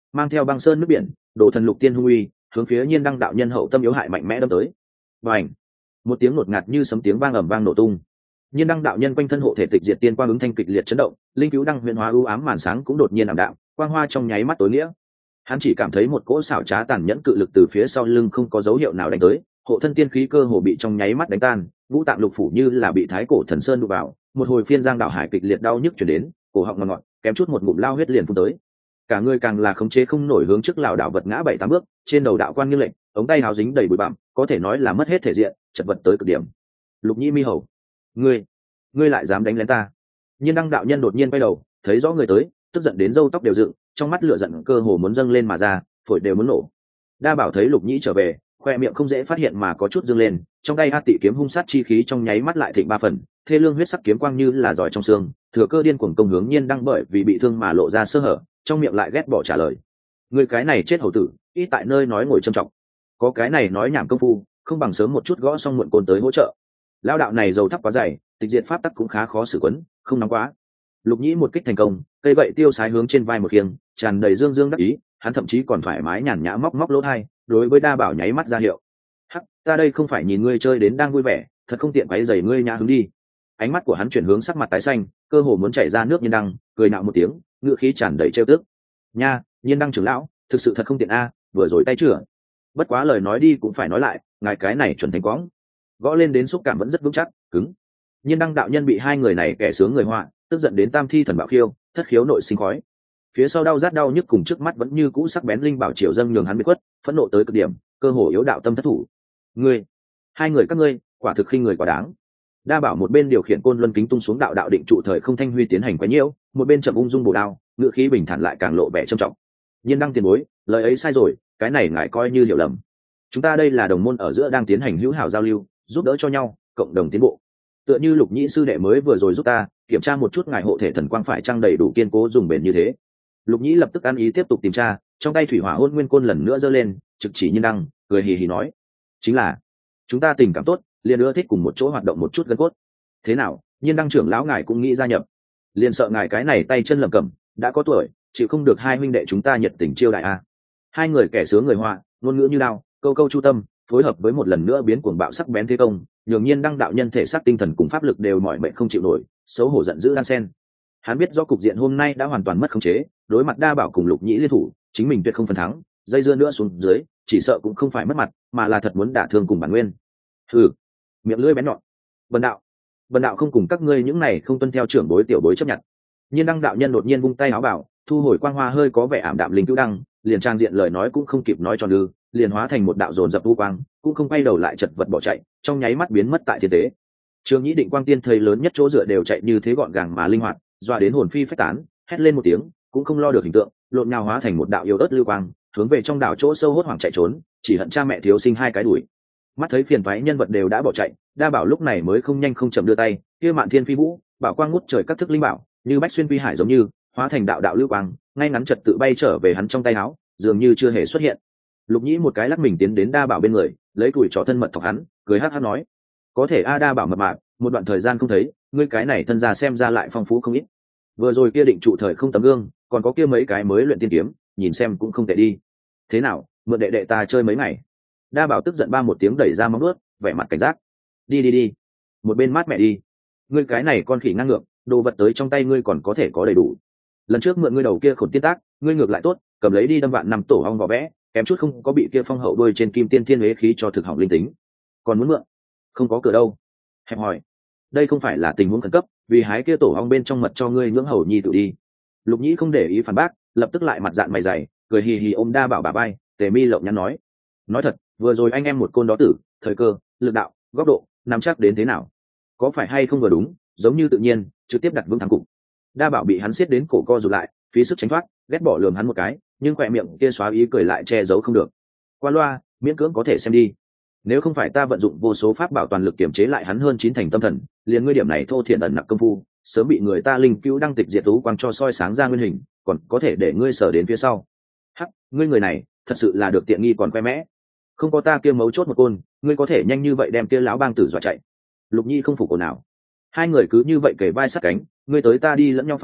mang theo băng sơn nước biển, đồ thần lục tiên hung uy, hướng phía nhiên đăng đạo nhân hậu tâm yếu hại mạnh mẽ đâm tới. Và ảnh, một tiếng ngột ngạt như sấm tiếng vang ầm vang nổ tung. Nhiên đăng đạo nhân quanh thân hộ thể tịch diệt tiên quang ứng thanh kịch liệt chấn động, linh cứu đăng huyền hóa ưu ám màn sáng cũng đột nhiên ảm đạm, quang hoa trong nháy mắt tối nghĩa. Hắn chỉ cảm thấy một cỗ xảo trá tàn nhẫn cự lực từ phía sau lưng không có dấu hiệu nào đánh tới, hộ thân tiên khí cơ hồ bị trong nháy mắt đánh tan, ngũ tạng lục phủ như là bị thái cổ thần sơn đụng vào, một hồi phiên giang đạo hải kịch liệt đau nhức truyền đến, cổ họng ngọt ngọt, kém chút một ngụm lao huyết liền phun tới. Cả người càng là khống chế không nổi hướng trước lảo đảo vật ngã bảy tám bước, trên đầu đạo quan nghiêng lệch, ống tay áo dính đầy bụi bặm, có thể nói là mất hết thể diện, chật vật tới cực điểm. Lục Nhĩ mi hầu, ngươi, ngươi lại dám đánh lén ta? Nhiên đăng đạo nhân đột nhiên quay đầu, thấy rõ người tới, tức giận đến râu tóc đều dựng, trong mắt lửa giận cơ hồ muốn dâng lên mà ra, phổi đều muốn nổ. Đa Bảo thấy Lục Nhĩ trở về, khoe miệng không dễ phát hiện mà có chút dương lên, trong tay A Tị kiếm hung sát chi khí trong nháy mắt lại thịnh ba phần, thê lương huyết sắc kiếm quang như là giỏi trong xương, thừa cơ điên cuồng công hướng Nhiên đăng bởi vì bị thương mà lộ ra sơ hở, trong miệng lại ghét bỏ trả lời: người cái này chết hầu tử, ít tại nơi nói ngồi trầm trọng, có cái này nói nhảm công phu, không bằng sớm một chút gõ xong muộn côn tới hỗ trợ. Lao đạo này dầu thắp quá dày, tịch diệt pháp tắc cũng khá khó xử quấn, không nóng quá. Lục Nhĩ một kích thành công, cây gậy tiêu sái hướng trên vai một khiêng, tràn đầy dương dương đắc ý, hắn thậm chí còn thoải mái nhàn nhã móc móc lỗ tai, đối với Đa Bảo nháy mắt ra hiệu: hắc, ta đây không phải nhìn ngươi chơi đến đang vui vẻ, thật không tiện quấy rầy ngươi nhã hứng đi. Ánh mắt của hắn chuyển hướng sắc mặt tái xanh, cơ hồ muốn chảy ra nước Nhiên đăng, cười nạo một tiếng, ngựa khí tràn đầy trêu tức: nha, Nhiên đăng trưởng lão, thực sự thật không tiện a, vừa rồi tay chữa. Bất quá lời nói đi cũng phải nói lại, ngài cái này chuẩn thành quõng, gõ lên đến xúc cảm vẫn rất vững chắc, cứng. Nhiên đăng đạo nhân bị hai người này kẻ sướng người họa, tức giận đến tam thi thần bảo khiêu, thất khiếu nội sinh khói. Phía sau đau rát đau nhức cùng trước mắt vẫn như cũ sắc bén linh bảo triều dâng nhường hắn bị quất, phẫn nộ tới cực điểm, cơ hồ yếu đạo tâm thất thủ. Ngươi, hai người các ngươi, quả thực khinh người quá đáng. Đa Bảo một bên điều khiển côn luân kính tung xuống đạo đạo định trụ thời không thanh huy tiến hành quấy nhiễu, một bên chậm ung dung bổ đao, ngựa khí bình thản lại càng lộ vẻ trầm trọng. Nhiên đăng tiền bối, lời ấy sai rồi, cái này ngài coi như hiểu lầm. Chúng ta đây là đồng môn ở giữa đang tiến hành hữu hảo giao lưu, giúp đỡ cho nhau, cộng đồng tiến bộ. Tựa như Lục Nhĩ sư đệ mới vừa rồi giúp ta kiểm tra một chút ngài hộ thể thần quang phải trang đầy đủ kiên cố dùng bền như thế. Lục Nhĩ lập tức ăn ý tiếp tục tìm tra, trong tay thủy hỏa hôn nguyên côn lần nữa giơ lên, trực chỉ Nhiên đăng, cười hì hì nói: chính là chúng ta tình cảm tốt, liền ưa thích cùng một chỗ hoạt động một chút gân cốt. Thế nào, Nhiên đăng trưởng lão ngài cũng nghĩ gia nhập? Liền sợ ngài cái này tay chân lầm cầm, đã có tuổi, chịu không được hai huynh đệ chúng ta nhiệt tình chiêu đại a. Hai người kẻ sướng người họa, ngôn ngữ như đao, câu câu chu tâm, phối hợp với một lần nữa biến cuồng bạo sắc bén thế công, nhường Nhiên đăng đạo nhân thể xác tinh thần cùng pháp lực đều mỏi mệt không chịu nổi, xấu hổ giận dữ đan sen. Hắn biết do cục diện hôm nay đã hoàn toàn mất khống chế, đối mặt Đa Bảo cùng Lục Nhĩ liên thủ, chính mình tuyệt không phần thắng, dây dưa nữa xuống dưới, chỉ sợ cũng không phải mất mặt, mà là thật muốn đả thương cùng bản nguyên. Hừ, miệng lưỡi bén nhọn. Bần đạo, bần đạo không cùng các ngươi những này không tuân theo trưởng bối tiểu bối chấp nhận. Nhiên đăng đạo nhân đột nhiên vung tay áo bảo, thu hồi quang hoa hơi có vẻ ảm đạm linh cứu đăng, liền trang diện lời nói cũng không kịp nói cho lư, liền hóa thành một đạo dồn dập u quang, cũng không quay đầu lại chật vật bỏ chạy, trong nháy mắt biến mất tại thiên tế. Trương Nhĩ Định Quang Tiên thấy lớn nhất chỗ dựa đều chạy như thế gọn gàng mà linh hoạt, dọa đến hồn phi phách tán, hét lên một tiếng, cũng không lo được hình tượng, lộn nhào hóa thành một đạo yêu ớt lưu quang, hướng về trong đảo chỗ sâu hốt hoảng chạy trốn, chỉ hận cha mẹ thiếu sinh hai cái đuổi. Mắt thấy phiền toái nhân vật đều đã bỏ chạy, Đa Bảo lúc này mới không nhanh không chậm đưa tay, kia Mạn Thiên Phi Vũ, bảo quang ngút trời các thức linh bảo, như bách xuyên quy hải giống như, hóa thành đạo đạo lưu quang, ngay ngắn trật tự bay trở về hắn trong tay áo, dường như chưa hề xuất hiện. Lục Nhĩ một cái lắc mình tiến đến Đa Bảo bên người, lấy tuổi trỏ thân mật thọc hắn, cười hắc hắc nói: có thể a Đa Bảo mập mạp, một đoạn thời gian không thấy, ngươi cái này thân già xem ra lại phong phú không ít. Vừa rồi kia định trụ thời không tấm gương, còn có kia mấy cái mới luyện tiên kiếm, nhìn xem cũng không tệ đi. Thế nào, mượn đệ đệ ta chơi mấy ngày? Đa Bảo tức giận ba một tiếng đẩy ra móng nuốt, vẻ mặt cảnh giác. Đi đi đi, một bên mát mẹ đi. Ngươi cái này con khỉ ngang ngược, đồ vật tới trong tay ngươi còn có thể có đầy đủ. Lần trước mượn ngươi đầu kia khổn tiên tác, ngươi ngược lại tốt, cầm lấy đi đâm vạn năm tổ ong vỏ vẽ, kém chút không có bị kia phong hậu đôi trên kim tiên thiên huế khí cho thực hỏng linh tính. Còn muốn mượn? Không có cửa đâu. Hẹp hỏi. Đây không phải là tình huống khẩn cấp, vì hái kia tổ ong bên trong mật cho ngươi nhưỡng hầu nhi tự đi. Lục Nhĩ không để ý phản bác, lập tức lại mặt dạn mày dày, cười hì hì ôm Đa Bảo bà bay, tề mi lộng nhắn nói: nói thật, vừa rồi anh em một côn đó tử, thời cơ, lực đạo, góc độ, nắm chắc đến thế nào? Có phải hay không vừa đúng, giống như tự nhiên, trực tiếp đặt vững thắng cục. Đa Bảo bị hắn siết đến cổ co rụt lại, phí sức tránh thoát, ghét bỏ lườm hắn một cái, nhưng khỏe miệng kia xóa ý cười lại che giấu không được. Qua loa, miễn cưỡng có thể xem đi. Nếu không phải ta vận dụng vô số pháp bảo toàn lực kiểm chế lại hắn hơn chín thành tâm thần, liền ngươi điểm này thô thiện ẩn nặc công phu, sớm bị người ta linh cứu đăng tịch diệt tú quang cho soi sáng ra nguyên hình, còn có thể để ngươi sở đến phía sau. Hắc, ngươi người này, thật sự là được tiện nghi còn khoe mẽ. Không có ta kia mấu chốt một côn, ngươi có thể nhanh như vậy đem kia lão bang tử dọa chạy. Lục Nhi không phục ồn nào. Hai người cứ như vậy kề vai sát cánh, ngươi tới ta đi lẫn nhau phá,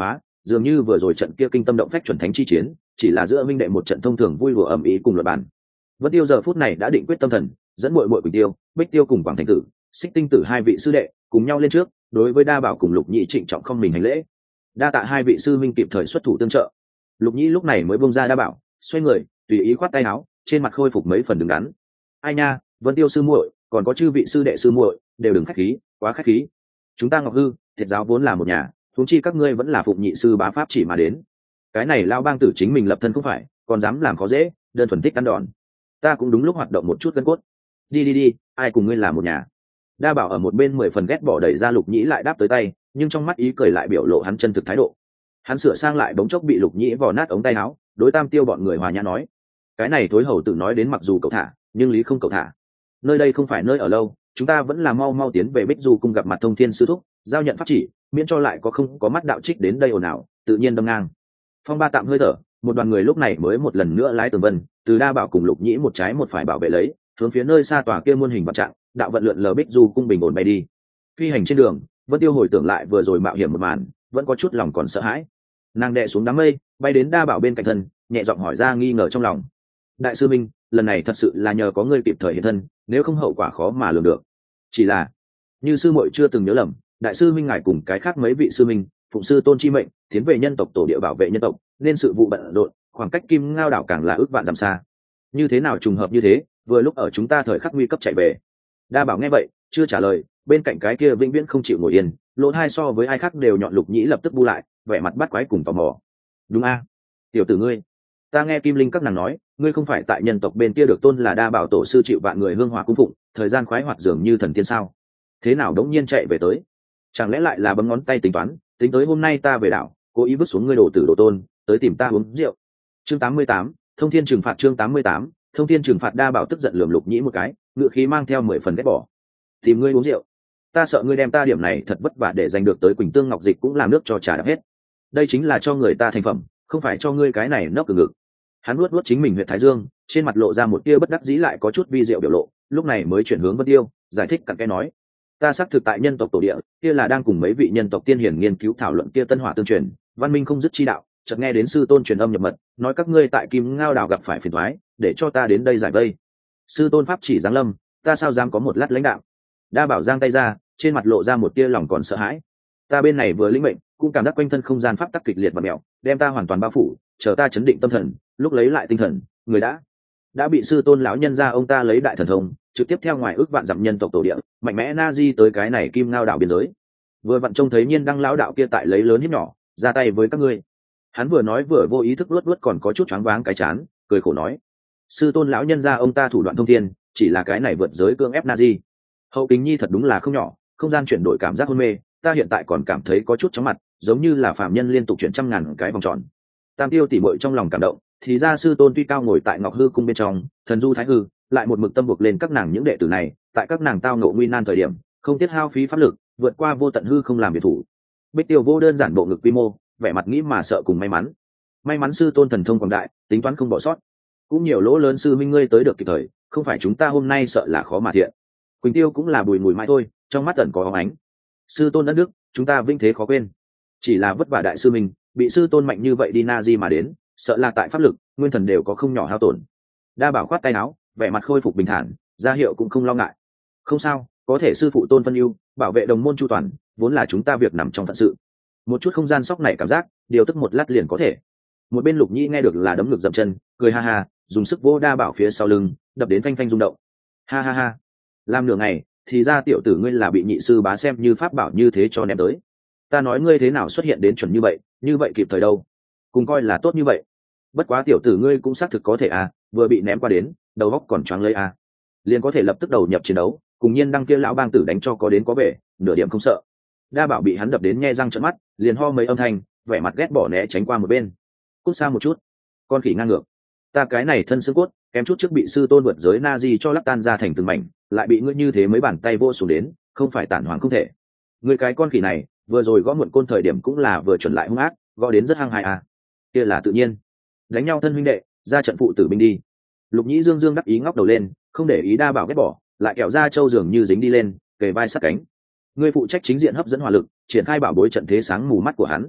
dường như vừa rồi trận kia kinh tâm động phách chuẩn thánh chi chiến chỉ là giữa minh đệ một trận thông thường vui lùa ầm ĩ cùng luật bàn. Vân Tiêu giờ phút này đã định quyết tâm thần, dẫn muội muội Quỳnh Tiêu, Bích Tiêu cùng Quảng Thành Tử, Xích Tinh Tử hai vị sư đệ cùng nhau lên trước, đối với Đa Bảo cùng Lục Nhĩ trịnh trọng không mình hành lễ. Đa tạ hai vị sư minh kịp thời xuất thủ tương trợ. Lục Nhĩ lúc này mới buông ra Đa Bảo, xoay người, tùy ý khoát tay áo, trên mặt khôi phục mấy phần đứng đắn. Ai nha, Vân Tiêu sư muội, còn có chư vị sư đệ sư muội, đều đừng khách khí, quá khách khí. Chúng ta Ngọc Hư, Thiệt giáo vốn là một nhà, huống chi các ngươi vẫn là phụng nhị sư bá pháp chỉ mà đến. Cái này lao bang tử chính mình lập thân không phải, còn dám làm khó dễ, đơn thuần thích ăn đòn. Ta cũng đúng lúc hoạt động một chút gân cốt. Đi đi đi, ai cùng ngươi làm một nhà. Đa Bảo ở một bên mười phần ghét bỏ đẩy ra Lục Nhĩ lại đáp tới tay, nhưng trong mắt ý cười lại biểu lộ hắn chân thực thái độ. Hắn sửa sang lại bỗng chốc bị Lục Nhĩ vò nát ống tay áo, đối Tam Tiêu bọn người hòa nhã nói: cái này thối hầu tự nói đến mặc dù cậu thả, nhưng lý không cậu thả. Nơi đây không phải nơi ở lâu, chúng ta vẫn là mau mau tiến về Bích Du cung gặp mặt Thông Thiên sư thúc, giao nhận pháp chỉ, miễn cho lại có không có mắt đạo trích đến đây ồn ào, tự nhiên đâm ngang. Phong Ba tạm hơi thở, một đoàn người lúc này mới một lần nữa lái tường vân, từ Đa Bảo cùng Lục Nhĩ một trái một phải bảo vệ lấy, hướng phía nơi xa tòa kia muôn hình vạn trạng, đạo vận lượn lờ Bích Du cung bình ổn bay đi. Phi hành trên đường, Vân Tiêu hồi tưởng lại vừa rồi mạo hiểm một màn, vẫn có chút lòng còn sợ hãi. Nàng đè xuống đám mây, bay đến Đa Bảo bên cạnh thân, nhẹ giọng hỏi ra nghi ngờ trong lòng. Đại sư minh, lần này thật sự là nhờ có ngươi kịp thời hiện thân, nếu không hậu quả khó mà lường được. Chỉ là, như sư muội chưa từng nhớ lầm, đại sư minh ngài cùng cái khác mấy vị sư minh, phụng sư tôn chi mệnh, tiến về nhân tộc tổ địa bảo vệ nhân tộc, nên sự vụ bận rộn, khoảng cách Kim Ngao đảo càng là ước vạn dặm xa. Như thế nào trùng hợp như thế, vừa lúc ở chúng ta thời khắc nguy cấp chạy về. Đa Bảo nghe vậy, chưa trả lời, bên cạnh cái kia vĩnh viễn không chịu ngồi yên, lỗ hai so với ai khác đều nhọn Lục Nhĩ lập tức bu lại, vẻ mặt bắt quái cùng tò mò. Đúng a, tiểu tử ngươi, ta nghe Kim Linh các nàng nói, ngươi không phải tại nhân tộc bên kia được tôn là Đa Bảo tổ sư chịu vạn người hương hỏa cung phụng, thời gian khoái hoạt dường như thần tiên sao? Thế nào đống nhiên chạy về tới? Chẳng lẽ lại là bấm ngón tay tính toán, tính tới hôm nay ta về đảo, cố ý vứt xuống ngươi đồ tử đồ tôn, tới tìm ta uống rượu. Chương tám mươi tám, Thông Thiên trừng phạt. Chương tám mươi tám, Thông Thiên trừng phạt. Đa Bảo tức giận lườm Lục Nhĩ một cái, ngựa khí mang theo mười phần ghét bỏ. Tìm ngươi uống rượu? Ta sợ ngươi đem ta điểm này thật vất vả để giành được tới Quỳnh Tương Ngọc Dịch cũng làm nước cho trà đạp hết. Đây chính là cho người ta thành phẩm, không phải cho ngươi cái này nốc từ ngực. Hắn nuốt nuốt chính mình huyệt thái dương, trên mặt lộ ra một tia bất đắc dĩ lại có chút vi diệu biểu lộ, lúc này mới chuyển hướng Vân Tiêu, giải thích cặn kẽ nói: ta xác thực tại nhân tộc tổ địa, kia là đang cùng mấy vị nhân tộc tiên hiển nghiên cứu thảo luận kia tân hỏa tương truyền, văn minh không dứt chi đạo, chợt nghe đến sư tôn truyền âm nhập mật, nói các ngươi tại Kim Ngao đảo gặp phải phiền toái, để cho ta đến đây giải vây. Sư tôn pháp chỉ giáng lâm, ta sao dám có một lát lãnh đạo. Đa Bảo giang tay ra, trên mặt lộ ra một tia lòng còn sợ hãi. Ta bên này vừa lĩnh mệnh, cũng cảm giác quanh thân không gian pháp tắc kịch liệt và mèo, đem ta hoàn toàn bao phủ, chờ ta chấn định tâm thần, lúc lấy lại tinh thần, người đã đã bị sư tôn lão nhân gia ông ta lấy đại thần thông, trực tiếp theo ngoài ước vạn dặm nhân tộc tổ địa, mạnh mẽ na di tới cái này Kim Ngao đảo biên giới. Vừa vặn trông thấy Nhiên Đăng lão đạo kia tại lấy lớn hiếp nhỏ, ra tay với các ngươi. Hắn vừa nói vừa vô ý thức luốt luốt còn có chút choáng váng cái chán, cười khổ nói: sư tôn lão nhân gia ông ta thủ đoạn thông thiên, chỉ là cái này vượt giới cương ép na di. Hậu Kính Nhi thật đúng là không nhỏ, không gian chuyển đổi cảm giác hôn mê, ta hiện tại còn cảm thấy có chút chóng mặt, giống như là phàm nhân liên tục chuyển trăm ngàn cái vòng tròn. Tam Tiêu tỉ muội trong lòng cảm động, thì ra sư tôn tuy cao ngồi tại Ngọc Hư cung bên trong, thần du thái hư, lại một mực tâm buộc lên các nàng những đệ tử này, tại các nàng tao ngộ nguy nan thời điểm, không tiết hao phí pháp lực, vượt qua vô tận hư không làm biệt thủ. Bích Tiêu vô đơn giản bộ ngực quy mô, vẻ mặt nghĩ mà sợ cùng may mắn. May mắn sư tôn thần thông quảng đại, tính toán không bỏ sót. Cũng nhiều lỗ lớn sư minh ngươi tới được kịp thời, không phải chúng ta hôm nay sợ là khó mà thiện. Quỳnh Tiêu cũng là bùi mùi mãi thôi, trong mắt ẩn có óng ánh. Sư tôn đất nước, chúng ta vinh thế khó quên. Chỉ là vất vả đại sư mình, bị sư tôn mạnh như vậy đi na di mà đến, sợ là tại pháp lực, nguyên thần đều có không nhỏ hao tổn. Đa Bảo khoát tay áo, vẻ mặt khôi phục bình thản, ra hiệu cũng không lo ngại. Không sao, có thể sư phụ tôn phân ưu, bảo vệ đồng môn chu toàn, vốn là chúng ta việc nằm trong phận sự. Một chút không gian sóc này cảm giác, điều tức một lát liền có thể. Một bên Lục Nhĩ nghe được là đấm ngực dậm chân, cười ha ha, dùng sức vô Đa Bảo phía sau lưng, đập đến phanh phanh rung động. Ha ha ha, làm nửa ngày, thì ra tiểu tử ngươi là bị nhị sư bá xem như pháp bảo như thế cho ném tới. Ta nói ngươi thế nào xuất hiện đến chuẩn như vậy, như vậy kịp thời đâu? Cùng coi là tốt như vậy. Bất quá tiểu tử ngươi cũng xác thực có thể à, vừa bị ném qua đến, đầu óc còn choáng lấy à, liền có thể lập tức đầu nhập chiến đấu, cùng Nhiên Đăng kia lão bang tử đánh cho có đến có về, nửa điểm không sợ. Đa Bảo bị hắn đập đến nhe răng trợn mắt, liền ho mấy âm thanh, vẻ mặt ghét bỏ né tránh qua một bên. Cút xa một chút, con khỉ ngang ngược. Ta cái này thân xương cốt, kém chút trước bị sư tôn vượt giới na di cho lắc tan ra thành từng mảnh, lại bị ngươi như thế mấy bàn tay vô xuống đến, không phải tản hoàng không thể. Ngươi cái con khỉ này, vừa rồi gõ muộn côn thời điểm cũng là vừa chuẩn lại hung ác, gõ đến rất hăng hại à. Kia là tự nhiên. Đánh nhau thân huynh đệ, ra trận phụ tử binh đi. Lục Nhĩ dương dương đắc ý ngóc đầu lên, không để ý Đa Bảo ghét bỏ, lại kẹo ra châu dường như dính đi lên, kề vai sát cánh. Ngươi phụ trách chính diện hấp dẫn hỏa lực, triển khai bảo bối trận thế sáng mù mắt của hắn.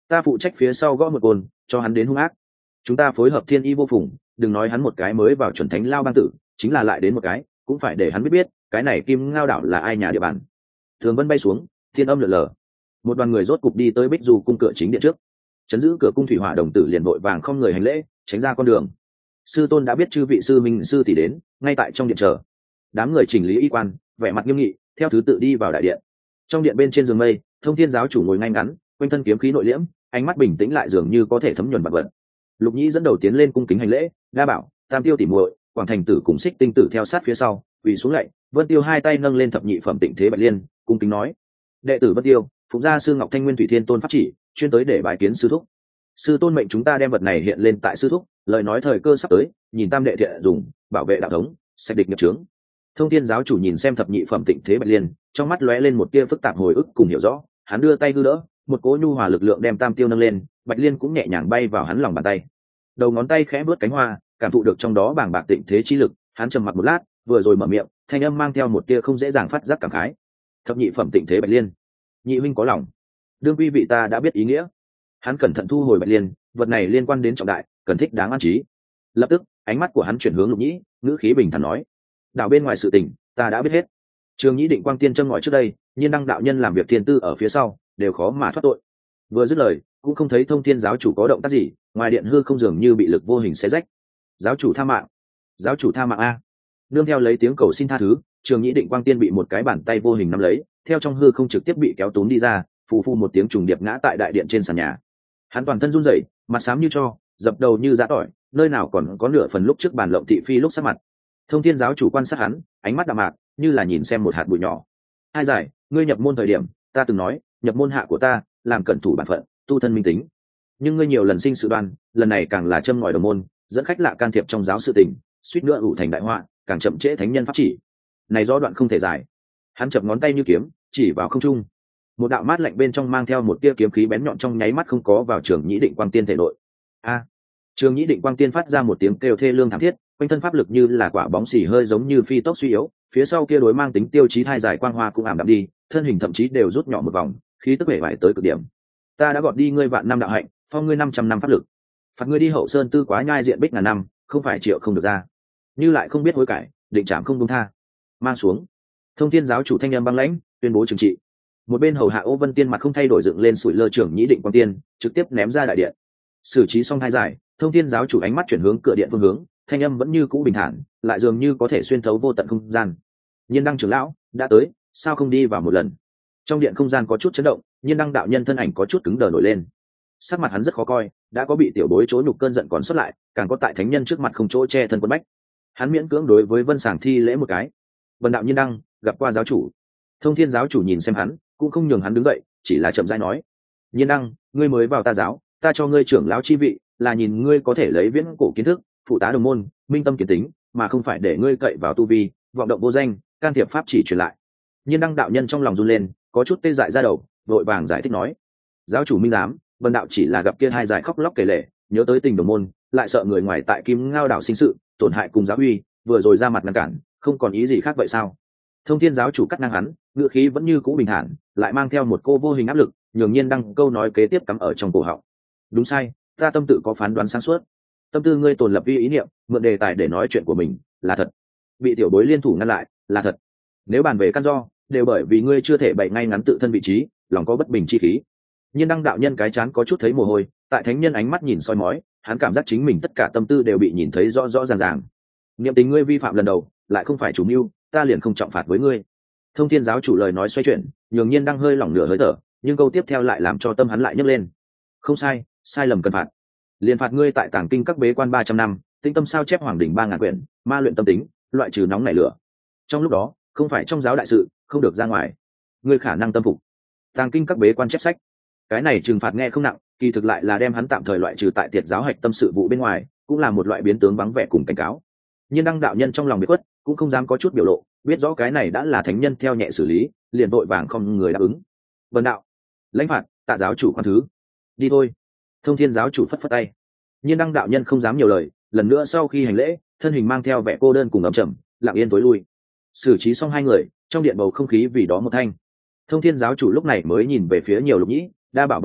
ta phụ trách phía sau gõ một cồn cho hắn đến hung ác. Chúng ta phối hợp thiên y vô phùng, đừng nói hắn một cái mới vào chuẩn thánh lao bang tử, chính là lại đến một cái cũng phải để hắn biết biết cái này Kim Ngao đảo là ai nhà địa bàn. Thường vân bay xuống, thiên âm lượn lờ, một đoàn người rốt cục đi tới Bích Du cung cửa chính điện trước. Chấn giữ cửa cung thủy hỏa đồng tử liền vội vàng không người hành lễ, tránh ra con đường. Sư tôn đã biết chư vị sư minh sư tỷ đến, ngay tại trong điện chờ. Đám người chỉnh lý y quan, vẻ mặt nghiêm nghị, theo thứ tự đi vào đại điện. Trong điện bên trên giường mây, Thông Thiên giáo chủ ngồi ngay ngắn, quanh thân kiếm khí nội liễm, ánh mắt bình tĩnh lại dường như có thể thấm nhuần vật vật. Lục Nhĩ dẫn đầu tiến lên cung kính hành lễ, đa bảo, Tam Tiêu tỉ muội, Quảng Thành tử cùng Xích Tinh tử theo sát phía sau, quỳ xuống lạy. Vân Tiêu hai tay nâng lên thập nhị phẩm tịnh thế bạch liên, cung kính nói: đệ tử Vân Tiêu, phụng gia sư Ngọc Thanh Nguyên Thủy Thiên Tôn pháp chỉ, chuyên tới để bái kiến sư thúc. Sư tôn mệnh chúng ta đem vật này hiện lên tại sư thúc, lời nói thời cơ sắp tới, nhìn tam đệ thiện dùng, bảo vệ đạo thống, sạch địch nhập trướng. Thông Thiên giáo chủ nhìn xem thập nhị phẩm tịnh thế bạch liên, trong mắt lóe lên một tia phức tạp hồi ức cùng hiểu rõ, hắn đưa tay hư đỡ, một cỗ nhu hòa lực lượng đem tam tiêu nâng lên, bạch liên cũng nhẹ nhàng bay vào hắn lòng bàn tay. Đầu ngón tay khẽ bước cánh hoa, cảm thụ được trong đó bàng bạc tịnh thế chi lực, hắn trầm mặc một lát, vừa rồi mở miệng, thanh âm mang theo một tia không dễ dàng phát giác cảm khái. Thập nhị phẩm tịnh thế bạch liên, nhị huynh có lòng, đương quy vị ta đã biết ý nghĩa. Hắn cẩn thận thu hồi bạch liên, vật này liên quan đến trọng đại, cần thích đáng an trí. Lập tức, ánh mắt của hắn chuyển hướng Lục Nhĩ, ngữ khí bình thản nói: đảo bên ngoài sự tình, ta đã biết hết. Trường Nhĩ Định Quang tiên châm ngòi trước đây, Nhiên Đăng đạo nhân làm việc thiên tư ở phía sau, đều khó mà thoát tội. Vừa dứt lời, cũng không thấy Thông Thiên giáo chủ có động tác gì, ngoài điện hư không dường như bị lực vô hình xé rách. Giáo chủ tha mạng, giáo chủ tha mạng a! Nương theo lấy tiếng cầu xin tha thứ, Trường Nhĩ Định Quang tiên bị một cái bàn tay vô hình nắm lấy, theo trong hư không trực tiếp bị kéo túm đi ra, phù phù một tiếng trùng điệp ngã tại đại điện trên sàn nhà. Hắn toàn thân run rẩy, mặt xám như tro, dập đầu như giã tỏi, nơi nào còn có nửa phần lúc trước bàn lộng thị phi lúc sắc mặt. Thông Thiên giáo chủ quan sát hắn, ánh mắt đạm mạc, như là nhìn xem một hạt bụi nhỏ. Hai giải, ngươi nhập môn thời điểm, ta từng nói, nhập môn hạ của ta, làm cẩn thủ bản phận, tu thân minh tính. Nhưng ngươi nhiều lần sinh sự đoan, lần này càng là châm ngòi đồng môn, dẫn khách lạ can thiệp trong giáo sự tình, suýt nữa ủ thành đại họa, càng chậm trễ thánh nhân pháp chỉ. Này do đoạn không thể giải. Hắn chập ngón tay như kiếm, chỉ vào không trung. Một đạo mát lạnh bên trong mang theo một tia kiếm khí bén nhọn trong nháy mắt không có vào Trường Nhĩ Định Quang tiên thể nội. A! Trường Nhĩ Định Quang tiên phát ra một tiếng kêu thê lương thảm thiết, quanh thân pháp lực như là quả bóng xì hơi giống như phi tốc suy yếu, phía sau kia đối mang tính tiêu chí thai dài quang hoa cũng ảm đạm đi, thân hình thậm chí đều rút nhỏ một vòng, khí tức vẻ vải tới cực điểm. Ta đã gọt đi ngươi vạn năm đạo hạnh, phong ngươi năm trăm năm pháp lực, phạt ngươi đi hậu sơn tư quá nhai diện bích ngàn năm, không phải triệu không được ra. Như lại không biết hối cải, định trảm không buông tha. Mang xuống. Thông Thiên giáo chủ thanh âm băng lãnh, tuyên bố trừng trị. Một bên hầu hạ Ô Vân Tiên mặt không thay đổi dựng lên sủi lơ Trường Nhĩ Định Quang tiên, trực tiếp ném ra đại điện. Xử trí xong hai giải, Thông Thiên giáo chủ ánh mắt chuyển hướng cửa điện phương hướng, thanh âm vẫn như cũ bình thản, lại dường như có thể xuyên thấu vô tận không gian. Nhiên Đăng trưởng lão đã tới, sao không đi vào một lần? Trong điện không gian có chút chấn động, Nhiên Đăng đạo nhân thân ảnh có chút cứng đờ nổi lên. Sắc mặt hắn rất khó coi, đã có bị tiểu bối chỗ nhục cơn giận còn xuất lại, càng có tại thánh nhân trước mặt không chỗ che thân quân bách. Hắn miễn cưỡng đối với Vân Sàng thi lễ một cái. Vân đạo Nhiên Đăng gặp qua giáo chủ. Thông Thiên giáo chủ nhìn xem hắn, cũng không nhường hắn đứng dậy, chỉ là chậm rãi nói: Nhiên Đăng, ngươi mới vào ta giáo, ta cho ngươi trưởng lão chi vị, là nhìn ngươi có thể lấy viễn cổ kiến thức, phụ tá đồng môn, minh tâm kiến tính, mà không phải để ngươi cậy vào tu vi, vọng động vô danh, can thiệp pháp chỉ truyền lại. Nhiên Đăng đạo nhân trong lòng run lên, có chút tê dại ra đầu, vội vàng giải thích nói: giáo chủ minh giám, Vân đạo chỉ là gặp kia hai giải khóc lóc kể lể, nhớ tới tình đồng môn, lại sợ người ngoài tại Kim Ngao đảo sinh sự, tổn hại cùng giáo uy, vừa rồi ra mặt ngăn cản, không còn ý gì khác vậy sao? Thông Thiên giáo chủ cắt ngang hắn, ngựa khí vẫn như cũ bình thản, lại mang theo một cô vô hình áp lực, nhường Nhiên Đăng câu nói kế tiếp cắm ở trong cổ họng. Đúng sai, ta tâm tự có phán đoán sáng suốt. Tâm tư ngươi tồn lập vi ý niệm, mượn đề tài để nói chuyện của mình, là thật. Bị tiểu bối liên thủ ngăn lại, là thật. Nếu bàn về căn do, đều bởi vì ngươi chưa thể bày ngay ngắn tự thân vị trí, lòng có bất bình chi khí. Nhiên Đăng đạo nhân cái chán có chút thấy mồ hôi, tại thánh nhân ánh mắt nhìn soi mói, hắn cảm giác chính mình tất cả tâm tư đều bị nhìn thấy rõ rõ ràng ràng. Niệm tình ngươi vi phạm lần đầu, lại không phải chủ mưu, ta liền không trọng phạt với ngươi. Thông Thiên giáo chủ lời nói xoay chuyển, nhường Nhiên Đăng hơi lỏng nửa hơi thở, nhưng câu tiếp theo lại làm cho tâm hắn lại nhấc lên. Không sai, sai lầm cần phạt. Liền phạt ngươi tại tàng kinh các bế quan ba trăm năm, tinh tâm sao chép hoàng đỉnh ba ngàn quyển, ma luyện tâm tính, loại trừ nóng nảy lửa. Trong lúc đó, không phải trong giáo đại sự, không được ra ngoài. Ngươi khả năng tâm phục. Tàng kinh các bế quan chép sách. Cái này trừng phạt nghe không nặng, kỳ thực lại là đem hắn tạm thời loại trừ tại tiệt giáo hạch tâm sự vụ bên ngoài, cũng là một loại biến tướng vắng vẻ cùng cảnh cáo. Nhiên Đăng đạo nhân trong lòng biết quất, cũng không dám có chút biểu lộ, biết rõ cái này đã là thánh nhân theo nhẹ xử lý, liền vội vàng không người đáp ứng. Vân đạo, lãnh phạt, tạ giáo chủ khoan thứ. Đi thôi. Thông Thiên giáo chủ phất phất tay. Nhiên Đăng đạo nhân không dám nhiều lời, lần nữa sau khi hành lễ, thân hình mang theo vẻ cô đơn cùng ấm trầm, lặng yên tối lui. Xử trí xong hai người, trong điện bầu không khí vì đó một thanh. Thông Thiên giáo chủ lúc này mới nhìn về phía nhiều Lục Nhĩ, đa bảo bọn người,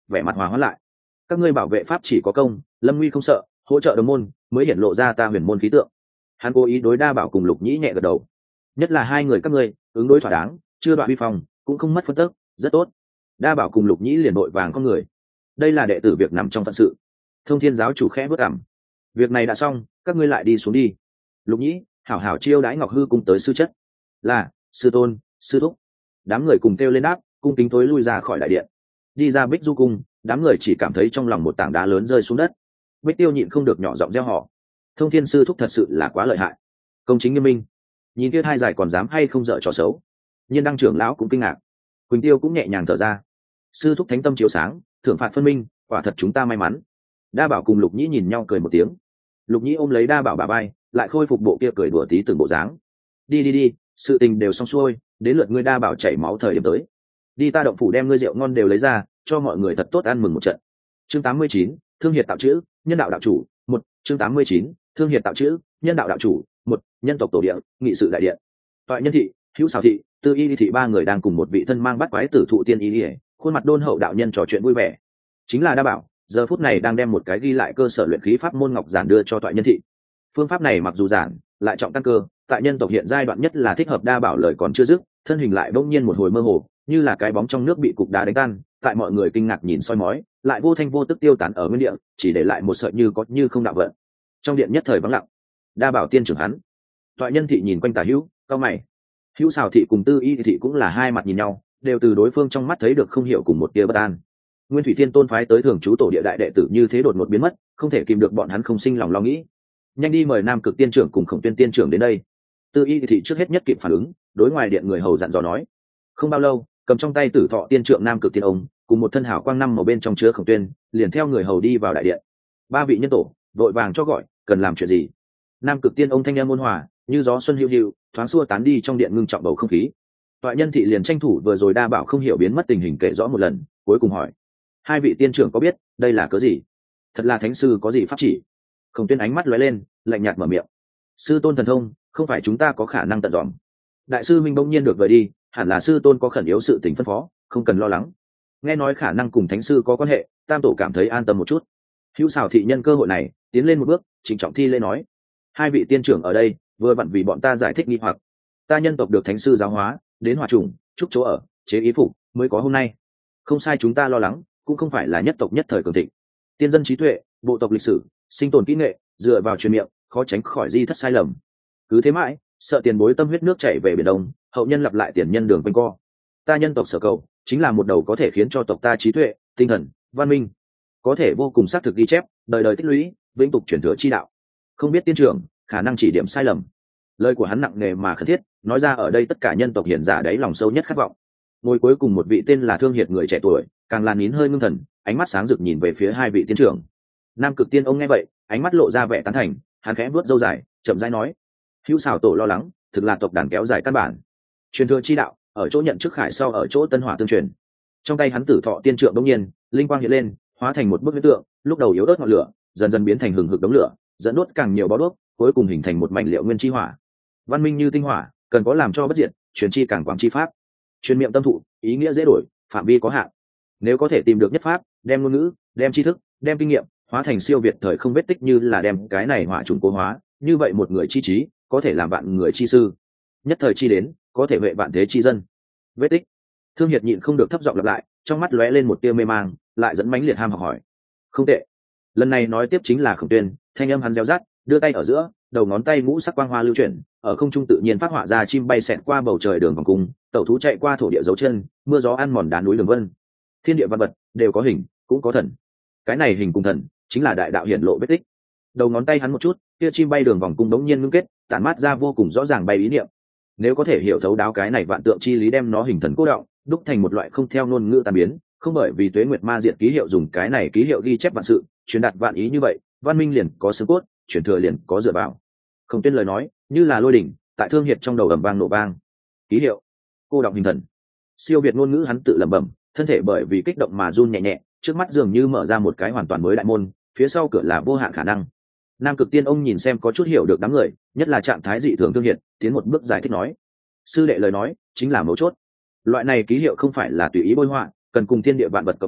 vẻ mặt hòa hóa lại. Các ngươi bảo vệ pháp chỉ có công, lâm nguy không sợ, hỗ trợ đồng môn mới hiện lộ ra ta huyền môn khí tượng. Hắn cố ý đối đa bảo cùng lục nhĩ nhẹ gật đầu. Nhất là hai người các ngươi ứng đối thỏa đáng, chưa đoạn vi phong, cũng không mất phân tức, rất tốt. Đa bảo cùng lục nhĩ liền đội vàng con người. Đây là đệ tử việc nằm trong phận sự. Thông thiên giáo chủ khẽ bước ẩm. Việc này đã xong, các ngươi lại đi xuống đi. Lục nhĩ hảo hảo chiêu đãi Ngọc Hư cung tới sư chất. Là sư tôn, sư thúc. Đám người cùng kêu lên đáp, cung kính tối lui ra khỏi đại điện. Đi ra Bích Du cung, đám người chỉ cảm thấy trong lòng một tảng đá lớn rơi xuống đất. Bích Tiêu nhịn không được nhỏ giọng reo hò. Thông thiên sư thúc thật sự là quá lợi hại, công chính nghiêm minh. Nhìn kia hai giải còn dám hay không dở trò xấu. Nhiên đăng trưởng lão cũng kinh ngạc. Quỳnh Tiêu cũng nhẹ nhàng thở ra. Sư thúc thánh tâm chiếu sáng, thưởng phạt phân minh, quả thật chúng ta may mắn. Đa bảo cùng lục nhĩ nhìn nhau cười một tiếng. Lục nhĩ ôm lấy đa bảo bà bay, lại khôi phục bộ kia cười đùa tí từng bộ dáng. Đi đi đi, sự tình đều xong xuôi, đến lượt ngươi đa bảo chảy máu thời điểm tới. Đi ta động phủ đem ngươi rượu ngon đều lấy ra, cho mọi người thật tốt ăn mừng một trận. Chương tám mươi chín, thương hiệt tạo chữ, nhân đạo đạo chủ, một. Chương tám mươi chín, thương hiệt tạo chữ, nhân đạo đạo chủ, một. Nhân tộc tổ địa, nghị sự đại điện. Toại Nhân thị, Hữu Xào thị, Tư Y thị ba người đang cùng một vị thân mang bắt quái tử thụ tiên y, khuôn mặt đôn hậu đạo nhân trò chuyện vui vẻ. Chính là đa bảo, giờ phút này đang đem một cái ghi lại cơ sở luyện khí pháp môn ngọc giản đưa cho Toại Nhân thị. Phương pháp này mặc dù giản, lại trọng căn cơ, tại nhân tộc hiện giai đoạn nhất là thích hợp. Đa bảo lời còn chưa dứt, thân hình lại bỗng nhiên một hồi mơ hồ, như là cái bóng trong nước bị cục đá đánh tan, tại mọi người kinh ngạc nhìn soi mói, lại vô thanh vô tức tiêu tán ở nguyên địa, chỉ để lại một sợi như có như không đạo vận. Trong điện nhất thời vắng lặng. Đa bảo tiên trưởng hắn. Toại Nhân thị nhìn quanh tả hữu, cau mày. Hữu Xào thị cùng Tư Y thị cũng là hai mặt nhìn nhau, đều từ đối phương trong mắt thấy được không hiểu cùng một tia bất an. Nguyên Thủy Thiên Tôn phái tới thường trú tổ địa đại đệ tử như thế đột ngột biến mất, không thể kìm được bọn hắn không sinh lòng lo nghĩ. Nhanh đi mời Nam Cực tiên trưởng cùng Khổng Tuyên tiên trưởng đến đây. Tư Y thị trước hết nhất kịp phản ứng, đối ngoài điện người hầu dặn dò nói. Không bao lâu, cầm trong tay Tử Thọ tiên trượng Nam Cực tiên ông cùng một thân hảo quang năm màu bên trong chứa Khổng Tuyên, liền theo người hầu đi vào đại điện. Ba vị nhân tổ vội vàng cho gọi, cần làm chuyện gì? Nam Cực tiên ông thanh em ôn hòa, như gió xuân hữu hữu, thoáng xua tán đi trong điện ngưng trọng bầu không khí. Toại Nhân thị liền tranh thủ vừa rồi đa bảo không hiểu biến mất tình hình kể rõ một lần, cuối cùng hỏi: hai vị tiên trưởng có biết đây là cớ gì? Thật là thánh sư có gì pháp chỉ? Khổng Tuyên ánh mắt lóe lên, lạnh nhạt mở miệng: sư tôn thần thông, không phải chúng ta có khả năng tận dòm. Đại sư minh bỗng nhiên được vời đi, hẳn là sư tôn có khẩn yếu sự tình phân phó, không cần lo lắng. Nghe nói khả năng cùng thánh sư có quan hệ, tam tổ cảm thấy an tâm một chút. Hữu Xào thị nhân cơ hội này tiến lên một bước, trịnh trọng thi lễ nói: hai vị tiên trưởng ở đây, vừa vặn vì bọn ta giải thích nghi hoặc. Ta nhân tộc được thánh sư giáo hóa, đến hòa trùng, chúc chỗ ở, chế ý phục, mới có hôm nay. Không sai, chúng ta lo lắng, cũng không phải là nhất tộc nhất thời cường thịnh. Tiên dân trí tuệ, bộ tộc lịch sử, sinh tồn kỹ nghệ, dựa vào truyền miệng, khó tránh khỏi di thất sai lầm. Cứ thế mãi, sợ tiền bối tâm huyết nước chảy về biển đông, hậu nhân lặp lại tiền nhân đường quanh co. Ta nhân tộc sở cầu chính là một đầu có thể khiến cho tộc ta trí tuệ, tinh thần, văn minh có thể vô cùng xác thực ghi chép, đời đời tích lũy, vĩnh tục truyền thừa chi đạo. Không biết tiên trưởng khả năng chỉ điểm sai lầm. Lời của hắn nặng nề mà khẩn thiết, nói ra ở đây tất cả nhân tộc hiển giả đáy lòng sâu nhất khát vọng. Ngồi cuối cùng một vị tên là Thương Hiệt người trẻ tuổi, càng là nín hơi ngưng thần, ánh mắt sáng rực nhìn về phía hai vị tiên trưởng. Nam Cực tiên ông nghe vậy, ánh mắt lộ ra vẻ tán thành, hắn khẽ vuốt râu dài, chậm rãi nói: Hữu Xào tổ lo lắng, thực là tộc đàn kéo dài căn bản. Truyền thừa chi đạo, ở chỗ nhận chức khải sau ở chỗ tân hỏa tương truyền. Trong tay hắn Tử Thọ tiên trượng đống nhiên, linh quang hiện lên, hóa thành một bức huyễn tượng, lúc đầu yếu ớt ngọn lửa, dần dần biến thành hừng hực đống lửa, dẫn đốt càng nhiều bó đuốc, cuối cùng hình thành một mảnh liệu nguyên chi hỏa. Văn minh như tinh hỏa, cần có làm cho bất diệt, truyền chi càng quảng chi pháp. Truyền miệng tâm thụ, ý nghĩa dễ đổi, phạm vi có hạn. Nếu có thể tìm được nhất pháp, đem ngôn ngữ, đem tri thức, đem kinh nghiệm, hóa thành siêu việt thời không vết tích, như là đem cái này hỏa trùng cố hóa, như vậy một người chi trí, có thể làm vạn người chi sư. Nhất thời chi đến, có thể vệ vạn thế chi dân. Vết tích. Thương Hiệt nhịn không được thấp giọng lặp lại, trong mắt lóe lên một tia mê mang, lại dẫn mãnh liệt ham học hỏi. Không tệ. Lần này nói tiếp chính là Khổng Tuyên, thanh âm hắn reo rát, đưa tay ở giữa, đầu ngón tay ngũ sắc quang hoa lưu chuyển, ở không trung tự nhiên phát họa ra chim bay xẹt qua bầu trời đường vòng cung, tẩu thú chạy qua thổ địa dấu chân, mưa gió ăn mòn đá núi đường vân. Thiên địa văn vật đều có hình, cũng có thần. Cái này hình cùng thần, chính là đại đạo hiển lộ vết tích. Đầu ngón tay hắn một chút, kia chim bay đường vòng cung đống nhiên ngưng kết, tản mát ra vô cùng rõ ràng bay ý niệm. Nếu có thể hiểu thấu đáo cái này vạn tượng chi lý, đem nó hình thần cố động, đúc thành một loại không theo ngôn ngữ tan biến, không bởi vì tuế nguyệt ma diệt ký hiệu, dùng cái này ký hiệu ghi chép vạn sự, truyền đạt vạn ý, như vậy văn minh liền có xương cốt, truyền thừa liền có dựa vào. Không Tuyên lời nói như là lôi đỉnh, tại Thương Hiệt trong đầu ầm vang nổ vang. Ký hiệu, cô đọng hình thần, siêu việt ngôn ngữ, hắn tự lẩm bẩm, thân thể bởi vì kích động mà run nhẹ nhẹ, trước mắt dường như mở ra một cái hoàn toàn mới đại môn, phía sau cửa là vô hạn khả năng. Nam Cực tiên ông nhìn xem có chút hiểu được đám người, nhất là trạng thái dị thường Thương Hiệt, tiến một bước giải thích nói: sư đệ lời nói chính là mấu chốt. Loại này ký hiệu không phải là tùy ý bôi họa, cần cùng thiên địa vạn vật cộng minh,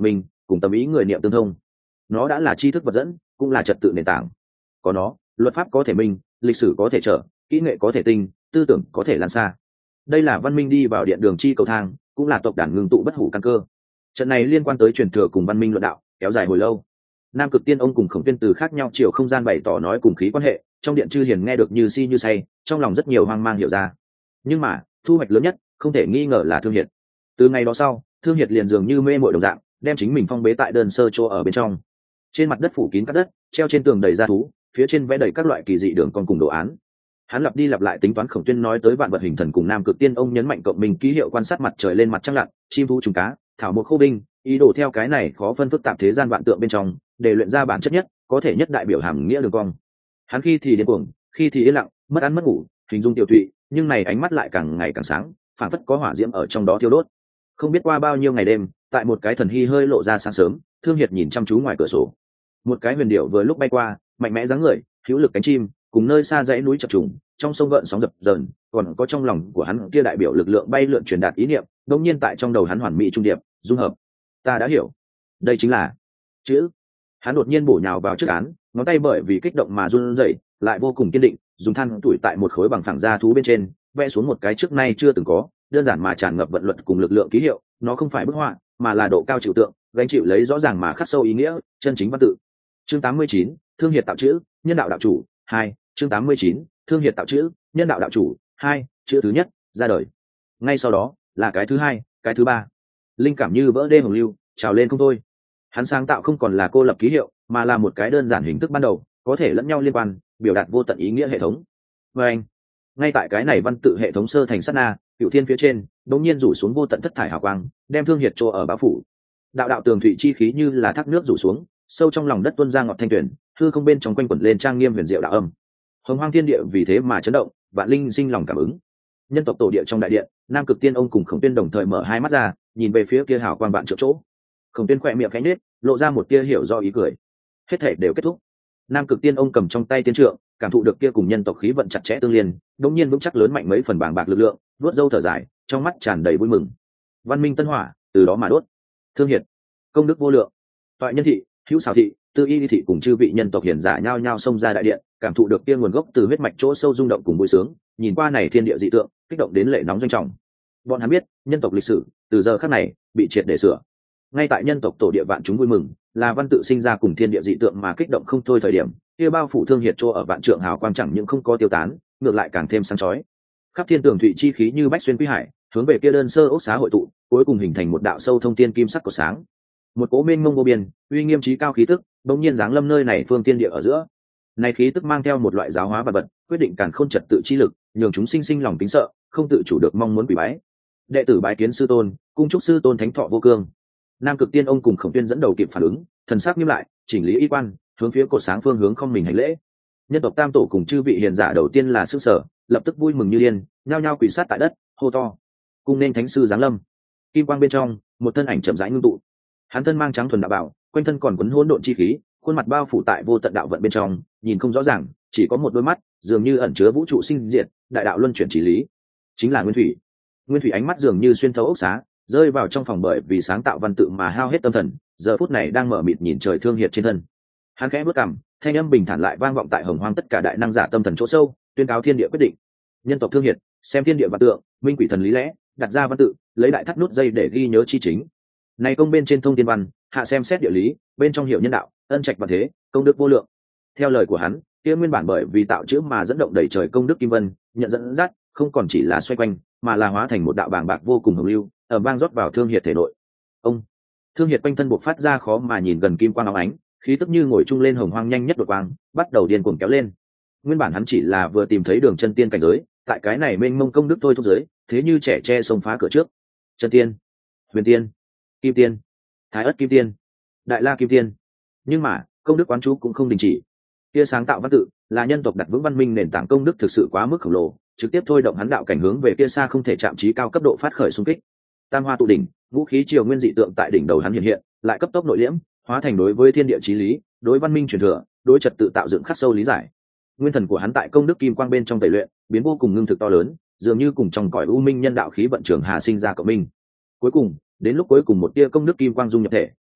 cùng tâm ý người niệm tương thông. Nó đã là tri thức vật dẫn, cũng là trật tự nền tảng. Có nó, luật pháp có thể minh, lịch sử có thể trở, kỹ nghệ có thể tinh, tư tưởng có thể lan xa. Đây là văn minh đi vào điện đường chi cầu thang, cũng là tộc đàn ngưng tụ bất hủ căn cơ. Trận này liên quan tới truyền thừa cùng văn minh luận đạo, kéo dài hồi lâu. Nam Cực Tiên ông cùng Khổng Tuyên từ khác nhau chiều không gian bày tỏ nói cùng khí quan hệ, trong điện chư hiền nghe được như si như say, trong lòng rất nhiều hoang mang hiểu ra. Nhưng mà thu hoạch lớn nhất không thể nghi ngờ là Thương Hiệt. Từ ngày đó sau, Thương Hiệt liền dường như mê muội đồng dạng, đem chính mình phong bế tại đơn sơ chỗ ở bên trong. Trên mặt đất phủ kín cát đất, treo trên tường đầy da thú, phía trên vẽ đầy các loại kỳ dị đường cong cùng đồ án. Hắn lặp đi lặp lại tính toán Khổng Tuyên nói tới vạn vật hình thần cùng Nam Cực Tiên ông nhấn mạnh cộng mình ký hiệu quan sát mặt trời lên mặt trăng lặn, chim thú trùng cá, thảo mộc khô binh, ý đồ theo cái này khó phân phức tạp thế gian vạn tượng bên trong, để luyện ra bản chất nhất, có thể nhất đại biểu hàm nghĩa đường cong. Hắn khi thì điên cuồng, khi thì yên lặng, mất ăn mất ngủ, hình dung tiểu tụy, nhưng này ánh mắt lại càng ngày càng sáng, phảng phất có hỏa diễm ở trong đó thiêu đốt. Không biết qua bao nhiêu ngày đêm, tại một cái thần hy hơi lộ ra sáng sớm, Thương Hiệt nhìn chăm chú ngoài cửa sổ. Một cái huyền điệu vừa lúc bay qua, mạnh mẽ dáng người, hữu lực cánh chim, cùng nơi xa dãy núi chập trùng, trong sông gợn sóng dập dờn, còn có trong lòng của hắn kia đại biểu lực lượng bay lượn truyền đạt ý niệm, đột nhiên tại trong đầu hắn hoàn mỹ trung điệp, dung hợp. Ta đã hiểu, đây chính là chữ. Hắn đột nhiên bổ nhào vào trước án, ngón tay bởi vì kích động mà run rẩy, lại vô cùng kiên định, dùng than tuổi tại một khối bằng phẳng da thú bên trên, vẽ xuống một cái trước nay chưa từng có, đơn giản mà tràn ngập vận luật cùng lực lượng ký hiệu. Nó không phải bức họa, mà là độ cao chịu tượng, gánh chịu lấy rõ ràng mà khắc sâu ý nghĩa, chân chính văn tự. Chương tám mươi chín, Thương Hiệt tạo chữ, nhân đạo đạo chủ hai. Chương tám mươi chín, Thương Hiệt tạo chữ, nhân đạo đạo chủ hai. Chữ thứ nhất ra đời. Ngay sau đó là cái thứ hai, cái thứ ba. Linh cảm như vỡ đê hồng lưu, trào lên không thôi. Hắn sáng tạo không còn là cô lập ký hiệu, mà là một cái đơn giản hình thức ban đầu, có thể lẫn nhau liên quan, biểu đạt vô tận ý nghĩa hệ thống. Và anh, ngay tại cái này văn tự hệ thống sơ thành sát na, cựu thiên phía trên đột nhiên rủ xuống vô tận thất thải hào quang, đem Thương Hiệt chỗ ở bão phủ. Đạo đạo tường thủy chi khí như là thác nước rủ xuống, sâu trong lòng đất tuôn ra ngọt thanh tuyển, hư không bên trong quanh quẩn lên trang nghiêm huyền diệu đạo âm. Hồng hoang thiên địa vì thế mà chấn động, vạn linh sinh lòng cảm ứng. Nhân tộc tổ địa trong đại điện, Nam Cực Tiên ông cùng Khổng Tuyên đồng thời mở hai mắt ra, nhìn về phía kia hào quang vạn triệu chỗ. Khổng Tuyên khỏe miệng khẽ nhếch, lộ ra một tia hiểu do ý cười. Hết thể đều kết thúc. Nam Cực Tiên ông cầm trong tay tiên trượng, cảm thụ được kia cùng nhân tộc khí vận chặt chẽ tương liên, đột nhiên vững chắc lớn mạnh mấy phần bàng bạc lực lượng, vuốt râu thở dài, trong mắt tràn đầy vui mừng. Văn minh tân hỏa từ đó mà đốt. Thương Hiệt, công đức vô lượng. Toại Nhân thị, Hữu Xảo thị, Tư Y thị cùng chư vị nhân tộc hiển giả nhao nhao xông ra đại điện, cảm thụ được kia nguồn gốc từ huyết mạch chỗ sâu rung động cùng vui sướng, nhìn qua này thiên địa dị tượng, kích động đến lệ nóng doanh trọng. Bọn hắn biết, nhân tộc lịch sử từ giờ khắc này bị triệt để sửa. Ngay tại nhân tộc tổ địa vạn chúng vui mừng, là văn tự sinh ra cùng thiên địa dị tượng mà kích động không thôi thời điểm, kia bao phủ Thương Hiệt chỗ ở vạn trượng hào quang chẳng những không có tiêu tán, ngược lại càng thêm sáng chói. Khắp thiên tường thụy chi khí như bách xuyên quý hải, hướng về kia đơn sơ ốc xá hội tụ, cuối cùng hình thành một đạo sâu thông tiên kim sắc của sáng. Một cỗ mênh mông vô biên, uy nghiêm trí cao khí tức, bỗng nhiên giáng lâm nơi này phương tiên địa ở giữa. Này khí tức mang theo một loại giáo hóa vật vật, quyết định càn khôn trật tự chi lực, nhường chúng sinh sinh lòng kính sợ, không tự chủ được mong muốn quỳ bái. Đệ tử bái kiến sư tôn, cung chúc sư tôn thánh thọ vô cương. Nam Cực Tiên ông cùng Khổng Tuyên dẫn đầu kịp phản ứng, thần sắc nghiêm lại, chỉnh lý y quan, hướng phía cột sáng phương hướng không mình hành lễ. Nhân tộc tam tổ cùng chư vị hiền giả đầu tiên là sức sở, lập tức vui mừng như điên, nhao nhao quỳ sát tại đất, hô to: cung nên thánh sư giáng lâm. Kim quang bên trong, một thân ảnh chậm rãi ngưng tụ. Hắn thân mang trắng thuần đạo bảo, quanh thân còn quấn hỗn độn chi khí, khuôn mặt bao phủ tại vô tận đạo vận bên trong, nhìn không rõ ràng, chỉ có một đôi mắt, dường như ẩn chứa vũ trụ sinh diệt, đại đạo luân chuyển chỉ lý. Chính là Nguyên Thủy. Nguyên Thủy ánh mắt dường như xuyên thấu ốc xá, rơi vào trong phòng bởi vì sáng tạo văn tự mà hao hết tâm thần, giờ phút này đang mở mịt nhìn trời Thương Hiệt trên thân. Hắn khẽ bước cằm, thanh âm bình thản lại vang vọng tại hồng hoang tất cả đại năng giả tâm thần chỗ sâu, tuyên cáo thiên địa quyết định. Nhân tộc Thương Hiệt, xem thiên địa văn tượng, minh quỷ thần lý lẽ, đặt ra văn tự, lấy đại thắt nút dây để ghi nhớ chi chính. Này công bên trên thông tiên văn, hạ xem xét địa lý, bên trong hiểu nhân đạo, ân trạch và thế, công đức vô lượng. Theo lời của hắn, kia nguyên bản bởi vì tạo chữ mà dẫn động đẩy trời công đức kim vân, nhận dẫn dắt, không còn chỉ là xoay quanh, mà là hóa thành một đạo bàng bạc vô cùng hồng lưu, ở vang rót vào Thương Hiệt thể nội. Ông Thương Hiệt quanh thân buộc phát ra khó mà nhìn gần kim quang óng ánh, khí tức như ngồi chung lên hồng hoang nhanh nhất đột quang, bắt đầu điên cuồng kéo lên. Nguyên bản hắn chỉ là vừa tìm thấy đường chân tiên cảnh giới, tại cái này mênh mông công đức thôi thúc giới, thế như trẻ tre xông phá cửa trước. Chân tiên, huyền tiên, kim tiên, thái ất kim tiên, đại la kim tiên. Nhưng mà công đức quán chú cũng không đình chỉ. Kia sáng tạo văn tự là nhân tộc đặt vững văn minh nền tảng công đức thực sự quá mức khổng lồ, trực tiếp thôi động hắn đạo cảnh hướng về kia xa không thể chạm trí cao cấp độ phát khởi xung kích. Tam hoa tụ đỉnh, vũ khí triều nguyên dị tượng tại đỉnh đầu hắn hiện hiện, lại cấp tốc nội liễm, hóa thành đối với thiên địa chí lý, đối văn minh truyền thừa, đối trật tự tạo dựng khắc sâu lý giải. Nguyên thần của hắn tại công đức kim quang bên trong tẩy luyện, biến vô cùng ngưng thực to lớn, dường như cùng trong cõi u minh nhân đạo khí vận trường hà sinh ra cộng minh. Cuối cùng, đến lúc cuối cùng một tia công đức kim quang dung nhập thể,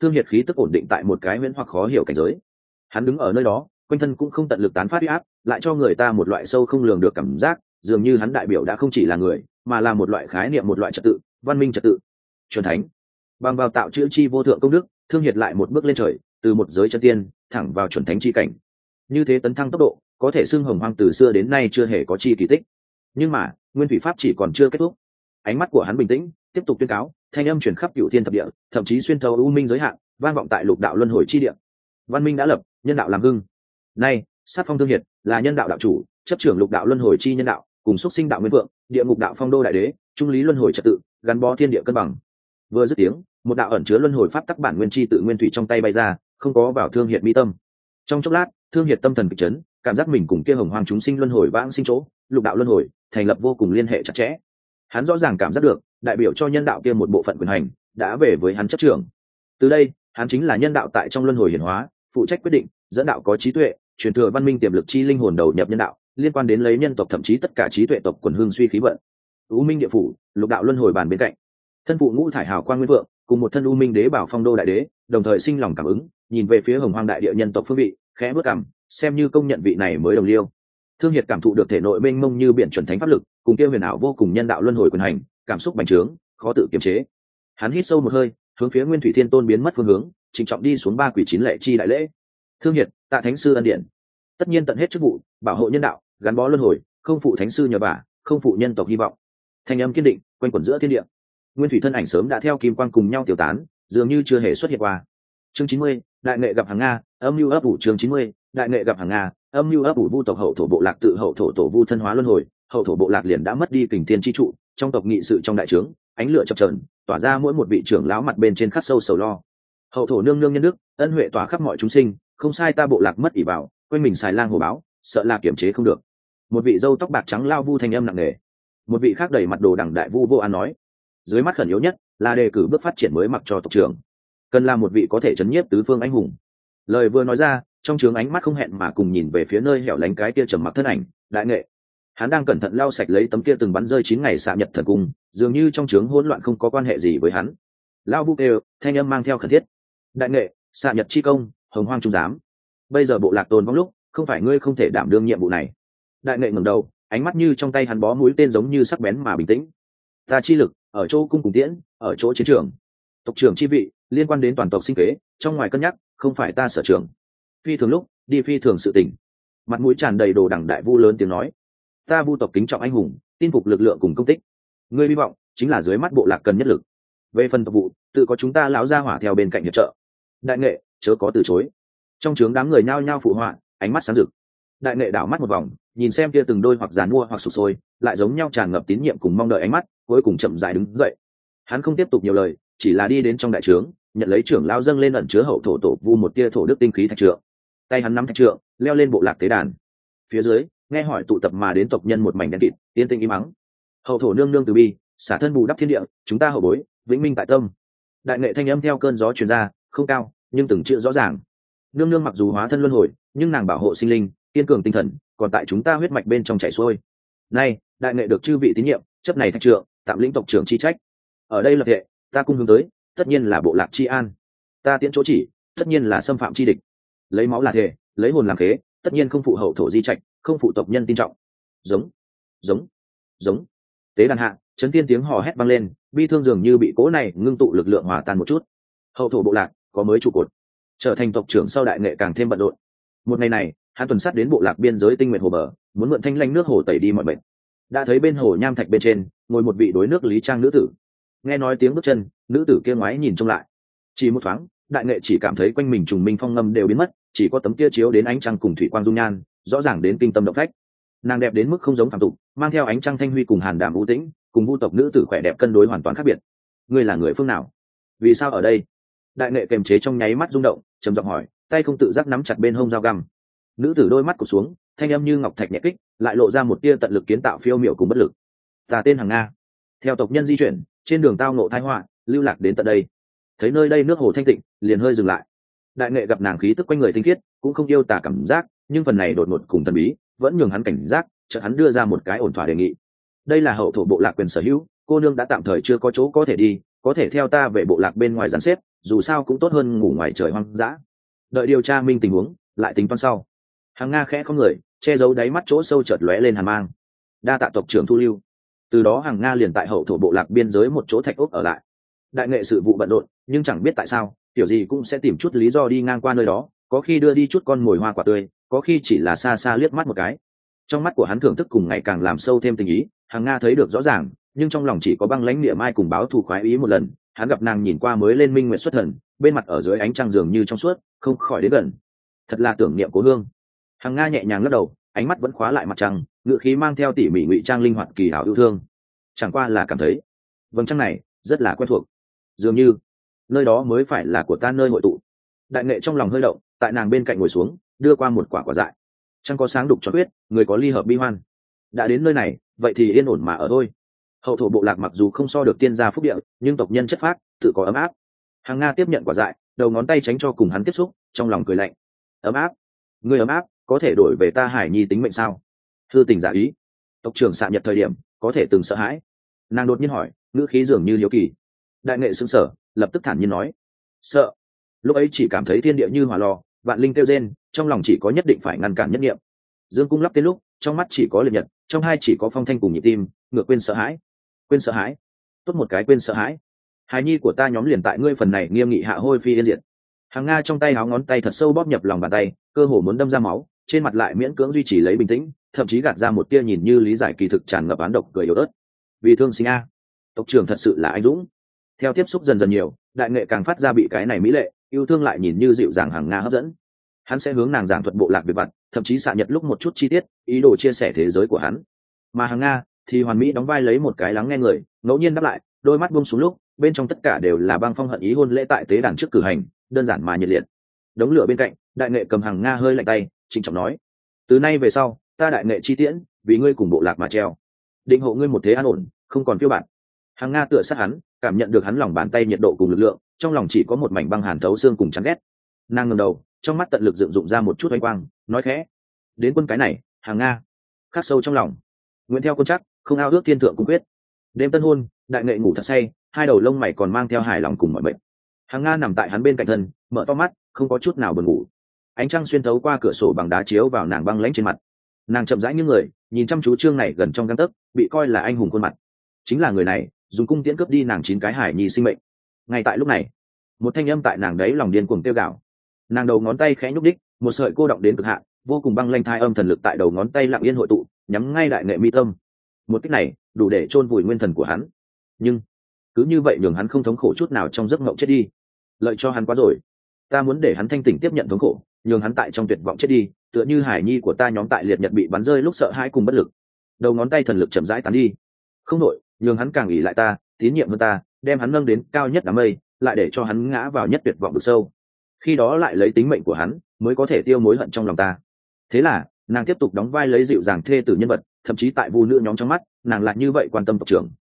Thương Hiệt khí tức ổn định tại một cái huyễn hoặc khó hiểu cảnh giới. Hắn đứng ở nơi đó, quanh thân cũng không tận lực tán phát uy áp, lại cho người ta một loại sâu không lường được cảm giác, dường như hắn đại biểu đã không chỉ là người, mà là một loại khái niệm, một loại trật tự, văn minh trật tự. Chuẩn thánh. Bằng vào tạo chữa chi vô thượng công đức, Thương Hiệt lại một bước lên trời, từ một giới chân tiên thẳng vào chuẩn thánh chi cảnh. Như thế tấn thăng tốc độ, có thể xưng Hồng Hoang từ xưa đến nay chưa hề có chi kỳ tích. Nhưng mà, nguyên thủy pháp chỉ còn chưa kết thúc. Ánh mắt của hắn bình tĩnh, tiếp tục tuyên cáo, thanh âm truyền khắp cửu thiên thập địa, thậm chí xuyên thấu u minh giới hạn, vang vọng tại lục đạo luân hồi chi địa. Văn minh đã lập, nhân đạo làm hưng. Nay, sát phong Thương Hiệt là nhân đạo đạo chủ, chấp trưởng lục đạo luân hồi chi nhân đạo, cùng xuất sinh đạo nguyên vượng, địa ngục đạo phong đô đại đế, trung lý luân hồi trật tự, gắn bó thiên địa cân bằng. Vừa dứt tiếng, một đạo ẩn chứa luân hồi pháp tắc bản nguyên chi tự nguyên thủy trong tay bay ra, không có vào Thương Hiệt mi tâm. Trong chốc lát, Thương Hiệt tâm thần kịch chấn, cảm giác mình cùng kia hồng hoang chúng sinh luân hồi vãng sinh chỗ, lục đạo luân hồi, thành lập vô cùng liên hệ chặt chẽ. Hắn rõ ràng cảm giác được, đại biểu cho nhân đạo kia một bộ phận quyền hành đã về với hắn chấp trưởng. Từ đây, hắn chính là nhân đạo tại trong luân hồi hiển hóa, phụ trách quyết định, dẫn đạo có trí tuệ, truyền thừa văn minh tiềm lực chi linh hồn đầu nhập nhân đạo, liên quan đến lấy nhân tộc thậm chí tất cả trí tuệ tộc quần hương suy khí vận. U Minh địa phủ, lục đạo luân hồi bàn bên cạnh, thân phụ ngũ thải hào quang nguyên vượng, cùng một thân U Minh đế bảo phong đô đại đế, đồng thời sinh lòng cảm ứng, nhìn về phía hồng hoang đại địa nhân tộc phương vị, khẽ bước cằm, xem như công nhận vị này mới đồng liêu. Thương Hiệt cảm thụ được thể nội mênh mông như biển chuẩn thánh pháp lực, cùng kia huyền ảo vô cùng nhân đạo luân hồi quyền hành, cảm xúc bành trướng, khó tự kiềm chế. Hắn hít sâu một hơi, hướng phía Nguyên Thủy Thiên Tôn biến mất phương hướng, trịnh trọng đi xuống ba quỷ chín lệ chi đại lễ. Thương Hiệt, tạ thánh sư ân điển. Tất nhiên tận hết chức vụ, bảo hộ nhân đạo, gắn bó luân hồi, không phụ thánh sư nhờ vả, không phụ nhân tộc hy vọng. Thanh âm kiên định, quanh quẩn giữa thiên địa. Nguyên Thủy thân ảnh sớm đã theo kim quang cùng nhau tiêu tán, dường như chưa hề xuất hiện qua. Chương chín mươi, đại nghệ gặp hàng Nga, âm lưu ấp ủ. Chương chín mươi, đại nghệ gặp hàng Nga, âm lưu ấp ủ. Vu tộc hậu thổ bộ lạc tự hậu thổ tổ vu thân hóa luân hồi, hậu thổ bộ lạc liền đã mất đi kình thiên chi trụ, trong tộc nghị sự trong đại trướng, ánh lửa chập chờn, tỏa ra mỗi một vị trưởng lão mặt bên trên khắc sâu sầu lo. Hậu thổ nương nương nhân đức, ân huệ tỏa khắp mọi chúng sinh, không sai ta bộ lạc mất ỷ bảo, quanh mình xài lang hổ báo, sợ là kiểm chế không được. Một vị râu tóc bạc trắng lao vu thanh âm nặng nề. Một vị khác đầy mặt đồ đẳng đại vu vô an nói, dưới mắt khẩn yếu nhất là đề cử bước phát triển mới mặc cho tộc trưởng, cần là một vị có thể chấn nhiếp tứ phương anh hùng. Lời vừa nói ra, trong trướng ánh mắt không hẹn mà cùng nhìn về phía nơi hẻo lánh cái kia trầm mặc thân ảnh đại nghệ. Hắn đang cẩn thận lau sạch lấy tấm kia từng bắn rơi chín ngày xạ nhật thần cung, dường như trong trướng hỗn loạn không có quan hệ gì với hắn. Lao vu kêu, thanh âm mang theo khẩn thiết. Đại nghệ, xạ nhật chi công, hồng hoang trung giám. Bây giờ bộ lạc tồn vong lúc, không phải ngươi không thể đảm đương nhiệm vụ này. Đại nghệ ngẩng đầu, ánh mắt như trong tay hắn bó mũi tên giống như sắc bén mà bình tĩnh. Ta chi lực ở chỗ cung cùng tiễn, ở chỗ chiến trường. Tộc trưởng chi vị liên quan đến toàn tộc sinh kế, trong ngoài cân nhắc, không phải ta sở trường. Phi thường lúc, đi phi thường sự tình. Mặt mũi tràn đầy đồ đẳng đại vu lớn tiếng nói, ta vu tộc kính trọng anh hùng, tin phục lực lượng cùng công tích. Ngươi hy vọng chính là dưới mắt bộ lạc cần nhất lực. Về phần tộc vụ, tự có chúng ta lão gia hỏa theo bên cạnh hiệp trợ. Đại nghệ chớ có từ chối. Trong trướng đám người nhao nhao phụ họa, ánh mắt sáng rực. Đại nghệ đảo mắt một vòng, nhìn xem kia từng đôi hoặc giàn mua hoặc sụp sôi, lại giống nhau tràn ngập tín nhiệm cùng mong đợi ánh mắt, cuối cùng chậm rãi đứng dậy. Hắn không tiếp tục nhiều lời, chỉ là đi đến trong đại trướng, nhận lấy trưởng lão dâng lên ẩn chứa hậu thổ tổ vu một tia thổ đức tinh khí thạch trượng. Tay hắn nắm thạch trượng, leo lên bộ lạc tế đàn. Phía dưới, nghe hỏi tụ tập mà đến tộc nhân một mảnh đen kịt, yên tĩnh im mắng. Hậu thổ nương nương từ bi, xả thân bù đắp thiên địa, chúng ta hậu bối, vĩnh minh tại tâm. Đại nghệ thanh âm theo cơn gió truyền ra, không cao, nhưng từng chữ rõ ràng. Nương nương mặc dù hóa thân luân hồi, nhưng nàng bảo hộ sinh linh, kiên cường tinh thần, còn tại chúng ta huyết mạch bên trong chảy xuôi. Nay, đại nghệ được chư vị tín nhiệm, chấp này thạch trượng, tạm lĩnh tộc trưởng chi trách. Ở đây lập hệ, ta cung hướng tới, tất nhiên là bộ lạc chi an. Ta tiễn chỗ chỉ, tất nhiên là xâm phạm chi địch. Lấy máu là thể, lấy hồn làm khế, tất nhiên không phụ hậu thổ di trạch, không phụ tộc nhân tin trọng. Giống, giống, giống. Tế đàn hạ, chấn thiên tiếng hò hét vang lên, bi thương dường như bị cố này ngưng tụ lực lượng hòa tan một chút. Hậu thổ bộ lạc có mới trụ cột, trở thành tộc trưởng sau đại nghệ càng thêm bận rộn. Một ngày này, hắn tuần sát đến bộ lạc biên giới tinh nguyện hồ bờ, muốn mượn thanh lanh nước hồ tẩy đi mọi bệnh. Đã thấy bên hồ nham thạch bên trên ngồi một vị đối nước lý trang nữ tử. Nghe nói tiếng bước chân, nữ tử kia ngoái nhìn trông lại. Chỉ một thoáng, đại nghệ chỉ cảm thấy quanh mình trùng minh phong ngâm đều biến mất, chỉ có tấm kia chiếu đến ánh trăng cùng thủy quang dung nhan, rõ ràng đến kinh tâm động phách. Nàng đẹp đến mức không giống phàm tục, mang theo ánh trăng thanh huy cùng hàn đảm u tĩnh, cùng vu tộc nữ tử khỏe đẹp cân đối hoàn toàn khác biệt. Ngươi là người phương nào? Vì sao ở đây? Đại nghệ kềm chế trong nháy mắt rung động, trầm giọng hỏi, tay không tự giác nắm chặt bên hông dao găm. Nữ tử đôi mắt cụp xuống, thanh âm như ngọc thạch nhẹ kích, lại lộ ra một tia tận lực kiến tạo phiêu miểu cùng bất lực. Ta tên Hằng Nga, theo tộc nhân di chuyển, trên đường tao ngộ tai họa, lưu lạc đến tận đây. Thấy nơi đây nước hồ thanh tịnh, liền hơi dừng lại. Đại nghệ gặp nàng khí tức quanh người tinh khiết, cũng không yêu tả cảm giác, nhưng phần này đột ngột cùng thần bí, vẫn nhường hắn cảnh giác, chợt hắn đưa ra một cái ổn thỏa đề nghị. Đây là hậu thổ bộ lạc quyền sở hữu, cô nương đã tạm thời chưa có chỗ có thể đi, có thể theo ta về bộ lạc bên ngoài dàn xếp, dù sao cũng tốt hơn ngủ ngoài trời hoang dã. Đợi điều tra minh tình huống lại tính toán sau. Hàng Nga khẽ không người che giấu đáy mắt chỗ sâu chợt lóe lên hàn mang. Đa tạ tộc trưởng thu lưu. Từ đó Hàng Nga liền tại hậu thổ bộ lạc biên giới một chỗ thạch ốc ở lại. Đại nghệ sự vụ bận rộn, nhưng chẳng biết tại sao kiểu gì cũng sẽ tìm chút lý do đi ngang qua nơi đó, có khi đưa đi chút con mồi hoa quả tươi, có khi chỉ là xa xa liếc mắt một cái. Trong mắt của hắn thưởng thức cùng ngày càng làm sâu thêm tình ý. Hàng Nga thấy được rõ ràng, nhưng trong lòng chỉ có băng lãnh niệm ai cùng báo thù khoái ý một lần. Hắn gặp nàng nhìn qua mới lên minh nguyện xuất thần, bên mặt ở dưới ánh trăng dường như trong suốt, không khỏi đến gần. Thật là tưởng niệm cố hương. Hàng Nga nhẹ nhàng lắc đầu, ánh mắt vẫn khóa lại mặt trăng, ngựa khí mang theo tỉ mỉ ngụy trang linh hoạt kỳ hảo yêu thương. Chẳng qua là cảm thấy vầng trăng này rất là quen thuộc, dường như nơi đó mới phải là của ta nơi hội tụ. Đại nghệ trong lòng hơi động, tại nàng bên cạnh ngồi xuống, đưa qua một quả quả dại. Trăng có sáng đục cho quyết, người có ly hợp bi hoan. Đã đến nơi này, vậy thì yên ổn mà ở thôi. Hậu thổ bộ lạc mặc dù không so được tiên gia phúc địa, nhưng tộc nhân chất phác, tự có ấm áp. Hàng Nga tiếp nhận quả dại, đầu ngón tay tránh cho cùng hắn tiếp xúc, trong lòng cười lạnh. Ấm áp? Người ấm áp có thể đổi về ta Hải Nhi tính mệnh sao? Thư tình giả ý. Tộc trưởng xạ nhật thời điểm có thể từng sợ hãi. Nàng đột nhiên hỏi, ngữ khí dường như hiếu kỳ. Đại nghệ sững sờ, lập tức thản nhiên nói, sợ. Lúc ấy chỉ cảm thấy thiên địa như hỏa lò, vạn linh kêu rên, trong lòng chỉ có nhất định phải ngăn cản nhất niệm. Dương cung lắp tên lúc, trong mắt chỉ có liệt nhật, trong hai chỉ có phong thanh cùng nhịp tim, ngược quên sợ hãi. Quên sợ hãi? Tốt một cái quên sợ hãi. Hài nhi của ta nhóm liền tại ngươi phần này nghiêm nghị hạ hôi phi yên diệt. Hàng Nga trong tay háo ngón tay thật sâu bóp nhập lòng bàn tay, cơ hồ muốn đâm ra máu, trên mặt lại miễn cưỡng duy trì lấy bình tĩnh, thậm chí gạt ra một tia nhìn như lý giải kỳ thực tràn ngập án độc cười yếu ớt. Vì thương sinh a, tộc trưởng thật sự là anh dũng. Theo tiếp xúc dần dần nhiều, đại nghệ càng phát ra bị cái này mỹ lệ, yêu thương lại nhìn như dịu dàng Hàng Nga hấp dẫn. Hắn sẽ hướng nàng giảng thuật bộ lạc việc vặt, thậm chí xạ nhật lúc một chút chi tiết, ý đồ chia sẻ thế giới của hắn. Mà Hàng Nga thì hoàn mỹ đóng vai lấy một cái lắng nghe người, ngẫu nhiên đáp lại, đôi mắt buông xuống lúc, bên trong tất cả đều là băng phong hận ý hôn lễ tại tế đàn trước cử hành, đơn giản mà nhiệt liệt. Đống lửa bên cạnh, đại nghệ cầm Hàng Nga hơi lạnh tay, trịnh trọng nói, từ nay về sau, ta đại nghệ chi tiễn, vì ngươi cùng bộ lạc mà treo, định hộ ngươi một thế an ổn, không còn phiêu bạt. Hàng Nga tựa sát hắn, cảm nhận được hắn lòng bàn tay nhiệt độ cùng lực lượng, trong lòng chỉ có một mảnh băng hàn thấu xương cùng chán ghét. Nàng ngẩng đầu, trong mắt tận lực dựng dụng ra một chút oanh quang, nói khẽ, đến quân cái này, Hàng Nga khắc sâu trong lòng, nguyện theo quân chắc, không ao ước thiên thượng cung quyết. Đêm tân hôn, đại nghệ ngủ thật say, hai đầu lông mày còn mang theo hài lòng cùng mọi mệnh. Hàng Nga nằm tại hắn bên cạnh thân, mở to mắt, không có chút nào buồn ngủ. Ánh trăng xuyên thấu qua cửa sổ bằng đá chiếu vào nàng băng lãnh trên mặt. Nàng chậm rãi như người, nhìn chăm chú chương này gần trong gang tấc, bị coi là anh hùng khuôn mặt. Chính là người này, dùng cung tiễn cướp đi nàng chín cái hải nhi sinh mệnh. Ngay tại lúc này, một thanh âm tại nàng đấy lòng điên cuồng tiêu gạo. Nàng đầu ngón tay khẽ nhúc đích, một sợi cô động đến cực hạn, vô cùng băng lãnh thai âm thần lực tại đầu ngón tay lặng yên hội tụ, nhắm ngay đại nghệ mi tâm. Một kích này, đủ để chôn vùi nguyên thần của hắn. Nhưng cứ như vậy nhường hắn không thống khổ chút nào trong giấc mộng chết đi. Lợi cho hắn quá rồi. Ta muốn để hắn thanh tỉnh tiếp nhận thống khổ, nhường hắn tại trong tuyệt vọng chết đi, tựa như hải nhi của ta nhóm tại liệt nhật bị bắn rơi lúc sợ hãi cùng bất lực. Đầu ngón tay thần lực chậm rãi tán đi. Không nổi, nhường hắn càng ỷ lại ta, tín nhiệm hơn ta, đem hắn nâng đến cao nhất đám mây, lại để cho hắn ngã vào nhất tuyệt vọng vực sâu. Khi đó lại lấy tính mệnh của hắn, mới có thể tiêu mối hận trong lòng ta. Thế là, nàng tiếp tục đóng vai lấy dịu dàng thê tử nhân vật, thậm chí tại vu nữ nhóm trong mắt, nàng lại như vậy quan tâm tộc trưởng.